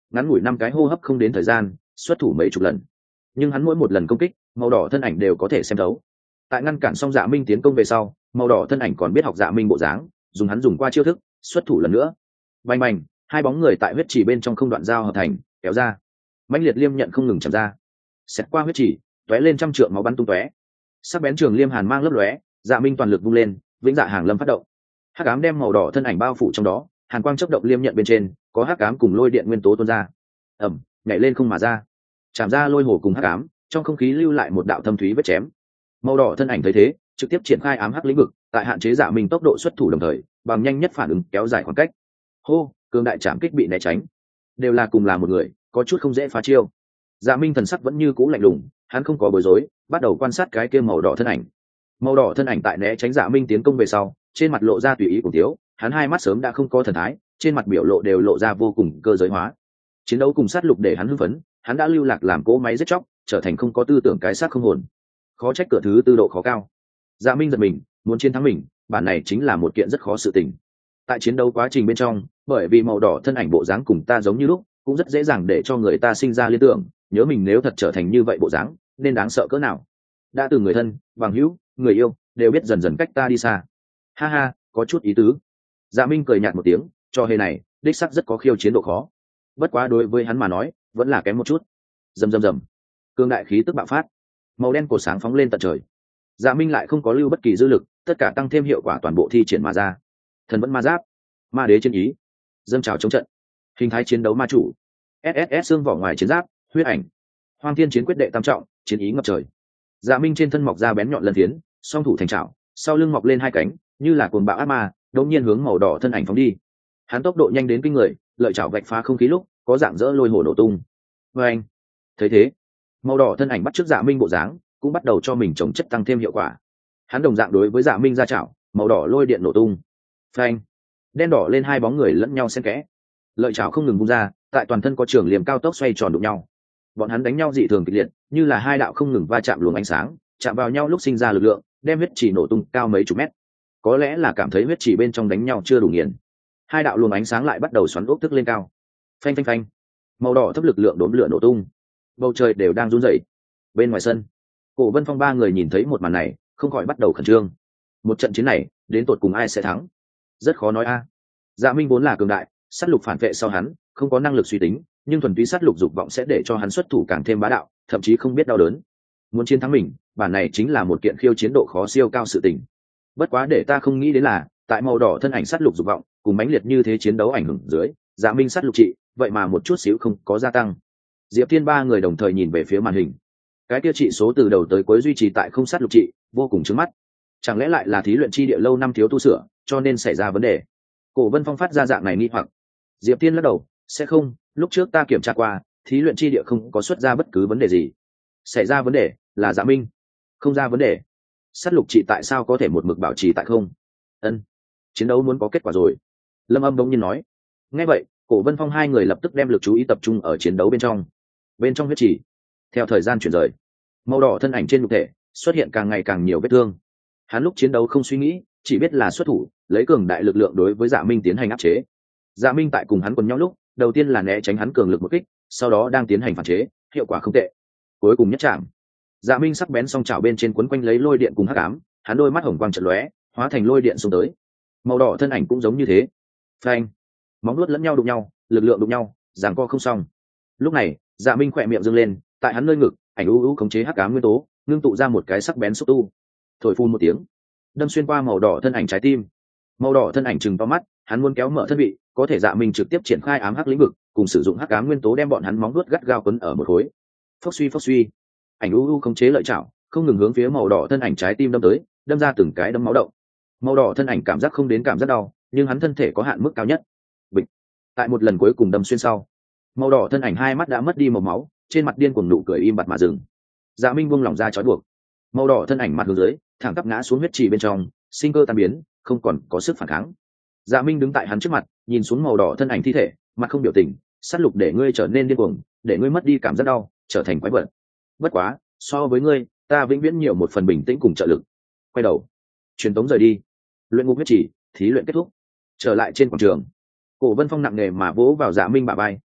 ngắn ngủi năm cái hô hấp không đến thời gian xuất thủ mấy chục lần, nhưng hắn mỗi một lần công kích màu đỏ thân ảnh đều có thể xem thấu. Tại ngăn cản xong Dạ Minh tiến công về sau, màu đỏ thân ảnh còn biết học Dạ Minh bộ dáng, dùng hắn dùng qua chiêu thức xuất thủ lần nữa. Bành bành, hai bóng người tại huyết trì bên trong không đoạn giao hợp thành kéo ra, mãnh liệt liêm nhận không ngừng chạm ra, xẹt qua huyết trì tóe lên trăm trượng máu bắn tung tóe. Sắc bén trường liêm hàn mang lấp lóe, Dạ Minh toàn lực vung lên, vĩnh dạ hàng lâm phát động. Hắc ám đem màu đỏ thân ảnh bao phủ trong đó, hàn quang chớp động liêm nhận bên trên có hắc ám cùng lôi điện nguyên tố tuôn ra, ẩm nhảy lên không mà ra, chạm ra lôi hồ cùng hắc ám, trong không khí lưu lại một đạo thâm thúy vết chém. Màu đỏ thân ảnh thấy thế trực tiếp triển khai ám hắc lĩnh vực, tại hạn chế Dạ Minh tốc độ xuất thủ đồng thời bằng nhanh nhất phản ứng kéo dài khoảng cách. Hô, cường đại chạm kích bị né tránh, đều là cùng là một người, có chút không dễ phá chiêu. Dạ Minh thần sắc vẫn như cũ lạnh lùng, hắn không có bối rối, bắt đầu quan sát cái kia màu đỏ thân ảnh. Màu đỏ thân ảnh tại né tránh Dạ Minh tiến công về sau, trên mặt lộ ra tùy ý cùng thiếu, hắn hai mắt sớm đã không có thần thái, trên mặt biểu lộ đều lộ ra vô cùng cơ giới hóa. Chiến đấu cùng sát lục để hắn hưng phấn, hắn đã lưu lạc làm cỗ máy giết chóc, trở thành không có tư tưởng cái xác không hồn. Khó trách cửa thứ tư độ khó cao. Dạ Minh giật mình, muốn chiến thắng mình, bản này chính là một kiện rất khó sự tình. Tại chiến đấu quá trình bên trong, bởi vì màu đỏ thân ảnh bộ dáng cùng ta giống như lúc, cũng rất dễ dàng để cho người ta sinh ra liên tưởng, nhớ mình nếu thật trở thành như vậy bộ dáng, nên đáng sợ cỡ nào. Đã từ người thân, bằng hữu, người yêu, đều biết dần dần cách ta đi xa. Ha ha, có chút ý tứ. Dạ Minh cười nhạt một tiếng, cho hề này đích sắc rất có khiêu chiến độ khó, bất quá đối với hắn mà nói vẫn là kém một chút. Rầm rầm rầm, cương đại khí tức bạo phát, màu đen cổ sáng phóng lên tận trời. Dạ Minh lại không có lưu bất kỳ dư lực, tất cả tăng thêm hiệu quả toàn bộ thi triển mà ra. Thần vẫn ma giáp, ma đế chiến ý, dâng trào chống trận, hình thái chiến đấu ma chủ, ét ét ét xương vỏ ngoài chiến giáp, huyết ảnh, hoang thiên chiến quyết đệ tam trọng, chiến ý ngập trời. Dạ Minh trên thân mọc ra bén nhọn lần phiến, song thủ thành trảo, sau lưng mọc lên hai cánh, như là cuồng bạo ác ma, đột nhiên hướng màu đỏ thân ảnh phóng đi. Hắn tốc độ nhanh đến kinh người, lợi chảo vạch phá không khí lúc có dạng dỡ lôi hồ nổ tung. Và anh thấy thế, màu đỏ thân ảnh bắt trước Dạ Minh bộ dáng, cũng bắt đầu cho mình chống chất tăng thêm hiệu quả. Hắn đồng dạng đối với Dạ Minh ra chảo, màu đỏ lôi điện nổ tung. Phanh, đen đỏ lên hai bóng người lẫn nhau xen kẽ, lợi chảo không ngừng vung ra, tại toàn thân có trường liềm cao tốc xoay tròn đụng nhau. Bọn hắn đánh nhau dị thường kịch liệt, như là hai đạo không ngừng va chạm luồng ánh sáng, chạm vào nhau lúc sinh ra lực lượng, đem huyết chỉ nổ tung cao mấy chục mét. Có lẽ là cảm thấy huyết chỉ bên trong đánh nhau chưa đủ nghiền, hai đạo luồng ánh sáng lại bắt đầu xoắn ốc tức lên cao. Phanh phanh phanh, màu đỏ thấp lực lượng đốm lửa nổ tung, bầu trời đều đang run rẩy. Bên ngoài sân, Cổ Vân Phong ba người nhìn thấy một màn này, không khỏi bắt đầu khẩn trương. Một trận chiến này, đến tột cùng ai sẽ thắng? Rất khó nói a. Dạ Minh vốn là cường đại, sát lục phản vệ sau hắn, không có năng lực suy tính, nhưng thuần túy sát lục dục vọng sẽ để cho hắn xuất thủ càng thêm bá đạo, thậm chí không biết đau đớn. Muốn chiến thắng mình, bản này chính là một kiện khiêu chiến độ khó siêu cao sự tình. Bất quá để ta không nghĩ đến là, tại màu đỏ thân ảnh sát lục dục vọng, cùng mãnh liệt như thế chiến đấu ảnh hưởng dưới, Dạ Minh sát lục trị, vậy mà một chút xíu không có gia tăng. Diệp Thiên ba người đồng thời nhìn về phía màn hình. Cái kia trị số từ đầu tới cuối duy trì tại không sát lục trị, vô cùng chướng mắt. Chẳng lẽ lại là thí luyện chi địa lâu năm thiếu tu sửa, cho nên xảy ra vấn đề? Cổ Vân Phong phát ra dạng này nghi hoặc. Diệp Thiên lắc đầu, sẽ không, lúc trước ta kiểm tra qua, thí luyện chi địa không có xuất ra bất cứ vấn đề gì. Xảy ra vấn đề là Dạ Minh, không ra vấn đề. Sát lục trị tại sao có thể một mực bảo trì tại không? Ân, chiến đấu muốn có kết quả rồi. Lâm Âm bỗng nhiên nói. Nghe vậy, Cổ Vân Phong hai người lập tức đem lực chú ý tập trung ở chiến đấu bên trong. Bên trong huyết chỉ, theo thời gian chuyển rời, màu đỏ thân ảnh trên nhục thể xuất hiện càng ngày càng nhiều vết thương. Hắn lúc chiến đấu không suy nghĩ, chỉ biết là xuất thủ, lấy cường đại lực lượng đối với Dạ Minh tiến hành áp chế. Dạ Minh tại cùng hắn quần nhau lúc, đầu tiên là né tránh hắn cường lực một kích, sau đó đang tiến hành phản chế, hiệu quả không tệ. Cuối cùng nhất chạm, Dạ Minh sắc bén song chảo bên trên quấn quanh lấy lôi điện cùng hắc ám, hắn đôi mắt hồng quang chợt lóe, hóa thành lôi điện xông tới. Màu đỏ thân ảnh cũng giống như thế. Phanh, móng nuốt lẫn nhau đụng nhau, lực lượng đụng nhau, giằng co không xong. Lúc này, Dạ Minh khỏe miệng dương lên, tại hắn nơi ngực, ảnh u u khống chế hắc ám nguyên tố, ngưng tụ ra một cái sắc bén xúc tu. Thổi phun một tiếng, đâm xuyên qua màu đỏ thân ảnh trái tim. Màu đỏ thân ảnh trừng to mắt, hắn muốn kéo mở thân vị, có thể Dạ Minh trực tiếp triển khai ám hắc lĩnh vực, cùng sử dụng hắc ám nguyên tố đem bọn hắn móng vuốt gắt gao quấn ở một khối. Phốc suy phốc suy, ảnh u u khống chế lợi chảo, không ngừng hướng phía màu đỏ thân ảnh trái tim đâm tới, đâm ra từng cái đâm máu động. Màu đỏ thân ảnh cảm giác không đến cảm giác đau, nhưng hắn thân thể có hạn mức cao nhất. Bịch. Tại một lần cuối cùng đâm xuyên sau, màu đỏ thân ảnh hai mắt đã mất đi màu máu, trên mặt điên cuồng nụ cười im bặt mà dừng. Dạ Minh buông lỏng ra trói buộc, màu đỏ thân ảnh mặt hướng dưới, thẳng tắp ngã xuống huyết trì bên trong, sinh cơ tan biến, không còn có sức phản kháng. Dạ Minh đứng tại hắn trước mặt, nhìn xuống màu đỏ thân ảnh thi thể, mặt không biểu tình, sát lục để ngươi trở nên điên cuồng, để ngươi mất đi cảm giác đau, trở thành quái vật. Bất quá, so với ngươi, ta vĩnh viễn nhiều một phần bình tĩnh cùng trợ lực. Quay đầu, truyền tống rời đi. Luyện ngục huyết trì, thí luyện kết thúc. Trở lại trên quảng trường, Cổ Vân Phong nặng nề mà vỗ vào Dạ Minh bả vai,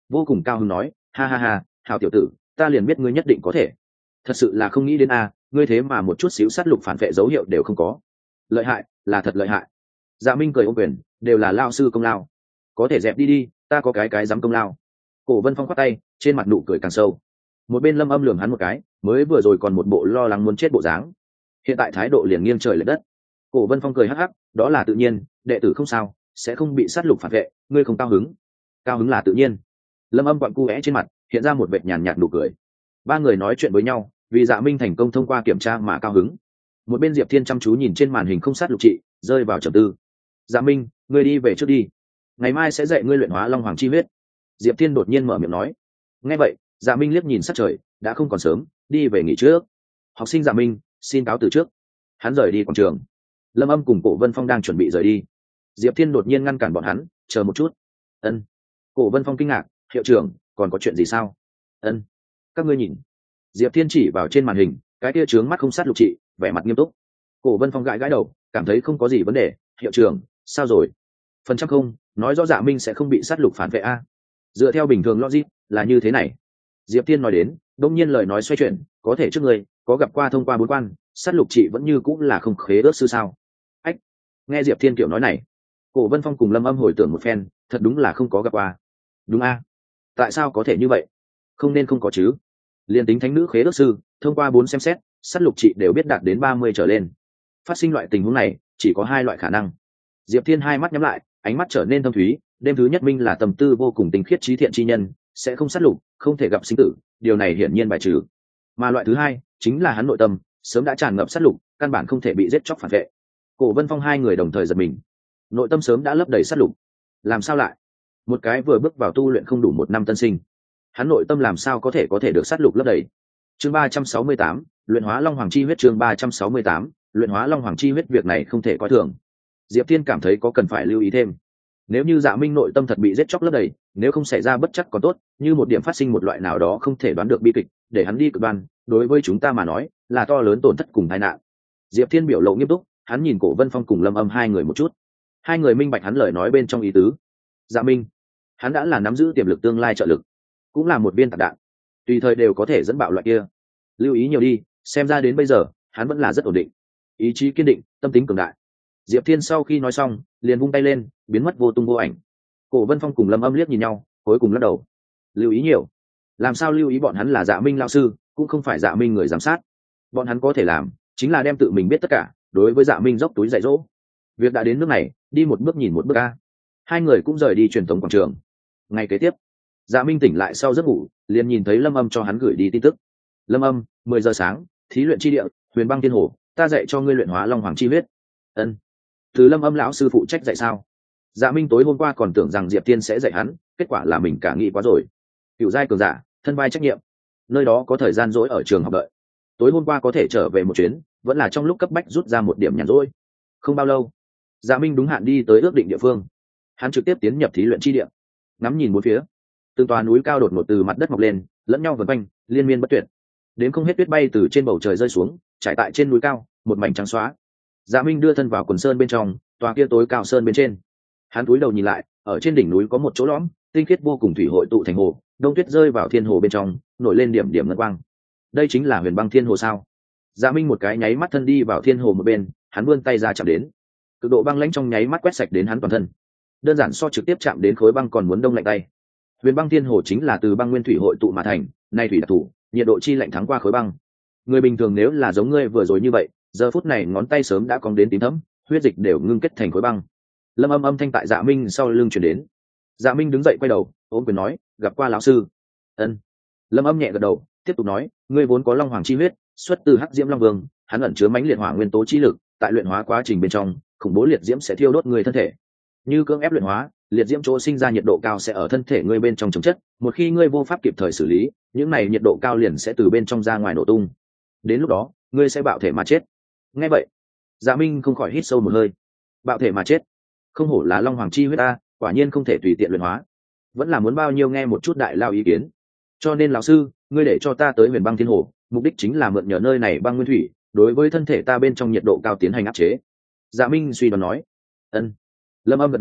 vô cùng cao hứng nói, ha ha ha, hào tiểu tử, ta liền biết ngươi nhất định có thể. Thật sự là không nghĩ đến a, ngươi thế mà một chút xíu sát lục phản vệ dấu hiệu đều không có. Lợi hại, là thật lợi hại. Dạ Minh cười ôm quyền, đều là lao sư công lao. Có thể dẹp đi đi, ta có cái cái dám công lao. Cổ Vân Phong khoát tay, trên mặt nụ cười càng sâu. Một bên Lâm Âm lườm hắn một cái, mới vừa rồi còn một bộ lo lắng muốn chết bộ dáng, hiện tại thái độ liền nghiêng trời lệch đất. Cổ Vân Phong cười hắc hắc, đó là tự nhiên, đệ tử không sao, sẽ không bị sát lục phản vệ, ngươi không cao hứng. Cao hứng là tự nhiên. Lâm Âm quặn cu é trên mặt, hiện ra một vệt nhàn nhạt nụ cười. Ba người nói chuyện với nhau, vì Dạ Minh thành công thông qua kiểm tra mà cao hứng. Một bên Diệp Thiên chăm chú nhìn trên màn hình không sát lục trị, rơi vào trầm tư. Dạ Minh, ngươi đi về trước đi, ngày mai sẽ dạy ngươi luyện hóa long hoàng chi huyết. Diệp Thiên đột nhiên mở miệng nói. Nghe vậy, Dạ Minh liếc nhìn sát trời, đã không còn sớm, đi về nghỉ trước. Học sinh Dạ Minh, xin cáo từ trước. Hắn rời đi quảng trường. Lâm Âm cùng Cổ Vân Phong đang chuẩn bị rời đi. Diệp Thiên đột nhiên ngăn cản bọn hắn, chờ một chút. Ân. Cổ Vân Phong kinh ngạc, hiệu trưởng, còn có chuyện gì sao? Ân. Các ngươi nhìn. Diệp Thiên chỉ vào trên màn hình, cái kia trướng mắt không sát lục trị, vẻ mặt nghiêm túc. Cổ Vân Phong gãi gãi đầu, cảm thấy không có gì vấn đề. Hiệu trưởng, sao rồi? Phần trăm không, nói rõ Dạ Minh sẽ không bị sát lục phản vệ a. Dựa theo bình thường logic là như thế này. Diệp Thiên nói đến, đông nhiên lời nói xoay chuyển, có thể trước người có gặp qua thông qua bốn quan, sát lục trị vẫn như cũng là không khế ước sư sao? Ách. Nghe Diệp Thiên kiểu nói này, Cổ Vân Phong cùng Lâm Âm hồi tưởng một phen, thật đúng là không có gặp qua. Đúng a? Tại sao có thể như vậy? Không nên không có chứ? Liên tính thánh nữ khế ước sư, thông qua bốn xem xét, sát lục trị đều biết đạt đến ba mươi trở lên. Phát sinh loại tình huống này, chỉ có hai loại khả năng. Diệp Thiên hai mắt nhắm lại, ánh mắt trở nên thâm thúy, đêm thứ nhất minh là tâm tư vô cùng tinh khiết trí thiện chi nhân, sẽ không sát lục, không thể gặp sinh tử, điều này hiển nhiên bài trừ. Mà loại thứ hai, chính là hắn nội tâm sớm đã tràn ngập sát lục, căn bản không thể bị giết chóc phản vệ. Cổ Vân Phong hai người đồng thời giật mình, nội tâm sớm đã lấp đầy sát lục, làm sao lại? Một cái vừa bước vào tu luyện không đủ một năm tân sinh, hắn nội tâm làm sao có thể có thể được sát lục lấp đầy? Chương ba trăm sáu mươi tám, luyện hóa long hoàng chi huyết. Chương ba trăm sáu mươi tám, luyện hóa long hoàng chi huyết, việc này không thể coi thường. Diệp Thiên cảm thấy có cần phải lưu ý thêm. Nếu như Dạ Minh nội tâm thật bị giết chóc lấp đầy, nếu không xảy ra bất chắc còn tốt, như một điểm phát sinh một loại nào đó không thể đoán được bi kịch, để hắn đi cực đoan, đối với chúng ta mà nói, là to lớn tổn thất cùng tai nạn. Diệp Thiên biểu lộ nghiêm túc, hắn nhìn Cổ Vân Phong cùng Lâm Âm hai người một chút. Hai người minh bạch hắn lời nói bên trong ý tứ. Dạ Minh, hắn đã là nắm giữ tiềm lực tương lai trợ lực, cũng là một viên tạc đạn, tùy thời đều có thể dẫn bạo loại kia. Lưu ý nhiều đi, xem ra đến bây giờ, hắn vẫn là rất ổn định, ý chí kiên định, tâm tính cường đại. Diệp Thiên sau khi nói xong, liền vung tay lên, biến mất vô tung vô ảnh. Cổ Vân Phong cùng Lâm Âm liếc nhìn nhau, cuối cùng lắc đầu. Lưu ý nhiều? Làm sao lưu ý? Bọn hắn là Dạ Minh lão sư, cũng không phải Dạ Minh người giám sát. Bọn hắn có thể làm, chính là đem tự mình biết tất cả, đối với Dạ Minh dốc túi dạy dỗ. Việc đã đến nước này, đi một bước nhìn một bước a. Hai người cũng rời đi truyền thống quảng trường. Ngày kế tiếp, Dạ Minh tỉnh lại sau giấc ngủ, liền nhìn thấy Lâm Âm cho hắn gửi đi tin tức. Lâm Âm, mười giờ sáng, thí luyện chi địa, Huyền Băng Thiên Hồ, ta dạy cho ngươi luyện hóa long hoàng chi huyết. Ân. Từ Lâm Âm lão sư phụ trách dạy sao? Dạ Minh tối hôm qua còn tưởng rằng Diệp Thiên sẽ dạy hắn, kết quả là mình cả nghĩ quá rồi. Cựu giai cường giả, thân vai trách nhiệm, nơi đó có thời gian rỗi ở trường học đợi. Tối hôm qua có thể trở về một chuyến, vẫn là trong lúc cấp bách rút ra một điểm nhàn rỗi. Không bao lâu, Dạ Minh đúng hạn đi tới ước định địa phương. Hắn trực tiếp tiến nhập thí luyện chi địa, ngắm nhìn bốn phía, từng tòa núi cao đột ngột từ mặt đất mọc lên, lẫn nhau vần quanh, liên miên bất tuyệt. Đến không hết tuyết bay từ trên bầu trời rơi xuống, trải tại trên núi cao, một mảnh trắng xóa. Dạ Minh đưa thân vào quần sơn bên trong, tòa kia tối cao sơn bên trên. Hắn cúi đầu nhìn lại, ở trên đỉnh núi có một chỗ lõm, tinh khiết vô cùng thủy hội tụ thành hồ, đông tuyết rơi vào thiên hồ bên trong, nổi lên điểm điểm ngân quang. Đây chính là Huyền Băng Thiên Hồ sao? Dạ Minh một cái nháy mắt thân đi vào thiên hồ một bên, hắn vươn tay ra chạm đến. Cực độ băng lãnh trong nháy mắt quét sạch đến hắn toàn thân. Đơn giản so trực tiếp chạm đến khối băng còn muốn đông lạnh tay. Huyền Băng Thiên Hồ chính là từ băng nguyên thủy hội tụ mà thành, nay thủy đặc thù, nhiệt độ chi lạnh thắng qua khối băng. Người bình thường nếu là giống ngươi vừa rồi như vậy, giờ phút này ngón tay sớm đã cong đến tím thẫm, huyết dịch đều ngưng kết thành khối băng. Lâm Âm âm thanh tại Dạ Minh sau lưng truyền đến. Dạ Minh đứng dậy quay đầu, ôm quyền nói, gặp qua lão sư. Ân. Lâm Âm nhẹ gật đầu, tiếp tục nói, ngươi vốn có long hoàng chi huyết, xuất từ Hắc Diễm Long Vương, hắn ẩn chứa mãnh liệt hỏa nguyên tố chi lực, tại luyện hóa quá trình bên trong, khủng bố liệt diễm sẽ thiêu đốt người thân thể. Như cưỡng ép luyện hóa, liệt diễm chỗ sinh ra nhiệt độ cao sẽ ở thân thể ngươi bên trong chống chất, một khi ngươi vô pháp kịp thời xử lý, những này nhiệt độ cao liền sẽ từ bên trong ra ngoài nổ tung. Đến lúc đó, ngươi sẽ bạo thể mà chết. Nghe vậy, Dạ Minh không khỏi hít sâu một hơi. Bạo thể mà chết? Không hổ là long hoàng chi huyết ta, quả nhiên không thể tùy tiện luyện hóa. Vẫn là muốn bao nhiêu nghe một chút đại lao ý kiến. Cho nên lão sư, ngươi để cho ta tới Huyền Băng Thiên Hồ, mục đích chính là mượn nhờ nơi này băng nguyên thủy, đối với thân thể ta bên trong nhiệt độ cao tiến hành áp chế. Dạ Minh suy đoán nói. Ân. Lâm Âm gật đầu,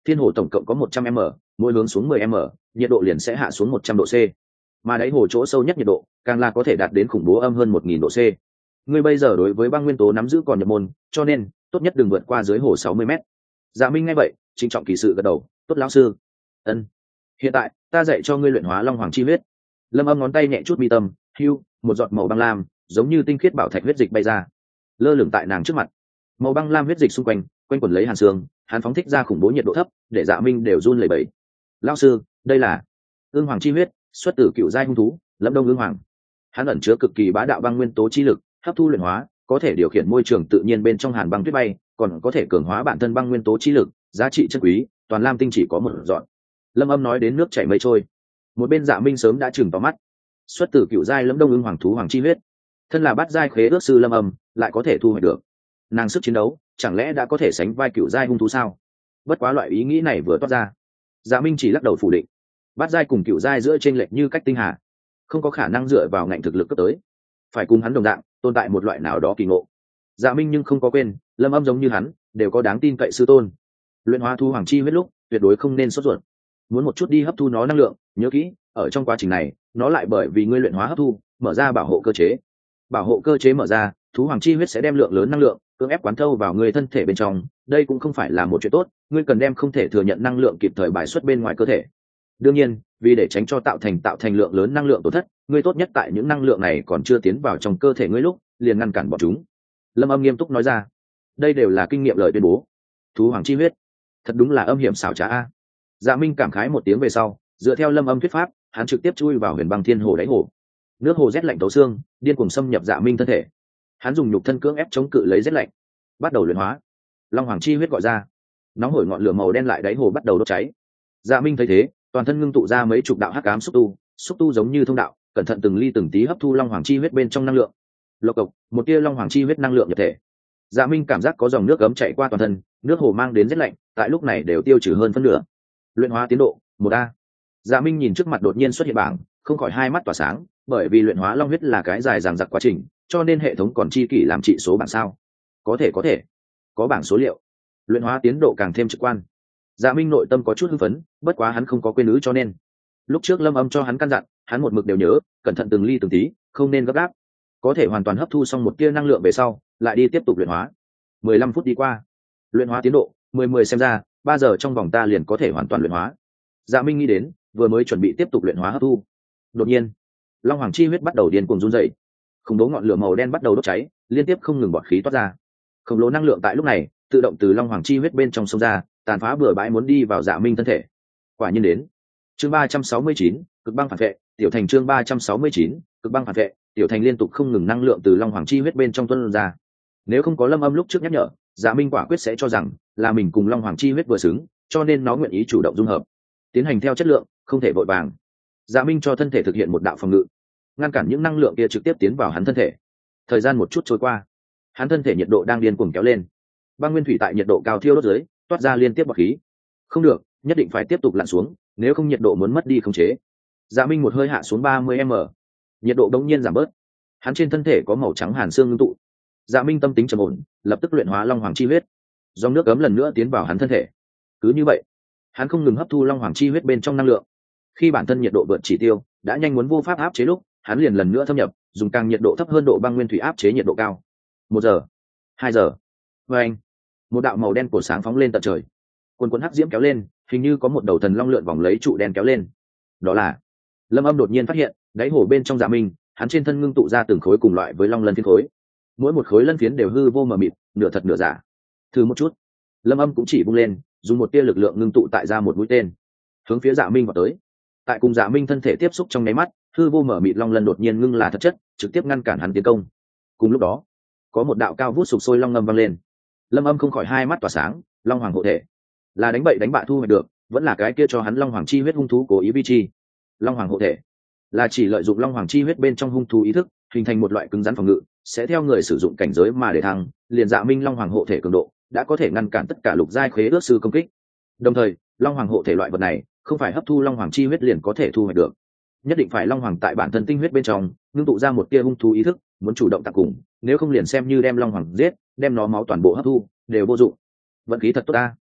Thiên hồ tổng cộng có một trăm m, mỗi hướng xuống mười m, nhiệt độ liền sẽ hạ xuống một trăm độ C. Mà đáy hồ chỗ sâu nhất nhiệt độ càng là có thể đạt đến khủng bố âm hơn một nghìn độ C. Ngươi bây giờ đối với băng nguyên tố nắm giữ còn nhập môn, cho nên tốt nhất đừng vượt qua dưới hồ sáu mươi mét. Dạ Minh nghe vậy, trịnh trọng kỳ sự gật đầu, tốt lão sư. Ân. Hiện tại, ta dạy cho ngươi luyện hóa long hoàng chi huyết. Lâm Âm ngón tay nhẹ chút mi tâm, hưu, một giọt màu băng lam, giống như tinh khiết bảo thạch huyết dịch bay ra, lơ lửng tại nàng trước mặt. Màu băng lam huyết dịch xung quanh, quanh quẩn lấy hàn xương, hắn phóng thích ra khủng bố nhiệt độ thấp, để Dạ Minh đều run lẩy bẩy. Lão sư, đây là ương hoàng chi huyết, xuất từ cựu giai hung thú, Lâm Đông ương hoàng. Hắn ẩn chứa cực kỳ bá đạo băng nguyên tố chi lực, hấp thu luyện hóa, có thể điều khiển môi trường tự nhiên bên trong hàn băng tuyết bay, còn có thể cường hóa bản thân băng nguyên tố chi lực, giá trị chân quý, toàn lam tinh chỉ có một dọn. Lâm Âm nói đến nước chảy mây trôi. Một bên Dạ Minh sớm đã chừng to mắt. Xuất từ cựu giai Lâm Đông ương hoàng thú hoàng chi huyết, thân là bát giai khế ước sư Lâm Âm lại có thể thu hoạch được. Nàng sức chiến đấu chẳng lẽ đã có thể sánh vai cựu giai hung thú sao? Bất quá loại ý nghĩ này vừa toát ra, Dạ Minh chỉ lắc đầu phủ định. Bát giai cùng cựu giai giữa chênh lệch như cách tinh hà, không có khả năng dựa vào ngạnh thực lực cấp tới, phải cùng hắn đồng dạng tồn tại một loại nào đó kỳ ngộ. Dạ Minh nhưng không có quên, Lâm Âm giống như hắn đều có đáng tin cậy sư tôn. Luyện hóa thu hoàng chi huyết lúc tuyệt đối không nên sốt ruột, muốn một chút đi hấp thu nó năng lượng. Nhớ kỹ, ở trong quá trình này nó lại bởi vì ngươi luyện hóa hấp thu mở ra bảo hộ cơ chế. Bảo hộ cơ chế mở ra, thú hoàng chi huyết sẽ đem lượng lớn năng lượng cưỡng ép quán thâu vào người thân thể bên trong. Đây cũng không phải là một chuyện tốt, ngươi cần đem không thể thừa nhận năng lượng kịp thời bài xuất bên ngoài cơ thể. Đương nhiên, vì để tránh cho tạo thành tạo thành lượng lớn năng lượng tổn thất, ngươi tốt nhất tại những năng lượng này còn chưa tiến vào trong cơ thể ngươi lúc liền ngăn cản bọn chúng. Lâm Âm nghiêm túc nói ra, đây đều là kinh nghiệm lời tuyên bố. Thú hoàng chi huyết thật đúng là âm hiểm xảo trá a. Dạ Minh cảm khái một tiếng về sau, dựa theo Lâm Âm thuyết pháp, hắn trực tiếp chui vào huyền băng thiên hồ đáy hồ. Nước hồ rét lạnh tấu xương, điên cuồng xâm nhập Dạ Minh thân thể. Hắn dùng nhục thân cưỡng ép chống cự lấy rét lạnh, bắt đầu luyện hóa. Long hoàng chi huyết gọi ra, nóng hổi ngọn lửa màu đen lại đáy hồ bắt đầu đốt cháy. Dạ Minh thấy thế, toàn thân ngưng tụ ra mấy chục đạo hắc ám xúc tu, xúc tu giống như thông đạo, cẩn thận từng ly từng tí hấp thu long hoàng chi huyết bên trong năng lượng. Lộc cộc, một tia long hoàng chi huyết năng lượng nhập thể. Dạ Minh cảm giác có dòng nước ấm chảy qua toàn thân, nước hồ mang đến rét lạnh, tại lúc này đều tiêu trừ hơn phân nửa. Luyện hóa tiến độ một a. Dạ Minh nhìn trước mặt đột nhiên xuất hiện bảng, không khỏi hai mắt tỏa sáng, bởi vì luyện hóa long huyết là cái dài dằng dặc quá trình, cho nên hệ thống còn chi kỷ làm trị số bảng sao. Có thể có thể, có bảng số liệu. Luyện hóa tiến độ càng thêm trực quan. Dạ Minh nội tâm có chút hưng phấn, bất quá hắn không có quên ứ cho nên lúc trước Lâm Âm cho hắn căn dặn, hắn một mực đều nhớ, cẩn thận từng ly từng tí, không nên gấp gáp. Có thể hoàn toàn hấp thu xong một tia năng lượng về sau, lại đi tiếp tục luyện hóa. mười lăm phút đi qua, luyện hóa tiến độ mười mười xem ra ba giờ trong vòng ta liền có thể hoàn toàn luyện hóa. Dạ Minh nghĩ đến, vừa mới chuẩn bị tiếp tục luyện hóa hấp thu, đột nhiên long hoàng chi huyết bắt đầu điên cuồng run rẩy, khủng bố ngọn lửa màu đen bắt đầu đốt cháy, liên tiếp không ngừng bọt khí toát ra. Khổng lồ năng lượng tại lúc này tự động từ long hoàng chi huyết bên trong sông ra, tàn phá bừa bãi muốn đi vào Dạ Minh thân thể. Quả nhiên đến. Chương ba trăm sáu mươi chín, cực băng phản vệ, tiểu thành chương ba trăm sáu mươi chín, cực băng phản vệ, tiểu thành liên tục không ngừng năng lượng từ long hoàng chi huyết bên trong tuôn ra. Nếu không có Lâm Âm lúc trước nhắc nhở, Dạ Minh quả quyết sẽ cho rằng là mình cùng long hoàng chi huyết vừa xứng, cho nên nó nguyện ý chủ động dung hợp, tiến hành theo chất lượng, không thể vội vàng. Dạ Minh cho thân thể thực hiện một đạo phòng ngự, ngăn cản những năng lượng kia trực tiếp tiến vào hắn thân thể. Thời gian một chút trôi qua, hắn thân thể nhiệt độ đang điên cuồng kéo lên. Băng nguyên thủy tại nhiệt độ cao thiêu đốt dưới, toát ra liên tiếp bọt khí. Không được, nhất định phải tiếp tục lặn xuống, nếu không nhiệt độ muốn mất đi khống chế. Dạ Minh một hơi hạ xuống ba mươi mét, nhiệt độ đống nhiên giảm bớt. Hắn trên thân thể có màu trắng hàn xương ngưng tụ. Dạ Minh tâm tính trầm ổn, lập tức luyện hóa long hoàng chi huyết. Dòng nước ấm lần nữa tiến vào hắn thân thể. Cứ như vậy, hắn không ngừng hấp thu long hoàng chi huyết bên trong năng lượng. Khi bản thân nhiệt độ vượt chỉ tiêu, đã nhanh muốn vô pháp áp chế lúc, hắn liền lần nữa thâm nhập, dùng càng nhiệt độ thấp hơn độ băng nguyên thủy áp chế nhiệt độ cao. Một giờ, hai giờ, và anh, một đạo màu đen cổ sáng phóng lên tận trời. Quần quần hắc diễm kéo lên, hình như có một đầu thần long lượn vòng lấy trụ đen kéo lên. Đó là Lâm Âm đột nhiên phát hiện, đáy hồ bên trong Dạ Minh, hắn trên thân ngưng tụ ra từng khối cùng loại với long lân phiến khối. Mỗi một khối lân phiến đều hư vô mờ mịt, nửa thật nửa giả. Thử một chút. Lâm Âm cũng chỉ bung lên, dùng một tia lực lượng ngưng tụ tại ra một mũi tên, hướng phía Dạ Minh vào tới. Tại cùng Dạ Minh thân thể tiếp xúc trong nháy mắt, hư vô mờ mịt long lân đột nhiên ngưng là thật chất, trực tiếp ngăn cản hắn tiến công. Cùng lúc đó, có một đạo cao vút sục sôi long ngâm vang lên. Lâm Âm không khỏi hai mắt tỏa sáng, long hoàng hộ thể. Là đánh bậy đánh bạ thu hoạch được, vẫn là cái kia cho hắn long hoàng chi huyết hung thú cố ý vi chi. Long hoàng hộ thể là chỉ lợi dụng long hoàng chi huyết bên trong hung thú ý thức, hình thành một loại cứng rắn phòng ngự, sẽ theo người sử dụng cảnh giới mà để thăng. Liền Dạ Minh long hoàng hộ thể cường độ đã có thể ngăn cản tất cả lục giai khế ước sư công kích. Đồng thời, long hoàng hộ thể loại vật này không phải hấp thu long hoàng chi huyết liền có thể thu hoạch được, nhất định phải long hoàng tại bản thân tinh huyết bên trong ngưng tụ ra một tia hung thú ý thức, muốn chủ động tặng cùng, nếu không liền xem như đem long hoàng giết, đem nó máu toàn bộ hấp thu đều vô dụng. Vận khí thật tốt ta.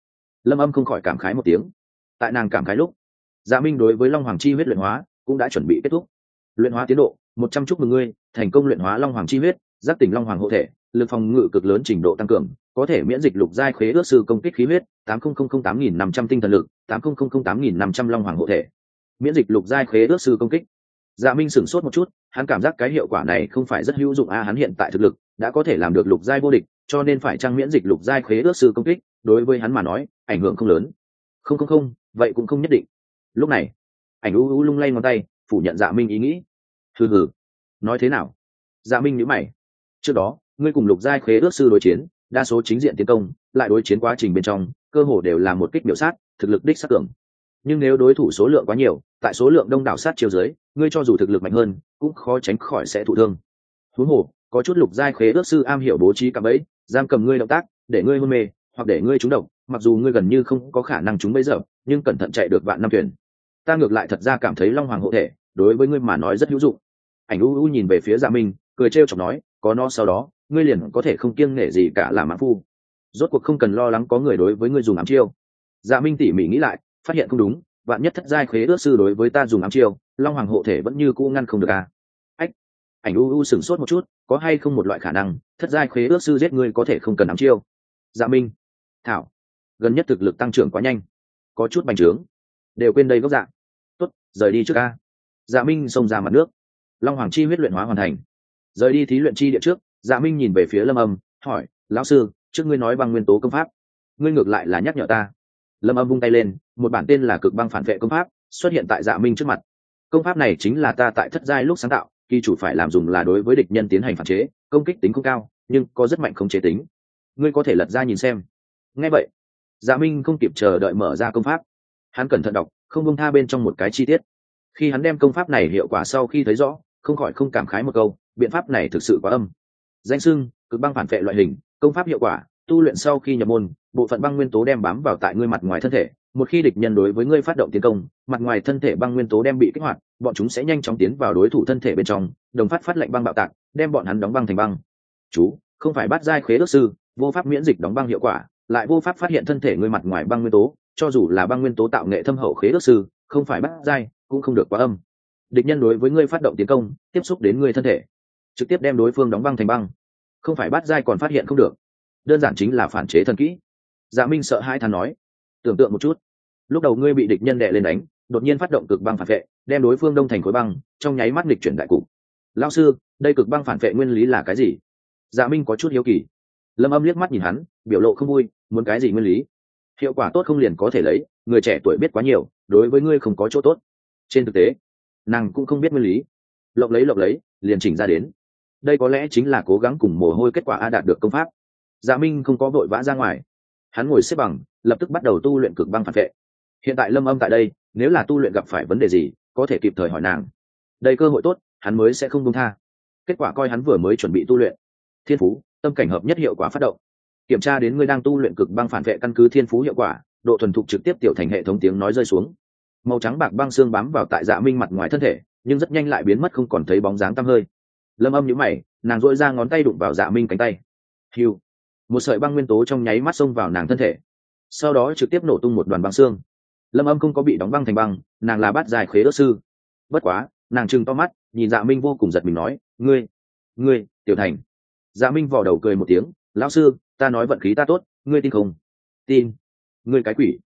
Lâm Âm không khỏi cảm khái một tiếng. Tại nàng cảm khái lúc, Dạ Minh đối với Long Hoàng chi huyết luyện hóa cũng đã chuẩn bị kết thúc. Luyện hóa tiến độ một trăm, chúc mừng ngươi thành công luyện hóa Long Hoàng chi huyết, giác tỉnh Long Hoàng hộ thể, lực phòng ngự cực lớn trình độ tăng cường, có thể miễn dịch lục giai khế ước sư công kích khí huyết, tám nghìn tám nghìn năm trăm tinh thần lực, tám nghìn tám nghìn năm trăm Long Hoàng hộ thể. Miễn dịch lục giai khế ước sư công kích. Dạ Minh sửng sốt một chút, hắn cảm giác cái hiệu quả này không phải rất hữu dụng a, hắn hiện tại thực lực đã có thể làm được lục giai vô địch, cho nên phải trang miễn dịch lục giai khế ước sư công kích, đối với hắn mà nói, ảnh hưởng không lớn. Không không không, vậy cũng không nhất định. Lúc này, Ảnh U U lung lay ngón tay, phủ nhận Dạ Minh ý nghĩ. Hừ hừ, nói thế nào? Dạ Minh nhíu mày. Trước đó, ngươi cùng lục giai khế ước sư đối chiến, đa số chính diện tiến công, lại đối chiến quá trình bên trong, cơ hồ đều là một kích biểu sát, thực lực đích sát tưởng. Nhưng nếu đối thủ số lượng quá nhiều, tại số lượng đông đảo sát chiêu dưới, ngươi cho dù thực lực mạnh hơn, cũng khó tránh khỏi sẽ thụ thương. Huống hồ, có chút lục giai khế ước sư am hiểu bố trí cạm bẫy, giam cầm ngươi động tác, để ngươi hôn mê, hoặc để ngươi trúng độc, mặc dù ngươi gần như không có khả năng trúng bẫy giờ, nhưng cẩn thận chạy được vạn năm thuyền. Ta ngược lại thật ra cảm thấy Long Hoàng hộ thể, đối với ngươi mà nói rất hữu dụng. Ảnh U U nhìn về phía Dạ Minh, cười trêu chọc nói, có nó sau đó, ngươi liền có thể không kiêng nể gì cả làm mãn phu. Rốt cuộc không cần lo lắng có người đối với ngươi dùng ám chiêu. Dạ Minh tỉ mỉ nghĩ lại, phát hiện không đúng, vạn nhất thất giai khế ước sư đối với ta dùng ám chiêu, Long Hoàng hộ thể vẫn như cũ ngăn không được à? Ách. Ảnh U U sửng sốt một chút, có hay không một loại khả năng, thất giai khế ước sư giết ngươi có thể không cần ám chiêu? Dạ Minh. Thảo. Gần nhất thực lực tăng trưởng quá nhanh, có chút bành trướng, đều quên đây gốc dạng. Tốt, rời đi trước a. Dạ Minh xông ra mặt nước. Long Hoàng chi huyết luyện hóa hoàn thành. Rời đi thí luyện chi địa trước, Dạ Minh nhìn về phía Lâm Âm, hỏi, lão sư, trước ngươi nói băng nguyên tố công pháp, ngươi ngược lại là nhắc nhở ta. Lâm Âm vung tay lên, một bản tên là Cực Băng Phản Vệ công pháp xuất hiện tại Dạ Minh trước mặt. Công pháp này chính là ta tại thất giai lúc sáng tạo, kỳ chủ phải làm dùng là đối với địch nhân tiến hành phản chế, công kích tính không cao, nhưng có rất mạnh khống chế tính. Ngươi có thể lật ra nhìn xem. Nghe vậy, Dạ Minh không kịp chờ đợi mở ra công pháp. Hắn cẩn thận đọc, không buông tha bên trong một cái chi tiết. Khi hắn đem công pháp này hiệu quả sau khi thấy rõ, không khỏi không cảm khái một câu, biện pháp này thực sự quá âm. Danh xưng Cực Băng Phản Vệ loại hình, công pháp hiệu quả, tu luyện sau khi nhập môn, bộ phận băng nguyên tố đem bám vào tại ngươi mặt ngoài thân thể, một khi địch nhân đối với ngươi phát động tiến công, mặt ngoài thân thể băng nguyên tố đem bị kích hoạt, bọn chúng sẽ nhanh chóng tiến vào đối thủ thân thể bên trong, đồng phát phát lệnh băng bạo tạc, đem bọn hắn đóng băng thành băng. Chú, không phải bắt giai khế ước sư, vô pháp miễn dịch đóng băng hiệu quả, lại vô pháp phát hiện thân thể ngươi mặt ngoài băng nguyên tố, cho dù là băng nguyên tố tạo nghệ thâm hậu khế ước sư, không phải bắt giai, cũng không được quá âm. Địch nhân đối với ngươi phát động tiến công, tiếp xúc đến ngươi thân thể, trực tiếp đem đối phương đóng băng thành băng, không phải bắt giai còn phát hiện không được, đơn giản chính là phản chế thần kỹ. Dạ Minh sợ hãi than nói, tưởng tượng một chút, lúc đầu ngươi bị địch nhân đè lên đánh, đột nhiên phát động cực băng phản vệ, đem đối phương đông thành khối băng, trong nháy mắt nghịch chuyển đại cục. Lão sư, đây cực băng phản vệ nguyên lý là cái gì? Dạ Minh có chút hiếu kỳ. Lâm Âm liếc mắt nhìn hắn, biểu lộ không vui, muốn cái gì nguyên lý? Hiệu quả tốt không liền có thể lấy, người trẻ tuổi biết quá nhiều, đối với ngươi không có chỗ tốt. Trên thực tế, nàng cũng không biết nguyên lý, lộc lấy lộc lấy, liền chỉnh ra đến. Đây có lẽ chính là cố gắng cùng mồ hôi kết quả a đạt được công pháp. Dạ Minh không có vội vã ra ngoài, hắn ngồi xếp bằng, lập tức bắt đầu tu luyện cực băng phản vệ. Hiện tại Lâm Âm tại đây, nếu là tu luyện gặp phải vấn đề gì, có thể kịp thời hỏi nàng. Đây cơ hội tốt, hắn mới sẽ không buông tha. Kết quả coi hắn vừa mới chuẩn bị tu luyện, thiên phú, tâm cảnh hợp nhất hiệu quả phát động. Kiểm tra đến ngươi đang tu luyện cực băng phản vệ, căn cứ thiên phú hiệu quả, độ thuần thục trực tiếp tiểu thành hệ thống tiếng nói rơi xuống. Màu trắng bạc băng xương bám vào tại Dạ Minh mặt ngoài thân thể, nhưng rất nhanh lại biến mất không còn thấy bóng dáng tăm hơi. Lâm Âm nhíu mày, nàng duỗi ra ngón tay đụng vào Dạ Minh cánh tay. Hưu, một sợi băng nguyên tố trong nháy mắt xông vào nàng thân thể, sau đó trực tiếp nổ tung một đoàn băng xương. Lâm Âm không có bị đóng băng thành băng, nàng là bát giai khế ước sư. Bất quá, nàng trừng to mắt, nhìn Dạ Minh vô cùng giật mình nói, ngươi, ngươi, tiểu thành. Dạ Minh vò đầu cười một tiếng, lão sư, ta nói vận khí ta tốt, ngươi tin không? Tin. Ngươi cái quỷ.